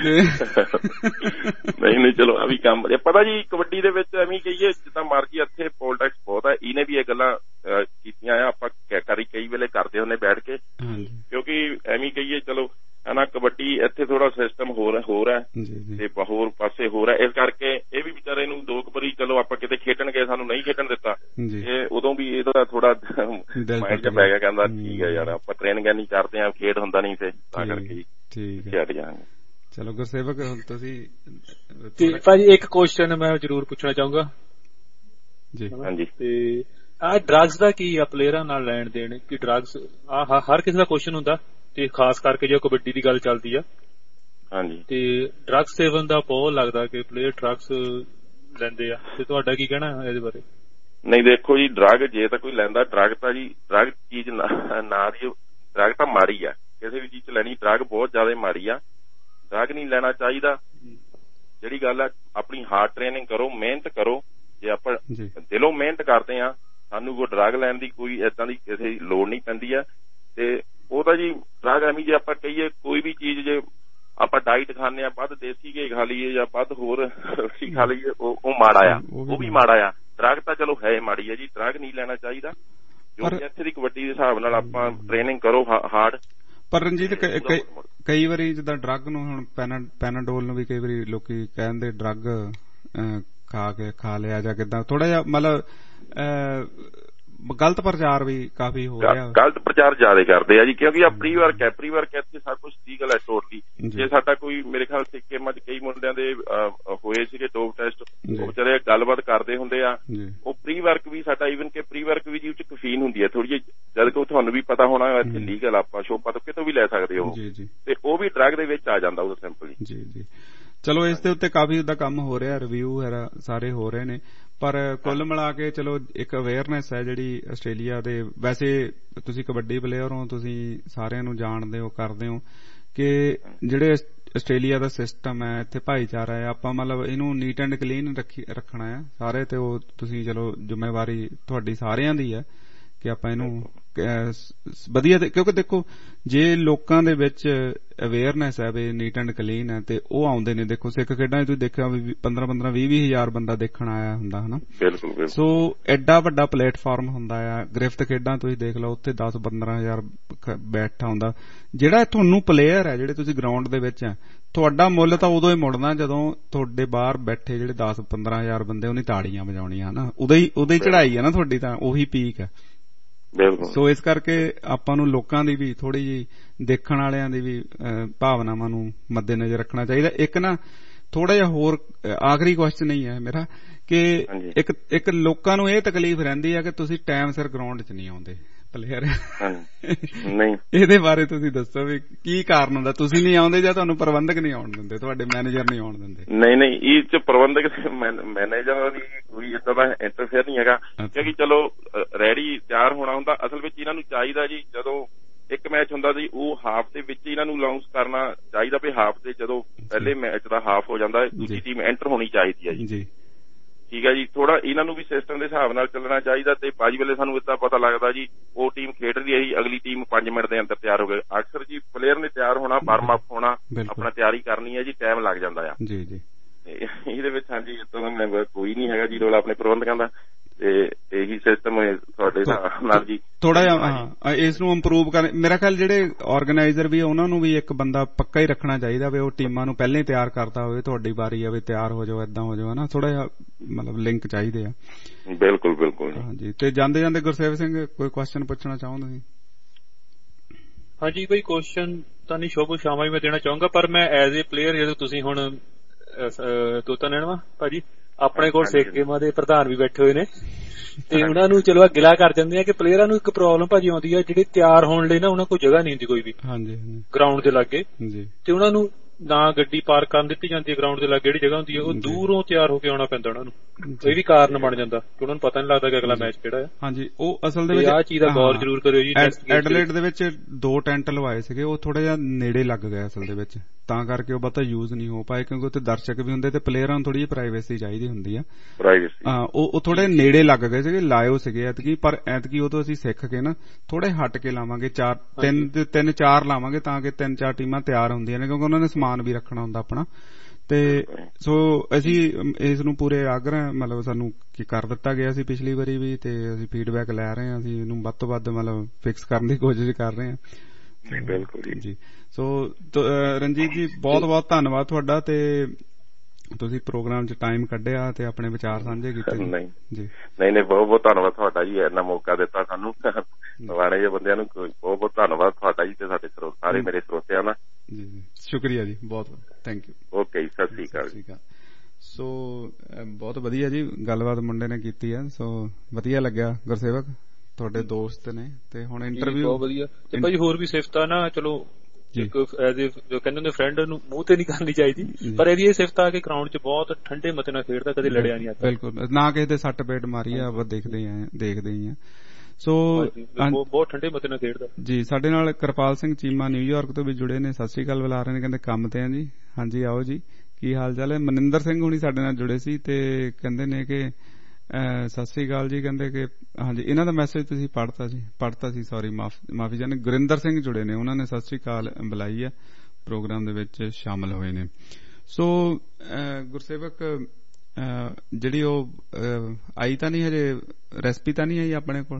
ਨਹੀਂ ਨਹੀਂ ਚਲੋ ਆ ਵੀ ਕੰਮ ਪਤਾ ਜੀ ਕਬੱਡੀ ਦੇ ਵਿੱਚ ਐਵੇਂ ਕਹੀਏ ਜਿੱਦਾਂ ਮਰਜੀ ਇੱਥੇ ਪੋਲਿਟਿਕਸ ਬਹੁਤ ਹੈ। ਇਹਨੇ ਵੀ ਇਹ ਗੱਲਾਂ ਕੀਤੀਆਂ ਆ, ਆਪਾਂ ਕਰੀ ਕਈ ਵੇਲੇ ਕਰਦੇ ਹੁੰਦੇ ਬੈਠ ਕੇ, ਕਿਉਂਕਿ ਐਵੇਂ ਕਹੀਏ ਚਲੋ ਹਨਾ ਕਬੱਡੀ ਇੱਥੇ ਥੋੜਾ ਸਿਸਟਮ ਹੋਰ ਹੋਰ ਹੈ ਤੇ ਹੋਰ ਪਾਸੇ ਹੋਰ ਹੈ। ਇਸ ਕਰਕੇ ਇਹ ਵੀ ਵਿਚਾਰੇ ਨੂੰ ਦੋ ਕੁ ਵਾਰੀ ਚਲੋ ਆਪਾਂ ਕਿਤੇ ਖੇਡਣ ਗਏ ਸਾਨੂੰ ਨਹੀਂ ਖੇਡਣ ਦਿੱਤਾ, ਇਹ ਉਦੋਂ ਵੀ ਇਹਦਾ ਥੋੜਾ ਮਾਈਂਡ ਚ ਪੈ ਗਿਆ, ਕਹਿੰਦਾ ਠੀਕ ਹੈ ਯਾਰ ਆਪਾਂ ਟ੍ਰੇਨਿੰਗ ਨਹੀਂ ਕਰਦੇ ਆ, ਖੇਡ ਹੁੰਦਾ ਨਹੀਂ ਤੇ ਤਾਂ ਕਰਕੇ ਛੱਡ ਜਾਵਾਂਗੇ। ਚਲੋ ਗੁਰਸੇਵਕ ਤੁਸੀਂ ਤੇ ਭਾਜੀ ਇੱਕ ਕੁਐਸਚਨ ਮੈਂ ਜ਼ਰੂਰ ਪੁੱਛਣਾ ਚਾਹੂੰਗਾ ਜੀ। ਹਾਂਜੀ ਤੇ ਆਹ ਡਰੱਗਸ ਦਾ ਕੀ ਆ ਪਲੇਅਰਾਂ ਨਾਲ ਲੈਣ ਦੇਣ ਕਿ ਡਰੱਗਸ ਆਹ ਹਰ ਕਿਸੇ ਦਾ ਕੁਐਸਚਨ ਹੁੰਦਾ ਤੇ ਖਾਸ ਕਰਕੇ ਜੋ ਕਬੱਡੀ ਦੀ ਗੱਲ ਚੱਲਦੀ ਆ। ਹਾਂਜੀ ਤੇ ਡਰੱਗਸ ਸੇਵਨ ਦਾ ਬਹੁਤ ਲੱਗਦਾ ਕਿ ਪਲੇਅਰ ਡਰੱਗਸ ਲੈਂਦੇ ਆ, ਤੇ ਤੁਹਾਡਾ ਕੀ ਕਹਿਣਾ ਇਹਦੇ ਬਾਰੇ? ਨਹੀਂ ਦੇਖੋ ਜੀ ਡਰੱਗ ਜੇ ਤਾਂ ਕੋਈ ਲੈਂਦਾ ਡਰੱਗ ਤਾਂ ਜੀ ਡਰੱਗ ਚੀਜ਼ ਨਾ ਦੀ ਡਰੱਗ ਤਾਂ ਮਾੜੀ ਆ, ਕਿਸੇ ਵੀ ਚੀਜ਼ ਚ ਲੈਣੀ ਡਰੱਗ ਬਹੁਤ ਜ਼ਿਆਦਾ ਮਾੜੀ ਆ, ਡਰੱਗ ਨਹੀਂ ਲੈਣਾ ਚਾਹੀਦਾ। ਜਿਹੜੀ ਗੱਲ ਆ ਆਪਣੀ ਹਾਰਡ ਟ੍ਰੇਨਿੰਗ ਕਰੋ, ਮਿਹਨਤ ਕਰੋ। ਜੇ ਆਪਾਂ ਦਿਲੋਂ ਮਿਹਨਤ ਕਰਦੇ ਆ ਸਾਨੂੰ ਕੋਈ ਡਰੱਗ ਲੈਣ ਦੀ ਕੋਈ ਏਦਾਂ ਦੀ ਕਿਸੇ ਲੋੜ ਨਹੀਂ ਪੈਂਦੀ ਆ। ਤੇ ਉਹ ਤਾਂ ਜੀ ਡਰੱਗ ਐਵੇਂ ਜੇ ਆਪਾਂ ਕਹੀਏ ਕੋਈ ਵੀ ਚੀਜ਼ ਜੇ ਆਪਾਂ ਡਾਈਟ ਖਾਂਦੇ ਆ ਵੱਧ ਦੇਸੀ ਘੀ ਖਾ ਲਈਏ ਜਾਂ ਵੱਧ ਹੋਰ ਰੋਟੀ ਖਾ ਲਈਏ ਉਹ ਮਾੜਾ ਆ, ਉਹ ਵੀ ਮਾੜਾ ਆ। ਡਰੱਗ ਤਾਂ ਚਲੋ ਹੈ ਮਾੜੀ ਆ ਜੀ, ਡਰੱਗ ਨਹੀਂ ਲੈਣਾ ਚਾਹੀਦਾ। ਜੋ ਇੱਥੇ ਦੀ ਕਬੱਡੀ ਦੇ ਹਿਸਾਬ ਨਾਲ ਆਪਾਂ ਟ੍ਰੇਨਿੰਗ ਕਰੋ ਹਾਰਡ। ਪਰ ਰਣਜੀਤ ਕਈ ਵਾਰੀ ਜਿੱਦਾਂ ਡਰੱਗ ਨੂੰ ਹੁਣ ਪੈਨਾਡੋਲ ਨੂੰ ਵੀ ਕਈ ਵਾਰੀ ਲੋਕੀ ਕਹਿੰਦੇ ਡਰੱਗ ਖਾ ਕੇ ਖਾ ਲਿਆ ਜਾਂ ਕਿੱਦਾਂ ਥੋੜਾ ਜਿਹਾ ਮਤਲਬ ਗਲਤ ਪ੍ਰਚਾਰ ਵੀ ਕਾਫੀ ਹੋ ਰਿਹਾ। ਗਲਤ ਪ੍ਰਚਾਰ ਜ਼ਿਆਦਾ ਕਰਦੇ ਆ ਜੀ, ਕਿਉਂਕਿ ਆ ਪ੍ਰੀ ਵਰਕ ਹੈ, ਪ੍ਰੀ ਵਰਕ ਇੱਥੇ ਸਭ ਕੁਛ ਲੀਗਲ ਹੈ ਟੋਟਲੀ। ਜੇ ਸਾਡਾ ਕੋਈ ਮੇਰੇ ਖਿਆਲ ਸਿੱਕੇਮਾਂ ਚ ਕਈ ਮੁੰਡਿਆਂ ਦੇ ਹੋਏ ਸੀਗੇ ਡੋਪ ਟੈਸਟ, ਉਹ ਵਿਚਾਰੇ ਗੱਲਬਾਤ ਕਰਦੇ ਹੁੰਦੇ ਆ। ਉਹ ਪ੍ਰੀ ਵਰਕ ਵੀ ਸਾਡਾ ਈਵਨ ਕਿ ਪ੍ਰੀ ਵਰਕ ਵੀ ਜੀ ਚ ਕਫੀਨ ਹੁੰਦੀ ਹੈ ਥੋੜੀ ਜਿਹੀ, ਜਦ ਕਿ ਤੁਹਾਨੂੰ ਵੀ ਪਤਾ ਹੋਣਾ ਇੱਥੇ ਲੀਗਲ ਆਪਾਂ ਸ਼ੋਪਾ ਤੋਂ ਕਿਤੋਂ ਵੀ ਲੈ ਸਕਦੇ ਹੋ, ਤੇ ਉਹ ਵੀ ਡਰੱਗ ਦੇ ਵਿੱਚ ਆ ਜਾਂਦਾ ਉਹ ਸਿੰਪਲੀ। ਜੀ ਜੀ ਚਲੋ ਇਸ ਦੇ ਉੱਤੇ ਕਾਫੀ ਉਹਦਾ ਕੰਮ ਹੋ ਰਿਹਾ, ਰਿਵਿਊ ਹੈ ਸਾਰੇ ਹੋ ਰਹੇ ਨੇ। ਪਰ ਕੁੱਲ ਮਿਲਾ ਕੇ ਚਲੋ ਇੱਕ ਅਵੇਅਰਨੈਸ ਹੈ ਜਿਹੜੀ ਆਸਟ੍ਰੇਲੀਆ ਦੇ, ਵੈਸੇ ਤੁਸੀਂ ਕਬੱਡੀ ਪਲੇਅਰ ਹੋ, ਤੁਸੀਂ ਸਾਰਿਆਂ ਨੂੰ ਜਾਣਦੇ ਹੋ ਕਰਦੇ ਹੋ ਕਿ ਜਿਹੜੇ ਆਸਟ੍ਰੇਲੀਆ ਦਾ ਸਿਸਟਮ ਹੈ ਇੱਥੇ ਭਾਈਚਾਰਾ ਹੈ, ਆਪਾਂ ਮਤਲਬ ਇਹਨੂੰ ਨੀਟ ਐਂਡ ਕਲੀਨ ਰੱਖੀ ਰੱਖਣਾ ਹੈ ਸਾਰੇ। ਤੇ ਉਹ ਤੁਸੀਂ ਚਲੋ ਜ਼ਿੰਮੇਵਾਰੀ ਤੁਹਾਡੀ ਸਾਰਿਆਂ ਦੀ ਹੈ ਕਿ ਆਪਾਂ ਇਹਨੂੰ ਵਧੀਆ, ਕਿਉਂਕਿ ਦੇਖੋ ਜੇ ਲੋਕਾਂ ਦੇ ਵਿੱਚ ਅਵੇਅਰਨੈਸ ਹੈ ਵੀ ਨੀਟ ਐਂਡ ਕਲੀਨ ਹੈ ਤੇ ਉਹ ਆਉਂਦੇ ਨੇ। ਦੇਖੋ ਸਿੱਖ ਖੇਡਾਂ ਤੁਸੀਂ ਦੇਖਿਆ ਵੀ ਪੰਦਰਾਂ ਪੰਦਰਾਂ ਵੀਹ ਵੀਹ ਹਜ਼ਾਰ ਬੰਦਾ ਦੇਖਣ ਆਇਆ ਹੁੰਦਾ ਹਨਾ। ਸੋ ਐਡਾ ਵੱਡਾ ਪਲੇਟਫਾਰਮ ਹੁੰਦਾ ਆ। ਗ੍ਰਿਫਤ ਖੇਡਾਂ ਤੁਸੀਂ ਦੇਖ ਲਓ ਉੱਥੇ ਦਸ ਪੰਦਰਾਂ ਹਜ਼ਾਰ ਬੈਠਾ ਹੁੰਦਾ। ਜਿਹੜਾ ਤੁਹਾਨੂੰ ਪਲੇਅਰ ਹੈ ਜਿਹੜੇ ਤੁਸੀਂ ਗਰਾਊਂਡ ਦੇ ਵਿੱਚ ਆ, ਤੁਹਾਡਾ ਮੁੱਲ ਤਾਂ ਉਦੋਂ ਹੀ ਮੁੜਨਾ ਜਦੋਂ ਤੁਹਾਡੇ ਬਾਹਰ ਬੈਠੇ ਜਿਹੜੇ ਦਸ ਪੰਦਰਾਂ ਹਜ਼ਾਰ ਬੰਦੇ ਉਹਨੇ ਤਾੜੀਆਂ ਵਜਾਉਣੀਆਂ ਹਨਾ। ਉਦੋਂ ਹੀ ਉਦੋਂ ਹੀ ਚੜਾਈ ਹੈ ਨਾ ਤੁਹਾਡੀ, ਤਾਂ ਉਹੀ ਪੀਕ ਹੈ। ਸੋ ਇਸ ਕਰਕੇ ਆਪਾਂ ਨੂੰ ਲੋਕਾਂ ਦੀ ਵੀ ਥੋੜੀ ਜਿਹੀ ਦੇਖਣ ਵਾਲਿਆਂ ਦੀ ਵੀ ਭਾਵਨਾਵਾਂ ਨੂੰ ਮੱਦੇਨਜ਼ਰ ਰੱਖਣਾ ਚਾਹੀਦਾ। ਇੱਕ ਨਾ ਥੋੜਾ ਜਿਹਾ ਹੋਰ ਆਖਰੀ ਕੁਐਸਚਨ ਹੀ ਹੈ ਮੇਰਾ ਕਿ ਇੱਕ ਇੱਕ ਲੋਕਾਂ ਨੂੰ ਇਹ ਤਕਲੀਫ ਰਹਿੰਦੀ ਹੈ ਕਿ ਤੁਸੀਂ ਟਾਈਮ ਸਿਰ ਗਰਾਊਂਡ 'ਚ ਨਹੀਂ ਆਉਂਦੇ ਪਲੇਅਰ। ਨਹੀਂ ਇਹਦੇ ਬਾਰੇ ਤੁਸੀਂ ਦੱਸੋ ਵੀ ਕੀ ਕਾਰਨ ਹੁੰਦਾ, ਤੁਸੀਂ ਨਹੀਂ ਆਉਂਦੇ ਜਾਂ ਤੁਹਾਨੂੰ ਪ੍ਰਬੰਧਕ ਨਹੀਂ ਆਉਣ ਦਿੰਦੇ, ਤੁਹਾਡੇ ਮੈਨੇਜਰ ਨਹੀਂ ਆਉਣ ਦਿੰਦੇ? ਨਹੀਂ ਨਹੀਂ ਇਹ ਚ ਪ੍ਰਬੰਧਕ ਮੈਨੇਜਰ ਦੀ ਕੋਈ ਏਦਾਂ ਦਾ ਇੰਟਰਫੇਅਰ ਨਹੀਂ ਹੈਗਾ, ਕਿਉਂਕਿ ਚਲੋ ਰੈਡੀ ਤਿਆਰ ਹੋਣਾ ਹੁੰਦਾ। ਅਸਲ ਵਿੱਚ ਇਹਨਾਂ ਨੂੰ ਚਾਹੀਦਾ ਜੀ ਜਦੋਂ ਇੱਕ ਮੈਚ ਹੁੰਦਾ ਜੀ ਉਹ ਹਾਫ ਦੇ ਵਿੱਚ ਇਹਨਾਂ ਨੂੰ ਅਨਾਉਂਸ ਕਰਨਾ ਚਾਹੀਦਾ ਵੀ ਹਾਫ ਦੇ ਜਦੋਂ ਪਹਿਲੇ ਮੈਚ ਦਾ ਹਾਫ ਹੋ ਜਾਂਦਾ ਦੂਜੀ ਟੀਮ ਐਂਟਰ ਹੋਣੀ ਚਾਹੀਦੀ ਹੈ ਜੀ। ਠੀਕ ਹੈ ਜੀ, ਥੋੜਾ ਇਹਨਾਂ ਨੂੰ ਵੀ ਸਿਸਟਮ ਦੇ ਹਿਸਾਬ ਨਾਲ ਚੱਲਣਾ ਚਾਹੀਦਾ। ਤੇ ਬਾਜੀ ਵੇਲੇ ਸਾਨੂੰ ਏਦਾਂ ਪਤਾ ਲੱਗਦਾ ਜੀ ਉਹ ਟੀਮ ਖੇਡ ਰਹੀ ਹੈ ਜੀ, ਅਗਲੀ ਟੀਮ ਪੰਜ ਮਿੰਟ ਦੇ ਅੰਦਰ ਤਿਆਰ ਹੋ ਗਏ। ਅਕਸਰ ਜੀ ਪਲੇਅਰ ਨੇ ਤਿਆਰ ਹੋਣਾ, ਵਾਰਮ ਅਪ ਹੋਣਾ, ਆਪਣਾ ਤਿਆਰੀ ਕਰਨੀ ਹੈ ਜੀ, ਟਾਈਮ ਲੱਗ ਜਾਂਦਾ ਆ ਜੀ ਜੀ ਇਹਦੇ ਵਿੱਚ। ਹਾਂਜੀ ਏਦਾਂ ਦਾ ਮੈਂਬਰ ਕੋਈ ਨਹੀਂ ਹੈਗਾ ਜੀ ਰੋਲ ਆਪਣੇ ਪ੍ਰਬੰਧਕਾਂ ਦਾ, ਤੇ ਇਹੀ ਸਿਸਟਮ ਤੁਹਾਡੇ ਨਾਲ ਜੀ ਥੋੜਾ ਜਿਹਾ ਇਸ ਨੂੰ ਇੰਪਰੂਵ ਕਰ। ਮੇਰਾ ਖਿਆਲ ਜਿਹੜੇ ਆਰਗੇਨਾਈਜ਼ਰ ਵੀ ਉਹਨਾਂ ਨੂੰ ਵੀ ਇੱਕ ਬੰਦਾ ਪੱਕਾ ਹੀ ਰੱਖਣਾ ਚਾਹੀਦਾ ਵੀ ਉਹ ਟੀਮਾਂ ਨੂੰ ਪਹਿਲਾਂ ਹੀ ਤਿਆਰ ਕਰਦਾ ਹੋਵੇ, ਤੁਹਾਡੀ ਵਾਰੀ ਆ ਵੀ ਤਿਆਰ ਹੋ ਜਾਓ, ਏਦਾਂ ਹੋ ਜਾਓ ਹਨਾ। ਥੋੜਾ ਜਿਹਾ ਮਤਲਬ ਲਿੰਕ ਚਾਹੀਦੇ ਆ। ਬਿਲਕੁਲ ਬਿਲਕੁਲ ਹਾਂਜੀ। ਤੇ ਜਾਂਦੇ ਜਾਂਦੇ ਗੁਰਸੇਵ ਸਿੰਘ ਕੋਈ ਕੁਐਸਚਨ ਪੁੱਛਣਾ ਚਾਹੋ ਤੁਸੀਂ? ਹਾਂਜੀ ਕੋਈ ਕੁਐਸਚਨ ਤਾਂ ਨਹੀਂ ਸ਼ੋਭੂ ਸ਼ਾਮਾ ਹੀ ਮੈਂ ਦੇਣਾ ਚਾਹੂੰਗਾ, ਪਰ ਮੈਂ ਐਜ਼ ਏ ਪਲੇਅਰ ਜਦੋਂ ਤੁਸੀਂ ਹੁਣ ਤੋਤਾ ਨੈਣਵਾ ਭਾਜੀ ਆਪਣੇ ਕੋਲ ਸਿੱਖ ਗੇਮਾਂ ਦੇ ਪ੍ਰਧਾਨ ਵੀ ਬੈਠੇ ਹੋਏ ਨੇ ਤੇ ਉਹਨਾਂ ਨੂੰ ਚਲੋ ਗਿਲਾ ਕਰ ਜਾਂਦੇ ਆ ਕਿ ਪਲੇਅਰਾਂ ਨੂੰ ਇੱਕ ਪ੍ਰੋਬਲਮ ਭਾਜੀ ਆਉਂਦੀ ਆ ਜਿਹੜੇ ਤਿਆਰ ਹੋਣ ਲਈ ਨਾ ਉਹਨਾਂ ਕੋਲ ਜਗ੍ਹਾ ਨਹੀਂ ਹੁੰਦੀ ਕੋਈ ਵੀ ਗਰਾਊਂਡ ਦੇ ਲਾਗੇ, ਤੇ ਉਹਨਾਂ ਨੂੰ ਨਾ ਗੱਡੀ ਪਾਰਕ ਕਰਨ ਦਿੱਤੀ ਜਾਂਦੀ ਹੈ ਗਰਾਊਂਡ ਦੇ ਲਾਗੇ ਜਿਹੜੀ ਜਗ੍ਹਾ ਹੁੰਦੀ ਹੈ, ਉਹ ਦੂਰੋਂ ਤਿਆਰ ਹੋ ਕੇ ਆਉਣਾ ਪੈਂਦਾ ਉਹਨਾਂ ਨੂੰ। ਇਹ ਵੀ ਕਾਰਨ ਬਣ ਜਾਂਦਾ ਕਿ ਉਹਨਾਂ ਨੂੰ ਪਤਾ ਨਹੀਂ ਲੱਗਦਾ ਕਿ ਅਗਲਾ ਮੈਚ ਕਿਹੜਾ ਹੈ। ਹਾਂਜੀ, ਉਹ ਅਸਲ ਦੇ ਵਿੱਚ ਆਹ ਚੀਜ਼ ਦਾ ਗੌਰ ਜ਼ਰੂਰ ਕਰਿਓ ਜੀ। ਐਡਲੇਡ ਦੇ ਵਿੱਚ ਦੋ ਟੈਂਟ ਲਵਾਏ ਸੀਗੇ, ਉਹ ਥੋੜਾ ਜਿਹਾ ਨੇੜੇ ਲੱਗ ਗਏ ਅਸਲ ਦੇ ਵਿੱਚ, ਤਾਂ ਕਰਕੇ ਉਹ ਬਹੁਤਾ ਯੂਜ਼ ਨਹੀਂ ਹੋ ਪਾਏ ਕਿਉਂਕਿ ਉੱਥੇ ਦਰਸ਼ਕ ਵੀ ਹੁੰਦੇ ਤੇ ਪਲੇਅਰਾਂ ਨੂੰ ਥੋੜੀ ਜਿਹੀ ਪ੍ਰਾਈਵੇਸੀ ਚਾਹੀਦੀ ਹੁੰਦੀ ਆ। ਹਾਂ, ਉਹ ਥੋੜੇ ਨੇੜੇ ਲੱਗ ਗਏ ਸੀਗੇ, ਲਾਇਓ ਸੀਗੇ ਐਤਕੀ, ਪਰ ਐਤਕੀ ਉਹ ਤੋਂ ਅਸੀਂ ਸਿੱਖ ਕੇ ਨਾ ਥੋੜੇ ਹਟ ਕੇ ਲਾਵਾਂਗੇ, ਚਾਰ ਤਿੰਨ ਤਿੰਨ ਚਾਰ ਲਾਵਾਂਗੇ ਤਾਂ ਕਿ ਤਿੰਨ ਚਾਰ ਟੀਮਾਂ ਤਿਆਰ ਹੁੰਦੀਆਂ ਨੇ ਕਿਉਂਕਿ ਉਹਨਾਂ ਨੇ ਸਮਾਨ ਵੀ ਰੱਖਣਾ ਹੁੰਦਾ ਆਪਣਾ। ਤੇ ਸੋ ਅਸੀਂ ਇਸ ਨੂੰ ਪੂਰੇ ਆਗਰਾ ਮਤਲਬ ਸਾਨੂੰ ਕੀ ਕਰ ਦਿੱਤਾ ਗਿਆ ਸੀ ਪਿਛਲੀ ਵਾਰੀ ਵੀ, ਤੇ ਅਸੀਂ ਫੀਡਬੈਕ ਲੈ ਰਹੇ ਹਾਂ, ਅਸੀਂ ਇਹਨੂੰ ਵੱਧ ਤੋਂ ਵੱਧ ਮਤਲਬ ਫਿਕਸ ਕਰਨ ਦੀ ਕੋਸ਼ਿਸ਼ ਕਰ ਰਹੇ ਹਾਂ। ਬਿਲਕੁਲ ਜੀ। ਸੋ ਰਣਜੀਤ ਜੀ ਬਹੁਤ ਬਹੁਤ ਧੰਨਵਾਦ ਤੁਹਾਡਾ, ਤੇ ਤੁਸੀਂ ਪ੍ਰੋਗਰਾਮ 'ਚ ਟਾਈਮ ਕੱਢਿਆ ਤੇ ਆਪਣੇ ਵਿਚਾਰ ਸਾਂਝੇ ਕੀਤੇ। ਨਹੀਂ ਜੀ ਨਹੀਂ ਨਹੀਂ ਬਹੁਤ ਬਹੁਤ ਧੰਨਵਾਦ ਤੁਹਾਡਾ ਜੀ, ਇੰਨਾ ਮੌਕਾ ਦਿੱਤਾ ਸਾਨੂੰ ਨਵਾਣੇ ਜਿਹੇ ਬੰਦਿਆਂ ਨੂੰ। ਬਹੁਤ ਬਹੁਤ ਧੰਨਵਾਦ ਤੁਹਾਡਾ ਜੀ ਤੇ ਸਾਡੇ ਸਾਰੇ ਮੇਰੇ ਸਰੋਤਿਆਂ ਦਾ ਜੀ। ਸ਼ੁਕਰੀਆ ਜੀ, ਬਹੁਤ ਬਹੁਤ ਥੈਂਕ ਯੂ। ਓਕੇ ਜੀ, ਸਤਿ ਸ੍ਰੀ ਅਕਾਲ। ਸੋ ਬਹੁਤ ਵਧੀਆ ਜੀ ਗੱਲਬਾਤ ਮੁੰਡੇ ਨੇ ਕੀਤੀ ਆ, ਸੋ ਵਧੀਆ ਲੱਗਿਆ ਗੁਰਸੇਵਕ, ਤੁਹਾਡੇ ਦੋਸਤ ਨੇ। ਤੇ ਹੁਣ ਇੰਟਰਵਿਊ ਬਹੁਤ ਵਧੀਆ। ਤੇ ਭਾਜੀ ਹੋਰ ਵੀ ਸਿਫਤ ਆ ਨਾ, ਚਲੋ ਇੱਕ ਐਜ਼ ਏ ਜੋ ਕਹਿੰਦੇ ਹੁੰਦੇ ਫਰੈਂਡ ਨੂੰ ਮੂੰਹ ਤੇ ਨਹੀਂ ਕਰਨੀ ਚਾਹੀਦੀ, ਪਰ ਇਹਦੀ ਇਹ ਸਿਫਤ ਆ ਕਿ ਗਰਾਊਂਡ 'ਚ ਬਹੁਤ ਠੰਡੇ ਮਤੇ ਨਾਲ ਖੇਡਦਾ, ਕਦੇ ਲੜਿਆ ਨਹੀਂ। ਬਿਲਕੁਲ, ਨਾ ਕਿਸੇ ਦੇ ਸੱਟ ਪੇਟ ਮਾਰੀ ਆ, ਆਪਾਂ ਦੇਖਦੇ ਹੀ ਦੇਖਦੇ ਹੀ ਆ। ਸੋ ਬਹੁਤ ਠੰਡੇ ਮਤੇ ਨਾਲ ਖੇਡਦਾ ਜੀ। ਸਾਡੇ ਨਾਲ ਕਿਰਪਾਲ ਸਿੰਘ ਚੀਮਾ ਨਿਊਯਾਰਕ ਤੋਂ ਵੀ ਜੁੜੇ ਨੇ, ਸਤਿ ਸ੍ਰੀ ਅਕਾਲ ਬੁਲਾ ਰਹੇ ਨੇ, ਕਹਿੰਦੇ ਕੰਮ ਤੇ ਆ ਜੀ। ਹਾਂਜੀ ਆਓ ਜੀ, ਕੀ ਹਾਲ ਚਾਲ ਹੈ? ਮਨਿੰਦਰ ਸਿੰਘ ਹੁਣੀ ਸਾਡੇ ਨਾਲ ਜੁੜੇ ਸੀ ਤੇ ਕਹਿੰਦੇ ਨੇ ਕਿ ਸਤਿ ਸ੍ਰੀ ਅਕਾਲ ਜੀ, ਕਹਿੰਦੇ ਕਿ ਹਾਂਜੀ ਇਹਨਾਂ ਦਾ ਮੈਸੇਜ ਤੁਸੀਂ ਪੜ੍ਹਤਾ ਜੀ ਪੜ੍ਹਤਾ ਸੀ ਸੌਰੀ ਮਾਫੀ ਚਾਹੁੰਦੇ। ਗੁਰਿੰਦਰ ਸਿੰਘ ਜੁੜੇ ਨੇ, ਉਹਨਾਂ ਨੇ ਸਤਿ ਸ੍ਰੀ ਅਕਾਲ ਬੁਲਾਈ ਹੈ, ਪ੍ਰੋਗਰਾਮ ਦੇ ਵਿੱਚ ਸ਼ਾਮਲ ਹੋਏ ਨੇ। ਸੋ ਗੁਰਸੇਵਕ ਜਿਹੜੀ ਉਹ ਆਈ ਤਾਂ ਨਹੀਂ ਹਜੇ, ਰੈਸਪੀ ਤਾਂ ਨਹੀਂ ਆਈ ਆਪਣੇ ਕੋਲ?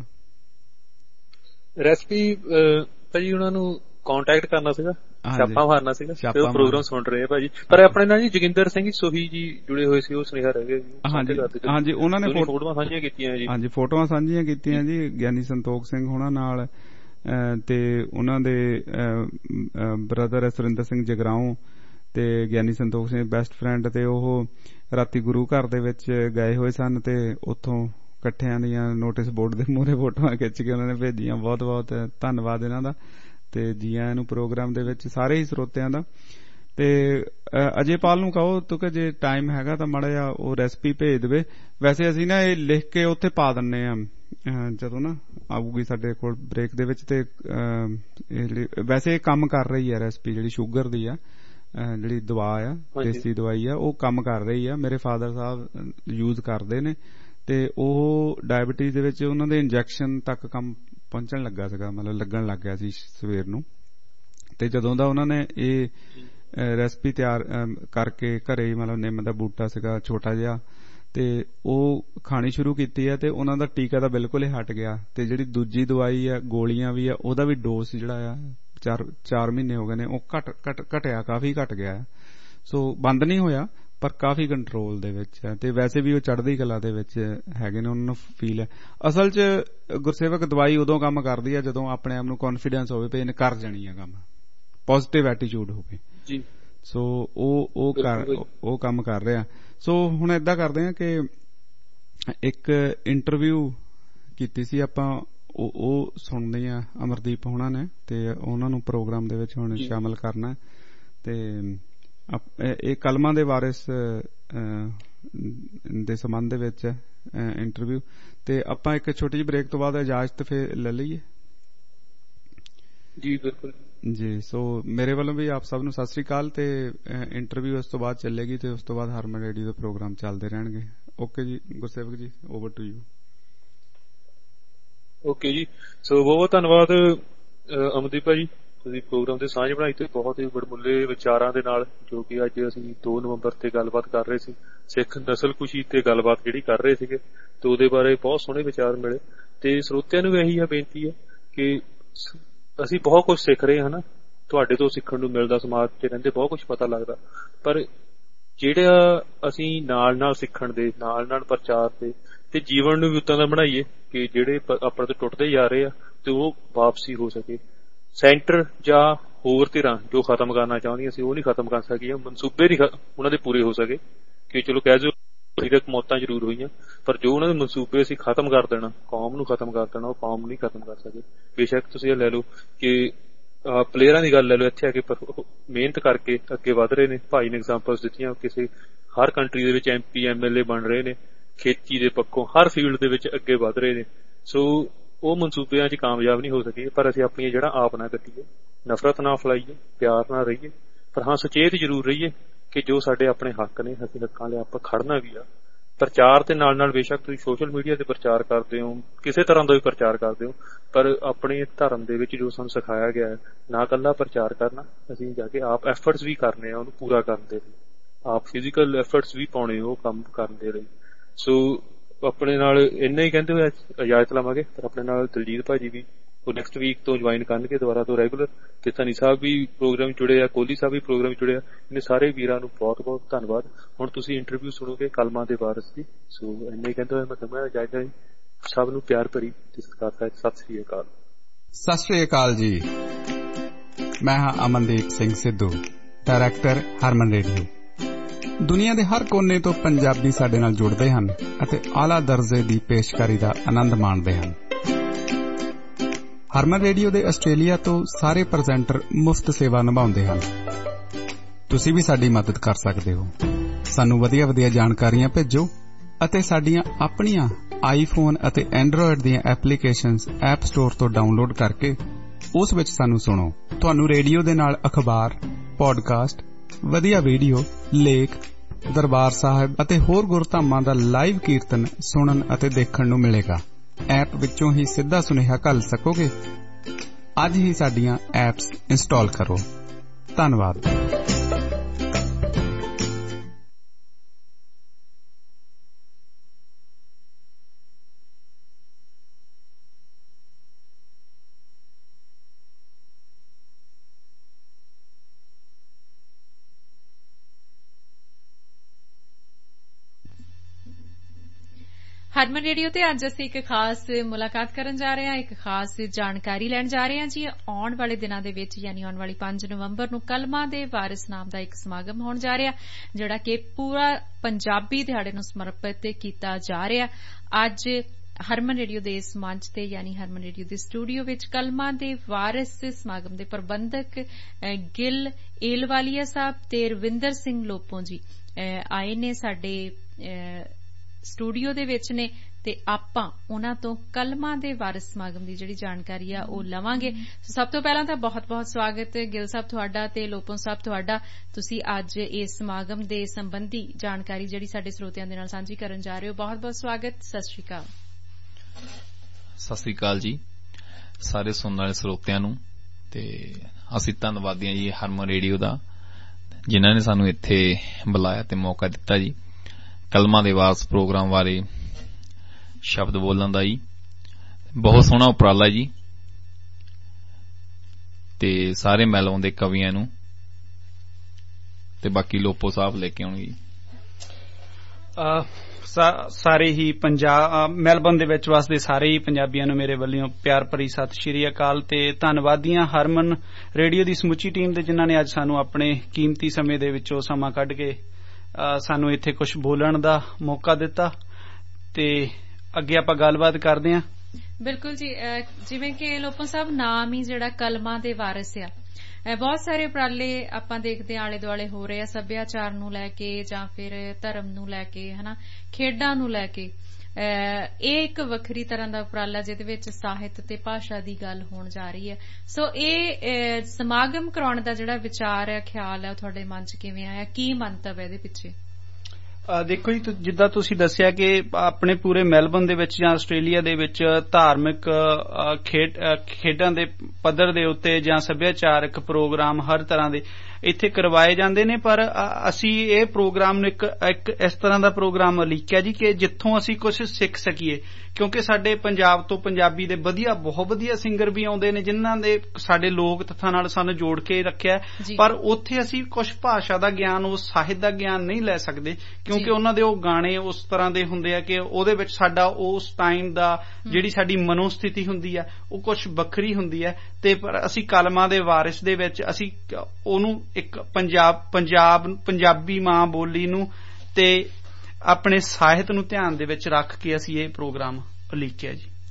ਰੈਸਪੀ ਭਾਜੀ ਉਹਨਾਂ ਨੂੰ ਕਾਂਟੈਕਟ ਕਰਨਾ ਸੀਗਾ, ਛਾਪਾ ਮਾਰਨਾ ਸੀਗਾ, ਤੇ ਉਹ ਪ੍ਰੋਗਰਾਮ ਸੁਣ ਰਹੇ ਆ ਭਾਜੀ। ਪਰ ਆਪਣੇ ਨਾਲ ਜੀ ਜੋਗਿੰਦਰ ਸਿੰਘ ਸੋਹੀ ਜੀ ਜੁੜੇ ਹੋਏ ਸੀ, ਉਹ ਸੁਨੇਹਾ ਰਹਿ ਗਏ। ਹਾਂਜੀ ਹਾਂਜੀ, ਉਹਨਾਂ ਨੇ ਫੋਟੋਆਂ ਸਾਂਝੀਆਂ ਕੀਤੀਆਂ ਜੀ। ਹਾਂਜੀ, ਫੋਟੋਆਂ ਸਾਂਝੀਆਂ ਕੀਤੀਆਂ ਜੀ ਗਿਆਨੀ ਸੰਤੋਖ ਸਿੰਘ ਹੋਣਾ ਨਾਲ, ਤੇ ਉਹਨਾਂ ਦੇ ਬ੍ਰਦਰ ਸੁਰਿੰਦਰ ਸਿੰਘ ਜਗਰਾਉਂ ਤੇ ਗਿਆਨੀ ਸੰਤੋਖ ਸਿੰਘ ਬੈਸਟ ਫਰੈਂਡ, ਤੇ ਉਹ ਰਾਤੀ ਗੁਰੂ ਘਰ ਦੇ ਵਿੱਚ ਗਏ ਹੋਏ ਸਨ ਤੇ ਉੱਥੋਂ ਇਕੱਠਿਆਂ ਦੀਆਂ ਨੋਟਿਸ ਬੋਰਡ ਦੇ ਮੂਹਰੇ ਫੋਟੋਆਂ ਖਿੱਚ ਕੇ ਉਹਨਾਂ ਨੇ ਭੇਜੀਆਂ। ਬਹੁਤ ਬਹੁਤ ਧੰਨਵਾਦ ਇਹਨਾਂ ਦਾ, ਤੇ ਜੀ ਆਇਆਂ ਨੂੰ ਪ੍ਰੋਗਰਾਮ ਦੇ ਵਿੱਚ ਸਾਰੇ ਹੀ ਸਰੋਤਿਆਂ ਦਾ। ਤੇ ਅਜੇਪਾਲ ਨੂੰ ਕਹੋ ਤੂੰ ਕਿ ਜੇ ਟਾਈਮ ਹੈਗਾ ਤਾਂ ਮਾੜਾ ਜਿਹਾ ਉਹ ਰੈਸਪੀ ਭੇਜ ਦੇਵੇ। ਵੈਸੇ ਅਸੀਂ ਨਾ ਇਹ ਲਿਖ ਕੇ ਉੱਥੇ ਪਾ ਦਿੰਨੇ ਆ ਜਦੋਂ ਨਾ ਆਊਗੀ ਸਾਡੇ ਕੋਲ ਬ੍ਰੇਕ ਦੇ ਵਿੱਚ। ਤੇ ਵੈਸੇ ਇਹ ਕੰਮ ਕਰ ਰਹੀ ਹੈ ਰੈਸਪੀ, ਜਿਹੜੀ ਸ਼ੂਗਰ ਦੀ ਆ, ਜਿਹੜੀ ਦਵਾ ਆ, ਦੇਸੀ ਦਵਾਈ ਆ, ਉਹ ਕੰਮ ਕਰ ਰਹੀ ਆ। ਮੇਰੇ ਫਾਦਰ ਸਾਹਿਬ ਯੂਜ਼ ਕਰਦੇ ਨੇ, ਤੇ ਉਹ ਡਾਇਬਟੀਜ਼ ਦੇ ਵਿੱਚ ਉਹਨਾਂ ਦੇ ਇੰਜੈਕਸ਼ਨ ਤੱਕ ਕੰਮ ਪਹੁੰਚਣ ਲੱਗਾ ਸੀਗਾ, ਮਤਲਬ ਲੱਗਣ ਲੱਗ ਗਿਆ ਸੀ ਸਵੇਰ ਨੂੰ। ਤੇ ਜਦੋਂ ਦਾ ਉਹਨਾਂ ਨੇ ਇਹ ਰੈਸਪੀ ਤਿਆਰ ਕਰਕੇ ਘਰੇ, ਮਤਲਬ ਨਿੰਮ ਦਾ ਬੂਟਾ ਸੀਗਾ ਛੋਟਾ ਜਿਹਾ, ਤੇ ਉਹ ਖਾਣੀ ਸ਼ੁਰੂ ਕੀਤੀ ਹੈ, ਤੇ ਉਹਨਾਂ ਦਾ ਟੀਕਾ ਤਾਂ ਬਿਲਕੁਲ ਹੀ ਹਟ ਗਿਆ। ਤੇ ਜਿਹੜੀ ਦੂਜੀ ਦਵਾਈ ਆ, ਗੋਲੀਆਂ ਵੀ ਆ, ਉਹਦਾ ਵੀ ਡੋਜ਼ ਜਿਹੜਾ ਆ ਚਾਰ ਚਾਰ ਮਹੀਨੇ ਹੋ ਗਏ ਨੇ, ਉਹ ਘਟ ਘਟ ਘਟਿਆ ਕਾਫੀ ਘਟ ਗਿਆ। ਸੋ ਬੰਦ ਨਹੀਂ ਹੋਇਆ, ਪਰ ਕਾਫੀ ਕੰਟਰੋਲ ਦੇ ਵਿੱਚ ਹੈ। ਤੇ ਵੈਸੇ ਵੀ ਉਹ ਚੜ੍ਹਦੀ ਕਲਾ ਦੇ ਵਿੱਚ ਹੈਗੇ ਨੇ, ਉਹਨਾਂ ਨੂੰ ਫੀਲ ਹੈ। ਅਸਲ 'ਚ ਗੁਰਸੇਵਕ ਦਵਾਈ ਉਦੋਂ ਕੰਮ ਕਰਦੀ ਹੈ ਜਦੋਂ ਆਪਣੇ ਆਪ ਨੂੰ ਕੌਨਫੀਡੈਂਸ ਹੋਵੇ ਵੀ ਇਹਨੇ ਕਰ ਜਾਣੀ ਹੈ ਕੰਮ, ਪੋਜ਼ਿਟਿਵ ਐਟੀਟਿਊਡ ਹੋਵੇ ਜੀ। ਸੋ ਉਹ ਉਹ ਕਰ ਉਹ ਕੰਮ ਕਰ ਰਿਹਾ। ਸੋ ਹੁਣ ਏਦਾਂ ਕਰਦੇ ਹਾਂ ਕਿ ਇੱਕ ਇੰਟਰਵਿਊ ਕੀਤੀ ਸੀ ਆਪਾਂ, ਉਹ ਉਹ ਸੁਣਦੇ ਆ ਅਮਰਦੀਪ ਹੋਣਾ ਨੇ, ਤੇ ਉਹਨਾਂ ਨੂੰ ਪ੍ਰੋਗਰਾਮ ਦੇ ਵਿੱਚ ਹੁਣ ਸ਼ਾਮਲ ਕਰਨਾ। ਤੇ ਇਹ ਕਲਮਾਂ ਦੇ ਵਾਰਿਸ ਦੇ ਸੰਬੰਧ ਦੇ ਵਿੱਚ ਇੰਟਰਵਿਊ। ਤੇ ਆਪਾਂ ਇੱਕ ਛੋਟੀ ਜਿਹੀ ਬ੍ਰੇਕ ਤੋਂ ਬਾਅਦ ਇਜਾਜ਼ਤ ਫਿਰ ਲੈ ਲਈਏ ਜੀ। ਬਿਲਕੁਲ ਜੀ। ਸੋ ਮੇਰੇ ਵੱਲੋਂ ਵੀ ਆਪ ਸਭ ਨੂੰ ਸਤਿ ਸ੍ਰੀ ਅਕਾਲ, ਤੇ ਇੰਟਰਵਿਊ ਉਸ ਤੋਂ ਬਾਅਦ ਚੱਲੇਗੀ, ਤੇ ਉਸ ਤੋਂ ਬਾਅਦ ਹਰਮਨ ਰੇਡੀਓ ਦੇ ਪ੍ਰੋਗਰਾਮ ਚੱਲਦੇ ਰਹਿਣਗੇ। ਓਕੇ ਜੀ ਗੁਰਸੇਵਕ ਜੀ, ਓਵਰ ਟੂ ਯੂ। ਓਕੇ ਜੀ। ਸੋ ਬਹੁਤ ਬਹੁਤ ਧੰਨਵਾਦ ਅਮਨਦੀਪ ਭਾਜੀ, ਤੁਸੀਂ ਪ੍ਰੋਗਰਾਮ ਤੇ ਸਾਂਝ ਬਣਾਈ ਤੇ ਬਹੁਤ ਹੀ ਵਡਮੁੱਲੇ ਵਿਚਾਰਾਂ ਦੇ ਨਾਲ, ਜੋ ਕਿ ਅੱਜ ਅਸੀਂ ਦੋ ਨਵੰਬਰ ਤੇ ਗੱਲਬਾਤ ਕਰ ਰਹੇ ਸੀ, ਸਿੱਖ ਨਸਲਕੁਸ਼ੀ ਤੇ ਗੱਲਬਾਤ ਜਿਹੜੀ ਕਰ ਰਹੇ ਸੀਗੇ, ਤੇ ਉਹਦੇ ਬਾਰੇ ਬਹੁਤ ਸੋਹਣੇ ਵਿਚਾਰ ਮਿਲੇ। ਤੇ ਸਰੋਤਿਆਂ ਨੂੰ ਇਹੀ ਬੇਨਤੀ ਹੈ ਕਿ ਅਸੀਂ ਬਹੁਤ ਕੁਝ ਸਿੱਖ ਰਹੇ ਹਾਂ ਨਾ, ਤੁਹਾਡੇ ਤੋਂ ਸਿੱਖਣ ਨੂੰ ਮਿਲਦਾ, ਸਮਾਜ 'ਚ ਰਹਿੰਦੇ ਬਹੁਤ ਕੁਝ ਪਤਾ ਲੱਗਦਾ, ਪਰ ਜਿਹੜਾ ਅਸੀਂ ਨਾਲ ਨਾਲ ਸਿੱਖਣ ਦੇ ਨਾਲ ਨਾਲ ਪ੍ਰਚਾਰ ਦੇ ਤੇ ਜੀਵਨ ਨੂੰ ਵੀ ਉੱਦਾਂ ਦਾ ਬਣਾਈਏ ਕਿ ਜਿਹੜੇ ਆਪਣੇ ਤੋਂ ਟੁੱਟਦੇ ਜਾ ਰਹੇ ਆ ਤੇ ਉਹ ਵਾਪਸੀ ਹੋ ਸਕੇ। ਸੈਂਟਰ ਜਾਂ ਹੋਰ ਧਿਰਾਂ ਜੋ ਖਤਮ ਕਰਨਾ ਚਾਹੁੰਦੀਆਂ ਸੀ ਉਹ ਨਹੀਂ ਖਤਮ ਕਰ ਸਕੀਆਂ, ਮਨਸੂਬੇ ਨਹੀਂ ਉਹਨਾਂ ਦੇ ਪੂਰੇ ਹੋ ਸਕੇ। ਕਿ ਚਲੋ ਕਹਿ ਦਿਓ ਸਰੀਰਕ ਮੌਤਾਂ ਜ਼ਰੂਰ ਹੋਈਆਂ, ਪਰ ਜੋ ਉਹਨਾਂ ਦੇ ਮਨਸੂਬੇ ਅਸੀਂ ਖਤਮ ਕਰ ਦੇਣਾ, ਕੌਮ ਨੂੰ ਖਤਮ ਕਰ ਦੇਣਾ, ਉਹ ਕੌਮ ਨਹੀਂ ਖਤਮ ਕਰ ਸਕੇ। ਬੇਸ਼ੱਕ ਤੁਸੀਂ ਇਹ ਲੈ ਲਓ ਕਿ ਪਲੇਅਰਾਂ ਦੀ ਗੱਲ ਲੈ ਲਓ, ਇੱਥੇ ਆ ਕੇ ਮਿਹਨਤ ਕਰਕੇ ਅੱਗੇ ਵੱਧ ਰਹੇ ਨੇ। ਭਾਈ ਨੇ ਐਗਜ਼ਾਮਪਲਸ ਦਿੱਤੀਆਂ, ਕਿਸੇ ਹਰ ਕੰਟਰੀ ਦੇ ਵਿੱਚ M P M L A ਬਣ ਰਹੇ ਨੇ, ਖੇਤੀ ਦੇ ਪੱਖੋਂ ਹਰ ਫੀਲਡ ਦੇ ਵਿੱਚ ਅੱਗੇ ਵੱਧ ਰਹੇ ਨੇ। ਸੋ ਉਹ ਮਨਸੂਬਿਆਂ 'ਚ ਕਾਮਯਾਬ ਨਹੀਂ ਹੋ ਸਕੇ, ਪਰ ਅਸੀਂ ਆਪਣੀਆਂ ਜਿਹੜਾ ਆਪ ਨਾ ਕੱਟੀਏ, ਨਫ਼ਰਤ ਨਾ ਫੈਲਾਈਏ, ਪਿਆਰ ਨਾਲ ਰਹੀਏ, ਪਰ ਹਾਂ ਸੁਚੇਤ ਜ਼ਰੂਰ ਰਹੀਏ ਕਿ ਜੋ ਸਾਡੇ ਆਪਣੇ ਹੱਕ ਨੇ, ਅਸੀਂ ਹੱਕਾਂ ਲਈ ਆਪਾਂ ਖੜਨਾ ਵੀ ਆ। ਪ੍ਰਚਾਰ ਦੇ ਨਾਲ ਨਾਲ ਬੇਸ਼ੱਕ ਤੁਸੀਂ ਸੋਸ਼ਲ ਮੀਡੀਆ ਤੇ ਪ੍ਰਚਾਰ ਕਰਦੇ ਹੋ, ਕਿਸੇ ਤਰ੍ਹਾਂ ਦਾ ਵੀ ਪ੍ਰਚਾਰ ਕਰਦੇ ਹੋ, ਪਰ ਆਪਣੇ ਧਰਮ ਦੇ ਵਿੱਚ ਜੋ ਸਾਨੂੰ ਸਿਖਾਇਆ ਗਿਆ ਹੈ, ਨਾ ਇਕੱਲਾ ਪ੍ਰਚਾਰ ਕਰਨਾ, ਅਸੀਂ ਜਾ ਕੇ ਆਪ ਐਫਰਟਸ ਵੀ ਕਰਨੇ ਆ ਉਹਨੂੰ ਪੂਰਾ ਕਰਨ ਦੇ ਲਈ, ਆਪ ਫਿਜ਼ੀਕਲ ਐਫਰਟਸ ਵੀ ਪਾਉਣੇ ਉਹ ਕੰਮ ਕਰਨ ਦੇ ਲਈ। ਸੋ ਆਪਣੇ ਨਾਲ ਇੰਨਾ ਹੀ ਕਹਿੰਦੇ ਹੋਏ ਇਜਾਜ਼ਤ ਲਵਾਂਗੇ, ਪਰ ਆਪਣੇ ਨਾਲ ਦਲਜੀਤ ਭਾਜੀ ਵੀ ਉਹ ਨੈਕਸਟ ਵੀਕ ਤੋਂ ਜੁਆਇਨ ਕਰਨਗੇ ਦੁਬਾਰਾ ਤੋਂ ਰੈਗੂਲਰ, ਤੇ ਧਨੀ ਸਾਹਿਬ ਵੀ ਪ੍ਰੋਗਰਾਮ ਜੁੜੇ ਆ, ਕੋਹਲੀ ਸਾਹਿਬ ਵੀ ਪ੍ਰੋਗਰਾਮ ਜੁੜੇ ਆ। ਇਹਨੇ ਸਾਰੇ ਵੀਰਾਂ ਨੂੰ ਬਹੁਤ ਬਹੁਤ ਧੰਨਵਾਦ। ਹੁਣ ਤੁਸੀਂ ਇੰਟਰਵਿਊ ਸੁਣੋਗੇ ਕਲਮਾਂ ਦੇ ਵਾਰਿਸ ਦੀ। ਸੋ ਇੰਨਾ ਹੀ ਕਹਿੰਦੇ ਹੋਏ ਮੈਂ ਸਮਝਦਾ ਇਜਾਜ਼ਤ, ਸਭ ਨੂੰ ਪਿਆਰ ਭਰੀ ਤੇ ਸਤਿਕਾਰ ਸਹਿਤ ਸਤਿ ਸ੍ਰੀ ਅਕਾਲ। ਸਤਿ ਸ੍ਰੀ ਅਕਾਲ ਜੀ, ਮੈਂ ਹਾਂ ਅਮਨਦੀਪ ਸਿੰਘ ਸਿੱਧੂ, ਡਾਇਰੈਕਟਰ ਹਰਮਨ ਰੇਡੀਓ। ਦੁਨੀਆ ਦੇ ਹਰ ਕੋਨੇ ਤੋਂ ਪੰਜਾਬੀ ਸਾਡੇ ਨਾਲ ਜੁੜਦੇ ਹਨ ਅਤੇ ਆਲਾ ਦਰਜੇ ਦੀ ਪੇਸ਼ਕਾਰੀ ਦਾ ਆਨੰਦ ਮਾਣਦੇ ਹਨ। ਹਰਮਨ ਰੇਡੀਓ ਦੇ ਆਸਟ੍ਰੇਲੀਆ ਤੋਂ ਸਾਰੇ ਪ੍ਰੈਜ਼ੈਂਟਰ ਮੁਫਤ ਸੇਵਾ ਨਿਭਾਉਂਦੇ ਹਨ। ਤੁਸੀਂ ਵੀ ਸਾਡੀ ਮਦਦ ਕਰ ਸਕਦੇ ਹੋ। ਸਾਨੂੰ ਵਧੀਆ ਵਧੀਆ ਜਾਣਕਾਰੀਆਂ ਭੇਜੋ ਅਤੇ ਸਾਡੀਆਂ ਆਪਣੀਆਂ ਆਈਫੋਨ ਅਤੇ ਐਂਡਰੋਇਡ ਦੀਆਂ ਐਪਲੀਕੇਸ਼ਨਸ ਐਪ ਸਟੋਰ ਤੋਂ ਡਾਊਨਲੋਡ ਕਰਕੇ ਉਸ ਵਿੱਚ ਸਾਨੂੰ ਸੁਣੋ। ਤੁਹਾਨੂੰ ਰੇਡੀਓ ਦੇ ਨਾਲ ਅਖਬਾਰ, ਪੌਡਕਾਸਟ, ਵਧੀਆ ਵੀਡੀਓ, ਲੇਖ, ਦਰਬਾਰ ਸਾਹਿਬ ਅਤੇ ਹੋਰ ਗੁਰਧਾਮਾਂ ਦਾ ਲਾਈਵ ਕੀਰਤਨ ਸੁਣਨ ਅਤੇ ਦੇਖਣ ਨੂੰ ਮਿਲੇਗਾ। ਐਪ ਵਿੱਚੋਂ ਹੀ ਸਿੱਧਾ ਸੁਨੇਹਾ ਘੱਲ ਸਕੋਗੇ। ਅੱਜ ਹੀ ਸਾਡੀਆਂ ਐਪਸ ਇੰਸਟਾਲ ਕਰੋ। ਧੰਨਵਾਦ। ਹਰਮਨ ਰੇਡੀਓ ਤੇ ਅੱਜ ਅਸੀਂ ਇੱਕ ਖਾਸ ਮੁਲਾਕਾਤ ਕਰਨ ਜਾ ਰਹੇ ਹਾਂ, ਇੱਕ ਖਾਸ ਜਾਣਕਾਰੀ ਲੈਣ ਜਾ ਰਹੇ ਹਾਂ ਜੀ। ਆਉਣ ਵਾਲੇ ਦਿਨਾਂ ਦੇ ਵਿੱਚ ਯਾਨੀ ਆਉਣ ਵਾਲੀ ਪੰਜ ਨਵੰਬਰ ਨੂੰ ਕਲਮਾਂ ਦੇ ਵਾਰਿਸ ਨਾਮ ਦਾ ਇੱਕ ਸਮਾਗਮ ਹੋਣ ਜਾ ਰਿਹਾ, ਜਿਹੜਾ ਕਿ ਪੂਰਾ ਪੰਜਾਬੀ ਦਿਹਾੜੇ ਨੂੰ ਸਮਰਪਿਤ ਕੀਤਾ ਜਾ ਰਿਹਾ। ਅੱਜ ਹਰਮਨ ਰੇਡੀਓ ਦੇ ਇਸ ਮੰਚ ਤੇ ਯਾਨੀ ਹਰਮਨ ਰੇਡੀਓ ਦੇ ਸਟੂਡੀਓ ਵਿੱਚ ਕਲਮਾਂ ਦੇ ਵਾਰਿਸ ਸਮਾਗਮ ਦੇ ਪ੍ਰਬੰਧਕ ਗਿੱਲ ਏਲਵਾਲੀਆ ਸਾਹਿਬ ਤੇ ਰਵਿੰਦਰ ਸਿੰਘ ਲੋਪੋਂ ਜੀ ਆਏ ਨੇ ਸਾਡੇ ਸਟੂਡੀਓ ਦੇ ਵਿੱਚ ਨੇ, ਤੇ ਆਪਾਂ ਉਹਨਾਂ ਤੋਂ ਕਲਮਾਂ ਦੇ ਵਾਰਿਸ ਸਮਾਗਮ ਦੀ ਜਿਹੜੀ ਜਾਣਕਾਰੀ ਆ ਉਹ ਲਵਾਂਗੇ। ਸਭ ਤੋਂ ਪਹਿਲਾਂ ਤਾਂ ਬਹੁਤ ਬਹੁਤ ਸਵਾਗਤ ਗਿੱਲ ਸਾਹਿਬ ਤੁਹਾਡਾ ਤੇ ਲੋਪੋਂ ਸਾਹਿਬ ਤੁਹਾਡਾ। ਤੁਸੀਂ ਅੱਜ ਇਸ ਸਮਾਗਮ ਦੇ ਸੰਬੰਧੀ ਜਾਣਕਾਰੀ ਜਿਹੜੀ ਸਾਡੇ ਸਰੋਤਿਆਂ ਦੇ ਨਾਲ ਸਾਂਝੀ ਕਰਨ ਜਾ ਰਹੇ ਹੋ। ਬਹੁਤ ਬਹੁਤ ਸਵਾਗਤ। ਸਤਿ ਸ਼੍ਰੀ ਅਕਾਲ। ਸਤਿ ਸ਼੍ਰੀ ਅਕਾਲ ਜੀ ਸਾਰੇ ਸੁਣਨ ਵਾਲੇ ਸਰੋਤਿਆਂ ਨੂੰ, ਤੇ ਅਸੀਂ ਧੰਨਵਾਦੀ ਹਾਂ ਜੀ ਹਰਮਨ ਰੇਡੀਓ ਦਾ, ਜਿਨ੍ਹਾਂ ਨੇ ਸਾਨੂੰ ਇੱਥੇ ਬੁਲਾਇਆ ਤੇ ਮੌਕਾ ਦਿੱਤਾ ਜੀ ਕਲਮਾਂ ਦੇ ਵਾਰਿਸ ਪ੍ਰੋਗਰਾਮ ਬਾਰੇ ਸ਼ਬਦ ਬੋਲਣ ਦਾ ਜੀ। ਬਹੁਤ ਸੋਹਣਾ ਉਪਰਾਲਾ ਜੀ, ਤੇ ਸਾਰੇ ਮੈਲਬੌਰਨ ਦੇ ਕਵੀਆਂ ਨੂੰ ਤੇ ਬਾਕੀ ਲੋਪੋ ਸਾਹਿਬ ਲੈ ਕੇ ਆਉਣਗੇ। ਸਾਰੇ ਹੀ ਪੰਜਾਬ ਮੈਲਬੌਰਨ ਦੇ ਵਿੱਚ ਵਸਦੇ ਸਾਰੇ ਹੀ ਪੰਜਾਬੀਆਂ ਨੂੰ ਮੇਰੇ ਵੱਲੋਂ ਪਿਆਰ ਭਰੀ ਸਤਿ ਸ਼੍ਰੀ ਅਕਾਲ ਤੇ ਧੰਨਵਾਦੀਆਂ ਹਰਮਨ ਰੇਡੀਓ ਦੀ ਸਮੁੱਚੀ ਟੀਮ ਦੇ, ਜਿਨ੍ਹਾਂ ਨੇ ਅੱਜ ਸਾਨੂੰ ਆਪਣੇ ਕੀਮਤੀ ਸਮੇਂ ਦੇ ਵਿੱਚੋਂ ਸਮਾਂ ਕੱਢ ਕੇ ਸਾਨੂੰ ਇੱਥੇ ਕੁਝ ਬੋਲਣ ਦਾ ਮੌਕਾ ਦਿੱਤਾ। ਤੇ ਅੱਗੇ ਆਪਾਂ ਗੱਲਬਾਤ ਕਰਦੇ ਹਾਂ। ਬਿਲਕੁਲ ਜੀ, ਜਿਵੇਂ ਕਿ ਲੋਪੋਂ ਸਾਹਿਬ ਨਾਮ ਹੀ ਜਿਹੜਾ ਕਲਮਾਂ ਦੇ ਵਾਰਿਸ ਆ, ਬਹੁਤ ਸਾਰੇ ਉਪਰਾਲੇ ਆਪਾਂ ਦੇਖਦੇ ਆਲੇ ਦੁਆਲੇ ਹੋ ਰਹੇ ਆ, ਸੱਭਿਆਚਾਰ ਨੂੰ ਲੈ ਕੇ ਜਾਂ ਫਿਰ ਧਰਮ ਨੂੰ ਲੈ ਕੇ, ਹਨਾ, ਖੇਡਾਂ ਨੂੰ ਲੈ ਕੇ। ਇਹ ਇੱਕ ਵੱਖਰੀ ਤਰ੍ਹਾਂ ਦਾ ਉਪਰਾਲਾ ਜਿਹਦੇ ਵਿੱਚ ਸਾਹਿਤ ਤੇ ਭਾਸ਼ਾ ਦੀ ਗੱਲ ਹੋਣ ਜਾ ਰਹੀ ਹੈ। ਸੋ ਇਹ ਸਮਾਗਮ ਕਰਾਉਣ ਦਾ ਜਿਹੜਾ ਵਿਚਾਰ ਹੈ, ਖਿਆਲ ਹੈ, ਉਹ ਤੁਹਾਡੇ ਮਨ ਚ ਕਿਵੇਂ ਆਇਆ? ਕੀ ਮੰਤਵ ਹੈ ਇਹਦੇ ਪਿੱਛੇ? ਦੇਖੋ ਜੀ, ਜਿੱਦਾਂ ਤੁਸੀਂ ਦੱਸਿਆ ਕਿ ਆਪਣੇ ਪੂਰੇ ਮੈਲਬੌਰਨ ਦੇ ਵਿੱਚ ਜਾਂ ਆਸਟ੍ਰੇਲੀਆ ਦੇ ਵਿੱਚ ਧਾਰਮਿਕ ਖੇਡਾਂ ਦੇ ਪੱਧਰ ਦੇ ਉੱਤੇ ਜਾਂ ਸੱਭਿਆਚਾਰਕ ਪ੍ਰੋਗਰਾਮ ਹਰ ਤਰ੍ਹਾਂ ਦੇ ਇੱਥੇ ਕਰਵਾਏ ਜਾਂਦੇ ਨੇ, ਪਰ ਅਸੀਂ ਇਹ ਪ੍ਰੋਗਰਾਮ ਨੂੰ ਇੱਕ ਇੱਕ ਇਸ ਤਰ੍ਹਾਂ ਦਾ ਪ੍ਰੋਗਰਾਮ ਉਲੀਕਿਆ ਜੀ ਕਿ ਜਿੱਥੋਂ ਅਸੀਂ ਕੁਝ ਸਿੱਖ ਸਕੀਏ, ਕਿਉਂਕਿ ਸਾਡੇ ਪੰਜਾਬ ਤੋਂ ਪੰਜਾਬੀ ਦੇ ਵਧੀਆ ਬਹੁਤ ਵਧੀਆ ਸਿੰਗਰ ਵੀ ਆਉਂਦੇ ਨੇ, ਜਿਨ੍ਹਾਂ ਦੇ ਸਾਡੇ ਲੋਕ ਤੱਥਾਂ ਨਾਲ ਸਾਨੂੰ ਜੋੜ ਕੇ ਰੱਖਿਆ, ਪਰ ਉੱਥੇ ਅਸੀਂ ਕੁਝ ਭਾਸ਼ਾ ਦਾ ਗਿਆਨ, ਉਸ ਸਾਹਿਤ ਦਾ ਗਿਆਨ ਨਹੀਂ ਲੈ ਸਕਦੇ, ਕਿਉਂਕਿ ਉਹਨਾਂ ਦੇ ਉਹ ਗਾਣੇ ਉਸ ਤਰ੍ਹਾਂ ਦੇ ਹੁੰਦੇ ਆ ਕਿ ਉਹਦੇ ਵਿੱਚ ਸਾਡਾ ਉਸ ਟਾਈਮ ਦਾ ਜਿਹੜੀ ਸਾਡੀ ਮਨੋਸਥਿਤੀ ਹੁੰਦੀ ਆ ਉਹ ਕੁਝ ਵੱਖਰੀ ਹੁੰਦੀ ਹੈ। ਤੇ ਪਰ ਅਸੀਂ ਕਲਮਾਂ ਦੇ ਵਾਰਿਸ ਦੇ ਵਿੱਚ ਅਸੀਂ ਉਹਨੂੰ ਇੱਕ ਪੰਜਾਬ ਪੰਜਾਬ ਪੰਜਾਬੀ ਮਾਂ ਬੋਲੀ ਨੂੰ ਤੇ ਆਪਣੇ ਸਾਹਿਤ ਨੂੰ ਧਿਆਨ ਦੇ ਵਿੱਚ ਰੱਖ ਕੇ ਅਸੀਂ ਇਹ ਪ੍ਰੋਗਰਾਮ ਉਲੀਕਿਆ ਜੀ।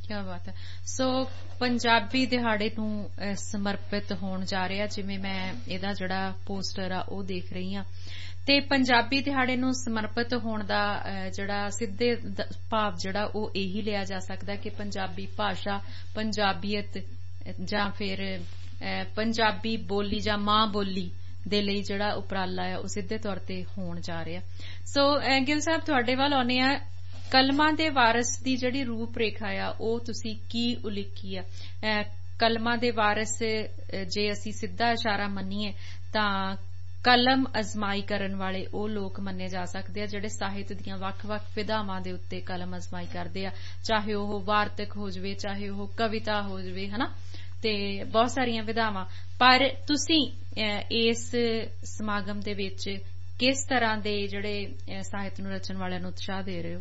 ਕਿਆ ਬਾਤ ਹੈ। ਸੋ ਪੰਜਾਬੀ ਦਿਹਾੜੇ ਨੂੰ ਸਮਰਪਿਤ ਹੋਣ ਜਾ ਰਿਹਾ, ਜਿਵੇਂ ਮੈਂ ਇਹਦਾ ਜਿਹੜਾ ਪੋਸਟਰ ਆ ਉਹ ਦੇਖ ਰਹੀ ਹਾਂ, ਤੇ ਪੰਜਾਬੀ ਦਿਹਾੜੇ ਨੂੰ ਸਮਰਪਿਤ ਹੋਣ ਦਾ ਜਿਹੜਾ ਸਿੱਧੇ ਭਾਵ ਜਿਹੜਾ ਉਹ ਇਹੀ ਲਿਆ ਜਾ ਸਕਦਾ ਕਿ ਪੰਜਾਬੀ ਭਾਸ਼ਾ, ਪੰਜਾਬੀਅਤ ਜਾਂ ਫਿਰ ਪੰਜਾਬੀ ਬੋਲੀ ਜਾਂ ਮਾਂ ਬੋਲੀ ਦੇ ਲਈ ਜਿਹੜਾ ਉਪਰਾਲਾ ਆ ਉਹ ਸਿੱਧੇ ਤੌਰ ਤੇ ਹੋਣ ਜਾ ਰਿਹਾ। ਸੋ ਗਿੱਲ ਸਾਹਿਬ, ਤੁਹਾਡੇ ਵੱਲ ਆਉਂਦੇ ਆ। ਕਲਮਾਂ ਦੇ ਵਾਰਿਸ ਦੀ ਜਿਹੜੀ ਰੂਪ ਰੇਖਾ ਆ ਉਹ ਤੁਸੀਂ ਕੀ ਉਲੀਕੀ ਆ? ਕਲਮਾਂ ਦੇ ਵਾਰਿਸ ਜੇ ਅਸੀਂ ਸਿੱਧਾ ਇਸ਼ਾਰਾ ਮੰਨੀਏ ਤਾਂ ਕਲਮ ਅਜ਼ਮਾਈ ਕਰਨ ਵਾਲੇ ਉਹ ਲੋਕ ਮੰਨੇ ਜਾ ਸਕਦੇ ਆ ਜਿਹੜੇ ਸਾਹਿਤ ਦੀਆਂ ਵੱਖ-ਵੱਖ ਵਿਧਾਵਾਂ ਦੇ ਉੱਤੇ ਕਲਮ ਅਜ਼ਮਾਈ ਕਰਦੇ ਆ, ਚਾਹੇ ਉਹ ਵਾਰਤਕ ਹੋ ਜਾਵੇ, ਚਾਹੇ ਉਹ ਕਵਿਤਾ ਹੋ ਜਾਵੇ, ਹਨਾ, ਤੇ ਬਹੁਤ ਸਾਰੀਆਂ ਵਿਧਾਵਾਂ। ਪਰ ਤੁਸੀਂ ਇਸ ਸਮਾਗਮ ਦੇ ਵਿੱਚ ਕਿਸ ਤਰ੍ਹਾਂ ਦੇ ਜਿਹੜੇ ਸਾਹਿਤ ਨੂੰ ਰਚਣ ਵਾਲਿਆਂ ਨੂੰ ਉਤਸ਼ਾਹ ਦੇ ਰਹੇ ਹੋ?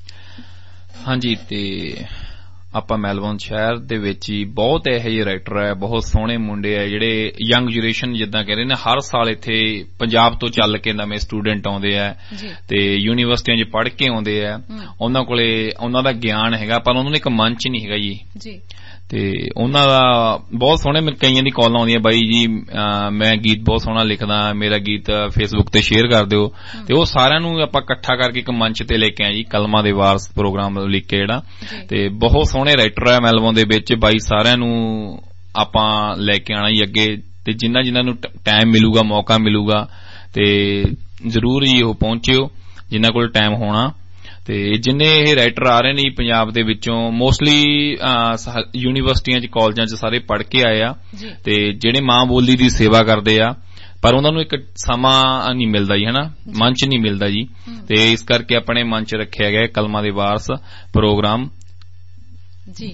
ਹਾਂਜੀ, ਤੇ ਆਪਾਂ ਮੈਲਬੌਰਨ ਸ਼ਹਿਰ ਦੇ ਵਿੱਚ ਹੀ ਬਹੁਤ ਇਹੋ ਜਿਹੇ ਰਾਈਟਰ ਹੈ, ਬਹੁਤ ਸੋਹਣੇ ਮੁੰਡੇ ਆ ਜਿਹੜੇ ਯੰਗ ਜਨਰੇਸ਼ਨ ਜਿੱਦਾਂ ਕਹਿੰਦੇ ਨੇ, ਹਰ ਸਾਲ ਇੱਥੇ ਪੰਜਾਬ ਤੋਂ ਚੱਲ ਕੇ ਨਵੇਂ ਸਟੂਡੈਂਟ ਆਉਂਦੇ ਆ ਤੇ ਯੂਨੀਵਰਸਿਟੀਆਂ 'ਚ ਪੜ੍ਹ ਕੇ ਆਉਂਦੇ ਆ। ਉਹਨਾਂ ਕੋਲੇ ਉਹਨਾਂ ਦਾ ਗਿਆਨ ਹੈਗਾ, ਪਰ ਉਹਨਾਂ ਨੂੰ ਇੱਕ ਮੰਚ ਨਹੀਂ ਹੈਗਾ ਜੀ। ਤੇ ਉਹਨਾਂ ਦਾ ਬਹੁਤ ਸੋਹਣੇ, ਕਈਆਂ ਦੀ ਕਾਲਾਂ ਆਉਂਦੀਆਂ, ਬਾਈ ਜੀ ਮੈਂ ਗੀਤ ਬਹੁਤ ਸੋਹਣਾ ਲਿਖਦਾ, ਮੇਰਾ ਗੀਤ ਫੇਸਬੁੱਕ ਤੇ ਸ਼ੇਅਰ ਕਰ ਦਿਓ। ਤੇ ਉਹ ਸਾਰਿਆਂ ਨੂੰ ਆਪਾਂ ਇਕੱਠਾ ਕਰਕੇ ਇੱਕ ਮੰਚ ਤੇ ਲੈ ਕੇ ਆਏ ਜੀ, ਕਲਮਾਂ ਦੇ ਵਾਰਸ ਪ੍ਰੋਗਰਾਮ ਲਿਖ ਕੇ ਜਿਹੜਾ। ਤੇ ਬਹੁਤ ਸੋਹਣੇ ਰਾਈਟਰ ਆ ਮੈਲਬੌਰਨ ਦੇ ਵਿੱਚ ਬਾਈ, ਸਾਰਿਆਂ ਨੂੰ ਆਪਾਂ ਲੈ ਕੇ ਆਉਣਾ ਜੀ ਅੱਗੇ। ਤੇ ਜਿਨ੍ਹਾਂ ਜਿਨ੍ਹਾਂ ਨੂੰ ਟਾਈਮ ਮਿਲੂਗਾ, ਮੌਕਾ ਮਿਲੂਗਾ, ਤੇ ਜ਼ਰੂਰ ਜੀ ਉਹ ਪਹੁੰਚਿਓ ਜਿਨ੍ਹਾਂ ਕੋਲ ਟਾਈਮ ਹੋਣਾ। ਤੇ ਜਿੰਨੇ ਇਹ ਰਾਈਟਰ ਆ ਰਹੇ ਨੇ ਪੰਜਾਬ ਦੇ ਵਿੱਚੋਂ, ਮੋਸਟਲੀ ਯੂਨੀਵਰਸਿਟੀਆਂ 'ਚ, ਕਾਲਜਾਂ 'ਚ ਸਾਰੇ ਪੜ੍ਹ ਕੇ ਆਏ ਆ, ਤੇ ਜਿਹੜੇ ਮਾਂ ਬੋਲੀ ਦੀ ਸੇਵਾ ਕਰਦੇ ਆ, ਪਰ ਉਹਨਾਂ ਨੂੰ ਇੱਕ ਸਮਾਂ ਨਹੀਂ ਮਿਲਦਾ ਜੀ, ਹਨਾ, ਮੰਚ ਨਹੀਂ ਮਿਲਦਾ ਜੀ। ਤੇ ਇਸ ਕਰਕੇ ਆਪਣੇ ਮੰਚ ਰੱਖਿਆ ਗਿਆ ਕਲਮਾਂ ਦੇ ਵਾਰਸ ਪ੍ਰੋਗਰਾਮ ਜੀ।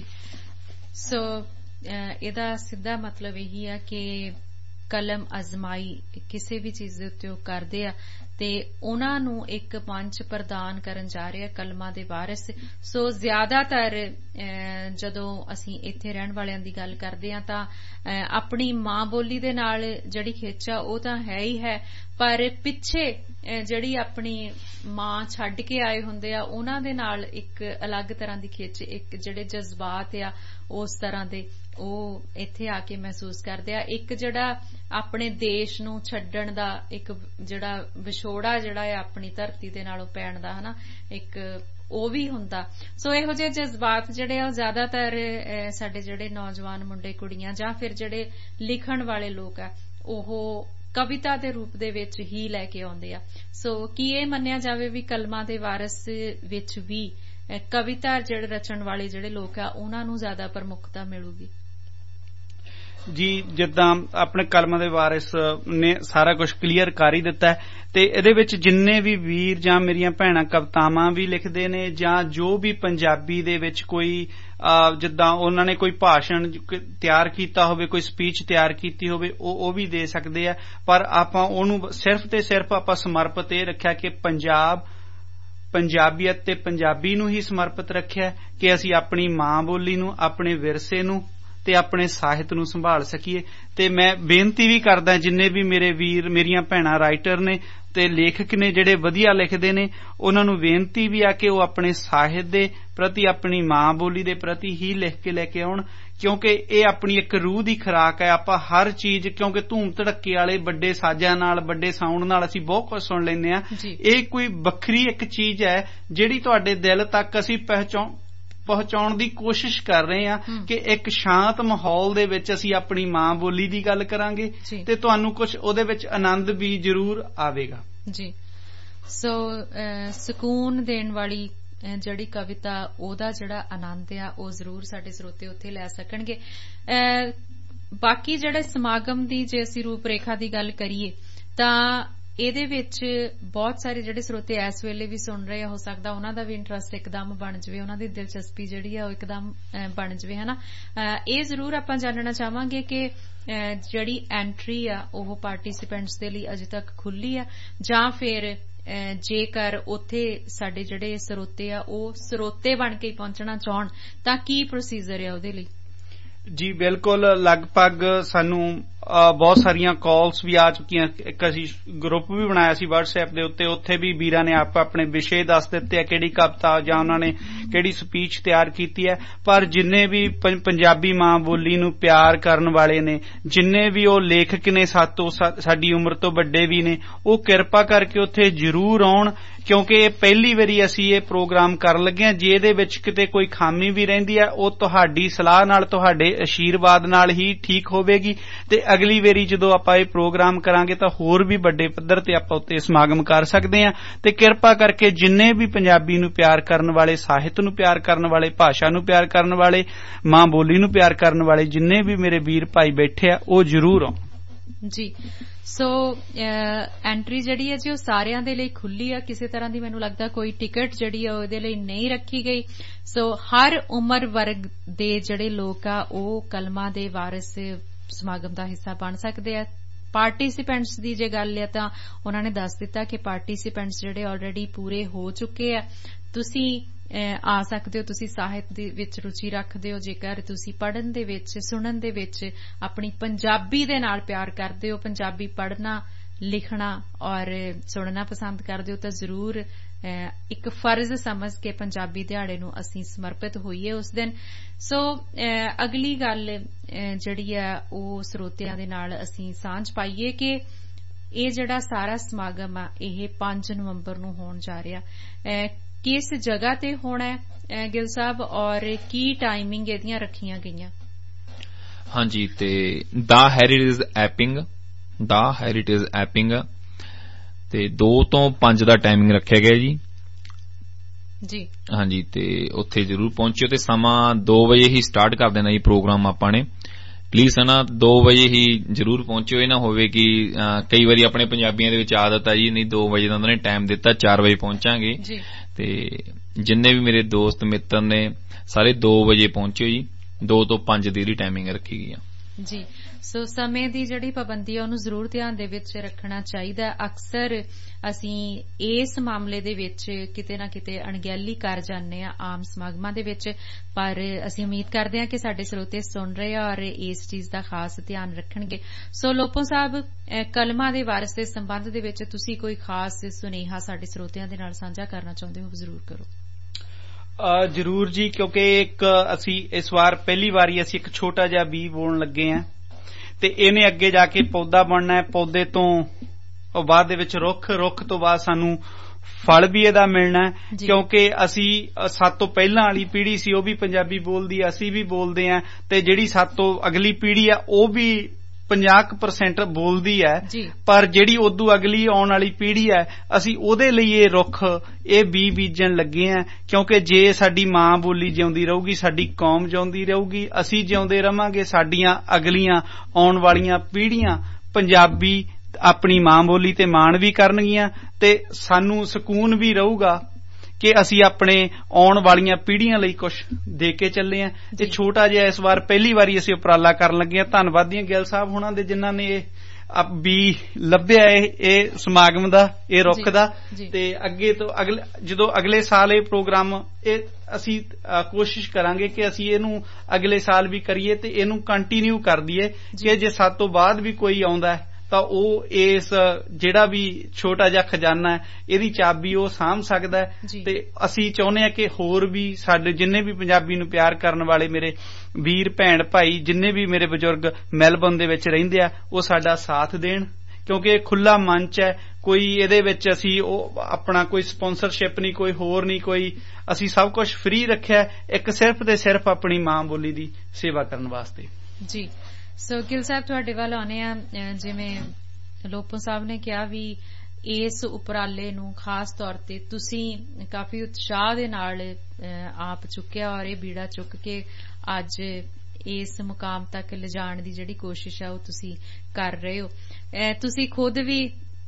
ਸੋ ਇਹਦਾ ਸਿੱਧਾ ਮਤਲਬ ਇਹੀ ਆ ਕਿ ਕਲਮ ਅਜ਼ਮਾਈ ਕਿਸੇ ਵੀ ਚੀਜ਼ ਦੇ ਉੱਤੇ ਉਹ ਕਰਦੇ ਆ ਤੇ ਉਹਨਾਂ ਨੂੰ ਇੱਕ ਮੰਚ ਪ੍ਰਦਾਨ ਕਰਨ ਜਾ ਰਹੇ ਆ ਕਲਮਾਂ ਦੇ ਵਾਰਿਸ। ਸੋ ਜ਼ਿਆਦਾਤਰ ਜਦੋਂ ਅਸੀਂ ਇੱਥੇ ਰਹਿਣ ਵਾਲਿਆਂ ਦੀ ਗੱਲ ਕਰਦੇ ਆ ਤਾਂ ਆਪਣੀ ਮਾਂ ਬੋਲੀ ਦੇ ਨਾਲ ਜਿਹੜੀ ਖਿੱਚ ਆ ਉਹ ਤਾਂ ਹੈ ਹੀ ਹੈ, ਪਰ ਪਿੱਛੇ ਜਿਹੜੀ ਆਪਣੀ ਮਾਂ ਛੱਡ ਕੇ ਆਏ ਹੁੰਦੇ ਆ ਉਹਨਾਂ ਦੇ ਨਾਲ ਇੱਕ ਅਲੱਗ ਤਰ੍ਹਾਂ ਦੀ ਖਿੱਚ, ਇੱਕ ਜਿਹੜੇ ਜਜ਼ਬਾਤ ਆ ਉਸ ਤਰ੍ਹਾਂ ਦੇ ਉਹ ਇੱਥੇ ਆ ਕੇ ਮਹਿਸੂਸ ਕਰਦੇ ਆ। ਇੱਕ ਜਿਹੜਾ ਆਪਣੇ ਦੇਸ਼ ਨੂੰ ਛੱਡਣ ਦਾ ਇੱਕ ਜਿਹੜਾ ਵਿਛੋੜਾ ਜਿਹੜਾ ਹੈ ਆਪਣੀ ਧਰਤੀ ਦੇ ਨਾਲੋਂ ਪੈਣ ਦਾ, ਹਨਾ, ਇੱਕ ਉਹ ਵੀ ਹੁੰਦਾ। ਸੋ ਇਹੋ ਜਿਹੇ ਜਜ਼ਬਾਤ ਜਿਹੜੇ ਆ ਉਹ ਜ਼ਿਆਦਾਤਰ ਸਾਡੇ ਜਿਹੜੇ ਨੌਜਵਾਨ ਮੁੰਡੇ ਕੁੜੀਆਂ ਜਾਂ ਫਿਰ ਜਿਹੜੇ ਲਿਖਣ ਵਾਲੇ ਲੋਕ ਆ ਉਹ ਕਵਿਤਾ ਦੇ ਰੂਪ ਦੇ ਵਿੱਚ ਹੀ ਲੈ ਕੇ ਆਉਂਦੇ ਆ। ਸੋ ਕੀ ਇਹ ਮੰਨਿਆ ਜਾਵੇ ਵੀ ਕਲਮਾਂ ਦੇ ਵਾਰਿਸ ਵਿੱਚ ਵੀ ਕਵਿਤਾ ਜਿਹੜੇ ਰਚਣ ਵਾਲੇ ਜਿਹੜੇ ਲੋਕ ਆ ਉਹਨਾਂ ਨੂੰ ਜ਼ਿਆਦਾ ਪ੍ਰਮੁੱਖਤਾ ਮਿਲੂਗੀ? ਜੀ, ਜਿੱਦਾਂ ਆਪਣੇ ਕਲਮਾਂ ਦੇ ਵਾਰਿਸ ਨੇ ਸਾਰਾ ਕੁਝ ਕਲੀਅਰ ਕਰ ਹੀ ਦਿੱਤਾ ਹੈ, ਤੇ ਇਹਦੇ ਵਿੱਚ ਜਿੰਨੇ ਵੀ ਵੀਰ ਜਾਂ ਮੇਰੀਆਂ ਭੈਣਾਂ ਕਵਿਤਾਵਾਂ ਵੀ ਲਿਖਦੇ ਨੇ ਜਾਂ ਜੋ ਵੀ ਪੰਜਾਬੀ ਦੇ ਵਿੱਚ ਕੋਈ ਜਿੱਦਾਂ ਉਹਨਾਂ ਨੇ ਕੋਈ ਭਾਸ਼ਣ ਤਿਆਰ ਕੀਤਾ ਹੋਵੇ, ਕੋਈ ਸਪੀਚ ਤਿਆਰ ਕੀਤੀ ਹੋਵੇ, ਉਹ ਉਹ ਵੀ ਦੇ ਸਕਦੇ ਆ। ਪਰ ਆਪਾਂ ਉਹਨੂੰ ਸਿਰਫ ਤੇ ਸਿਰਫ ਆਪਾਂ ਸਮਰਪਿਤ ਇਹ ਰੱਖਿਆ ਕਿ ਪੰਜਾਬ, ਪੰਜਾਬੀਅਤ ਤੇ ਪੰਜਾਬੀ ਨੂੰ ਹੀ ਸਮਰਪਿਤ ਰੱਖਿਆ ਕਿ ਅਸੀਂ ਆਪਣੀ ਮਾਂ ਬੋਲੀ ਨੂੰ, ਆਪਣੇ ਵਿਰਸੇ ਨੂੰ ਤੇ ਆਪਣੇ ਸਾਹਿਤ ਨੂੰ ਸੰਭਾਲ ਸਕੀਏ। ਤੇ ਮੈਂ ਬੇਨਤੀ ਵੀ ਕਰਦਾ ਜਿੰਨੇ ਵੀ ਮੇਰੇ ਵੀਰ ਮੇਰੀਆਂ ਭੈਣਾਂ ਰਾਈਟਰ ਨੇ ਤੇ ਲੇਖਕ ਨੇ ਜਿਹੜੇ ਵਧੀਆ ਲਿਖਦੇ ਨੇ, ਉਹਨਾਂ ਨੂੰ ਬੇਨਤੀ ਵੀ ਆ ਕਿ ਉਹ ਆਪਣੇ ਸਾਹਿਤ ਦੇ ਪ੍ਰਤੀ, ਆਪਣੀ ਮਾਂ ਬੋਲੀ ਦੇ ਪ੍ਰਤੀ ਹੀ ਲਿਖ ਕੇ ਲੈ ਕੇ ਆਉਣ, ਕਿਉਂਕਿ ਇਹ ਆਪਣੀ ਇੱਕ ਰੂਹ ਦੀ ਖੁਰਾਕ ਹੈ। ਆਪਾਂ ਹਰ ਚੀਜ਼, ਕਿਉਂਕਿ ਧੂਮ ਧੜੱਕੇ ਵਾਲੇ ਵੱਡੇ ਸਾਜ਼ਾਂ ਨਾਲ, ਵੱਡੇ ਸਾਊਂਡ ਨਾਲ ਅਸੀਂ ਬਹੁਤ ਕੁਝ ਸੁਣ ਲੈਂਦੇ ਆ, ਇਹ ਕੋਈ ਵੱਖਰੀ ਇੱਕ ਚੀਜ਼ ਹੈ ਜਿਹੜੀ ਤੁਹਾਡੇ ਦਿਲ ਤੱਕ ਅਸੀਂ ਪਹਿਚਾਣ ਪਹੁੰਚਾਉਣ ਦੀ ਕੋਸ਼ਿਸ਼ ਕਰ ਰਹੇ ਹਾਂ ਕਿ ਇੱਕ ਸ਼ਾਂਤ ਮਾਹੌਲ ਦੇ ਵਿੱਚ ਅਸੀਂ ਆਪਣੀ ਮਾਂ ਬੋਲੀ ਦੀ ਗੱਲ ਕਰਾਂਗੇ ਤੇ ਤੁਹਾਨੂੰ ਕੁਝ ਉਹਦੇ ਵਿੱਚ ਆਨੰਦ ਵੀ ਜ਼ਰੂਰ ਆਵੇਗਾ ਜੀ। ਸੋ ਸਕੂਨ ਦੇਣ ਵਾਲੀ ਜਿਹੜੀ ਕਵਿਤਾ, ਉਹਦਾ ਜਿਹੜਾ ਆਨੰਦ ਆ ਉਹ ਜ਼ਰੂਰ ਸਾਡੇ ਸਰੋਤੇ ਉੱਥੇ ਲੈ ਸਕਣਗੇ। ਬਾਕੀ ਜਿਹੜੇ ਸਮਾਗਮ ਦੀ ਜੇ ਅਸੀਂ ਰੂਪ ਰੇਖਾ ਦੀ ਗੱਲ ਕਰੀਏ ਤਾਂ ਇਹਦੇ ਵਿੱਚ ਬਹੁਤ ਸਾਰੇ ਜਿਹੜੇ ਸਰੋਤੇ ਇਸ ਵੇਲੇ ਵੀ ਸੁਣ ਰਹੇ ਆ, ਹੋ ਸਕਦਾ ਉਹਨਾਂ ਦਾ ਵੀ ਇੰਟਰਸਟ ਇੱਕਦਮ ਬਣ ਜਾਵੇ, ਉਹਨਾਂ ਦੀ ਦਿਲਚਸਪੀ ਜਿਹੜੀ ਆ ਉਹ ਇੱਕਦਮ ਬਣ ਜਾਵੇ, ਹਨਾ। ਇਹ ਜ਼ਰੂਰ ਆਪਾਂ ਜਾਣਨਾ ਚਾਹਾਂਗੇ ਕਿ ਜਿਹੜੀ ਐਂਟਰੀ ਆ ਉਹ ਪਾਰਟਿਸਿਪੈਂਟਸ ਦੇ ਲਈ ਅਜੇ ਤੱਕ ਖੁੱਲੀ ਆ ਜਾਂ ਫਿਰ ਜੇਕਰ ਉੱਥੇ ਸਾਡੇ ਜਿਹੜੇ ਸਰੋਤੇ ਆ ਉਹ ਸਰੋਤੇ ਬਣ ਕੇ ਪਹੁੰਚਣਾ ਚਾਹਣ ਤਾਂ ਕੀ ਪ੍ਰੋਸੀਜਰ ਆ ਉਹਦੇ ਲਈ? ਜੀ ਬਿਲਕੁਲ, ਲਗਭਗ ਸਾਨੂੰ ਬਹੁਤ ਸਾਰੀਆਂ ਕਾਲਸ ਵੀ ਆ ਚੁੱਕੀਆਂ। ਇੱਕ ਅਸੀਂ ਗਰੁੱਪ ਵੀ ਬਣਾਇਆ ਸੀ WhatsApp ਦੇ ਉੱਤੇ, ਉੱਥੇ ਵੀ ਵੀਰਾਂ ਨੇ ਆਪ ਆਪਣੇ ਵਿਸ਼ੇ ਦੱਸ ਦਿੱਤੇ ਆ, ਕਿਹੜੀ ਕਵਿਤਾ ਜਾਂ ਉਹਨਾਂ ਨੇ ਕਿਹੜੀ ਸਪੀਚ ਤਿਆਰ ਕੀਤੀ ਹੈ। ਪਰ ਜਿੰਨੇ ਵੀ ਪੰਜਾਬੀ ਮਾਂ ਬੋਲੀ ਨੂੰ ਪਿਆਰ ਕਰਨ ਵਾਲੇ ਨੇ, ਜਿੰਨੇ ਵੀ ਉਹ ਲੇਖਕ ਨੇ ਸਾਤੋਂ ਸਾਡੀ ਉਮਰ ਤੋਂ ਵੱਡੇ ਵੀ ਨੇ, ਉਹ ਕਿਰਪਾ ਕਰਕੇ ਉੱਥੇ ਜ਼ਰੂਰ ਆਉਣ, ਕਿਉਂਕਿ ਇਹ ਪਹਿਲੀ ਵਾਰੀ ਅਸੀਂ ਇਹ ਪ੍ਰੋਗਰਾਮ ਕਰਨ ਲੱਗੇ ਹਾਂ। ਜੇ ਇਹਦੇ ਵਿੱਚ ਕਿਤੇ ਕੋਈ ਖਾਮੀ ਵੀ ਰਹਿੰਦੀ ਹੈ, ਉਹ ਤੁਹਾਡੀ ਸਲਾਹ ਨਾਲ, ਤੁਹਾਡੇ ਅਸ਼ੀਰਵਾਦ ਨਾਲ ਹੀ ਠੀਕ ਹੋਵੇਗੀ। ਤੇ ਅਗਲੀ ਵਾਰੀ ਜਦੋਂ ਆਪਾਂ ਇਹ ਪ੍ਰੋਗਰਾਮ ਕਰਾਂਗੇ ਤਾਂ ਹੋਰ ਵੀ ਵੱਡੇ ਪੱਧਰ ਤੇ ਆਪਾਂ ਉੱਤੇ ਸਮਾਗਮ ਕਰ ਸਕਦੇ ਹਾਂ। ਤੇ ਕਿਰਪਾ ਕਰਕੇ ਜਿੰਨੇ ਵੀ ਪੰਜਾਬੀ ਨੂੰ ਪਿਆਰ ਕਰਨ ਵਾਲੇ, ਸਾਹਿਤ ਨੂੰ ਪਿਆਰ ਕਰਨ ਵਾਲੇ, ਭਾਸ਼ਾ ਨੂੰ ਪਿਆਰ ਕਰਨ ਵਾਲੇ, ਮਾਂ ਬੋਲੀ ਨੂੰ ਪਿਆਰ ਕਰਨ ਵਾਲੇ ਜਿੰਨੇ ਵੀ ਮੇਰੇ ਵੀਰ ਭਾਈ ਬੈਠੇ ਆ, ਉਹ ਜ਼ਰੂਰ ਆਉਣ ਜੀ। ਸੋ ਐਂਟਰੀ ਜਿਹੜੀ ਹੈ ਜੀ ਉਹ ਸਾਰਿਆਂ ਦੇ ਲਈ ਖੁੱਲੀ ਆ, ਕਿਸੇ ਤਰ੍ਹਾਂ ਦੀ ਮੈਨੂੰ ਲੱਗਦਾ ਕੋਈ ਟਿਕਟ ਜਿਹੜੀ ਆ ਉਹਦੇ ਲਈ ਨਹੀਂ ਰੱਖੀ ਗਈ। ਸੋ ਹਰ ਉਮਰ ਵਰਗ ਦੇ ਜਿਹੜੇ ਲੋਕ ਆ ਉਹ ਕਲਮਾਂ ਦੇ ਵਾਰਿਸ ਸਮਾਗਮ ਦਾ ਹਿੱਸਾ ਬਣ ਸਕਦੇ ਆ। ਪਾਰਟਿਸਿਪੈਂਟਸ ਦੀ ਜੇ ਗੱਲ ਹੈ ਤਾਂ ਉਹਨਾਂ ਨੇ ਦੱਸ ਦਿੱਤਾ ਕਿ ਪਾਰਟਿਸਿਪੈਂਟਸ ਜਿਹੜੇ ਆਲਰੇਡੀ ਪੂਰੇ ਹੋ ਚੁੱਕੇ ਆ। ਤੁਸੀਂ ਆ ਸਕਦੇ ਹੋ, ਤੁਸੀਂ ਸਾਹਿਤ ਦੇ ਵਿੱਚ ਰੁਚੀ ਰੱਖਦੇ ਹੋ, ਜੇਕਰ ਤੁਸੀਂ ਪੜ੍ਹਨ ਦੇ ਵਿੱਚ, ਸੁਣਨ ਦੇ ਵਿੱਚ ਆਪਣੀ ਪੰਜਾਬੀ ਦੇ ਨਾਲ ਪਿਆਰ ਕਰਦੇ ਹੋ, ਪੰਜਾਬੀ ਪੜ੍ਹਨਾ, ਲਿਖਣਾ ਔਰ ਸੁਣਨਾ ਪਸੰਦ ਕਰਦੇ ਹੋ, ਤਾਂ ਜ਼ਰੂਰ ਇੱਕ ਫਰਜ਼ ਸਮਝ ਕੇ ਪੰਜਾਬੀ ਦਿਹਾੜੇ ਨੂੰ ਅਸੀਂ ਸਮਰਪਿਤ ਹੋਈਏ ਉਸ ਦਿਨ। ਸੋ ਅਗਲੀ ਗੱਲ ਜਿਹੜੀ ਹੈ ਉਹ ਸਰੋਤਿਆਂ ਦੇ ਨਾਲ ਅਸੀਂ ਸਾਂਝ ਪਾਈਏ ਕਿ ਇਹ ਜਿਹੜਾ ਸਾਰਾ ਸਮਾਗਮ ਆ ਇਹ ਪੰਜ ਨਵੰਬਰ ਨੂੰ ਹੋਣ ਜਾ ਰਿਹਾ। ਕਿਸ ਜਗ੍ਹਾ ਤੇ ਹੋਣਾ ਹੈ ਗਿੱਲ ਸਾਹਿਬ, ਔਰ ਕੀ ਟਾਈਮਿੰਗ ਇਹਦੀਆਂ ਰੱਖੀਆਂ ਗਈਆਂ? ਹਾਂਜੀ, ਤੇ ਦਾ ਹੈਰੀਟੇਜ ਐਪਿੰਗ ਦਾ ਹੈਰੀਟੇਜ ਐਪਿੰਗ ਤੇ ਦੋ ਤੋਂ ਪੰਜ ਦਾ ਟਾਈਮਿੰਗ ਰੱਖਿਆ ਗਿਆ ਜੀ। ਜੀ ਹਾਂਜੀ, ਤੇ ਉੱਥੇ ਜ਼ਰੂਰ ਪਹੁੰਚਿਓ ਤੇ ਸਮਾਂ ਦੋ ਵਜੇ ਹੀ ਸਟਾਰਟ ਕਰ ਦੇਣਾ ਜੀ ਪ੍ਰੋਗਰਾਮ ਆਪਾਂ ਨੇ। ਪਲੀਜ਼ ਹੈ ਨਾ, ਦੋ ਵਜੇ ਹੀ ਜ਼ਰੂਰ ਪਹੁੰਚਿਓ। ਇਹ ਨਾ ਹੋਵੇ ਕਿ ਕਈ ਵਾਰੀ ਆਪਣੇ ਪੰਜਾਬੀਆਂ ਦੇ ਵਿੱਚ ਆਦਤ ਆ ਜੀ, ਨਹੀਂ ਦੋ ਵਜੇ ਦਾ ਉਹਨਾਂ ਨੇ ਟਾਈਮ ਦਿੱਤਾ, ਚਾਰ ਵਜੇ ਪਹੁੰਚਾਂਗੇ। ਤੇ ਜਿੰਨੇ ਵੀ ਮੇਰੇ ਦੋਸਤ ਮਿੱਤਰ ਨੇ ਸਾਰੇ ਦੋ ਵਜੇ ਪਹੁੰਚਿਓ ਜੀ। ਦੋ ਤੋਂ ਪੰਜ ਦੀ ਟਾਈਮਿੰਗ ਰੱਖੀ ਗਈ ਆ ਜੀ। ਸੋ ਸਮੇਂ ਦੀ ਜਿਹੜੀ ਪਾਬੰਦੀ ਆ ਉਹਨੂੰ ਜ਼ਰੂਰ ਧਿਆਨ ਦੇ ਵਿੱਚ ਰੱਖਣਾ ਚਾਹੀਦਾ। ਅਕਸਰ ਅਸੀਂ ਇਸ ਮਾਮਲੇ ਦੇ ਵਿੱਚ ਕਿਤੇ ਨਾ ਕਿਤੇ ਅਣਗਹਿਲੀ ਕਰ ਜਾਂਦੇ ਆ ਆਮ ਸਮਾਗਮਾਂ ਦੇ ਵਿੱਚ, ਪਰ ਅਸੀਂ ਉਮੀਦ ਕਰਦੇ ਹਾਂ ਕਿ ਸਾਡੇ ਸਰੋਤੇ ਸੁਣ ਰਹੇ ਆ ਔਰ ਇਸ ਚੀਜ਼ ਦਾ ਖਾਸ ਧਿਆਨ ਰੱਖਣਗੇ। ਸੋ ਲੋਪੋ ਸਾਹਿਬ, ਕਲਮਾਂ ਦੇ ਵਾਰਿਸ ਦੇ ਸੰਬੰਧ ਦੇ ਵਿੱਚ ਤੁਸੀਂ ਕੋਈ ਖਾਸ ਸੁਨੇਹਾ ਸਾਡੇ ਸਰੋਤਿਆਂ ਦੇ ਨਾਲ ਸਾਂਝਾ ਕਰਨਾ ਚਾਹੁੰਦੇ ਹੋ, ਜ਼ਰੂਰ ਕਰੋ। ਜ਼ਰੂਰ ਜੀ, ਕਿਉਂਕਿ ਇੱਕ ਅਸੀਂ ਇਸ ਵਾਰ ਪਹਿਲੀ ਵਾਰੀ ਅਸੀਂ ਇੱਕ ਛੋਟਾ ਜਿਹਾ ਬੀਜ ਬੋਣ ਲੱਗੇ ਹਾਂ ਤੇ ਇਹਨੇ ਅੱਗੇ ਜਾ ਕੇ ਪੌਦਾ ਬਣਨਾ ਹੈ। ਪੌਦੇ ਤੋਂ ਬਾਅਦ ਦੇ ਵਿੱਚ ਰੁੱਖ, ਰੁੱਖ ਤੋਂ ਬਾਅਦ ਸਾਨੂੰ ਫਲ ਵੀ ਇਹਦਾ ਮਿਲਣਾ ਹੈ, ਕਿਉਂਕਿ ਅਸੀਂ ਸਾਡੇ ਤੋਂ ਪਹਿਲਾਂ ਵਾਲੀ ਪੀੜ੍ਹੀ ਸੀ ਉਹ ਵੀ ਪੰਜਾਬੀ ਬੋਲਦੀ, ਅਸੀਂ ਵੀ ਬੋਲਦੇ ਹਾਂ, ਤੇ ਜਿਹੜੀ ਸਾਡੇ ਤੋਂ ਅਗਲੀ ਪੀੜ੍ਹੀ ਆ ਉਹ ਵੀ ਪੰਜਾਹ ਕੁ ਪਰਸੈਂਟ ਬੋਲਦੀ ਹੈ। ਪਰ ਜਿਹੜੀ ਉਦੋਂ ਅਗਲੀ ਆਉਣ ਵਾਲੀ ਪੀੜ੍ਹੀ ਹੈ, ਅਸੀਂ ਉਹਦੇ ਲਈ ਇਹ ਰੁੱਖ, ਇਹ ਬੀਜ ਬੀਜਣ ਲੱਗੇ ਹਾਂ, ਕਿਉਂਕਿ ਜੇ ਸਾਡੀ ਮਾਂ ਬੋਲੀ ਜਿਉਂਦੀ ਰਹੂਗੀ, ਸਾਡੀ ਕੌਮ ਜਿਉਂਦੀ ਰਹੂਗੀ, ਅਸੀਂ ਜਿਉਂਦੇ ਰਵਾਂਗੇ, ਸਾਡੀਆਂ ਅਗਲੀਆਂ ਆਉਣ ਵਾਲੀਆਂ ਪੀੜ੍ਹੀਆਂ ਪੰਜਾਬੀ ਆਪਣੀ ਮਾਂ ਬੋਲੀ ਤੇ ਮਾਣ ਵੀ ਕਰਨਗੀਆਂ ਤੇ ਸਾਨੂੰ ਸਕੂਨ ਵੀ ਰਹੂਗਾ ਕਿ ਅਸੀਂ ਆਪਣੇ ਆਉਣ ਵਾਲੀਆਂ ਪੀੜ੍ਹੀਆਂ ਲਈ ਕੁਝ ਦੇ ਕੇ ਚੱਲੇ ਆਂ। ਤੇ ਛੋਟਾ ਜਿਹਾ ਇਸ ਵਾਰ ਪਹਿਲੀ ਵਾਰੀ ਅਸੀਂ ਉਪਰਾਲਾ ਕਰਨ ਲੱਗੇ ਆਂ। ਧੰਨਵਾਦੀਆਂ ਗਿੱਲ ਸਾਹਿਬ ਹੋਣਾ ਦੇ ਜਿਨ੍ਹਾਂ ਨੇ ਇਹ ਵੀ ਲੱਭਿਆ ਇਹ ਸਮਾਗਮ ਦਾ, ਇਹ ਰੁੱਖ ਦਾ। ਤੇ ਅੱਗੇ ਤੋਂ ਅਗਲੇ ਜਦੋਂ ਅਗਲੇ ਸਾਲ ਇਹ ਪ੍ਰੋਗਰਾਮ ਇਹ ਅਸੀਂ ਕੋਸ਼ਿਸ਼ ਕਰਾਂਗੇ ਕਿ ਅਸੀਂ ਇਹਨੂੰ ਅਗਲੇ ਸਾਲ ਵੀ ਕਰੀਏ ਤੇ ਇਹਨੂੰ ਕੰਟੀਨਿਊ ਕਰ ਦਈਏ ਕਿ ਜੇ ਸਾਡੇ ਤੋਂ ਬਾਅਦ ਵੀ ਕੋਈ ਆਉਂਦਾ ਹੈ ਤਾਂ ਉਹ ਇਸ ਜਿਹੜਾ ਵੀ ਛੋਟਾ ਜਿਹਾ ਖਜ਼ਾਨਾ ਹੈ ਇਹਦੀ ਚਾਬੀ ਉਹ ਸਾਂਭ ਸਕਦਾ ਹੈ। ਤੇ ਅਸੀਂ ਚਾਹੁੰਦੇ ਹਾਂ ਕਿ ਹੋਰ ਵੀ ਸਾਡੇ ਜਿੰਨੇ ਵੀ ਪੰਜਾਬੀ ਨੂੰ ਪਿਆਰ ਕਰਨ ਵਾਲੇ ਮੇਰੇ ਵੀਰ ਭੈਣ ਭਾਈ, ਜਿੰਨੇ ਵੀ ਮੇਰੇ ਬਜ਼ੁਰਗ ਮੈਲਬੌਰਨ ਦੇ ਵਿੱਚ ਰਹਿੰਦੇ ਆ, ਉਹ ਸਾਡਾ ਸਾਥ ਦੇਣ, ਕਿਉਂਕਿ ਇਹ ਖੁੱਲਾ ਮੰਚ ਹੈ। ਕੋਈ ਇਹਦੇ ਵਿੱਚ ਅਸੀਂ ਉਹ ਆਪਣਾ ਕੋਈ ਸਪਾਂਸਰਸ਼ਿਪ ਨਹੀਂ, ਕੋਈ ਹੋਰ ਨਹੀਂ, ਕੋਈ ਅਸੀਂ ਸਭ ਕੁਝ ਫ੍ਰੀ ਰੱਖਿਆ, ਇੱਕ ਸਿਰਫ ਤੇ ਸਿਰਫ ਆਪਣੀ ਮਾਂ ਬੋਲੀ ਦੀ ਸੇਵਾ ਕਰਨ ਵਾਸਤੇ। ਜੀ ਸੋ ਗਿੱਲ ਸਾਹਿਬ ਤੁਹਾਡੇ ਵੱਲ ਆਉਣੇ ਆ। ਜਿਵੇਂ ਲੋਪੋ ਸਾਹਿਬ ਨੇ ਕਿਹਾ ਵੀ ਇਸ ਉਪਰਾਲੇ ਨੂੰ ਖਾਸ ਤੌਰ ਤੇ ਤੁਸੀਂ ਕਾਫੀ ਉਤਸ਼ਾਹ ਦੇ ਨਾਲ ਆਪ ਚੁੱਕਿਆ ਔਰ ਇਹ ਬੀੜਾ ਚੁੱਕ ਕੇ ਅੱਜ ਇਸ ਮੁਕਾਮ ਤੱਕ ਲਿਜਾਣ ਦੀ ਜਿਹੜੀ ਕੋਸ਼ਿਸ਼ ਆ ਉਹ ਤੁਸੀਂ ਕਰ ਰਹੇ ਹੋ। ਤੁਸੀਂ ਖੁਦ ਵੀ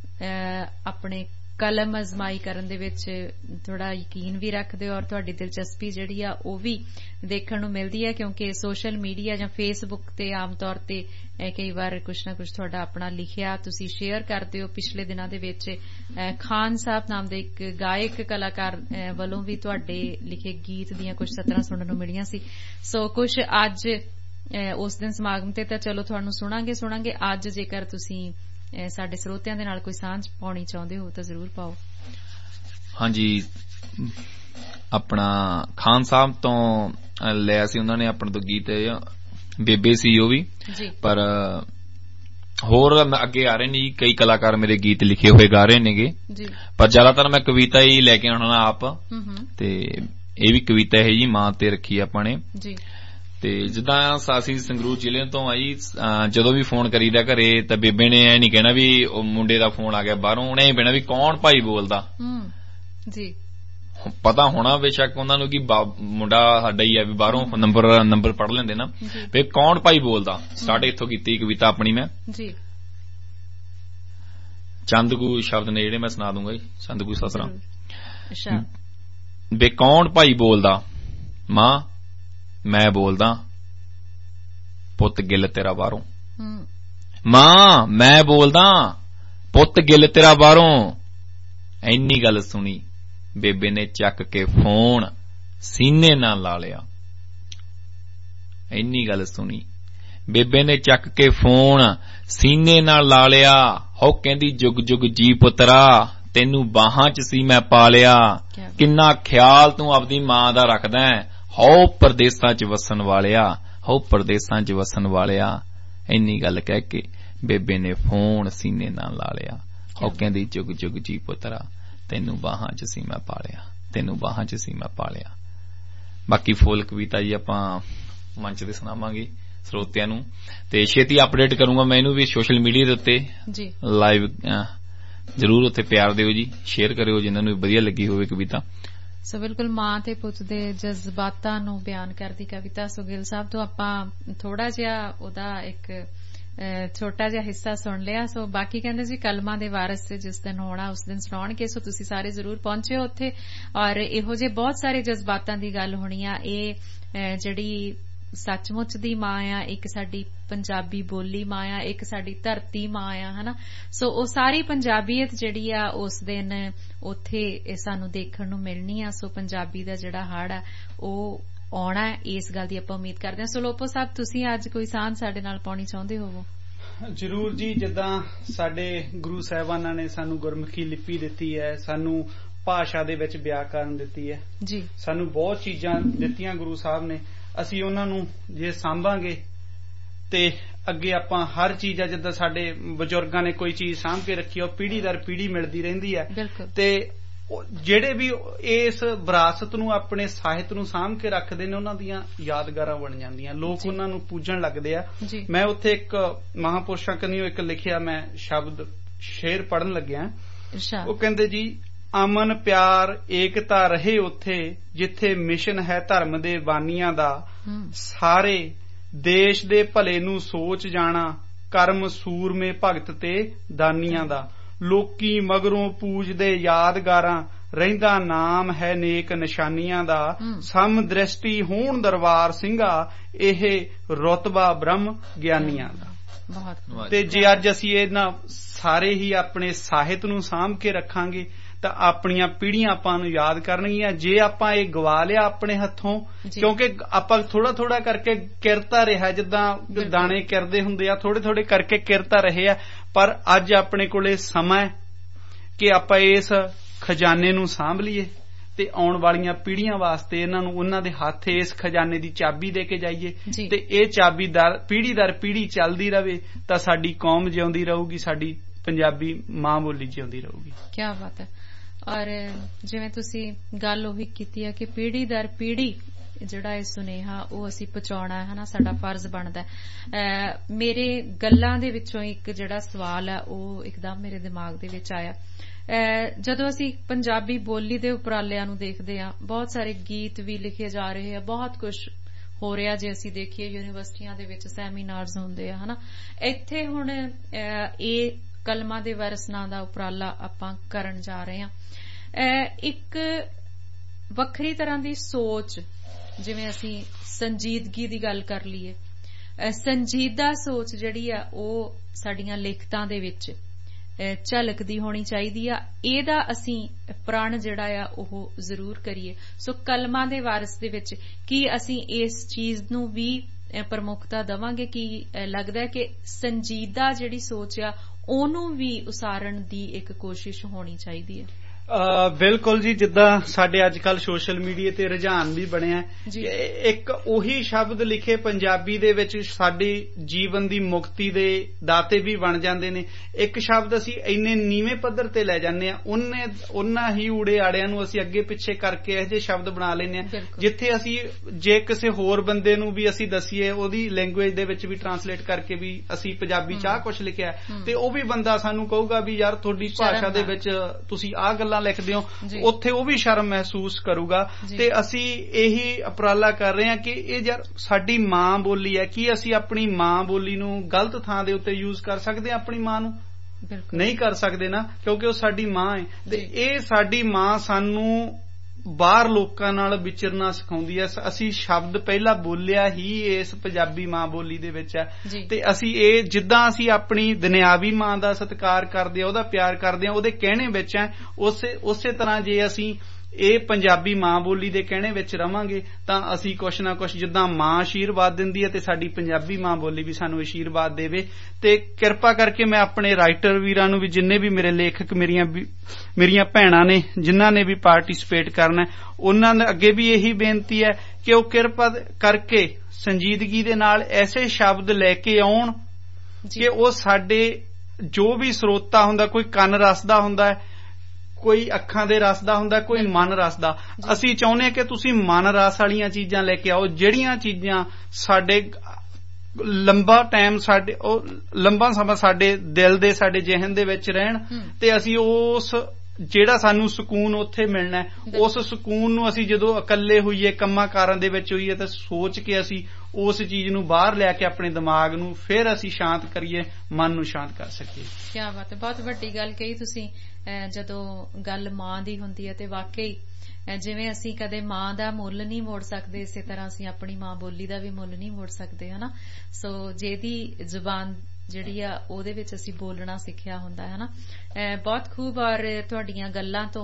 ਆਪਣੇ ਕਲਮ ਅਜ਼ਮਾਈ ਕਰਨ ਦੇ ਵਿੱਚ ਥੋੜਾ ਯਕੀਨ ਵੀ ਰੱਖਦੇ ਹੋ ਔਰ ਤੁਹਾਡੀ ਦਿਲਚਸਪੀ ਜਿਹੜੀ ਆ ਉਹ ਵੀ ਦੇਖਣ ਨੂੰ ਮਿਲਦੀ ਹੈ, ਕਿਉਂਕਿ ਸੋਸ਼ਲ ਮੀਡੀਆ ਜਾਂ ਫੇਸਬੁੱਕ ਤੇ ਆਮ ਤੌਰ ਤੇ ਕਈ ਵਾਰ ਕੁਛ ਨਾ ਕੁਛ ਤੁਹਾਡਾ ਆਪਣਾ ਲਿਖਿਆ ਤੁਸੀਂ ਸ਼ੇਅਰ ਕਰਦੇ ਹੋ। ਪਿਛਲੇ ਦਿਨਾਂ ਦੇ ਵਿੱਚ ਖਾਨ ਸਾਹਿਬ ਨਾਮ ਦੇ ਇੱਕ ਗਾਇਕ ਕਲਾਕਾਰ ਵੱਲੋਂ ਵੀ ਤੁਹਾਡੇ ਲਿਖੇ ਗੀਤ ਦੀਆਂ ਕੁਝ ਸਤਰਾਂ ਸੁਣਨ ਨੂੰ ਮਿਲੀਆਂ ਸੀ। ਸੋ ਕੁਛ ਅੱਜ ਉਸ ਦਿਨ ਸਮਾਗਮ ਤੇ ਤਾਂ ਚਲੋ ਤੁਹਾਨੂੰ ਸੁਣਾਂਗੇ ਸੁਣਾਂਗੇ ਅੱਜ ਜੇਕਰ ਤੁਸੀਂ ਸਾਡੇ ਸਰੋਤਿਆਂ ਦੇ ਨਾਲ ਕੋਈ ਸਾਂਝ ਪਾਉਣੀ ਚਾਹੁੰਦੇ ਹੋ ਤਾਂ ਜ਼ਰੂਰ ਪਾਓ। ਹਾਂਜੀ, ਆਪਣਾ ਖਾਨ ਸਾਹਿਬ ਤੋਂ ਲਿਆ ਸੀ ਉਹਨਾਂ ਨੇ ਆਪਣੇ ਤੋਂ ਗੀਤ, ਬੇਬੇ ਸੀ ਉਹ ਵੀ, ਪਰ ਹੋਰ ਅੱਗੇ ਆ ਰਹੇ ਨੇ ਜੀ ਕਈ ਕਲਾਕਾਰ ਮੇਰੇ ਗੀਤ ਲਿਖੇ ਹੋਏ ਗਾ ਰਹੇ ਨੇਗੇ, ਪਰ ਜ਼ਿਆਦਾਤਰ ਮੈਂ ਕਵਿਤਾ ਹੀ ਲੈ ਕੇ ਆਉਣਾ ਆਪ, ਤੇ ਇਹ ਵੀ ਕਵਿਤਾ ਹੈ ਜੀ ਮਾਂ ਤੇ ਰੱਖੀ ਆਪਾਂ ਨੇ। ਤੇ ਜਿੱਦਾਂ ਅਸੀਂ ਸੰਗਰੂਰ ਜ਼ਿਲ੍ਹੇ ਤੋਂ ਆਈ, ਜਦੋਂ ਵੀ ਫੋਨ ਕਰੀਦਾ ਘਰੇ ਤਾਂ ਬੇਬੇ ਨੇ ਇਹ ਨੀ ਕਹਿਣਾ ਵੀ ਉਹ ਮੁੰਡੇ ਦਾ ਫੋਨ ਆ ਗਿਆ ਬਾਹਰੋਂ, ਉਹਨੇ ਇਹ ਕਹਿਣਾ ਵੀ ਕੌਣ ਭਾਈ ਬੋਲਦਾ। ਜੀ ਪਤਾ ਹੋਣਾ ਬੇਸ਼ੱਕ ਉਹਨਾਂ ਨੂੰ ਕਿ ਮੁੰਡਾ ਸਾਡਾ ਹੀ ਆ, ਵੀ ਬਾਹਰੋਂ ਨੰਬਰ ਨੰਬਰ ਪੜ੍ਹ ਲੈਂਦੇ ਨਾ, ਵੀ ਕੌਣ ਭਾਈ ਬੋਲਦਾ। ਸਟਾਰਟ ਇੱਥੋਂ ਕੀਤੀ ਕਵਿਤਾ ਆਪਣੀ ਮੈਂ। ਚੰਦ ਕੂ ਸ਼ਬਦ ਨੇ ਜਿਹੜੇ ਮੈਂ ਸੁਣਾ ਦੂੰਗਾ ਜੀ, ਚੰਦ ਕੂ ਸਤਰਾਂ। ਵੇ ਕੌਣ ਭਾਈ ਬੋਲਦਾ, ਮਾਂ ਮੈਂ ਬੋਲਦਾ, ਪੁੱਤ ਗਿੱਲ ਤੇਰਾ ਬਾਹਰੋਂ। ਮਾਂ ਮੈਂ ਬੋਲਦਾ, ਪੁੱਤ ਗਿੱਲ ਤੇਰਾ ਬਾਹਰੋਂ। ਇੰਨੀ ਗੱਲ ਸੁਣੀ ਬੇਬੇ ਨੇ ਚੱਕ ਕੇ ਫੋਨ ਸੀਨੇ ਨਾਲ ਲਾ ਲਿਆ। ਇੰਨੀ ਗੱਲ ਸੁਣੀ ਬੇਬੇ ਨੇ ਚੱਕ ਕੇ ਫੋਨ ਸੀਨੇ ਨਾਲ ਲਾ ਲਿਆ। ਹੋ ਕਹਿੰਦੀ ਜੁਗ ਜੁਗ ਜੀ ਪੁੱਤਰਾ, ਤੈਨੂੰ ਬਾਹਾਂ ਚ ਸੀ ਮੈਂ ਪਾ ਲਿਆ। ਕਿੰਨਾ ਖਿਆਲ ਤੂੰ ਆਪਦੀ ਮਾਂ ਦਾ ਰੱਖਦਾ ਹੈ, ਹੋ ਪਰਦੇਸਾਂ ਚ ਵਸਣ ਵਾਲਿਆ, ਹੋ ਪਰਦੇਸਾਂ ਚ ਵਸਣ ਵਾਲਿਆ। ਇੰਨੀ ਗੱਲ ਕਹਿ ਕੇ ਬੇਬੇ ਨੇ ਫੋਨ ਸੀਨੇ ਨਾਲ ਲਾ ਲਿਆ। ਹੋ ਕਹਿੰਦੀ ਜੁਗ ਜੁਗ ਜੀ ਪੁੱਤਰਾ, ਤੈਨੂੰ ਬਾਹਾਂ ਚ ਸੀ ਮੈਂ ਪਾਲਿਆ, ਤੈਨੂੰ ਬਾਹਾਂ ਚ ਸੀ ਮੈਂ ਪਾਲਿਆ। ਬਾਕੀ ਫੁੱਲ ਕਵਿਤਾ ਜੀ ਆਪਾਂ ਮੰਚ ਤੇ ਸੁਣਾਵਾਂਗੇ ਸਰੋਤਿਆਂ ਨੂੰ, ਤੇ ਛੇਤੀ ਅਪਡੇਟ ਕਰੂੰਗਾ ਮੈਂ ਇਹਨੂੰ ਵੀ ਸੋਸ਼ਲ ਮੀਡੀਆ ਦੇ ਉੱਤੇ ਲਾਈਵ। ਜ਼ਰੂਰ ਉੱਥੇ ਪਿਆਰ ਦਿਓ ਜੀ, ਸ਼ੇਅਰ ਕਰਿਓ ਜਿਨ੍ਹਾਂ ਨੂੰ ਵਧੀਆ ਲੱਗੀ ਹੋਵੇ ਕਵਿਤਾ। ਸੋ ਬਿਲਕੁਲ ਮਾਂ ਤੇ ਪੁੱਤ ਦੇ ਜਜ਼ਬਾਤਾਂ ਨੂੰ ਬਿਆਨ ਕਰਦੀ ਕਵਿਤਾ ਸੁਗਿਲ ਸਾਹਿਬ ਤੋਂ ਆਪਾਂ ਥੋੜਾ ਜਿਹਾ ਉਹਦਾ ਇੱਕ ਛੋਟਾ ਜਿਹਾ ਹਿੱਸਾ ਸੁਣ ਲਿਆ। ਸੋ ਬਾਕੀ ਕਹਿੰਦੇ ਜੀ ਕਲਮਾਂ ਦੇ ਵਾਰਿਸ ਜਿਸ ਦਿਨ ਹੋਣਾ ਉਸ ਦਿਨ ਸੁਣਾਉਣਗੇ। ਸੋ ਤੁਸੀਂ ਸਾਰੇ ਜ਼ਰੂਰ ਪਹੁੰਚਿਓ ਉੱਥੇ, ਔਰ ਇਹੋ ਜਿਹੇ ਬਹੁਤ ਸਾਰੇ ਜਜ਼ਬਾਤਾਂ ਦੀ ਗੱਲ ਹੋਣੀ ਆ। ਇਹ ਜਿਹੜੀ ਸੱਚਮੁੱਚ ਦੀ ਮਾਂ ਆ, ਇੱਕ ਸਾਡੀ ਪੰਜਾਬੀ ਬੋਲੀ ਮਾਂ ਆ, ਇੱਕ ਸਾਡੀ ਧਰਤੀ ਮਾਂ ਆ, ਹਨਾ। ਸੋ ਉਹ ਸਾਰੀ ਪੰਜਾਬੀਅਤ ਜਿਹੜੀ ਆ ਉਸ ਦਿਨ ਉੱਥੇ ਸਾਨੂੰ ਦੇਖਣ ਨੂੰ ਮਿਲਣੀ ਆ। ਸੋ ਪੰਜਾਬੀ ਦਾ ਜਿਹੜਾ ਹੜ ਆ ਉਹ ਆਉਣਾ, ਇਸ ਗੱਲ ਦੀ ਆਪਾਂ ਉਮੀਦ ਕਰਦੇ ਹਾਂ। ਸੋ ਲੋਪੋ ਸਾਹਿਬ ਤੁਸੀਂ ਅੱਜ ਕੋਈ ਸਾਂਝ ਸਾਡੇ ਨਾਲ ਪਾਉਣੀ ਚਾਹੁੰਦੇ ਹੋਵੋ? ਜ਼ਰੂਰ ਜੀ। ਜਿੱਦਾਂ ਸਾਡੇ ਗੁਰੂ ਸਾਹਿਬਾਨਾਂ ਨੇ ਸਾਨੂੰ ਗੁਰਮੁਖੀ ਲਿਪੀ ਦਿੱਤੀ ਹੈ, ਸਾਨੂੰ ਭਾਸ਼ਾ ਦੇ ਵਿੱਚ ਵਿਆਕਰਨ ਦਿੱਤੀ ਹੈ ਜੀ, ਸਾਨੂੰ ਬਹੁਤ ਚੀਜ਼ਾਂ ਦਿੱਤੀਆਂ ਗੁਰੂ ਸਾਹਿਬ ਨੇ। ਅਸੀਂ ਉਹਨਾਂ ਨੂੰ ਜੇ ਸਾਂਭਾਂਗੇ ਤੇ ਅੱਗੇ ਆਪਾਂ ਹਰ ਚੀਜ਼ ਆ, ਜਿੱਦਾਂ ਸਾਡੇ ਬਜ਼ੁਰਗਾਂ ਨੇ ਕੋਈ ਚੀਜ਼ ਸਾਂਭ ਕੇ ਰੱਖੀ, ਉਹ ਪੀੜ੍ਹੀ ਦਰ ਪੀੜ੍ਹੀ ਮਿਲਦੀ ਰਹਿੰਦੀ ਹੈ। ਤੇ ਜਿਹੜੇ ਵੀ ਇਸ ਵਿਰਾਸਤ ਨੂੰ, ਆਪਣੇ ਸਾਹਿਤ ਨੂੰ ਸਾਂਭ ਕੇ ਰੱਖਦੇ ਨੇ, ਉਹਨਾਂ ਦੀਆਂ ਯਾਦਗਾਰਾਂ ਬਣ ਜਾਂਦੀਆਂ, ਲੋਕ ਉਹਨਾਂ ਨੂੰ ਪੂਜਣ ਲੱਗਦੇ ਆ। ਮੈਂ ਉੱਥੇ ਇੱਕ ਮਹਾਂਪੁਰਸ਼ਾਂ ਕਨੀਓ ਇੱਕ ਲਿਖਿਆ ਮੈਂ ਸ਼ਬਦ ਸ਼ੇਰ ਪੜ੍ਹਨ ਲੱਗਿਆ। ਉਹ ਕਹਿੰਦੇ ਜੀ, ਅਮਨ ਪਿਆਰ ਏਕਤਾ ਰਹੇ ਉੱਥੇ ਜਿੱਥੇ ਮਿਸ਼ਨ ਹੈ ਧਰਮ ਦੇ ਬਾਨੀਆਂ ਦਾ। ਸਾਰੇ ਦੇਸ਼ ਦੇ ਭਲੇ ਨੂੰ ਸੋਚ ਜਾਣਾ, ਕਰਮ ਸੂਰਮੇ ਭਗਤ ਤੇ ਦਾਨੀਆਂ ਦਾ। ਲੋਕੀ ਮਗਰੋਂ ਪੂਜਦੇ ਯਾਦਗਾਰਾਂ, ਰਹਿੰਦਾ ਨਾਮ ਹੈ ਨੇਕ ਨਿਸ਼ਾਨੀਆਂ ਦਾ। ਸਮ ਦ੍ਰਿਸ਼ਟੀ ਹੋਣ ਦਰਬਾਰ ਸਿੰਘਾ, ਇਹ ਰੁਤਬਾ ਬ੍ਰਹਮ ਗਿਆਨੀਆਂ ਦਾ। ਤੇ ਜੇ ਅੱਜ ਅਸੀਂ ਇਹਨਾਂ ਸਾਰੇ ਹੀ ਆਪਣੇ ਸਾਹਿਤ ਨੂੰ ਸਾਂਭ ਕੇ ਰੱਖਾਂਗੇ ਤਾਂ ਆਪਣੀਆਂ ਪੀੜ੍ਹੀਆਂ ਆਪਾਂ ਨੂੰ ਯਾਦ ਕਰਨਗੀਆਂ। ਜੇ ਆਪਾਂ ਇਹ ਗਵਾ ਲਿਆ ਆਪਣੇ ਹੱਥੋਂ, ਕਿਉਂਕਿ ਆਪਾਂ ਥੋੜਾ ਥੋੜਾ ਕਰਕੇ ਕਿਰਤਾ ਰਿਹਾ, ਜਿੱਦਾਂ ਦਾਣੇ ਕਿਰਦੇ ਹੁੰਦੇ ਆ, ਥੋੜੇ ਥੋੜੇ ਕਰਕੇ ਕਿਰਤਾ ਰਹੇ ਆ। ਪਰ ਅੱਜ ਆਪਣੇ ਕੋਲੇ ਸਮਾਂ ਕਿ ਆਪਾਂ ਇਸ ਖਜ਼ਾਨੇ ਨੂੰ ਸਾਂਭ ਲਈਏ ਤੇ ਆਉਣ ਵਾਲੀਆਂ ਪੀੜ੍ਹੀਆਂ ਵਾਸਤੇ ਇਹਨਾਂ ਨੂੰ, ਉਹਨਾਂ ਦੇ ਹੱਥ ਇਸ ਖਜ਼ਾਨੇ ਦੀ ਚਾਬੀ ਦੇ ਕੇ ਜਾਈਏ। ਤੇ ਇਹ ਚਾਬੀ ਦਰ ਪੀੜ੍ਹੀ ਦਰ ਪੀੜ੍ਹੀ ਚੱਲਦੀ ਰਹੇ ਤਾਂ ਸਾਡੀ ਕੌਮ ਜਿਉਂਦੀ ਰਹੂਗੀ, ਸਾਡੀ ਪੰਜਾਬੀ ਮਾਂ ਬੋਲੀ ਜਿਉਂਦੀ ਰਹੂਗੀ। ਕੀ ਬਾਤ ਹੈ। ਔਰ ਜਿਵੇਂ ਤੁਸੀਂ ਗੱਲ ਉਹੀ ਕੀਤੀ ਹੈ ਕਿ ਪੀੜ੍ਹੀ ਦਰ ਪੀੜ੍ਹੀ ਜਿਹੜਾ ਇਹ ਸੁਨੇਹਾ ਉਹ ਅਸੀਂ ਪਹੁੰਚਾਉਣਾ ਹੈ ਨਾ, ਸਾਡਾ ਫਰਜ਼ ਬਣਦਾ। ਮੇਰੇ ਗੱਲਾਂ ਦੇ ਵਿੱਚੋਂ ਇੱਕ ਜਿਹੜਾ ਸਵਾਲ ਹੈ ਉਹ ਇੱਕਦਮ ਮੇਰੇ ਦਿਮਾਗ ਦੇ ਵਿੱਚ ਆਇਆ। ਜਦੋਂ ਅਸੀਂ ਪੰਜਾਬੀ ਬੋਲੀ ਦੇ ਉਪਰਾਲਿਆਂ ਨੂੰ ਦੇਖਦੇ ਹਾਂ, ਬਹੁਤ ਸਾਰੇ ਗੀਤ ਵੀ ਲਿਖੇ ਜਾ ਰਹੇ ਆ, ਬਹੁਤ ਕੁਝ ਹੋ ਰਿਹਾ। ਜੇ ਅਸੀਂ ਦੇਖੀਏ ਯੂਨੀਵਰਸਿਟੀਆਂ ਦੇ ਵਿੱਚ ਸੈਮੀਨਾਰਸ ਹੁੰਦੇ ਆ, ਹਨਾ। ਇੱਥੇ ਹੁਣ ਇਹ ਕਲਮਾਂ ਦੇ ਵਾਰਿਸ ਨਾਂ ਦਾ ਉਪਰਾਲਾ ਆਪਾਂ ਕਰਨ ਜਾ ਰਹੇ ਹਾਂ। ਇੱਕ ਵੱਖਰੀ ਤਰ੍ਹਾਂ ਦੀ ਸੋਚ, ਜਿਵੇਂ ਅਸੀਂ ਸੰਜੀਦਗੀ ਦੀ ਗੱਲ ਕਰ ਲਈਏ, ਸੰਜੀਦਾ ਸੋਚ ਜਿਹੜੀ ਆ ਉਹ ਸਾਡੀਆਂ ਲਿਖਤਾਂ ਦੇ ਵਿੱਚ ਝਲਕਦੀ ਹੋਣੀ ਚਾਹੀਦੀ ਆ। ਇਹਦਾ ਅਸੀਂ ਪ੍ਰਣ ਜਿਹੜਾ ਆ ਉਹ ਜ਼ਰੂਰ ਕਰੀਏ। ਸੋ ਕਲਮਾਂ ਦੇ ਵਾਰਿਸ ਦੇ ਵਿੱਚ ਕੀ ਅਸੀਂ ਇਸ ਚੀਜ਼ ਨੂੰ ਵੀ ਪ੍ਰਮੁੱਖਤਾ ਦੇਵਾਂਗੇ ਕਿ ਲੱਗਦਾ ਕਿ ਸੰਜੀਦਾ ਜਿਹੜੀ ਸੋਚ ਆ ਉਹਨੂੰ ਵੀ ਉਸਾਰਨ ਦੀ ਇੱਕ ਕੋਸ਼ਿਸ਼ ਹੋਣੀ ਚਾਹੀਦੀ ਹੈ। ਬਿਲਕੁਲ ਜੀ, ਜਿੱਦਾਂ ਸਾਡੇ ਅੱਜ ਕੱਲ ਸੋਸ਼ਲ ਮੀਡੀਆ ਤੇ ਰੁਝਾਨ ਵੀ ਬਣਿਆ, ਇੱਕ ਉਹੀ ਸ਼ਬਦ ਲਿਖੇ ਪੰਜਾਬੀ ਦੇ ਵਿੱਚ ਸਾਡੀ ਜੀਵਨ ਦੀ ਮੁਕਤੀ ਦੇ ਦਾਤੇ ਵੀ ਬਣ ਜਾਂਦੇ ਨੇ। ਇੱਕ ਸ਼ਬਦ ਅਸੀਂ ਇੰਨੇ ਨੀਵੇਂ ਪੱਧਰ ਤੇ ਲੈ ਜਾਂਦੇ ਆ, ਉਹਨੇ ਉਹਨਾਂ ਹੀ ਊੜੇ ਆੜਿਆਂ ਨੂੰ ਅਸੀਂ ਅੱਗੇ ਪਿੱਛੇ ਕਰਕੇ ਇਹੋ ਜਿਹੇ ਸ਼ਬਦ ਬਣਾ ਲੈਂਦੇ ਆ, ਜਿੱਥੇ ਅਸੀਂ ਜੇ ਕਿਸੇ ਹੋਰ ਬੰਦੇ ਨੂੰ ਵੀ ਅਸੀਂ ਦਸੀਏ ਉਹਦੀ ਲੈਂਗੁਏਜ ਦੇ ਵਿੱਚ ਵੀ ਟਰਾਂਸਲੇਟ ਕਰਕੇ ਵੀ ਅਸੀਂ ਪੰਜਾਬੀ ਚ ਆਹ ਕੁਛ ਲਿਖਿਆ, ਤੇ ਉਹ ਵੀ ਬੰਦਾ ਸਾਨੂੰ ਕਹੂਗਾ ਵੀ ਯਾਰ ਤੁਹਾਡੀ ਭਾਸ਼ਾ ਦੇ ਵਿੱਚ ਤੁਸੀਂ ਆਹ ਗੱਲਾਂ ਲਿਖਦੇ ਹੋ, ਉੱਥੇ ਉਹ ਵੀ ਸ਼ਰਮ ਮਹਿਸੂਸ ਕਰੂਗਾ। ਤੇ ਅਸੀਂ ਇਹੀ ਉਪਰਾਲਾ ਕਰ ਰਹੇ ਹਾਂ ਕਿ ਇਹ ਯਾਰ ਸਾਡੀ ਮਾਂ ਬੋਲੀ ਹੈ, ਕੀ ਅਸੀਂ ਆਪਣੀ ਮਾਂ ਬੋਲੀ ਨੂੰ ਗਲਤ ਥਾਂ ਦੇ ਉੱਤੇ ਯੂਜ਼ ਕਰ ਸਕਦੇ ਹਾਂ? ਆਪਣੀ ਮਾਂ ਨੂੰ ਨਹੀਂ ਕਰ ਸਕਦੇ ਨਾ, ਕਿਉਂਕਿ ਉਹ ਸਾਡੀ ਮਾਂ ਹੈ। ਤੇ ਇਹ ਸਾਡੀ ਮਾਂ ਸਾਨੂੰ ਬਾਹਰ ਲੋਕਾਂ ਨਾਲ ਵਿਚਰਨਾ ਸਿਖਾਉਂਦੀ ਹੈ। ਅਸੀਂ ਸ਼ਬਦ ਪਹਿਲਾਂ ਬੋਲਿਆ ਹੀ ਇਸ ਪੰਜਾਬੀ ਮਾਂ ਬੋਲੀ ਦੇ ਵਿੱਚ ਹੈ, ਤੇ ਅਸੀਂ ਇਹ ਜਿੱਦਾਂ ਅਸੀਂ ਆਪਣੀ ਦੁਨਿਆਵੀ ਮਾਂ ਦਾ ਸਤਿਕਾਰ ਕਰਦੇ ਆ, ਉਹਦਾ ਪਿਆਰ ਕਰਦੇ ਆ, ਉਹਦੇ ਕਹਿਣੇ ਵਿੱਚ ਹੈ, ਉਸੇ ਉਸੇ ਤਰ੍ਹਾਂ ਜੇ ਅਸੀਂ ਇਹ ਪੰਜਾਬੀ ਮਾਂ ਬੋਲੀ ਦੇ ਕਹਿਣੇ ਵਿੱਚ ਰਵਾਂਗੇ ਤਾਂ ਅਸੀਂ ਕੁਛ ਨਾ ਕੁਛ, ਜਿੱਦਾਂ ਮਾਂ ਆਸ਼ੀਰਵਾਦ ਦਿੰਦੀ ਹੈ ਤੇ ਸਾਡੀ ਪੰਜਾਬੀ ਮਾਂ ਬੋਲੀ ਵੀ ਸਾਨੂੰ ਆਸ਼ੀਰਵਾਦ ਦੇਵੇ। ਤੇ ਕਿਰਪਾ ਕਰਕੇ ਮੈਂ ਆਪਣੇ ਰਾਈਟਰ ਵੀਰਾਂ ਨੂੰ ਵੀ, ਜਿੰਨੇ ਵੀ ਮੇਰੇ ਲੇਖਕ ਮੇਰੀਆਂ ਮੇਰੀਆਂ ਭੈਣਾਂ ਨੇ ਜਿਨ੍ਹਾਂ ਨੇ ਵੀ ਪਾਰਟੀਸਪੇਟ ਕਰਨਾ, ਉਹਨਾਂ ਦੇ ਅੱਗੇ ਵੀ ਇਹੀ ਬੇਨਤੀ ਹੈ ਕਿ ਉਹ ਕਿਰਪਾ ਕਰਕੇ ਸੰਜੀਦਗੀ ਦੇ ਨਾਲ ਐਸੇ ਸ਼ਬਦ ਲੈ ਕੇ ਆਉਣ ਕਿ ਉਹ ਸਾਡੇ ਜੋ ਵੀ ਸਰੋਤਾ ਹੁੰਦਾ, ਕੋਈ ਕੰਨ ਰਸ ਦਾ ਹੁੰਦਾ, ਕੋਈ ਅੱਖਾਂ ਦੇ ਰਸ ਦਾ ਹੁੰਦਾ, ਕੋਈ ਮਨ ਰਸ ਦਾ। ਅਸੀਂ ਚਾਹੁੰਦੇ ਹਾਂ ਕਿ ਤੁਸੀਂ ਮਨ ਰਸ ਵਾਲੀਆਂ ਚੀਜ਼ਾਂ ਲੈ ਕੇ ਆਓ, ਜਿਹੜੀਆਂ ਚੀਜ਼ਾਂ ਸਾਡੇ ਲੰਬਾ ਟਾਈਮ ਸਾਡੇ ਉਹ ਲੰਬਾ ਸਮਾਂ ਸਾਡੇ ਦਿਲ ਦੇ ਸਾਡੇ ਜਿਹਨ ਦੇ ਵਿੱਚ ਰਹਿਣ, ਤੇ ਅਸੀਂ ਉਸ ਜਿਹੜਾ ਸਾਨੂੰ ਸਕੂਨ ਉੱਥੇ ਮਿਲਣਾ, ਉਸ ਸਕੂਨ ਨੂੰ ਅਸੀਂ ਜਦੋਂ ਇਕੱਲੇ ਹੋਈਏ, ਕੰਮਾਂ ਕਾਰਾਂ ਦੇ ਵਿੱਚ ਹੋਈਏ, ਤਾਂ ਸੋਚ ਕੇ ਅਸੀਂ ਉਸ ਚੀਜ਼ ਨੂੰ ਬਾਹਰ ਲਿਆ ਕੇ ਆਪਣੇ ਦਿਮਾਗ ਨੂੰ ਫਿਰ ਅਸੀਂ ਸ਼ਾਂਤ ਕਰੀਏ, ਮਨ ਨੂੰ ਸ਼ਾਂਤ ਕਰ ਸਕੀਏ। ਕਿਆ ਬਾਤ ਹੈ, ਬਹੁਤ ਵੱਡੀ ਗੱਲ ਕਹੀ ਤੁਸੀਂ। ਜਦੋਂ ਗੱਲ ਮਾਂ ਦੀ ਹੁੰਦੀ ਹੈ ਤੇ ਵਾਕਈ ਜਿਵੇਂ ਅਸੀਂ ਕਦੇ ਮਾਂ ਦਾ ਮੁੱਲ ਨਹੀਂ ਮੋੜ ਸਕਦੇ, ਇਸੇ ਤਰ੍ਹਾਂ ਅਸੀਂ ਆਪਣੀ ਮਾਂ ਬੋਲੀ ਦਾ ਵੀ ਮੁੱਲ ਨਹੀਂ ਮੋੜ ਸਕਦੇ, ਹਨਾ। ਸੋ ਜਿਹਦੀ ਜ਼ੁਬਾਨ ਜਿਹੜੀ ਆ ਉਹਦੇ ਵਿੱਚ ਅਸੀਂ ਬੋਲਣਾ ਸਿੱਖਿਆ ਹੁੰਦਾ ਹੈ ਨਾ। ਬਹੁਤ ਖੂਬ। ਔਰ ਤੁਹਾਡੀਆਂ ਗੱਲਾਂ ਤੋਂ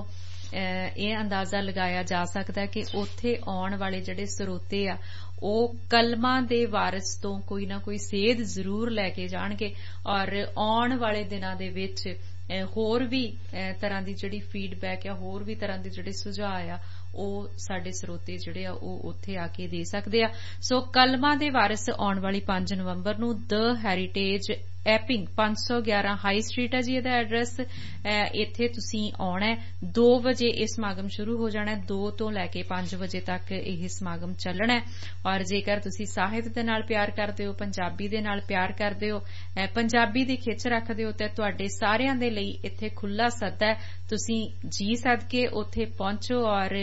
ਇਹ ਅੰਦਾਜ਼ਾ ਲਗਾਇਆ ਜਾ ਸਕਦਾ ਕਿ ਉੱਥੇ ਆਉਣ ਵਾਲੇ ਜਿਹੜੇ ਸਰੋਤੇ ਆ ਉਹ ਕਲਮਾਂ ਦੇ ਵਾਰਿਸ ਤੋਂ ਕੋਈ ਨਾ ਕੋਈ ਸੇਧ ਜ਼ਰੂਰ ਲੈ ਕੇ ਜਾਣਗੇ, ਔਰ ਆਉਣ ਵਾਲੇ ਦਿਨਾਂ ਦੇ ਵਿੱਚ ਹੋਰ ਵੀ ਤਰ੍ਹਾਂ ਦੀ ਜਿਹੜੀ ਫੀਡਬੈਕ ਆ, ਹੋਰ ਵੀ ਤਰ੍ਹਾਂ ਦੇ ਜਿਹੜੇ ਸੁਝਾਅ ਆ, ਉਹ ਸਾਡੇ ਸਰੋਤੇ ਜਿਹੜੇ ਆ ਉਹ ਉੱਥੇ ਆ ਕੇ ਦੇ ਸਕਦੇ ਆ। ਸੋ ਕਲਮਾਂ ਦੇ ਵਾਰਿਸ ਆਉਣ ਵਾਲੀ ਪੰਜ ਨਵੰਬਰ ਨੂੰ ਦ ਹੈਰੀਟੇਜ ਐਪਿੰਗ ਪੰਜ ਸੌ ਗਿਆਰਾਂ ਹਾਈ ਸਟਰੀਟ ਹੈ ਜੀ ਇਹਦਾ ਐਡਰੈਸ। ਇੱਥੇ ਤੁਸੀਂ ਆਉਣਾ, ਦੋ ਵਜੇ ਇਹ ਸਮਾਗਮ ਸ਼ੁਰੂ ਹੋ ਜਾਣਾ, ਦੋ ਤੋਂ ਲੈ ਕੇ ਪੰਜ ਵਜੇ ਤੱਕ ਇਹ ਸਮਾਗਮ ਚੱਲਣਾ। ਔਰ ਜੇਕਰ ਤੁਸੀਂ ਸਾਹਿਤ ਦੇ ਨਾਲ ਪਿਆਰ ਕਰਦੇ ਹੋ, ਪੰਜਾਬੀ ਦੇ ਨਾਲ ਪਿਆਰ ਕਰਦੇ ਹੋ, ਪੰਜਾਬੀ ਦੀ ਖਿੱਚ ਰੱਖਦੇ ਹੋ, ਤਾਂ ਤੁਹਾਡੇ ਸਾਰਿਆਂ ਦੇ ਲਈ ਇੱਥੇ ਖੁੱਲਾ ਸੱਦਾ ਹੈ। ਤੁਸੀਂ ਜੀ ਸਦਕੇ ਉੱਥੇ ਪਹੁੰਚੋ ਔਰ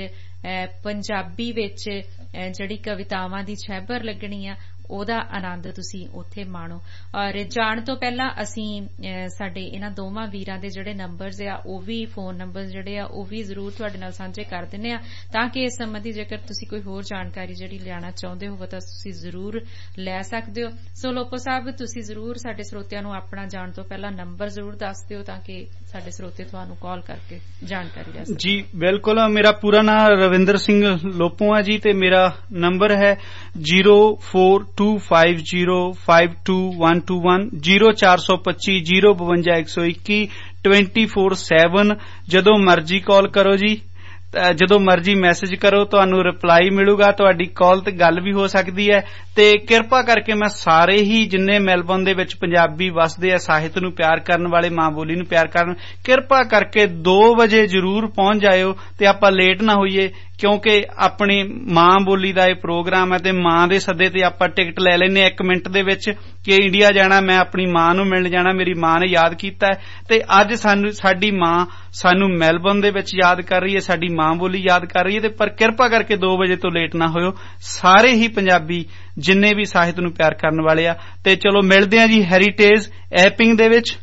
ਪੰਜਾਬੀ ਵਿੱਚ ਜਿਹੜੀ ਕਵਿਤਾਵਾਂ ਦੀ ਛੈਬਰ ਲੱਗਣੀ ਆ ਉਹਦਾ ਆਨੰਦ ਤੁਸੀਂ ਉੱਥੇ ਮਾਣੋ। ਔਰ ਜਾਣ ਤੋਂ ਪਹਿਲਾਂ ਅਸੀਂ ਸਾਡੇ ਇਹਨਾਂ ਦੋਵਾਂ ਵੀਰਾਂ ਦੇ ਜਿਹੜੇ ਨੰਬਰਸ ਆ, ਉਹ ਵੀ ਫੋਨ ਨੰਬਰ ਜਿਹੜੇ ਆ ਉਹ ਵੀ ਜ਼ਰੂਰ ਤੁਹਾਡੇ ਨਾਲ ਸਾਂਝੇ ਕਰ ਦਿੰਦੇ ਆ, ਤਾਂ ਕਿ ਇਸ ਸੰਬੰਧੀ ਜੇਕਰ ਤੁਸੀਂ ਕੋਈ ਹੋਰ ਜਾਣਕਾਰੀ ਜਿਹੜੀ ਲੈਣਾ ਚਾਹੁੰਦੇ ਹੋ ਤਾਂ ਤੁਸੀਂ ਜ਼ਰੂਰ ਲੈ ਸਕਦੇ ਹੋ। ਸੋ ਲੋਪੋ ਸਾਹਿਬ, ਤੁਸੀਂ ਜ਼ਰੂਰ ਸਾਡੇ ਸਰੋਤਿਆਂ ਨੂੰ ਆਪਣਾ ਜਾਣ ਤੋਂ ਪਹਿਲਾਂ ਨੰਬਰ ਜ਼ਰੂਰ ਦੱਸ ਦਿਓ ਤਾਂ ਕਿ ਸਾਡੇ ਸਰੋਤੇ ਤੁਹਾਨੂੰ ਕਾਲ ਕਰਕੇ ਜਾਣਕਾਰੀ ਲੈ ਸਕਣ। ਜੀ ਬਿਲਕੁਲ। ਮੇਰਾ ਪੂਰਾ ਨਾਮ ਰਵਿੰਦਰ ਸਿੰਘ ਲੋਪੋ ਹੈ ਜੀ, ਤੇ ਮੇਰਾ ਨੰਬਰ ਹੈ zero four two five zero five two one two one, zero ਚਾਰ ਸੌ ਪੱਚੀ ਜ਼ੀਰੋ ਬਵੰਜਾ ਇੱਕ ਸੌ ਇੱਕੀ, ਟਵੈਂਟੀ ਫੋਰ ਸੈਵਨ। ਜਦੋਂ ਮਰਜ਼ੀ ਕਾਲ ਕਰੋ ਜੀ, ਜਦੋਂ ਮਰਜ਼ੀ ਮੈਸੇਜ ਕਰੋ, ਤੁਹਾਨੂੰ ਰਿਪਲਾਈ ਮਿਲੂਗਾ, ਤੁਹਾਡੀ ਕਾਲ ਤੇ ਗੱਲ ਵੀ ਹੋ ਸਕਦੀ ਹੈ। ਤੇ ਕਿਰਪਾ ਕਰਕੇ ਮੈਂ ਸਾਰੇ ਹੀ ਜਿੰਨੇ ਮੈਲਬੌਰਨ ਦੇ ਵਿੱਚ ਪੰਜਾਬੀ ਵਸਦੇ ਆ, ਸਾਹਿਤ ਨੂੰ ਪਿਆਰ ਕਰਨ ਵਾਲੇ, ਮਾਂ ਬੋਲੀ ਨੂੰ ਪਿਆਰ ਕਰਨ, ਕਿਰਪਾ ਕਰਕੇ ਦੋ ਵਜੇ ਜ਼ਰੂਰ ਪਹੁੰਚ ਜਾਇਓ ਤੇ ਆਪਾਂ ਲੇਟ ਨਾ ਹੋਈਏ, ਕਿਉਂਕਿ ਆਪਣੀ ਮਾਂ ਬੋਲੀ ਦਾ ਇਹ ਪ੍ਰੋਗਰਾਮ ਹੈ ਤੇ ਮਾਂ ਦੇ ਸੱਦੇ ਤੇ ਆਪਾਂ ਟਿਕਟ ਲੈ ਲੈਂਦੇ ਇੱਕ ਮਿੰਟ ਦੇ ਵਿੱਚ ਕਿ ਇੰਡੀਆ ਜਾਣਾ, ਮੈਂ ਆਪਣੀ ਮਾਂ ਨੂੰ ਮਿਲਣ ਜਾਣਾ, ਮੇਰੀ ਮਾਂ ਨੇ ਯਾਦ ਕੀਤਾ ਹੈ। ਤੇ ਅੱਜ ਸਾਨੂੰ ਸਾਡੀ ਮਾਂ ਸਾਨੂੰ ਮੈਲਬੌਰਨ ਦੇ ਵਿੱਚ ਯਾਦ ਕਰ ਰਹੀ ਹੈ, ਸਾਡੀ ਮਾਂ ਬੋਲੀ ਯਾਦ ਕਰ ਰਹੀ ਹੈ। ਤੇ ਪਰ ਕਿਰਪਾ ਕਰਕੇ ਦੋ ਵਜੇ ਤੋਂ ਲੇਟ ਨਾ ਹੋਇਓ, ਸਾਰੇ ਹੀ ਪੰਜਾਬੀ ਜਿੰਨੇ ਵੀ ਸਾਹਿਤ ਨੂੰ ਪਿਆਰ ਕਰਨ ਵਾਲੇ ਆ। ਤੇ ਚਲੋ ਮਿਲਦੇ ਆ ਜੀ ਹੈਰੀਟੇਜ ਐਪਿੰਗ ਦੇ ਵਿੱਚ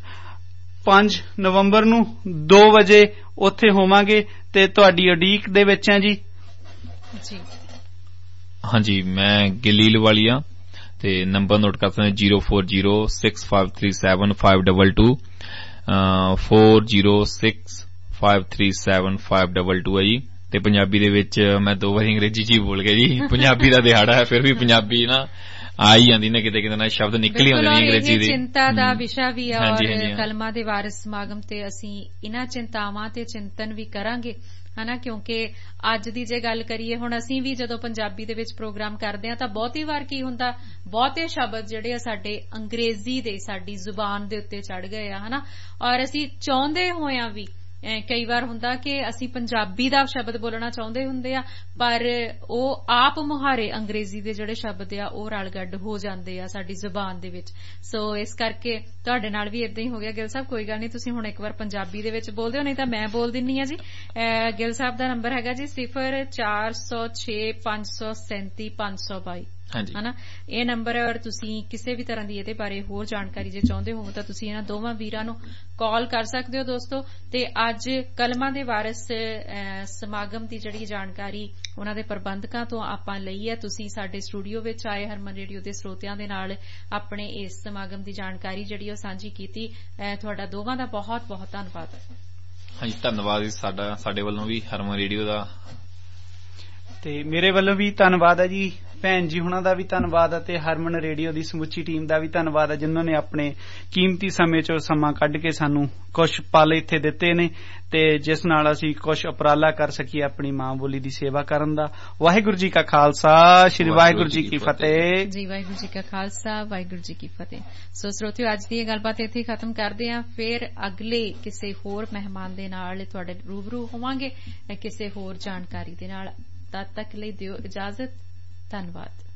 ਪੰਜ ਨਵੰਬਰ ਨੂੰ ਦੋ ਵਜੇ ਉੱਥੇ ਹੋਵਾਂਗੇ ਤੇ ਤੁਹਾਡੀ ਉਡੀਕ ਦੇ ਵਿੱਚ ਆ ਜੀ। ਜੀ ਹਾਂਜੀ, ਮੈਂ ਗਲੀਲ ਵਾਲੀਆ ਤੇ ਨੰਬਰ ਨੋਟ ਕਰ ਸਕਦੇ zero four zero six five three seven five double two four zero six five three seven five double two ਹੈ ਜੀ। ਤੇ ਪੰਜਾਬੀ ਦੇ ਵਿੱਚ ਮੈਂ ਦੋ ਵਾਰੀ ਅੰਗਰੇਜ਼ੀ ਚ ਹੀ ਬੋਲ ਗਿਆ ਜੀ, ਪੰਜਾਬੀ ਦਾ ਦਿਹਾੜਾ ਹੈ, ਫਿਰ ਵੀ ਪੰਜਾਬੀ ਨਾ ਆ ਹੀ ਜਾਂਦੀ ਨੇ ਕਿਤੇ ਕਿਤੇ ਨਾ ਸ਼ਬਦ ਨਿਕਲ ਹੀ ਆਉਂਦੇ ਨੇ ਅੰਗਰੇਜ਼ੀ ਦੇ। ਚਿੰਤਾ ਦਾ ਵਿਸ਼ਾ ਵੀ ਆ ਔਰ ਕਲਮਾਂ ਦੇ ਵਾਰਿਸ ਸਮਾਗਮ ਤੇ ਅਸੀਂ ਇਹਨਾਂ ਚਿੰਤਾਵਾਂ ਤੇ ਚਿੰਤਨ ਵੀ ਕਰਾਂਗੇ ਹਨਾ, ਕਿਉਂਕਿ ਅੱਜ ਦੀ ਜੇ ਗੱਲ ਕਰੀਏ ਹੁਣ ਅਸੀਂ ਵੀ ਜਦੋਂ ਪੰਜਾਬੀ ਦੇ ਵਿੱਚ ਪ੍ਰੋਗਰਾਮ ਕਰਦੇ ਹਾਂ ਤਾਂ ਬਹੁਤੀ ਵਾਰ ਕੀ ਹੁੰਦਾ, ਬਹੁਤੇ ਸ਼ਬਦ ਜਿਹੜੇ ਆ ਸਾਡੇ ਅੰਗਰੇਜ਼ੀ ਦੇ ਸਾਡੀ ਜ਼ੁਬਾਨ ਦੇ ਉੱਤੇ ਚੜ ਗਏ ਆ ਹਨਾ, ਔਰ ਅਸੀਂ ਚਾਹੁੰਦੇ ਹੋਇਆਂ ਵੀ ਕਈ ਵਾਰ ਹੁੰਦਾ ਕਿ ਅਸੀਂ ਪੰਜਾਬੀ ਦਾ ਸ਼ਬਦ ਬੋਲਣਾ ਚਾਹੁੰਦੇ ਹੁੰਦੇ ਆ ਪਰ ਉਹ ਆਪ ਮੁਹਾਰੇ ਅੰਗਰੇਜ਼ੀ ਦੇ ਜਿਹੜੇ ਸ਼ਬਦ ਆ ਉਹ ਰਲ ਗੱਡ ਹੋ ਜਾਂਦੇ ਆ ਸਾਡੀ ਜ਼ੁਬਾਨ ਦੇ ਵਿੱਚ। ਸੋ ਇਸ ਕਰਕੇ ਤੁਹਾਡੇ ਨਾਲ ਵੀ ਇਦਾਂ ਹੀ ਹੋ ਗਿਆ ਗਿੱਲ ਸਾਹਿਬ, ਕੋਈ ਗੱਲ ਨਹੀਂ ਤੁਸੀਂ ਹੁਣ ਇੱਕ ਵਾਰ ਪੰਜਾਬੀ ਦੇ ਵਿੱਚ ਬੋਲ ਦਿਓ, ਨਹੀਂ ਤਾਂ ਮੈਂ ਬੋਲ ਦਿੰਨੀ ਆ ਜੀ। ਗਿੱਲ ਸਾਹਿਬ ਦਾ ਨੰਬਰ ਹੈਗਾ ਜੀ ਸਿਫਰ ਚਾਰ ਸੌ ਛੇ ਪੰਜ ਸੌ ਸੈਂਤੀ ਪੰਜ ਸੌ ਬਾਈ ਹਨਾ, ਇਹ ਨੰਬਰ ਹੈ। ਔਰ ਤੁਸੀਂ ਕਿਸੇ ਵੀ ਤਰ੍ਹਾਂ ਦੀ ਇਹਦੇ ਬਾਰੇ ਹੋਰ ਜਾਣਕਾਰੀ ਜੇ ਚਾਹੁੰਦੇ ਹੋ ਤਾਂ ਤੁਸੀਂ ਇਹਨਾਂ ਦੋਵਾਂ ਵੀਰਾਂ ਨੂੰ ਕਾਲ ਕਰ ਸਕਦੇ ਹੋ ਦੋਸਤੋ। ਤੇ ਅੱਜ ਕਲਮਾਂ ਦੇ ਵਾਰਿਸ ਸਮਾਗਮ ਦੀ ਜਿਹੜੀ ਜਾਣਕਾਰੀ ਉਹਨਾਂ ਦੇ ਪ੍ਰਬੰਧਕਾਂ ਤੋਂ ਆਪਾਂ ਲਈ ਹੈ, ਤੁਸੀਂ ਸਾਡੇ ਸਟੂਡੀਓ ਵਿੱਚ ਆਏ ਹਰਮਨ ਰੇਡੀਓ ਦੇ ਸਰੋਤਿਆਂ ਦੇ ਨਾਲ ਆਪਣੇ ਇਸ ਸਮਾਗਮ ਦੀ ਜਾਣਕਾਰੀ ਜਿਹੜੀ ਉਹ ਸਾਂਝੀ ਕੀਤੀ, ਤੁਹਾਡਾ ਦੋਵਾਂ ਦਾ ਬਹੁਤ ਬਹੁਤ ਧੰਨਵਾਦ। ਹਾਂਜੀ ਧੰਨਵਾਦ ਜੀ ਸਾਡਾ ਸਾਡੇ ਵੱਲੋਂ ਵੀ ਹਰਮਨ ਰੇਡੀਓ ਦਾ, ਤੇ ਮੇਰੇ ਵੱਲੋਂ ਵੀ ਧੰਨਵਾਦ ਹੈ ਜੀ। ਭੈਣ ਜੀ ਹੁਣਾਂ ਦਾ ਵੀ ਧੰਨਵਾਦ ਅਤੇ ਹਰਮਨ ਰੇਡੀਓ ਦੀ ਸਮੁੱਚੀ ਟੀਮ ਦਾ ਵੀ ਧੰਨਵਾਦ ਹੈ ਜਿਨ੍ਹਾਂ ਨੇ ਆਪਣੇ ਕੀਮਤੀ ਸਮੇਂ ਚੋਂ ਸਮਾਂ ਕੱਢ ਕੇ ਸਾਨੂੰ ਕੁਝ ਪਲ ਇੱਥੇ ਦਿੱਤੇ ਨੇ ਤੇ ਜਿਸ ਨਾਲ ਅਸੀਂ ਕੁਝ ਉਪਰਾਲਾ ਕਰ ਸਕੀਏ ਆਪਣੀ ਮਾਂ ਬੋਲੀ ਦੀ ਸੇਵਾ ਕਰਨ ਦਾ। ਵਾਹਿਗੁਰੂ ਜੀ ਕਾ ਖਾਲਸਾ, ਸ਼੍ਰੀ ਵਾਹਿਗੁਰੂ ਜੀ ਕੀ ਫਤਿਹ ਜੀ। ਵਾਹਿਗੁਰੂ ਜੀ ਕਾ ਖਾਲਸਾ, ਵਾਹਿਗੁਰੂ ਜੀ ਕੀ ਫਤਿਹ। ਸੋ ਸਰੋਤਿਓ ਅੱਜ ਦੀ ਇਹ ਗੱਲਬਾਤ ਇੱਥੇ ਖਤਮ ਕਰਦੇ ਹਾਂ, ਫਿਰ ਅਗਲੇ ਕਿਸੇ ਹੋਰ ਮਹਿਮਾਨ ਦੇ ਨਾਲ ਤੁਹਾਡੇ ਰੂਬਰੂ ਹੋਵਾਂਗੇ ਕਿਸੇ ਹੋਰ ਜਾਣਕਾਰੀ ਦੇ ਨਾਲ। ਤਦ ਤੱਕ ਲਈ ਦਿਓ ਇਜਾਜ਼ਤ, ਧੰਨਵਾਦ।